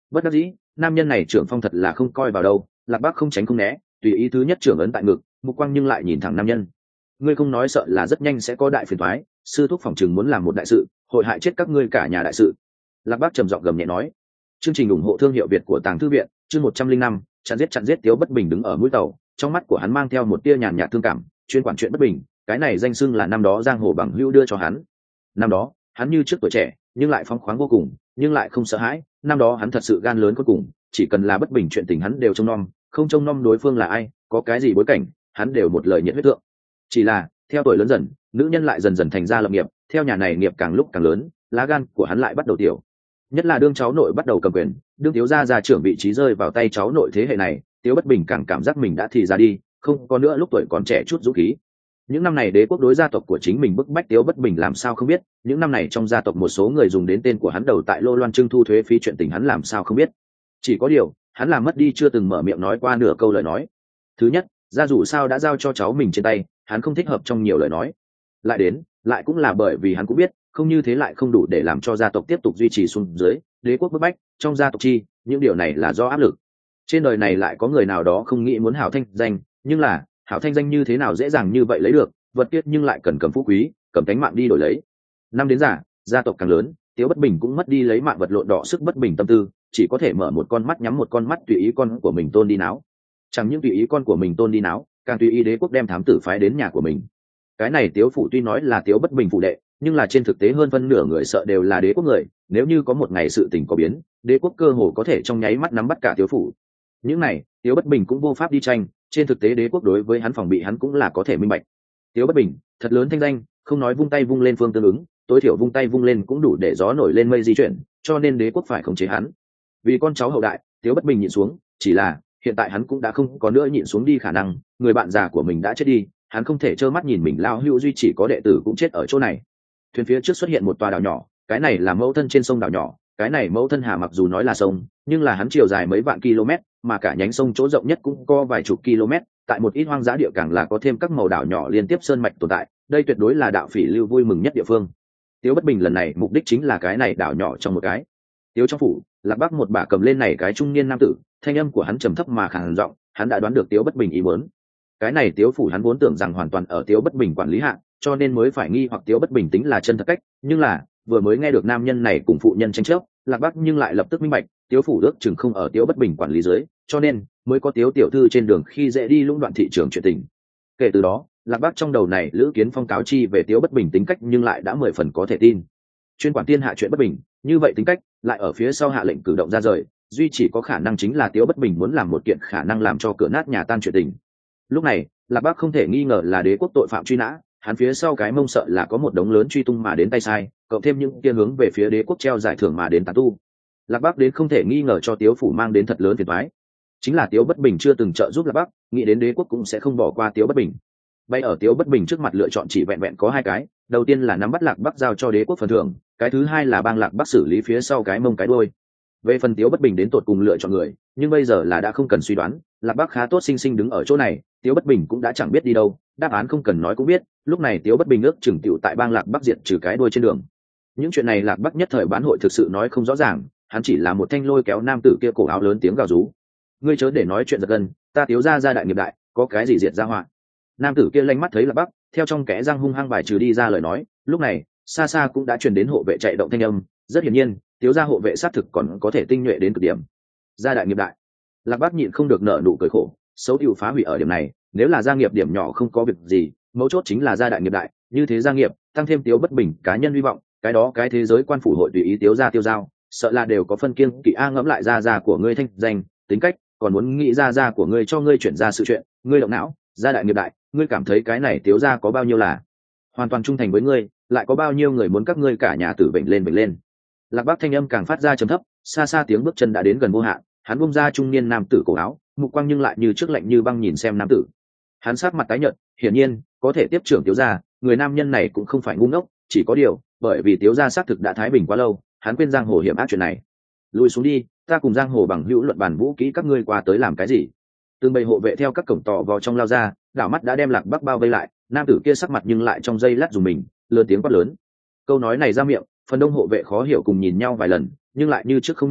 Bất đắc dĩ, nam nhân này trưởng phong thật là không coi vào đâu. Lạc Bác không tránh không né, tùy ý thứ nhất trưởng ấn tại ngực, mục quang nhưng lại nhìn thẳng nam nhân. Ngươi không nói sợ là rất nhanh sẽ có đại phiền toái, sư thúc phòng chừng muốn làm một đại sự, hội hại chết các ngươi cả nhà đại sự. Lạc Bác trầm giọng gầm nhẹ nói. Chương trình ủng hộ thương hiệu Việt của Tàng Thư viện, chương một trăm linh năm, chặn giết chặn giết Tiếu Bất Bình đứng ở mũi tàu, trong mắt của hắn mang theo một tia nhàn nhạt thương cảm, chuyên quản chuyện bất bình, cái này danh xưng là năm đó giang hồ bằng hữu đưa cho hắn. Năm đó, hắn như trước tuổi trẻ, nhưng lại phóng khoáng vô cùng, nhưng lại không sợ hãi, năm đó hắn thật sự gan lớn cuối cùng, chỉ cần là bất bình chuyện tình hắn đều trông nom, không trông nom đối phương là ai, có cái gì bối cảnh, hắn đều một lời nhiệt huyết thượng. Chỉ là, theo tuổi lớn dần, nữ nhân lại dần dần thành ra lập nghiệp, theo nhà này nghiệp càng lúc càng lớn, lá gan của hắn lại bắt đầu tiểu. Nhất là đương cháu nội bắt đầu cầm quyền, đương Tiếu gia gia trưởng vị trí rơi vào tay cháu nội thế hệ này, Tiếu Bất Bình càng cảm giác mình đã thì ra đi, không có nữa lúc tuổi còn trẻ chút dũng khí. Những năm này đế quốc đối gia tộc của chính mình bức bách Tiếu Bất Bình làm sao không biết, những năm này trong gia tộc một số người dùng đến tên của hắn đầu tại Lô Loan Trưng thu thuế phí chuyện tình hắn làm sao không biết. Chỉ có điều, hắn làm mất đi chưa từng mở miệng nói qua nửa câu lời nói. Thứ nhất, gia dù sao đã giao cho cháu mình trên tay, hắn không thích hợp trong nhiều lời nói. Lại đến, lại cũng là bởi vì hắn cũng biết, không như thế lại không đủ để làm cho gia tộc tiếp tục duy trì xuống dưới, đế quốc bức bách, trong gia tộc chi, những điều này là do áp lực. Trên đời này lại có người nào đó không nghĩ muốn hảo thanh danh, nhưng là, hảo thanh danh như thế nào dễ dàng như vậy lấy được, vật tiết nhưng lại cần cầm phú quý, cầm cánh mạng đi đổi lấy. Năm đến giả, gia tộc càng lớn, Tiếu Bất Bình cũng mất đi lấy mạng vật lộn đỏ sức bất bình tâm tư, chỉ có thể mở một con mắt nhắm một con mắt tùy ý con của mình tôn đi náo. Chẳng những tùy ý con của mình tôn đi náo, càng tùy ý đế quốc đem thám tử phái đến nhà của mình. Cái này Tiếu phủ tuy nói là Tiếu Bất Bình phủ đệ, nhưng là trên thực tế hơn phân nửa người sợ đều là đế quốc người, nếu như có một ngày sự tình có biến, đế quốc cơ hồ có thể trong nháy mắt nắm bắt cả Tiếu phủ. Những này, Tiếu Bất Bình cũng vô pháp đi tranh, trên thực tế đế quốc đối với hắn phòng bị hắn cũng là có thể minh bạch. Tiếu Bất Bình, thật lớn thanh danh, không nói vung tay vung lên phương tương ứng, tối thiểu vung tay vung lên cũng đủ để gió nổi lên mây di chuyển, cho nên đế quốc phải khống chế hắn. Vì con cháu hậu đại, Tiếu Bất Bình nhịn xuống, chỉ là hiện tại hắn cũng đã không có nữa nhịn xuống đi khả năng, người bạn già của mình đã chết đi, hắn không thể trơ mắt nhìn mình lao hưu duy chỉ có đệ tử cũng chết ở chỗ này. Thuyền phía trước xuất hiện một tòa đảo nhỏ, cái này là mẫu thân trên sông đảo nhỏ, cái này mẫu thân hà mặc dù nói là sông, nhưng là hắn chiều dài mấy vạn km, mà cả nhánh sông chỗ rộng nhất cũng có vài chục km, tại một ít hoang dã địa càng là có thêm các màu đảo nhỏ liên tiếp sơn mạch tồn tại, đây tuyệt đối là đạo phỉ lưu vui mừng nhất địa phương. Tiếu Bất Bình lần này mục đích chính là cái này đảo nhỏ trong một cái. Tiếu trong phủ, Lạc Bắc một bà cầm lên này cái trung niên nam tử, thanh âm của hắn trầm thấp mà khàn giọng, hắn đã đoán được Tiếu Bất Bình ý muốn. Cái này Tiếu phủ hắn vốn tưởng rằng hoàn toàn ở Tiếu Bất Bình quản lý hạ, cho nên mới phải nghi hoặc Tiếu Bất Bình tính là chân thật cách, nhưng là vừa mới nghe được nam nhân này cùng phụ nhân tranh chấp, Lạc Bắc nhưng lại lập tức minh bạch, Tiếu phủ ước chừng không ở Tiếu Bất Bình quản lý dưới, cho nên mới có Tiếu tiểu thư trên đường khi dễ đi lũng đoạn thị trường chuyện tình. Kể từ đó, Lạc Bắc trong đầu này Lữ Kiến Phong cáo chi về Tiếu Bất Bình tính cách nhưng lại đã mười phần có thể tin. Chuyên quản thiên hạ chuyện bất bình, như vậy tính cách, lại ở phía sau hạ lệnh cử động ra rời, duy chỉ có khả năng chính là Tiếu Bất Bình muốn làm một kiện khả năng làm cho cửa nát nhà tan chuyện tình. Lúc này, Lạc Bắc không thể nghi ngờ là đế quốc tội phạm truy nã, hắn phía sau cái mông sợ là có một đống lớn truy tung mà đến tay sai, cộng thêm những kia hướng về phía đế quốc treo giải thưởng mà đến tán tu. Lạc Bắc đến không thể nghi ngờ cho Tiếu phủ mang đến thật lớn phiền toái. Chính là Tiếu Bất Bình chưa từng trợ giúp Lạc Bắc, nghĩ đến đế quốc cũng sẽ không bỏ qua Tiếu Bất Bình. Bay ở Tiếu Bất Bình trước mặt lựa chọn chỉ vẹn vẹn có hai cái, đầu tiên là nắm bắt Lạc Bắc giao cho đế quốc phần thưởng, cái thứ hai là bang Lạc Bắc xử lý phía sau cái mông cái đuôi. Về phần Tiếu Bất Bình đến tột cùng lựa chọn người, nhưng bây giờ là đã không cần suy đoán, Lạc Bắc khá tốt sinh sinh đứng ở chỗ này, Tiếu Bất Bình cũng đã chẳng biết đi đâu, đáp án không cần nói cũng biết, lúc này Tiếu Bất Bình ước chừng tựu tại bang Lạc Bắc diệt trừ cái đuôi trên đường. Những chuyện này Lạc Bắc nhất thời bán hội thực sự nói không rõ ràng, hắn chỉ là một thanh lôi kéo nam tử kia cổ áo lớn tiếng gào rú. Ngươi chớ để nói chuyện giật gân, ta Tiếu gia gia đại nghiệp đại, có cái gì diệt gia họa. Nam tử kia lanh mắt thấy Lạc Bắc, theo trong kẽ răng hung hăng bài trừ đi ra lời nói, lúc này, xa xa cũng đã truyền đến hộ vệ chạy động thanh âm, rất hiển nhiên, Tiếu gia hộ vệ sát thực còn có thể tinh nhuệ đến cực điểm. Gia đại nghiệp đại. Lạc Bắc nhịn không được nở nụ cười khổ, xấu tiểu phá hủy ở điểm này, nếu là gia nghiệp điểm nhỏ không có việc gì, mấu chốt chính là gia đại nghiệp đại, như thế gia nghiệp, tăng thêm Tiếu Bất Bình cá nhân hy vọng, cái đó cái thế giới quan phủ hội tùy ý Tiếu gia tiêu giao, sợ là đều có phân kiêng kỵ a ngẫm lại gia gia của ngươi thanh danh, tính cách, còn muốn nghĩ gia gia của ngươi cho ngươi chuyển ra sự chuyện, ngươi động não, gia đại nghiệp đại, ngươi cảm thấy cái này Tiếu gia có bao nhiêu là hoàn toàn trung thành với ngươi, lại có bao nhiêu người muốn các ngươi cả nhà tử bệnh lên bệnh lên. Lạc Bắc thanh âm càng phát ra trầm thấp, xa xa tiếng bước chân đã đến gần vô hạn, hắn bung ra trung niên nam tử cổ áo, mục quang nhưng lại như trước lạnh như băng nhìn xem nam tử. Hắn sát mặt tái nhợt, hiển nhiên có thể tiếp trưởng Tiếu gia, người nam nhân này cũng không phải ngu ngốc, chỉ có điều bởi vì Tiếu gia xác thực đã thái bình quá lâu, hắn quên giang hồ hiểm ác chuyện này. Lùi xuống đi, ta cùng giang hồ bằng hữu luận bàn vũ kỹ các ngươi qua tới làm cái gì? Từng bầy hộ vệ theo các cổng tò vò trong lao ra, đảo mắt đã đem Lạc Bắc bao vây lại, nam tử kia sắc mặt nhưng lại trong giây lát dùng mình, lớn tiếng quát lớn. Câu nói này ra miệng, phần đông hộ vệ khó hiểu cùng nhìn nhau vài lần, nhưng lại như trước không núp đích,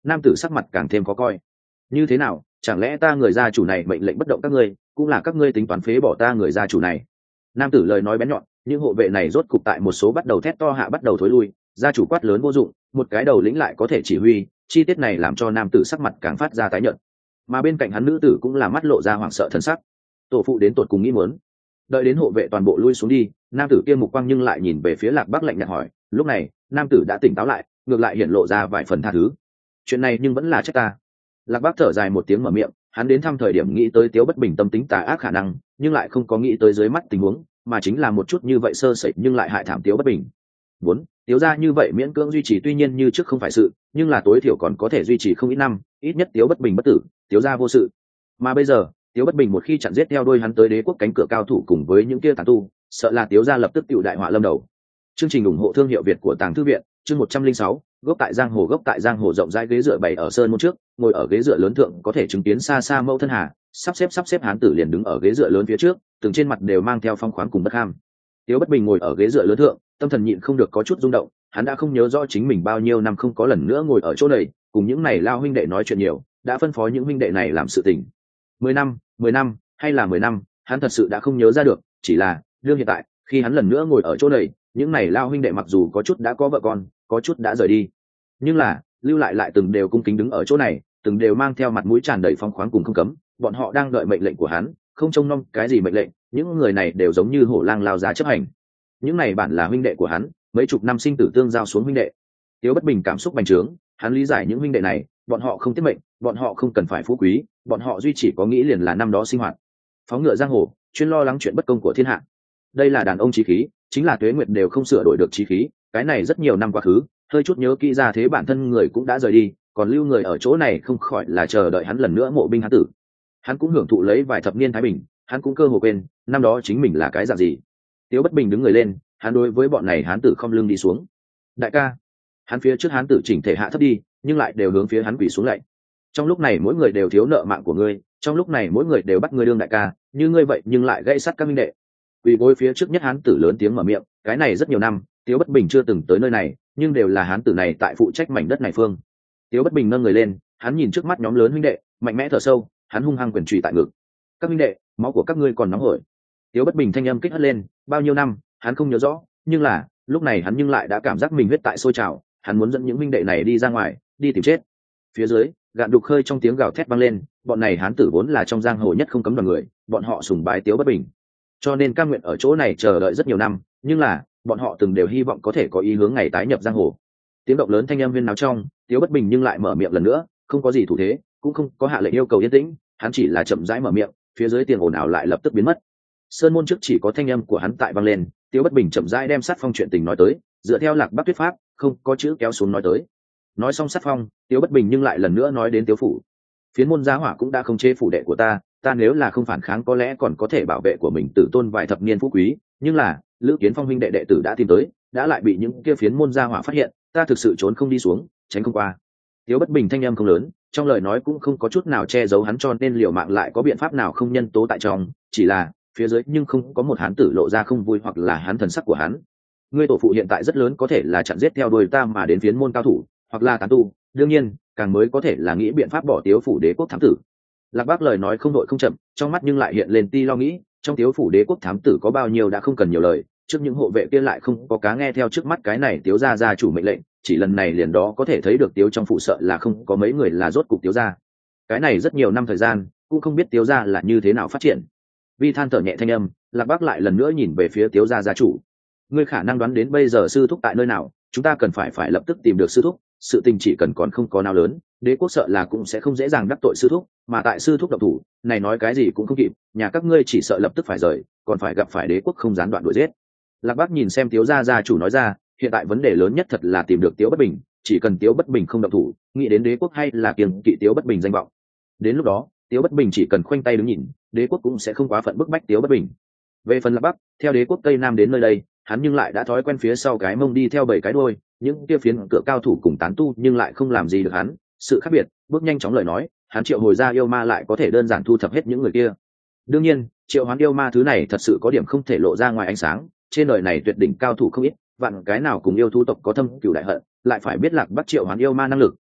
nam tử sắc mặt càng thêm khó coi. Như thế nào, chẳng lẽ ta người gia chủ này mệnh lệnh bất động các ngươi, cũng là các ngươi tính toán phế bỏ ta người gia chủ này? Nam tử lời nói bén nhọn, những hộ vệ này rốt cục tại một số bắt đầu thét to hạ bắt đầu thối lui, gia chủ quát lớn vô dụng, một cái đầu lĩnh lại có thể chỉ huy, chi tiết này làm cho nam tử sắc mặt càng phát ra tái nhợt. Mà bên cạnh hắn nữ tử cũng là mắt lộ ra hoảng sợ thần sắc. Tổ phụ đến tột cùng nghĩ muốn. Đợi đến hộ vệ toàn bộ lui xuống đi, nam tử kia mục quang nhưng lại nhìn về phía Lạc Bắc lạnh nhạt hỏi, lúc này, nam tử đã tỉnh táo lại, ngược lại hiện lộ ra vài phần tha thứ. Chuyện này nhưng vẫn là trách ta. Lạc Bắc thở dài một tiếng mở miệng, hắn đến thăm thời điểm nghĩ tới Tiếu Bất Bình tâm tính tà ác khả năng, nhưng lại không có nghĩ tới dưới mắt tình huống, mà chính là một chút như vậy sơ sẩy nhưng lại hại thảm Tiếu Bất Bình. Bốn, Tiếu gia như vậy miễn cưỡng duy trì tuy nhiên như trước không phải sự, nhưng là tối thiểu còn có thể duy trì không ít năm, ít nhất Tiếu Bất Bình bất tử, Tiếu gia vô sự. Mà bây giờ, Tiếu Bất Bình một khi chặn giết theo đuôi hắn tới đế quốc cánh cửa cao thủ cùng với những kia tán tu, sợ là Tiếu gia lập tức tiểu đại họa lâm đầu. Chương trình ủng hộ thương hiệu Việt của Tàng Thư viện, chương một trăm linh sáu, gốc tại giang hồ gốc tại giang hồ rộng rãi ghế dựa bày ở sơn môn trước, ngồi ở ghế dựa lớn thượng có thể chứng kiến xa xa mẫu thân hà, sắp xếp sắp xếp hán tử liền đứng ở ghế dựa lớn phía trước, từng trên mặt đều mang theo phong khoáng cùng bất ham. Tiếu Bất Bình ngồi ở ghế dựa lớn thượng, tâm thần nhịn không được có chút rung động, hắn đã không nhớ rõ chính mình bao nhiêu năm không có lần nữa ngồi ở chỗ này, cùng những này lao huynh đệ nói chuyện nhiều, đã phân phó những huynh đệ này làm sự tình. Mười năm, mười năm, hay là mười năm, hắn thật sự đã không nhớ ra được, chỉ là, đương hiện tại, khi hắn lần nữa ngồi ở chỗ này, những này lao huynh đệ mặc dù có chút đã có vợ con, có chút đã rời đi, nhưng là lưu lại lại từng đều cung kính đứng ở chỗ này, từng đều mang theo mặt mũi tràn đầy phong khoáng cùng không cấm, bọn họ đang đợi mệnh lệnh của hắn, không trông nom cái gì mệnh lệnh, những người này đều giống như hổ lang lao giá chấp hành. Những này bản là huynh đệ của hắn, mấy chục năm sinh tử tương giao xuống huynh đệ. Tiếu Bất Bình cảm xúc bành trướng, hắn lý giải những huynh đệ này, bọn họ không tiết mệnh, bọn họ không cần phải phú quý, bọn họ duy chỉ có nghĩ liền là năm đó sinh hoạt, phóng ngựa giang hồ, chuyên lo lắng chuyện bất công của thiên hạ. Đây là đàn ông chí khí, chính là tuế nguyệt đều không sửa đổi được chí khí, cái này rất nhiều năm quá khứ, hơi chút nhớ kỹ ra thế bản thân người cũng đã rời đi, còn lưu người ở chỗ này không khỏi là chờ đợi hắn lần nữa mộ binh hán tử. Hắn cũng hưởng thụ lấy vài thập niên thái bình, hắn cũng cơ hồ quên năm đó chính mình là cái dạng gì. Tiếu Bất Bình đứng người lên, hắn đối với bọn này hán tử không lưng đi xuống. Đại ca. Hắn phía trước hán tử chỉnh thể hạ thấp đi, nhưng lại đều hướng phía hắn quỳ xuống lạy. Trong lúc này mỗi người đều thiếu nợ mạng của ngươi, trong lúc này mỗi người đều bắt ngươi đương đại ca, như ngươi vậy nhưng lại gây sát các minh đệ. Quỳ gối phía trước nhất hán tử lớn tiếng mở miệng, cái này rất nhiều năm, Tiếu Bất Bình chưa từng tới nơi này, nhưng đều là hán tử này tại phụ trách mảnh đất này phương. Tiếu Bất Bình nâng người lên, hắn nhìn trước mắt nhóm lớn huynh đệ, mạnh mẽ thở sâu, hắn hung hăng quyền chùy tại ngực. Các huynh đệ, máu của các ngươi còn nóng hổi. Tiếu Bất Bình thanh âm kích hất lên, bao nhiêu năm, hắn không nhớ rõ, nhưng là, lúc này hắn nhưng lại đã cảm giác mình huyết tại sôi trào, hắn muốn dẫn những huynh đệ này đi ra ngoài, đi tìm chết. Phía dưới, gạn đục khơi trong tiếng gào thét vang lên, bọn này hán tử vốn là trong giang hồ nhất không cấm đoàn người, bọn họ sùng bái Tiếu Bất Bình, cho nên cam nguyện ở chỗ này chờ đợi rất nhiều năm, nhưng là, bọn họ từng đều hy vọng có thể có ý hướng ngày tái nhập giang hồ. Tiếng động lớn thanh âm viên náo trong, Tiếu Bất Bình nhưng lại mở miệng lần nữa, không có gì thủ thế, cũng không có hạ lệnh yêu cầu yên tĩnh, hắn chỉ là chậm rãi mở miệng, phía dưới tiếng ồn ào lại lập tức biến mất. Sơn môn trước chỉ có thanh âm của hắn tại vang lên, Tiếu Bất Bình chậm rãi đem sát phong chuyện tình nói tới, dựa theo Lạc Bắc thuyết pháp, không có chữ kéo xuống nói tới. Nói xong sát phong, Tiếu Bất Bình nhưng lại lần nữa nói đến Tiếu phủ. Phiến môn giá hỏa cũng đã không chế phủ đệ của ta, ta nếu là không phản kháng có lẽ còn có thể bảo vệ của mình tử tôn vài thập niên phú quý, nhưng là Lữ Kiến Phong huynh đệ đệ tử đã tìm tới, đã lại bị những kia phiến môn gia hỏa phát hiện, ta thực sự trốn không đi xuống, tránh không qua. Tiếu Bất Bình thanh âm không lớn, trong lời nói cũng không có chút nào che giấu hắn, cho nên liều mạng lại có biện pháp nào không nhân tố tại trong, chỉ là phía dưới nhưng không có một hán tử lộ ra không vui hoặc là hắn thần sắc của hắn. Ngươi tổ phụ hiện tại rất lớn có thể là chặn giết theo đuôi ta mà đến phiến môn cao thủ, hoặc là tán tu, đương nhiên, càng mới có thể là nghĩ biện pháp bỏ Tiếu phủ đế quốc thám tử. Lạc Bác lời nói không đội không chậm, trong mắt nhưng lại hiện lên ti lo nghĩ, trong Tiếu phủ đế quốc thám tử có bao nhiêu đã không cần nhiều lời, trước những hộ vệ kia lại không có cá nghe theo trước mắt cái này Tiếu gia gia chủ mệnh lệnh, chỉ lần này liền đó có thể thấy được Tiếu trong phụ sợ là không có mấy người là rốt cục Tiếu gia. Cái này rất nhiều năm thời gian, cũng không biết Tiếu gia là như thế nào phát triển. Vi than thở nhẹ thanh âm, Lạc Bác lại lần nữa nhìn về phía Tiếu gia gia chủ. Ngươi khả năng đoán đến bây giờ sư thúc tại nơi nào, chúng ta cần phải phải lập tức tìm được sư thúc, sự tình chỉ cần còn không có nào lớn, đế quốc sợ là cũng sẽ không dễ dàng đắc tội sư thúc, mà tại sư thúc độc thủ, này nói cái gì cũng không kịp, nhà các ngươi chỉ sợ lập tức phải rời, còn phải gặp phải đế quốc không gián đoạn đuổi giết. Lạc Bác nhìn xem Tiếu gia gia chủ nói ra, hiện tại vấn đề lớn nhất thật là tìm được Tiếu Bất Bình, chỉ cần Tiếu Bất Bình không động thủ, nghĩ đến đế quốc hay là kiêng kỵ Tiếu Bất Bình danh vọng. Đến lúc đó, Tiếu Bất Bình chỉ cần khoanh tay đứng nhìn, đế quốc cũng sẽ không quá phận bức bách Tiếu Bất Bình. Về phần Lạc Bắc, theo đế quốc Tây Nam đến nơi đây, hắn nhưng lại đã thói quen phía sau cái mông đi theo bảy cái đuôi, những kia phiến cửa cao thủ cùng tán tu nhưng lại không làm gì được hắn, sự khác biệt, bước nhanh chóng lời nói, hắn triệu hồi ra yêu ma lại có thể đơn giản thu thập hết những người kia. Đương nhiên, triệu hoán yêu ma thứ này thật sự có điểm không thể lộ ra ngoài ánh sáng, trên đời này tuyệt đỉnh cao thủ không ít, vạn cái nào cùng yêu thú tộc có thâm cửu đại hận, lại phải biết Lạc Bắc triệu hoán yêu ma năng lực,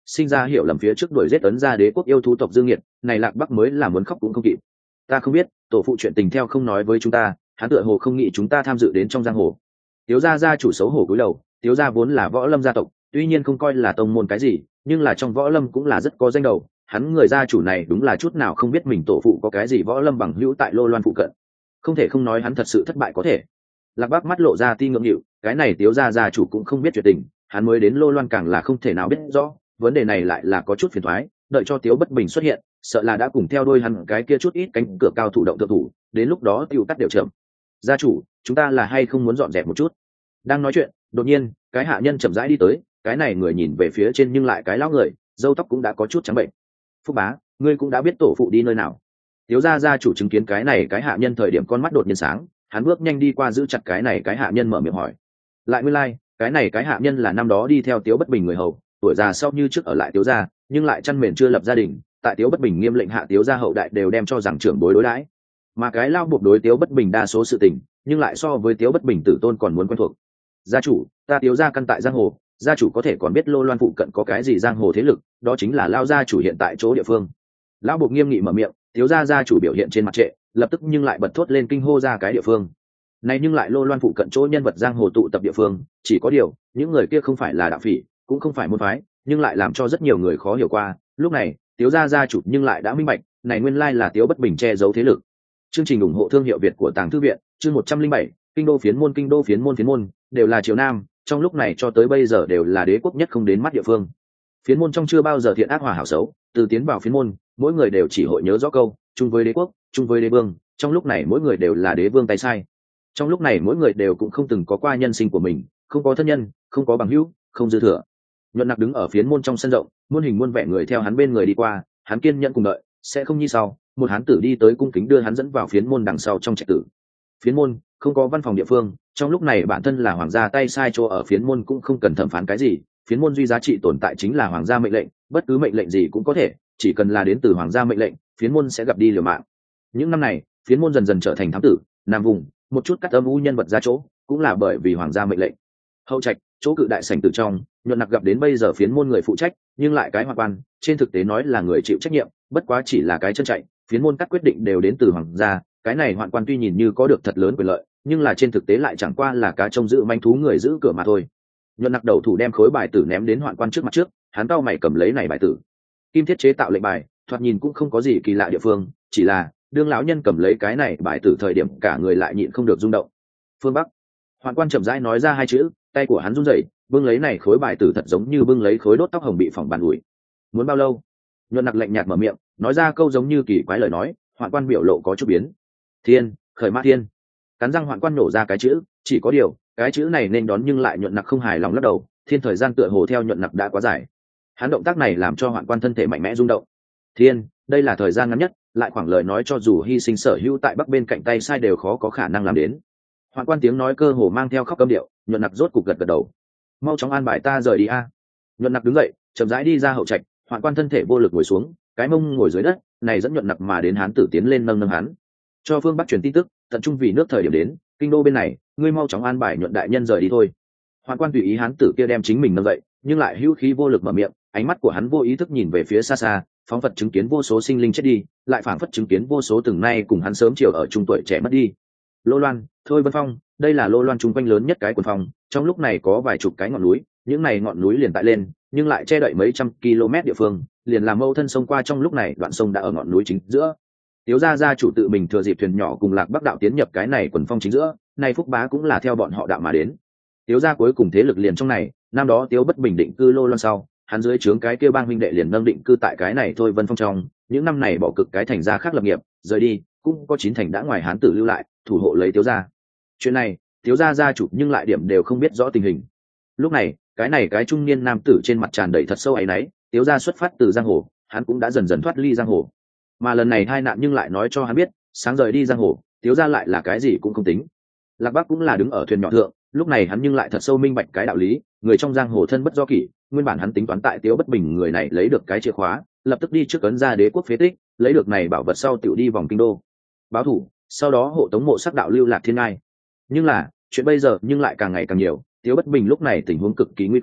sinh ra hiểu lầm phía trước đuổi giết ấn ra đế quốc yêu thú tộc dương nghiệt, này Lạc Bắc mới là muốn khóc cũng không kịp. Ta không biết, tổ phụ chuyện tình theo không nói với chúng ta, hắn tựa hồ không nghĩ chúng ta tham dự đến trong giang hồ. Tiếu gia gia chủ xấu hổ cúi đầu, Tiếu gia vốn là võ lâm gia tộc, tuy nhiên không coi là tông môn cái gì, nhưng là trong võ lâm cũng là rất có danh đầu. Hắn người gia chủ này đúng là chút nào không biết mình tổ phụ có cái gì võ lâm bằng hữu tại Lô Loan phụ cận, không thể không nói hắn thật sự thất bại có thể. Lạc Bắc mắt lộ ra ti ngưỡng nghịu, cái này Tiếu gia gia chủ cũng không biết chuyện tình, hắn mới đến Lô Loan càng là không thể nào biết rõ, vấn đề này lại là có chút phiền toái, đợi cho Tiếu Bất Bình xuất hiện, sợ là đã cùng theo đôi hắn cái kia chút ít cánh cửa cao thủ động thượng thủ, đến lúc đó tiêu tắt đều chậm. Gia chủ, chúng ta là hay không muốn dọn dẹp một chút? Đang nói chuyện, đột nhiên, cái hạ nhân chậm rãi đi tới, cái này người nhìn về phía trên nhưng lại cái lão người, râu tóc cũng đã có chút trắng bệnh. Phúc bá, ngươi cũng đã biết tổ phụ đi nơi nào? Tiếu gia gia chủ chứng kiến cái này cái hạ nhân thời điểm con mắt đột nhiên sáng, hắn bước nhanh đi qua giữ chặt cái này cái hạ nhân mở miệng hỏi. Lại nguyên lai, like, cái này cái hạ nhân là năm đó đi theo Tiếu Bất Bình người hầu, tuổi già sau như trước ở lại Tiếu gia, nhưng lại chăn mền chưa lập gia đình, tại Tiếu Bất Bình nghiêm lệnh hạ Tiếu gia hậu đại đều đem cho rằng trưởng bối đối đãi. Mà cái lao buộc đối Tiếu Bất Bình đa số sự tình, nhưng lại so với Tiếu Bất Bình tử tôn còn muốn quen thuộc. Gia chủ, ta Tiếu gia căn tại giang hồ, gia chủ có thể còn biết Lô Loan phụ cận có cái gì giang hồ thế lực, đó chính là lao gia chủ hiện tại chỗ địa phương. Lão buộc nghiêm nghị mở miệng, Tiếu gia gia chủ biểu hiện trên mặt trệ, lập tức nhưng lại bật thốt lên kinh hô ra cái địa phương. Này nhưng lại Lô Loan phụ cận chỗ nhân vật giang hồ tụ tập địa phương, chỉ có điều, những người kia không phải là đạo phỉ, cũng không phải môn phái, nhưng lại làm cho rất nhiều người khó hiểu qua. Lúc này, Tiếu gia gia chủ nhưng lại đã minh bạch, này nguyên lai là Tiếu Bất Bình che giấu thế lực. Chương trình ủng hộ thương hiệu Việt của Tàng Thư viện, chương một trăm linh bảy, kinh đô phiến môn kinh đô phiến môn phiến môn, đều là triều nam, trong lúc này cho tới bây giờ đều là đế quốc nhất không đến mắt địa phương. Phiến môn trong chưa bao giờ thiện ác hòa hảo xấu, từ tiến vào phiến môn, mỗi người đều chỉ hội nhớ rõ câu, chung với đế quốc, chung với đế vương, trong lúc này mỗi người đều là đế vương tay sai. Trong lúc này mỗi người đều cũng không từng có qua nhân sinh của mình, không có thân nhân, không có bằng hữu, không dư thừa. Nhuận Nặc đứng ở phiến môn trong sân rộng, muôn hình muôn vẻ người theo hắn bên người đi qua, hắn kiên nhẫn cùng đợi, sẽ không như sau, một hán tử đi tới cung kính đưa hắn dẫn vào phiến môn đằng sau trong trạch tử. Phiến môn không có văn phòng địa phương, trong lúc này bản thân là hoàng gia tay sai chỗ ở phiến môn cũng không cần thẩm phán cái gì, phiến môn duy giá trị tồn tại chính là hoàng gia mệnh lệnh, bất cứ mệnh lệnh gì cũng có thể, chỉ cần là đến từ hoàng gia mệnh lệnh, phiến môn sẽ gặp đi liều mạng. Những năm này, phiến môn dần dần trở thành thám tử, nam vùng, một chút cắt âm u nhân vật ra chỗ, cũng là bởi vì hoàng gia mệnh lệnh. Hậu trạch, chỗ cự đại sảnh từ trong, Nhuận Nặc gặp đến bây giờ phiến môn người phụ trách, nhưng lại cái hoàng quan, trên thực tế nói là người chịu trách nhiệm, bất quá chỉ là cái chân chạy, phiến môn các quyết định đều đến từ hoàng gia, cái này hoạn quan tuy nhìn như có được thật lớn quyền lợi, nhưng là trên thực tế lại chẳng qua là cá trông giữ manh thú người giữ cửa mà thôi. Nhuận Nặc đầu thủ đem khối bài tử ném đến hoạn quan trước mặt trước, hắn cau mày cầm lấy này bài tử. Kim thiết chế tạo lệnh bài, thoạt nhìn cũng không có gì kỳ lạ địa phương, chỉ là đương lão nhân cầm lấy cái này bài tử thời điểm cả người lại nhịn không được rung động. Phương Bắc. Hoạn quan chậm rãi nói ra hai chữ, tay của hắn run rẩy, bưng lấy này khối bài tử thật giống như bưng lấy khối đốt tóc hồng bị phỏng bàn ủi. Muốn bao lâu? Nhuận Nặc lạnh nhạt mở miệng, nói ra câu giống như kỳ quái lời nói, hoạn quan biểu lộ có chút biến. Thiên, khởi mã thiên. Cắn răng hoạn quan nổ ra cái chữ, chỉ có điều, cái chữ này nên đón nhưng lại Nhuận Nặc không hài lòng lắc đầu, thiên thời gian tựa hồ theo Nhuận Nặc đã quá dài. Hắn động tác này làm cho hoạn quan thân thể mạnh mẽ rung động. Thiên, đây là thời gian ngắn nhất, lại khoảng lời nói cho dù hy sinh sở hữu tại bắc bên cạnh tay sai đều khó có khả năng làm đến. Hoạn quan tiếng nói cơ hồ mang theo khóc câm điệu, Nhuận Nặc rốt cục gật gật đầu. Mau chóng an bài ta rời đi a. Nhuận Nặc đứng dậy, chậm rãi đi ra hậu trạch, hoạn quan thân thể vô lực ngồi xuống, cái mông ngồi dưới đất, này dẫn Nhuận Nặc mà đến hán tử tiến lên nâng nâng hắn. Cho phương Bắc truyền tin tức, tận trung vì nước thời điểm đến, kinh đô bên này, ngươi mau chóng an bài Nhuận đại nhân rời đi thôi. Hoạn quan tùy ý hán tử kia đem chính mình nâng dậy, nhưng lại hữu khí vô lực mở miệng, ánh mắt của hắn vô ý thức nhìn về phía xa xa, phóng phật chứng kiến vô số sinh linh chết đi, lại phảng phất chứng kiến vô số từng nay cùng hắn sớm chiều ở trung tuổi trẻ mất đi. Lô Loan, Thôi Vân Phong, đây là Lô Loan trung quanh lớn nhất cái quần phong, trong lúc này có vài chục cái ngọn núi, những này ngọn núi liền tại lên, nhưng lại che đậy mấy trăm km địa phương, liền làm mâu thân sông qua trong lúc này đoạn sông đã ở ngọn núi chính giữa. Tiếu gia gia chủ tự mình thừa dịp thuyền nhỏ cùng Lạc Bắc đạo tiến nhập cái này quần phong chính giữa, nay Phúc Bá cũng là theo bọn họ đạo mà đến. Tiếu gia cuối cùng thế lực liền trong này, năm đó Tiếu Bất Bình định cư Lô Loan sau, hắn dưới trướng cái kia bang huynh đệ liền nâng định cư tại cái này Thôi Vân Phong trong, những năm này bỏ cực cái thành gia khác lập nghiệp, rời đi, cũng có chín thành đã ngoài hán tử lưu lại, thủ hộ lấy Tiếu gia. Chuyện này, Tiếu gia gia chủ nhưng lại điểm đều không biết rõ tình hình. Lúc này, cái này cái trung niên nam tử trên mặt tràn đầy thật sâu áy náy, Tiếu gia xuất phát từ giang hồ, hắn cũng đã dần dần thoát ly giang hồ. Mà lần này hai nạn nhưng lại nói cho hắn biết, sáng rời đi giang hồ, Tiếu gia lại là cái gì cũng không tính. Lạc Bắc cũng là đứng ở thuyền nhỏ thượng, lúc này hắn nhưng lại thật sâu minh bạch cái đạo lý, người trong giang hồ thân bất do kỷ, nguyên bản hắn tính toán tại Tiếu Bất Bình người này lấy được cái chìa khóa, lập tức đi trước ấn ra đế quốc phế tích, lấy được này bảo vật sau tiểu đi vòng kinh đô báo thủ, sau đó hộ tống mộ sắc đạo lưu lạc thiên ngai. Nhưng là chuyện bây giờ nhưng lại càng ngày càng nhiều, Tiếu Bất Bình lúc này tình huống cực kỳ nguy cơ,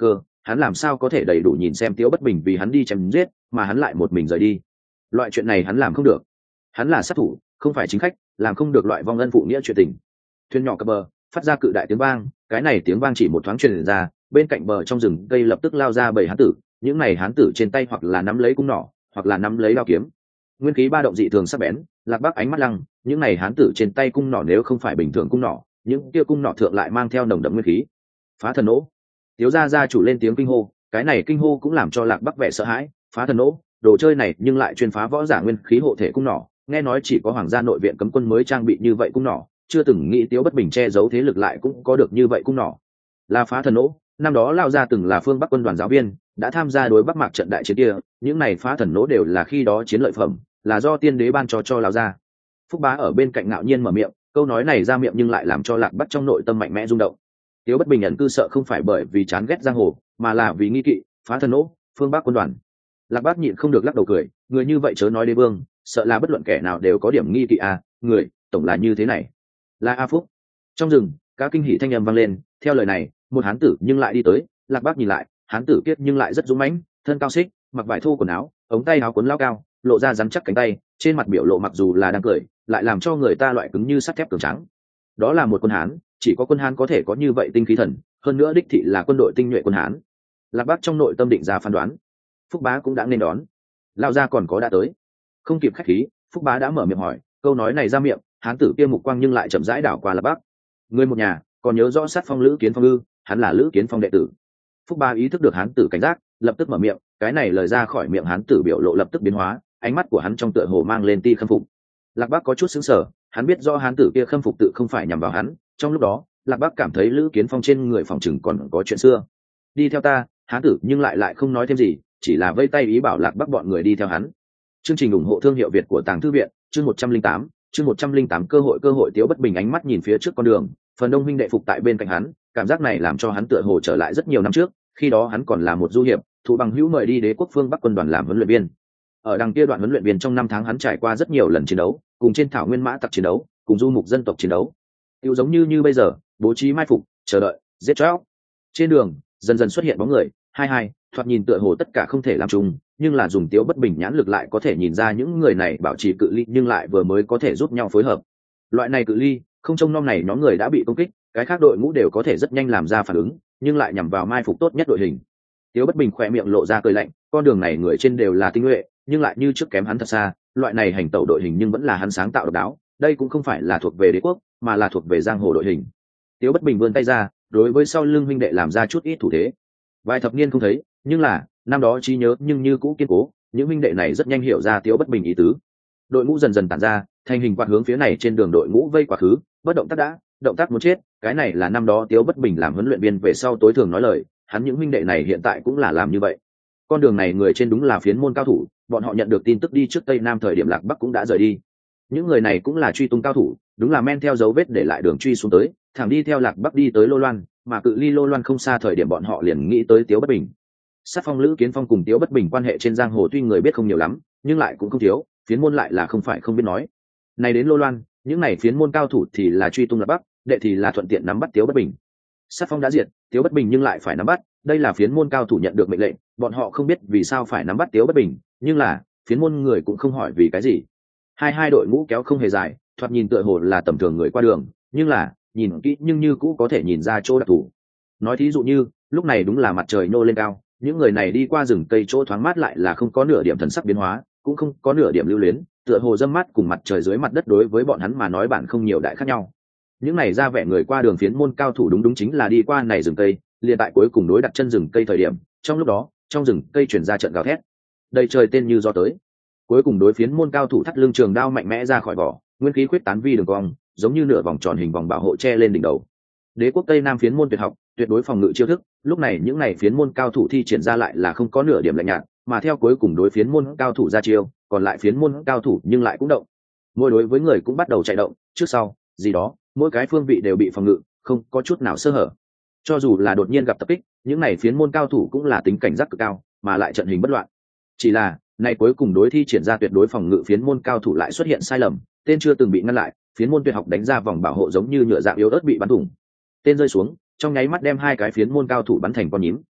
hắn làm sao có thể đầy đủ nhìn xem Tiếu Bất Bình vì hắn đi chém giết mà hắn lại một mình rời đi. Loại chuyện này hắn làm không được, hắn là sát thủ không phải chính khách, làm không được loại vong ân phụ nghĩa chuyện tình. Thuyền nhỏ cập bờ phát ra cự đại tiếng vang, cái này tiếng vang chỉ một thoáng truyền ra, bên cạnh bờ trong rừng cây lập tức lao ra bảy hán tử, những này hán tử trên tay hoặc là nắm lấy cung nỏ hoặc là nắm lấy đao kiếm, nguyên khí ba động dị thường sắc bén. Lạc Bắc ánh mắt lăng, những này hán tử trên tay cung nỏ nếu không phải bình thường cung nỏ, những kia cung nỏ thượng lại mang theo nồng đậm nguyên khí. Phá thần nỗ, Tiếu gia gia chủ lên tiếng kinh hô, cái này kinh hô cũng làm cho Lạc Bắc vẻ sợ hãi. Phá thần nỗ, đồ chơi này nhưng lại chuyên phá võ giả nguyên khí hộ thể cung nỏ, nghe nói chỉ có hoàng gia nội viện cấm quân mới trang bị như vậy cung nỏ, chưa từng nghĩ Tiếu Bất Bình che giấu thế lực lại cũng có được như vậy cung nỏ. Là phá thần nỗ, năm đó lao gia từng là phương Bắc quân đoàn giáo viên, đã tham gia đối Bắc Mạc trận đại chiến kia, những này phá thần nỗ đều là khi đó chiến lợi phẩm, là do tiên đế ban cho cho lao gia. Phúc Bá ở bên cạnh ngạo nhiên mở miệng, câu nói này ra miệng nhưng lại làm cho Lạc Bắc trong nội tâm mạnh mẽ rung động. Tiếu Bất Bình nhận cư sợ không phải bởi vì chán ghét giang hồ, mà là vì nghi kỵ. Phá thần nỗ, phương Bắc quân đoàn. Lạc Bắc nhịn không được lắc đầu cười, người như vậy chớ nói đế vương, sợ là bất luận kẻ nào đều có điểm nghi kỵ à, người tổng là như thế này. Là A Phúc. Trong rừng các kinh hỉ thanh âm vang lên, theo lời này một hán tử nhưng lại đi tới. Lạc Bắc nhìn lại, hán tử kiết nhưng lại rất dũng mãnh, thân cao xích, mặc vải thô quần áo, ống tay áo cuốn lao cao, lộ ra rắn chắc cánh tay, trên mặt biểu lộ mặc dù là đang cười, lại làm cho người ta loại cứng như sắt thép cường trắng. Đó là một quân hán, chỉ có quân hán có thể có như vậy tinh khí thần, hơn nữa đích thị là quân đội tinh nhuệ quân hán. Lạc Bắc trong nội tâm định ra phán đoán. Phúc Bá cũng đã nên đón, lao ra còn có đã tới. Không kịp khách khí, Phúc Bá đã mở miệng hỏi, câu nói này ra miệng, hán tử kia mục quang nhưng lại chậm rãi đảo qua Lạc Bắc. Người một nhà còn nhớ rõ sát phong Lữ Kiến Phong ư? Hắn là Lữ Kiến Phong đệ tử. Phúc Bá ý thức được hán tử cảnh giác, lập tức mở miệng, cái này lời ra khỏi miệng hán tử biểu lộ lập tức biến hóa, ánh mắt của hắn trong tựa hồ mang lên ti khâm phục. Lạc Bắc có chút sững sờ, hắn biết do hán tử kia khâm phục tự không phải nhằm vào hắn, trong lúc đó Lạc Bắc cảm thấy Lữ Kiến Phong trên người phòng chừng còn có chuyện xưa. Đi theo ta. Hán tử nhưng lại lại không nói thêm gì, chỉ là vây tay ý bảo Lạc Bắc bọn người đi theo hắn. Chương trình ủng hộ thương hiệu Việt của Tàng Thư viện, chương một trăm linh tám, chương một trăm linh tám cơ hội cơ hội Tiếu Bất Bình ánh mắt nhìn phía trước con đường, phần đông huynh đệ phục tại bên cạnh hắn, cảm giác này làm cho hắn tựa hồ trở lại rất nhiều năm trước, khi đó hắn còn là một du hiệp, thụ bằng hữu mời đi Đế quốc phương Bắc quân đoàn làm huấn luyện viên. Ở đằng kia đoạn huấn luyện viên trong năm tháng hắn trải qua rất nhiều lần chiến đấu, cùng trên thảo nguyên mã tặc chiến đấu, cùng du mục dân tộc chiến đấu. Tiêu giống như như bây giờ, bố trí mai phục, chờ đợi, giết chóc. Trên đường, dần dần xuất hiện bóng người, hai hai, thoạt nhìn tựa hồ tất cả không thể làm chung, nhưng là dùng Tiếu Bất Bình nhãn lực lại có thể nhìn ra những người này bảo trì cự ly nhưng lại vừa mới có thể giúp nhau phối hợp. Loại này cự ly, không trông nom này nhóm người đã bị công kích, cái khác đội ngũ đều có thể rất nhanh làm ra phản ứng, nhưng lại nhằm vào mai phục tốt nhất đội hình. Tiếu Bất Bình khỏe miệng lộ ra cười lạnh, con đường này người trên đều là tinh nhuệ, nhưng lại như trước kém hắn thật xa, loại này hành tẩu đội hình nhưng vẫn là hắn sáng tạo độc đáo, đây cũng không phải là thuộc về đế quốc, mà là thuộc về giang hồ đội hình. Tiếu Bất Bình vươn tay ra, đối với sau lưng huynh đệ làm ra chút ít thủ thế. Vài thập niên không thấy, nhưng là năm đó trí nhớ nhưng như cũ kiên cố, những huynh đệ này rất nhanh hiểu ra Tiếu Bất Bình ý tứ. Đội ngũ dần dần tản ra, thành hình quạt hướng phía này trên đường đội ngũ vây quá khứ, bất động tác đã, động tác muốn chết, cái này là năm đó Tiếu Bất Bình làm huấn luyện viên về sau tối thường nói lời, hắn những huynh đệ này hiện tại cũng là làm như vậy. Con đường này người trên đúng là phiến môn cao thủ, bọn họ nhận được tin tức đi trước Tây Nam thời điểm Lạc Bắc cũng đã rời đi. Những người này cũng là truy tung cao thủ, đúng là men theo dấu vết để lại đường truy xuống tới, thẳng đi theo Lạc Bắc đi tới Lô Loan, mà cự ly Lô Loan không xa thời điểm bọn họ liền nghĩ tới Tiếu Bất Bình. Sát phong Lữ Kiến Phong cùng Tiếu Bất Bình quan hệ trên giang hồ tuy người biết không nhiều lắm, nhưng lại cũng không thiếu, phiến môn lại là không phải không biết nói. Này đến Lô Loan, những này phiến môn cao thủ thì là truy tung Lạc Bắc, đệ thì là thuận tiện nắm bắt Tiếu Bất Bình. Sát phong đã diệt, Tiếu Bất Bình nhưng lại phải nắm bắt, đây là phiến môn cao thủ nhận được mệnh lệnh, bọn họ không biết vì sao phải nắm bắt Tiếu Bất Bình, nhưng là phiến môn người cũng không hỏi vì cái gì. Hai hai đội ngũ kéo không hề dài, thoạt nhìn tựa hồ là tầm thường người qua đường, nhưng là nhìn kỹ nhưng như cũ có thể nhìn ra chỗ đặc thù. Nói thí dụ như lúc này đúng là mặt trời nô lên cao, những người này đi qua rừng cây chỗ thoáng mát lại là không có nửa điểm thần sắc biến hóa, cũng không có nửa điểm lưu luyến, tựa hồ dâm mát cùng mặt trời dưới mặt đất đối với bọn hắn mà nói bản không nhiều đại khác nhau. Những này ra vẻ người qua đường phiến môn cao thủ đúng đúng chính là đi qua này rừng cây, liền tại cuối cùng đối đặt chân rừng cây thời điểm, trong lúc đó trong rừng cây chuyển ra trận gào thét, đầy trời tên như do tới. Cuối cùng đối phiến môn cao thủ thắt lưng trường đao mạnh mẽ ra khỏi vỏ, nguyên khí khuyết tán vi đường cong, giống như nửa vòng tròn hình vòng bảo hộ che lên đỉnh đầu. Đế quốc Tây Nam phiến môn tuyệt học, tuyệt đối phòng ngự chiêu thức, lúc này những này phiến môn cao thủ thi triển ra lại là không có nửa điểm lạnh nhạt, mà theo cuối cùng đối phiến môn cao thủ ra chiêu, còn lại phiến môn cao thủ nhưng lại cũng động. Mỗi đối với người cũng bắt đầu chạy động, trước sau, gì đó, mỗi cái phương vị đều bị phòng ngự, không có chút nào sơ hở. Cho dù là đột nhiên gặp tập kích, những này phiến môn cao thủ cũng là tính cảnh giác cực cao, mà lại trận hình bất loạn. Chỉ là, này cuối cùng đối thi triển ra tuyệt đối phòng ngự phiến môn cao thủ lại xuất hiện sai lầm, tên chưa từng bị ngăn lại, phiến môn tuyệt học đánh ra vòng bảo hộ giống như nhựa dạng yếu ớt bị bắn thủng. Tên rơi xuống, trong nháy mắt đem hai cái phiến môn cao thủ bắn thành con nhím.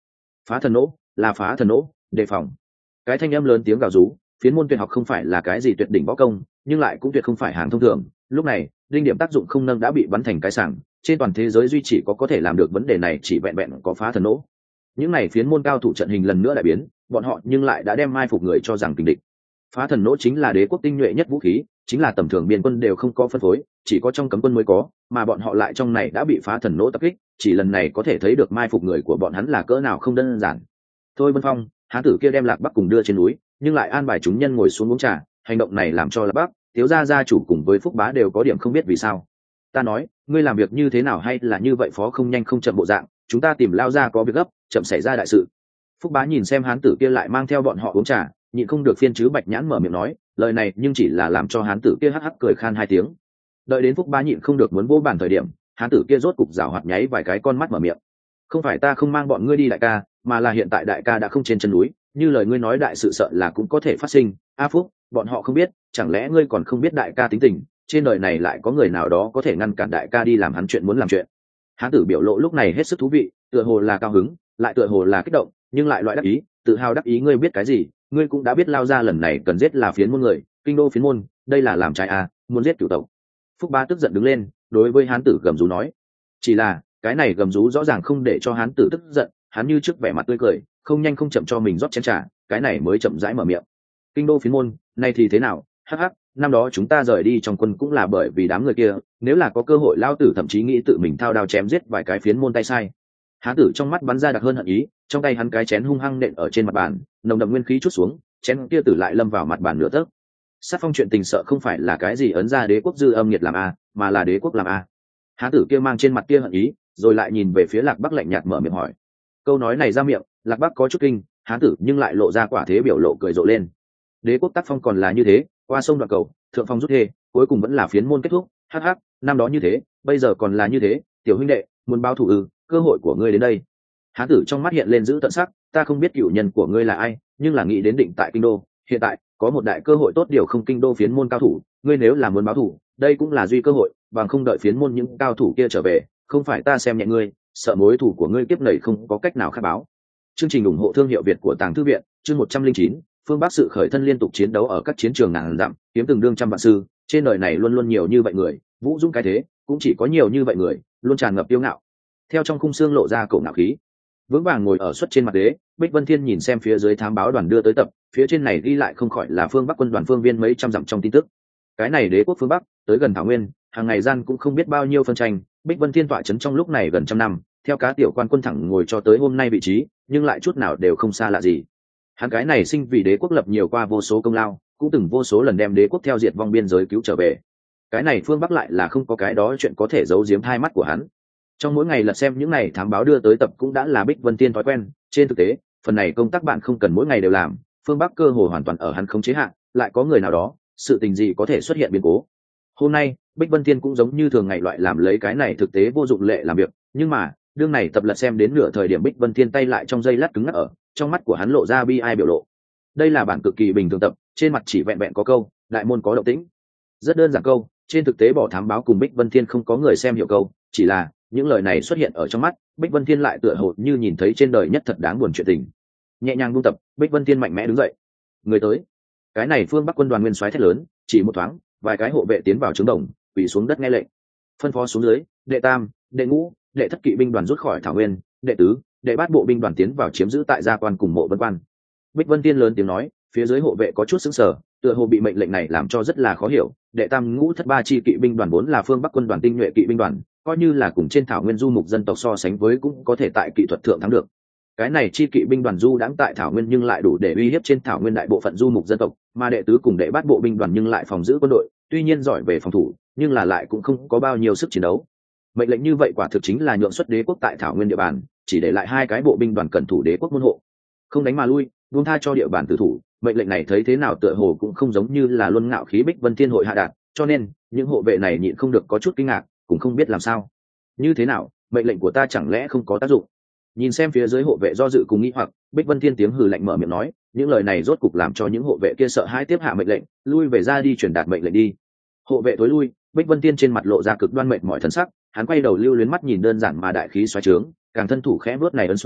Phá thần nỗ, là phá thần nỗ, đề phòng. Cái thanh âm lớn tiếng gào rú, phiến môn tuyệt học không phải là cái gì tuyệt đỉnh võ công, nhưng lại cũng tuyệt không phải hàng thông thường. Lúc này, linh điểm tác dụng không nâng đã bị bắn thành cái sảng, trên toàn thế giới duy chỉ có có thể làm được vấn đề này chỉ vẹn vẹn có phá thần nỗ. Những này phiến môn cao thủ trận hình lần nữa lại biến, bọn họ nhưng lại đã đem mai phục người cho rằng kình địch. Phá thần nỗ chính là đế quốc tinh nhuệ nhất vũ khí, chính là tầm thường biên quân đều không có phân phối, chỉ có trong cấm quân mới có, mà bọn họ lại trong này đã bị phá thần nỗ tập kích, chỉ lần này có thể thấy được mai phục người của bọn hắn là cỡ nào không đơn giản. Thôi Vân Phong, hán tử kia đem Lạc Bắc cùng đưa trên núi, nhưng lại an bài chúng nhân ngồi xuống uống trà, hành động này làm cho Lạc Bắc, thiếu gia gia chủ cùng với Phúc Bá đều có điểm không biết vì sao. Ta nói, ngươi làm việc như thế nào hay là như vậy phó không nhanh không chậm bộ dạng, chúng ta tìm lao ra có việc gấp, chậm xảy ra đại sự. Phúc Bá nhìn xem hán tử kia lại mang theo bọn họ uống trà, nhịn không được phiên chứ Bạch Nhãn mở miệng nói, lời này nhưng chỉ là làm cho hán tử kia hắc hắc cười khan hai tiếng. Đợi đến Phúc Bá nhịn không được muốn vô bàn thời điểm, hán tử kia rốt cục rảo hoạt nháy vài cái con mắt mở miệng. Không phải ta không mang bọn ngươi đi đại ca, mà là hiện tại đại ca đã không trên chân núi, như lời ngươi nói đại sự sợ là cũng có thể phát sinh. A Phúc, bọn họ không biết, chẳng lẽ ngươi còn không biết đại ca tính tình, trên đời này lại có người nào đó có thể ngăn cản đại ca đi làm hắn chuyện muốn làm chuyện. Hán tử biểu lộ lúc này hết sức thú vị, tựa hồ là cao hứng, lại tựa hồ là kích động, nhưng lại loại đắc ý, tự hào đắc ý. Ngươi biết cái gì? Ngươi cũng đã biết lao ra lần này cần giết là phiến môn người, kinh đô phiến môn, đây là làm trái à, muốn giết cửu tộc. Phúc Bá tức giận đứng lên, đối với hán tử gầm rú nói. Chỉ là cái này gầm rú rõ ràng không để cho hán tử tức giận, hắn như trước vẻ mặt tươi cười, không nhanh không chậm cho mình rót chén trà, cái này mới chậm rãi mở miệng. Kinh đô phiến môn, nay thì thế nào? Hắc hắc, năm đó chúng ta rời đi trong quân cũng là bởi vì đám người kia, nếu là có cơ hội lao tử thậm chí nghĩ tự mình thao đao chém giết vài cái phiến môn tay sai. Hán tử trong mắt bắn ra đặc hơn hận ý, trong tay hắn cái chén hung hăng nện ở trên mặt bàn, nồng đậm nguyên khí chút xuống, chén kia tử lại lâm vào mặt bàn nửa tấc. Sát phong chuyện tình sợ không phải là cái gì ấn ra đế quốc dư âm nhiệt làm a, mà là đế quốc làm a. Hán tử kia mang trên mặt kia hận ý, rồi lại nhìn về phía Lạc Bắc lạnh nhạt mở miệng hỏi. Câu nói này ra miệng, Lạc Bắc có chút kinh, hán tử nhưng lại lộ ra quả thế biểu lộ cười rộ lên. Đế quốc tác phong còn là như thế, qua sông đoạn cầu, thượng phong rút thê, cuối cùng vẫn là phiến môn kết thúc. Hắc hắc, năm đó như thế, bây giờ còn là như thế, tiểu huynh đệ, muốn báo thù ư? Cơ hội của ngươi đến đây. Hán tử trong mắt hiện lên giữ tận sắc, ta không biết cựu nhân của ngươi là ai, nhưng là nghĩ đến định tại kinh đô, hiện tại có một đại cơ hội tốt điều không kinh đô phiến môn cao thủ, ngươi nếu là muốn báo thù, đây cũng là duy cơ hội, bằng không đợi phiến môn những cao thủ kia trở về, không phải ta xem nhẹ ngươi, sợ mối thù của ngươi kiếp này không có cách nào khai báo. Chương trình ủng hộ thương hiệu Việt của Tàng Thư viện, chương một trăm linh chín, phương Bắc sự khởi thân liên tục chiến đấu ở các chiến trường ngàn dặm, kiếm từng đương trăm vạn sư, trên đời này luôn luôn nhiều như vậy người, vũ dũng cái thế, cũng chỉ có nhiều như vậy người, luôn tràn ngập kiêu ngạo. Theo trong khung xương lộ ra cổ ngạo khí, vững vàng ngồi ở suất trên mặt đế, Bích Vân Thiên nhìn xem phía dưới thám báo đoàn đưa tới tập, phía trên này ghi lại không khỏi là phương Bắc quân đoàn phương viên mấy trăm dặm trong tin tức. Cái này đế quốc phương Bắc, tới gần Thảo Nguyên, hàng ngày gian cũng không biết bao nhiêu phân tranh, Bích Vân Thiên tọa chấn trong lúc này gần trăm năm, theo cá tiểu quan quân thẳng ngồi cho tới hôm nay vị trí, nhưng lại chút nào đều không xa lạ gì. Hắn cái này sinh vì đế quốc lập nhiều qua vô số công lao, cũng từng vô số lần đem đế quốc theo diệt vong biên giới cứu trở về. Cái này phương Bắc lại là không có cái đó chuyện có thể giấu giếm hai mắt của hắn. Trong mỗi ngày lật xem những này thám báo đưa tới tập cũng đã là Bích Vân Tiên thói quen, trên thực tế, phần này công tác bạn không cần mỗi ngày đều làm, phương Bắc cơ hồ hoàn toàn ở hắn không chế hạn, lại có người nào đó, sự tình gì có thể xuất hiện biến cố. Hôm nay, Bích Vân Tiên cũng giống như thường ngày loại làm lấy cái này thực tế vô dụng lệ làm việc, nhưng mà, đương này tập lật xem đến nửa thời điểm Bích Vân Tiên tay lại trong giây lát cứng ngắc ở, trong mắt của hắn lộ ra bi ai biểu lộ. Đây là bản cực kỳ bình thường tập, trên mặt chỉ vẹn vẹn có câu, đại môn có động tĩnh. Rất đơn giản câu, trên thực tế bỏ thám báo cùng Bích Vân Thiên không có người xem hiểu câu, chỉ là những lời này xuất hiện ở trong mắt, Bích Vân Thiên lại tựa hồ như nhìn thấy trên đời nhất thật đáng buồn chuyện tình. Nhẹ nhàng buông tập, Bích Vân Thiên mạnh mẽ đứng dậy. Người tới. Cái này phương Bắc quân đoàn nguyên soái thét lớn, chỉ một thoáng, vài cái hộ vệ tiến vào trướng đồng, quỳ xuống đất nghe lệnh. Phân phó xuống dưới, đệ tam, đệ ngũ, đệ thất kỵ binh đoàn rút khỏi Thảo Nguyên, đệ tứ, đệ bát bộ binh đoàn tiến vào chiếm giữ tại gia quan cùng mộ Vân Quan. Bích Vân Tiên lớn tiếng nói, phía dưới hộ vệ có chút sững sờ, tựa hồ bị mệnh lệnh này làm cho rất là khó hiểu. Đệ tam ngũ thất ba chi kỵ binh đoàn vốn là phương Bắc quân đoàn tinh nhuệ kỵ binh đoàn, coi như là cùng trên Thảo Nguyên du mục dân tộc so sánh với cũng có thể tại kỹ thuật thượng thắng được. Cái này chi kỵ binh đoàn du đãng tại Thảo Nguyên nhưng lại đủ để uy hiếp trên Thảo Nguyên đại bộ phận du mục dân tộc, mà đệ tứ cùng đệ bát bộ binh đoàn nhưng lại phòng giữ quân đội, tuy nhiên giỏi về phòng thủ, nhưng là lại cũng không có bao nhiêu sức chiến đấu. Mệnh lệnh như vậy quả thực chính là nhượng xuất đế quốc tại Thảo Nguyên địa bàn, chỉ để lại hai cái bộ binh đoàn cẩn thủ đế quốc môn hộ, không đánh mà lui, buông tha cho địa bàn tử thủ. Mệnh lệnh này thấy thế nào tựa hồ cũng không giống như là luân ngạo khí Bích Vân Thiên hội hạ đạt, cho nên những hộ vệ này nhịn không được có chút kinh ngạc, cũng không biết làm sao. Như thế nào, mệnh lệnh của ta chẳng lẽ không có tác dụng? Nhìn xem phía dưới hộ vệ do dự cùng nghĩ hoặc, Bích Vân Thiên tiếng hừ lạnh mở miệng nói, những lời này rốt cục làm cho những hộ vệ kia sợ hãi tiếp hạ mệnh lệnh, lui về ra đi truyền đạt mệnh lệnh đi. Hộ vệ tối lui, Bích Vân Thiên trên mặt lộ ra cực đoan mệnh mọi thần sắc, hắn quay đầu lưu luyến mắt nhìn đơn giản mà đại khí xoáy trướng, càng thân thủ khẽ vớt này ấn xoáy,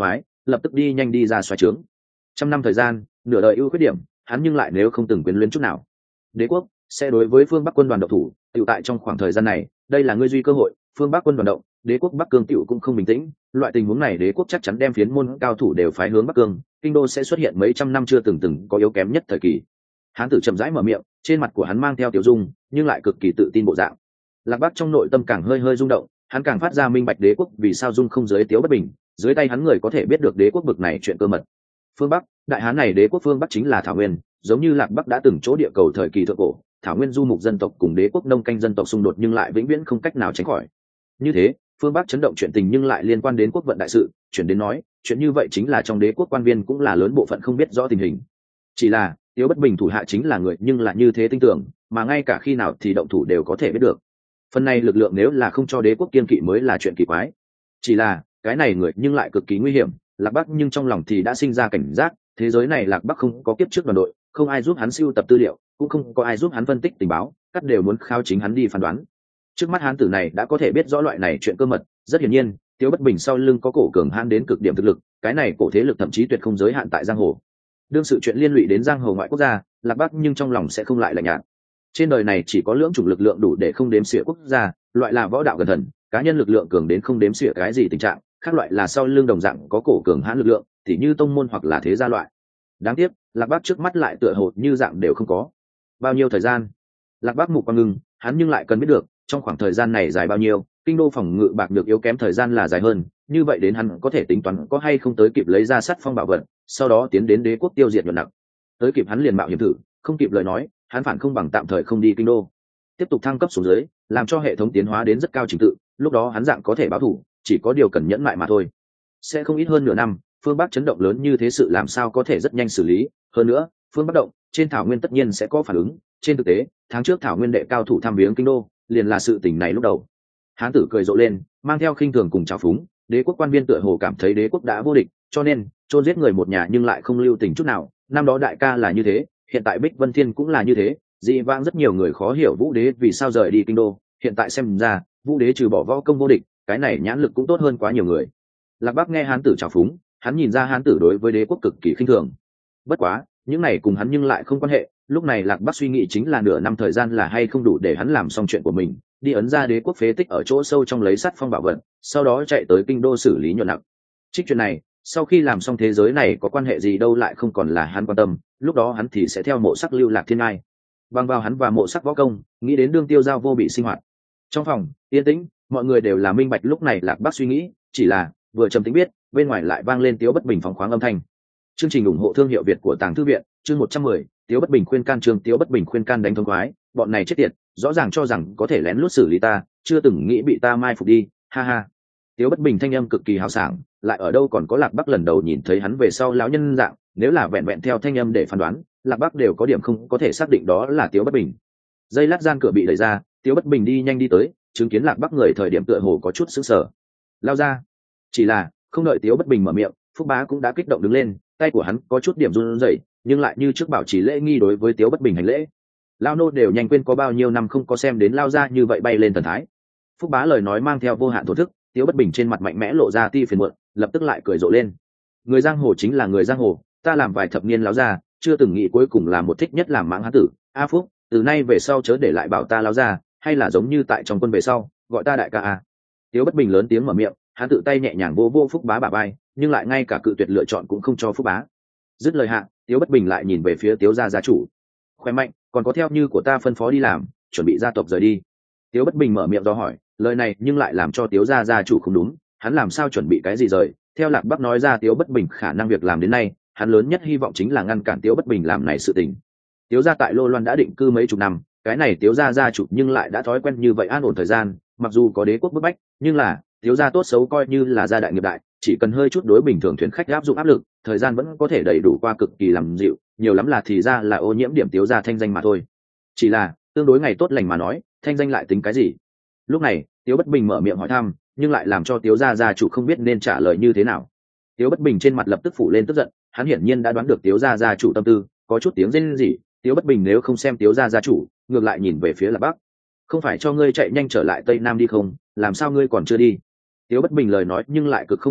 lập tức đi nhanh đi ra xoáy trướng. Trăm năm thời gian, nửa đời ưu khuyết điểm, hắn nhưng lại nếu không từng quyến luyến chút nào. Đế quốc sẽ đối với phương Bắc quân đoàn độc thủ, tiểu tại trong khoảng thời gian này, đây là ngươi duy cơ hội, phương Bắc quân đoàn động, đế quốc Bắc Cương tiểu cũng không bình tĩnh, loại tình huống này đế quốc chắc chắn đem phiến môn cao thủ đều phái hướng Bắc Cương, kinh đô sẽ xuất hiện mấy trăm năm chưa từng từng có yếu kém nhất thời kỳ. Hán tử chậm rãi mở miệng, trên mặt của hắn mang theo tiểu dung, nhưng lại cực kỳ tự tin bộ dạng. Lạc Bắc trong nội tâm càng hơi hơi rung động, hắn càng phát ra minh bạch đế quốc vì sao dung không giới Tiếu Bất Bình, dưới tay hắn người có thể biết được đế quốc bực này chuyện cơ mật. Phương Bắc, đại hán này đế quốc phương Bắc chính là Thảo Nguyên, giống như Lạc Bắc đã từng chỗ địa cầu thời kỳ thượng cổ, Thảo Nguyên du mục dân tộc cùng đế quốc nông canh dân tộc xung đột nhưng lại vĩnh viễn không cách nào tránh khỏi. Như thế, phương Bắc chấn động chuyện tình nhưng lại liên quan đến quốc vận đại sự, chuyển đến nói, chuyện như vậy chính là trong đế quốc quan viên cũng là lớn bộ phận không biết rõ tình hình. Chỉ là, Tiếu Bất Bình thủ hạ chính là người nhưng là như thế tin tưởng, mà ngay cả khi nào thì động thủ đều có thể biết được. Phần này lực lượng nếu là không cho đế quốc kiên kỵ mới là chuyện kỳ quái. Chỉ là, cái này người nhưng lại cực kỳ nguy hiểm, Lạc Bắc nhưng trong lòng thì đã sinh ra cảnh giác, thế giới này Lạc Bắc không có kiếp trước đoàn đội, không ai giúp hắn sưu tập tư liệu, cũng không có ai giúp hắn phân tích tình báo, cắt đều muốn khao chính hắn đi phán đoán. Trước mắt hán tử này đã có thể biết rõ loại này chuyện cơ mật, rất hiển nhiên, Tiếu Bất Bình sau lưng có cổ cường hãn đến cực điểm thực lực, cái này cổ thế lực thậm chí tuyệt không giới hạn tại giang hồ. Đương sự chuyện liên lụy đến giang hồ ngoại quốc gia, Lạc Bắc nhưng trong lòng sẽ không lại lạnh nhạt. Trên đời này chỉ có lưỡng chủng lực lượng đủ để không đếm xỉa quốc gia, loại là võ đạo gần thần, cá nhân lực lượng cường đến không đếm xỉa cái gì tình trạng, khác loại là sau lưng đồng dạng có cổ cường hãn lực lượng, tỉ như tông môn hoặc là thế gia loại. Đáng tiếc, Lạc Bắc trước mắt lại tựa hồ như dạng đều không có. Bao nhiêu thời gian? Lạc Bắc mục quang ngưng, hắn nhưng lại cần biết được, trong khoảng thời gian này dài bao nhiêu, kinh đô phòng ngự bạc được yếu kém thời gian là dài hơn, như vậy đến hắn có thể tính toán có hay không tới kịp lấy ra sắt phong bảo vật, sau đó tiến đến đế quốc tiêu diệt nhuận nặng. Tới kịp hắn liền mạo hiểm thử, không kịp lời nói, hắn phản không bằng tạm thời không đi kinh đô. Tiếp tục thăng cấp xuống dưới, làm cho hệ thống tiến hóa đến rất cao trình tự, lúc đó hắn dạng có thể báo thủ, chỉ có điều cần nhẫn mại mà thôi. Sẽ không ít hơn nửa năm, phương Bắc chấn động lớn như thế sự làm sao có thể rất nhanh xử lý, hơn nữa, phương Bắc động, trên thảo nguyên tất nhiên sẽ có phản ứng, trên thực tế, tháng trước thảo nguyên đệ cao thủ thăm viếng kinh đô, liền là sự tình này lúc đầu. Hán tử cười rộ lên, mang theo khinh thường cùng trào phúng, đế quốc quan viên tựa hồ cảm thấy đế quốc đã vô địch, cho nên chôn giết người một nhà nhưng lại không lưu tình chút nào, năm đó đại ca là như thế, hiện tại Bích Vân Thiên cũng là như thế, dị vãng rất nhiều người khó hiểu Vũ đế vì sao rời đi kinh đô, hiện tại xem ra, Vũ đế trừ bỏ võ công vô địch, cái này nhãn lực cũng tốt hơn quá nhiều người. Lạc Bắc nghe hán tử trào phúng, hắn nhìn ra hán tử đối với đế quốc cực kỳ khinh thường. Bất quá, những này cùng hắn nhưng lại không quan hệ, lúc này Lạc Bắc suy nghĩ chính là nửa năm thời gian là hay không đủ để hắn làm xong chuyện của mình, đi ấn ra đế quốc phế tích ở chỗ sâu trong lấy sắt phong bảo vật, sau đó chạy tới kinh đô xử lý nhuận nặng. Trích chuyện này, sau khi làm xong thế giới này có quan hệ gì đâu lại không còn là hắn quan tâm, lúc đó hắn thì sẽ theo mộ sắc lưu lạc thiên ai. Bằng vào hắn và mộ sắc võ công, nghĩ đến đương tiêu giao vô bị sinh hoạt. Trong phòng, yên tĩnh, mọi người đều là minh bạch lúc này Lạc Bắc suy nghĩ, chỉ là, vừa trầm tĩnh biết, bên ngoài lại vang lên Tiếu Bất Bình phóng khoáng âm thanh. Chương trình ủng hộ thương hiệu Việt của Tàng Thư viện, chương một trăm mười, Tiếu Bất Bình khuyên can chương Tiếu Bất Bình khuyên can đánh thông khoái, bọn này chết tiệt, rõ ràng cho rằng có thể lén lút xử lý ta, chưa từng nghĩ bị ta mai phục đi, ha ha. Tiếu Bất Bình thanh âm cực kỳ hào sảng, lại ở đâu còn có Lạc Bắc lần đầu nhìn thấy hắn về sau lão nhân dạng, nếu là vẹn vẹn theo thanh âm để phán đoán, Lạc Bắc đều có điểm không có thể xác định đó là Tiếu Bất Bình. Giây lát gian cửa bị đẩy ra, Tiếu Bất Bình đi nhanh đi tới, chứng kiến Lạc Bắc người thời điểm tựa hồ có chút sững sờ. Lao ra. Chỉ là, không đợi Tiếu Bất Bình mở miệng, Phúc Bá cũng đã kích động đứng lên, tay của hắn có chút điểm run rẩy, nhưng lại như trước bảo trì lễ nghi đối với Tiếu Bất Bình hành lễ. Lao nô đều nhanh quên có bao nhiêu năm không có xem đến lao ra như vậy bay lên thần thái. Phúc Bá lời nói mang theo vô hạn thổ thức, Tiếu Bất Bình trên mặt mạnh mẽ lộ ra ti phiền muộn, lập tức lại cười rộ lên. Người giang hồ chính là người giang hồ, ta làm vài thập niên láo ra, chưa từng nghĩ cuối cùng là một thích nhất làm mãng hán tử. A Phúc, từ nay về sau chớ để lại bảo ta láo ra, hay là giống như tại trong quân về sau, gọi ta đại ca a. Tiếu Bất Bình lớn tiếng mở miệng, hắn tự tay nhẹ nhàng vô vô Phúc Bá bả vai, nhưng lại ngay cả cự tuyệt lựa chọn cũng không cho Phúc Bá. Dứt lời hạ, Tiếu Bất Bình lại nhìn về phía Tiếu gia gia chủ. Khỏe mạnh, còn có theo như của ta phân phó đi làm, chuẩn bị gia tộc rời đi. Tiếu Bất Bình mở miệng do hỏi, lời này nhưng lại làm cho Tiếu gia gia chủ không đúng, hắn làm sao chuẩn bị cái gì rời? Theo Lạc Bắc nói ra Tiếu Bất Bình khả năng việc làm đến nay, hắn lớn nhất hy vọng chính là ngăn cản Tiếu Bất Bình làm này sự tình. Tiếu gia tại Lô Loan đã định cư mấy chục năm, cái này Tiếu gia gia chủ nhưng lại đã thói quen như vậy an ổn thời gian, mặc dù có đế quốc bức bách, nhưng là Tiếu gia tốt xấu coi như là gia đại nghiệp đại, chỉ cần hơi chút đối bình thường thuyền khách áp dụng áp lực, thời gian vẫn có thể đầy đủ qua cực kỳ làm dịu, nhiều lắm là thì ra là ô nhiễm điểm Tiếu gia thanh danh mà thôi. Chỉ là tương đối ngày tốt lành mà nói, thanh danh lại tính cái gì? Lúc này Tiếu Bất Bình mở miệng hỏi thăm, nhưng lại làm cho Tiếu gia gia chủ không biết nên trả lời như thế nào. Tiếu Bất Bình trên mặt lập tức phủ lên tức giận, hắn hiển nhiên đã đoán được Tiếu gia gia chủ tâm tư, có chút tiếng rên rỉ. Tiếu Bất Bình nếu không xem Tiếu gia gia chủ, ngược lại nhìn về phía Lạc Bắc. Không phải cho ngươi chạy nhanh trở lại Tây Nam đi không, làm sao ngươi còn chưa đi? Tiếu Bất Bình lời nói nhưng lại cực không khách khí,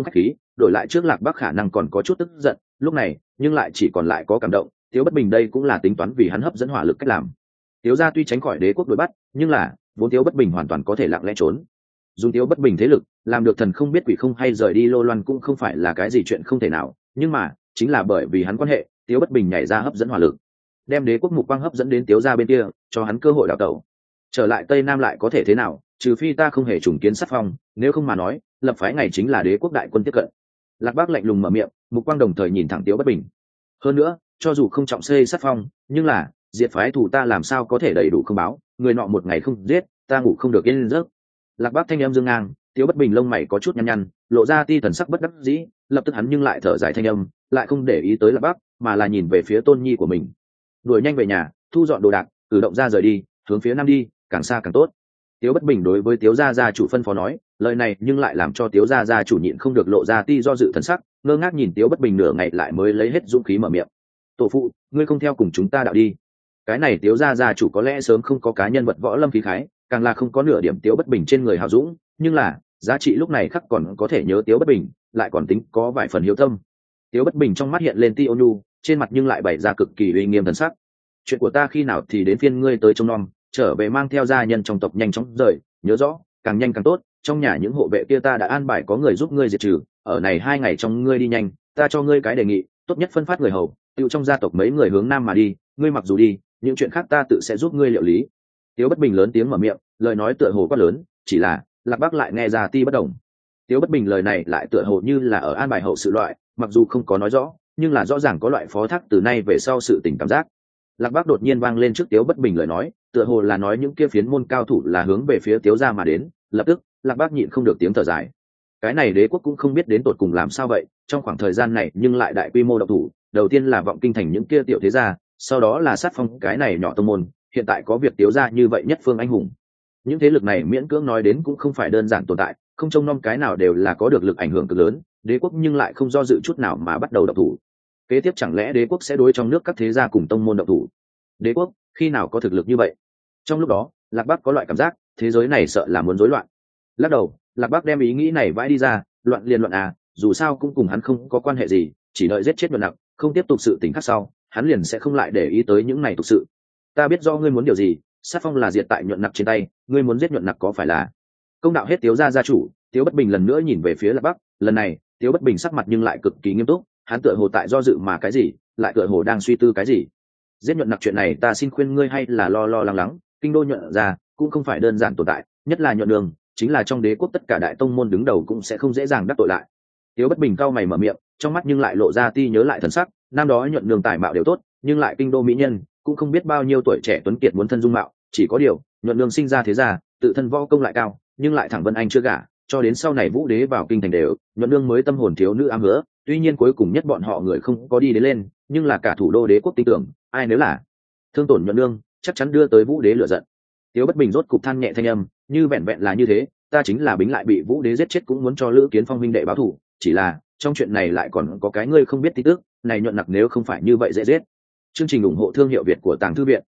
đổi lại trước Lạc Bắc khả năng còn có chút tức giận, lúc này nhưng lại chỉ còn lại có cảm động. Tiếu Bất Bình đây cũng là tính toán vì hắn hấp dẫn hỏa lực cách làm. Tiếu gia tuy tránh khỏi đế quốc đuổi bắt, nhưng là vốn Tiếu Bất Bình hoàn toàn có thể lặng lẽ trốn. Dùng Tiếu Bất Bình thế lực, làm được thần không biết quỷ không hay rời đi Lô Loan cũng không phải là cái gì chuyện không thể nào, nhưng mà chính là bởi vì hắn quan hệ, Tiếu Bất Bình nhảy ra hấp dẫn hỏa lực, đem đế quốc mục quang hấp dẫn đến Tiếu gia bên kia, cho hắn cơ hội đào tẩu. Trở lại Tây Nam lại có thể thế nào, trừ phi ta không hề trùng kiến sát phong, nếu không mà nói, lập phái ngày chính là đế quốc đại quân tiếp cận. Lạc Bác lạnh lùng mở miệng, mục quang đồng thời nhìn thẳng Tiếu Bất Bình. Hơn nữa, cho dù không trọng xây sát phong, nhưng là diệt phái thủ ta làm sao có thể đầy đủ không báo, người nọ một ngày không giết, ta ngủ không được yên giấc. Lạc Bác thanh em dương ngang, Tiếu Bất Bình lông mày có chút nhăn nhăn, lộ ra ti thần sắc bất đắc dĩ, lập tức hắn nhưng lại thở dài thanh âm, lại không để ý tới Lạc Bác, mà là nhìn về phía Tôn Nhi của mình. Đuổi nhanh về nhà, thu dọn đồ đạc, cử động ra rời đi, hướng phía nam đi, càng xa càng tốt. Tiếu Bất Bình đối với Tiếu gia gia chủ phân phó nói, lời này nhưng lại làm cho Tiếu gia gia chủ nhịn không được lộ ra ti do dự thần sắc, ngơ ngác nhìn Tiếu Bất Bình nửa ngày lại mới lấy hết dũng khí mở miệng. Tổ phụ, ngươi không theo cùng chúng ta đạo đi. Cái này Tiếu gia gia chủ có lẽ sớm không có cá nhân vật võ lâm khí khái, càng là không có nửa điểm Tiếu Bất Bình trên người hào dũng, nhưng là giá trị lúc này khắc còn có thể nhớ Tiếu Bất Bình, lại còn tính có vài phần hiếu tâm. Tiếu Bất Bình trong mắt hiện lên ti ôn nhu, trên mặt nhưng lại bày ra cực kỳ uy nghiêm thần sắc. Chuyện của ta khi nào thì đến phiên ngươi tới trông nom, trở về mang theo gia nhân trong tộc nhanh chóng rời, nhớ rõ, càng nhanh càng tốt. Trong nhà những hộ vệ kia ta đã an bài có người giúp ngươi diệt trừ, ở này hai ngày trong ngươi đi nhanh, ta cho ngươi cái đề nghị, tốt nhất phân phát người hầu, tiêu trong gia tộc mấy người hướng nam mà đi, ngươi mặc dù đi, những chuyện khác ta tự sẽ giúp ngươi liệu lý. Tiếu Bất Bình lớn tiếng mở miệng, lời nói tựa hồ quá lớn, chỉ là Lạc Bác lại nghe ra ti bất đồng. Tiếu Bất Bình lời này lại tựa hồ như là ở an bài hậu sự loại, mặc dù không có nói rõ, nhưng là rõ ràng có loại phó thác từ nay về sau sự tình cảm giác. Lạc Bác đột nhiên vang lên trước Tiếu Bất Bình lời nói, tựa hồ là nói những kia phiến môn cao thủ là hướng về phía Tiếu gia mà đến, lập tức Lạc Bác nhịn không được tiếng thở dài. Cái này đế quốc cũng không biết đến tột cùng làm sao vậy, trong khoảng thời gian này nhưng lại đại quy mô động thủ, đầu tiên là vọng kinh thành những kia tiểu thế gia, sau đó là sát phong cái này nhỏ tông môn, hiện tại có việc Tiếu gia như vậy nhất phương anh hùng. Những thế lực này miễn cưỡng nói đến cũng không phải đơn giản tồn tại, không trông nom cái nào đều là có được lực ảnh hưởng cực lớn, đế quốc nhưng lại không do dự chút nào mà bắt đầu động thủ. Kế tiếp chẳng lẽ đế quốc sẽ đối trong nước các thế gia cùng tông môn động thủ? Đế quốc khi nào có thực lực như vậy? Trong lúc đó, Lạc Bác có loại cảm giác thế giới này sợ là muốn rối loạn. Lắc đầu, Lạc Bác đem ý nghĩ này vãi đi ra, loạn liền loạn à, dù sao cũng cùng hắn không có quan hệ gì, chỉ đợi giết chết Nhuận Nặc, không tiếp tục sự tình khác sau, hắn liền sẽ không lại để ý tới những này tục sự. Ta biết do ngươi muốn điều gì, sát phong là diệt tại Nhuận Nặc trên tay, ngươi muốn giết Nhuận Nặc có phải là? Công đạo hết Tiếu gia gia chủ, Tiếu Bất Bình lần nữa nhìn về phía Lạc Bác, lần này, Tiếu Bất Bình sắc mặt nhưng lại cực kỳ nghiêm túc, hắn tựa hồ tại do dự mà cái gì, lại tựa hồ đang suy tư cái gì. Giết Nhuận Nặc chuyện này ta xin khuyên ngươi hay là lo lo lắng lắng, kinh đô Nhuận gia cũng không phải đơn giản tồn tại, nhất là Nhuận Đường, chính là trong đế quốc tất cả đại tông môn đứng đầu cũng sẽ không dễ dàng đắc tội lại. Tiếu Bất Bình cau mày mở miệng, trong mắt nhưng lại lộ ra ti nhớ lại thần sắc, năm đó Nhuận Đường tài mạo đều tốt, nhưng lại kinh đô mỹ nhân, cũng không biết bao nhiêu tuổi trẻ tuấn kiệt muốn thân dung mạo, chỉ có điều, Nhuận Đường sinh ra thế gia, tự thân võ công lại cao, nhưng lại thẳng Vân Anh chưa gả, cho đến sau này Vũ Đế vào kinh thành đều, Nhuận Đường mới tâm hồn thiếu nữ ám hứa, tuy nhiên cuối cùng nhất bọn họ người không có đi đến lên, nhưng là cả thủ đô đế quốc tin tưởng, ai nếu là thương tổn Nhuận Đường, chắc chắn đưa tới Vũ Đế lửa giận. Tiếu Bất Bình rốt cục than nhẹ thanh âm, như vẹn vẹn là như thế, ta chính là bính lại bị Vũ Đế giết chết cũng muốn cho Lữ Kiến Phong huynh đệ báo thù, chỉ là trong chuyện này lại còn có cái ngươi không biết tin tức, này Nhuận Nặc nếu không phải như vậy dễ giết. Chương trình ủng hộ thương hiệu Việt của Tàng Thư Viện.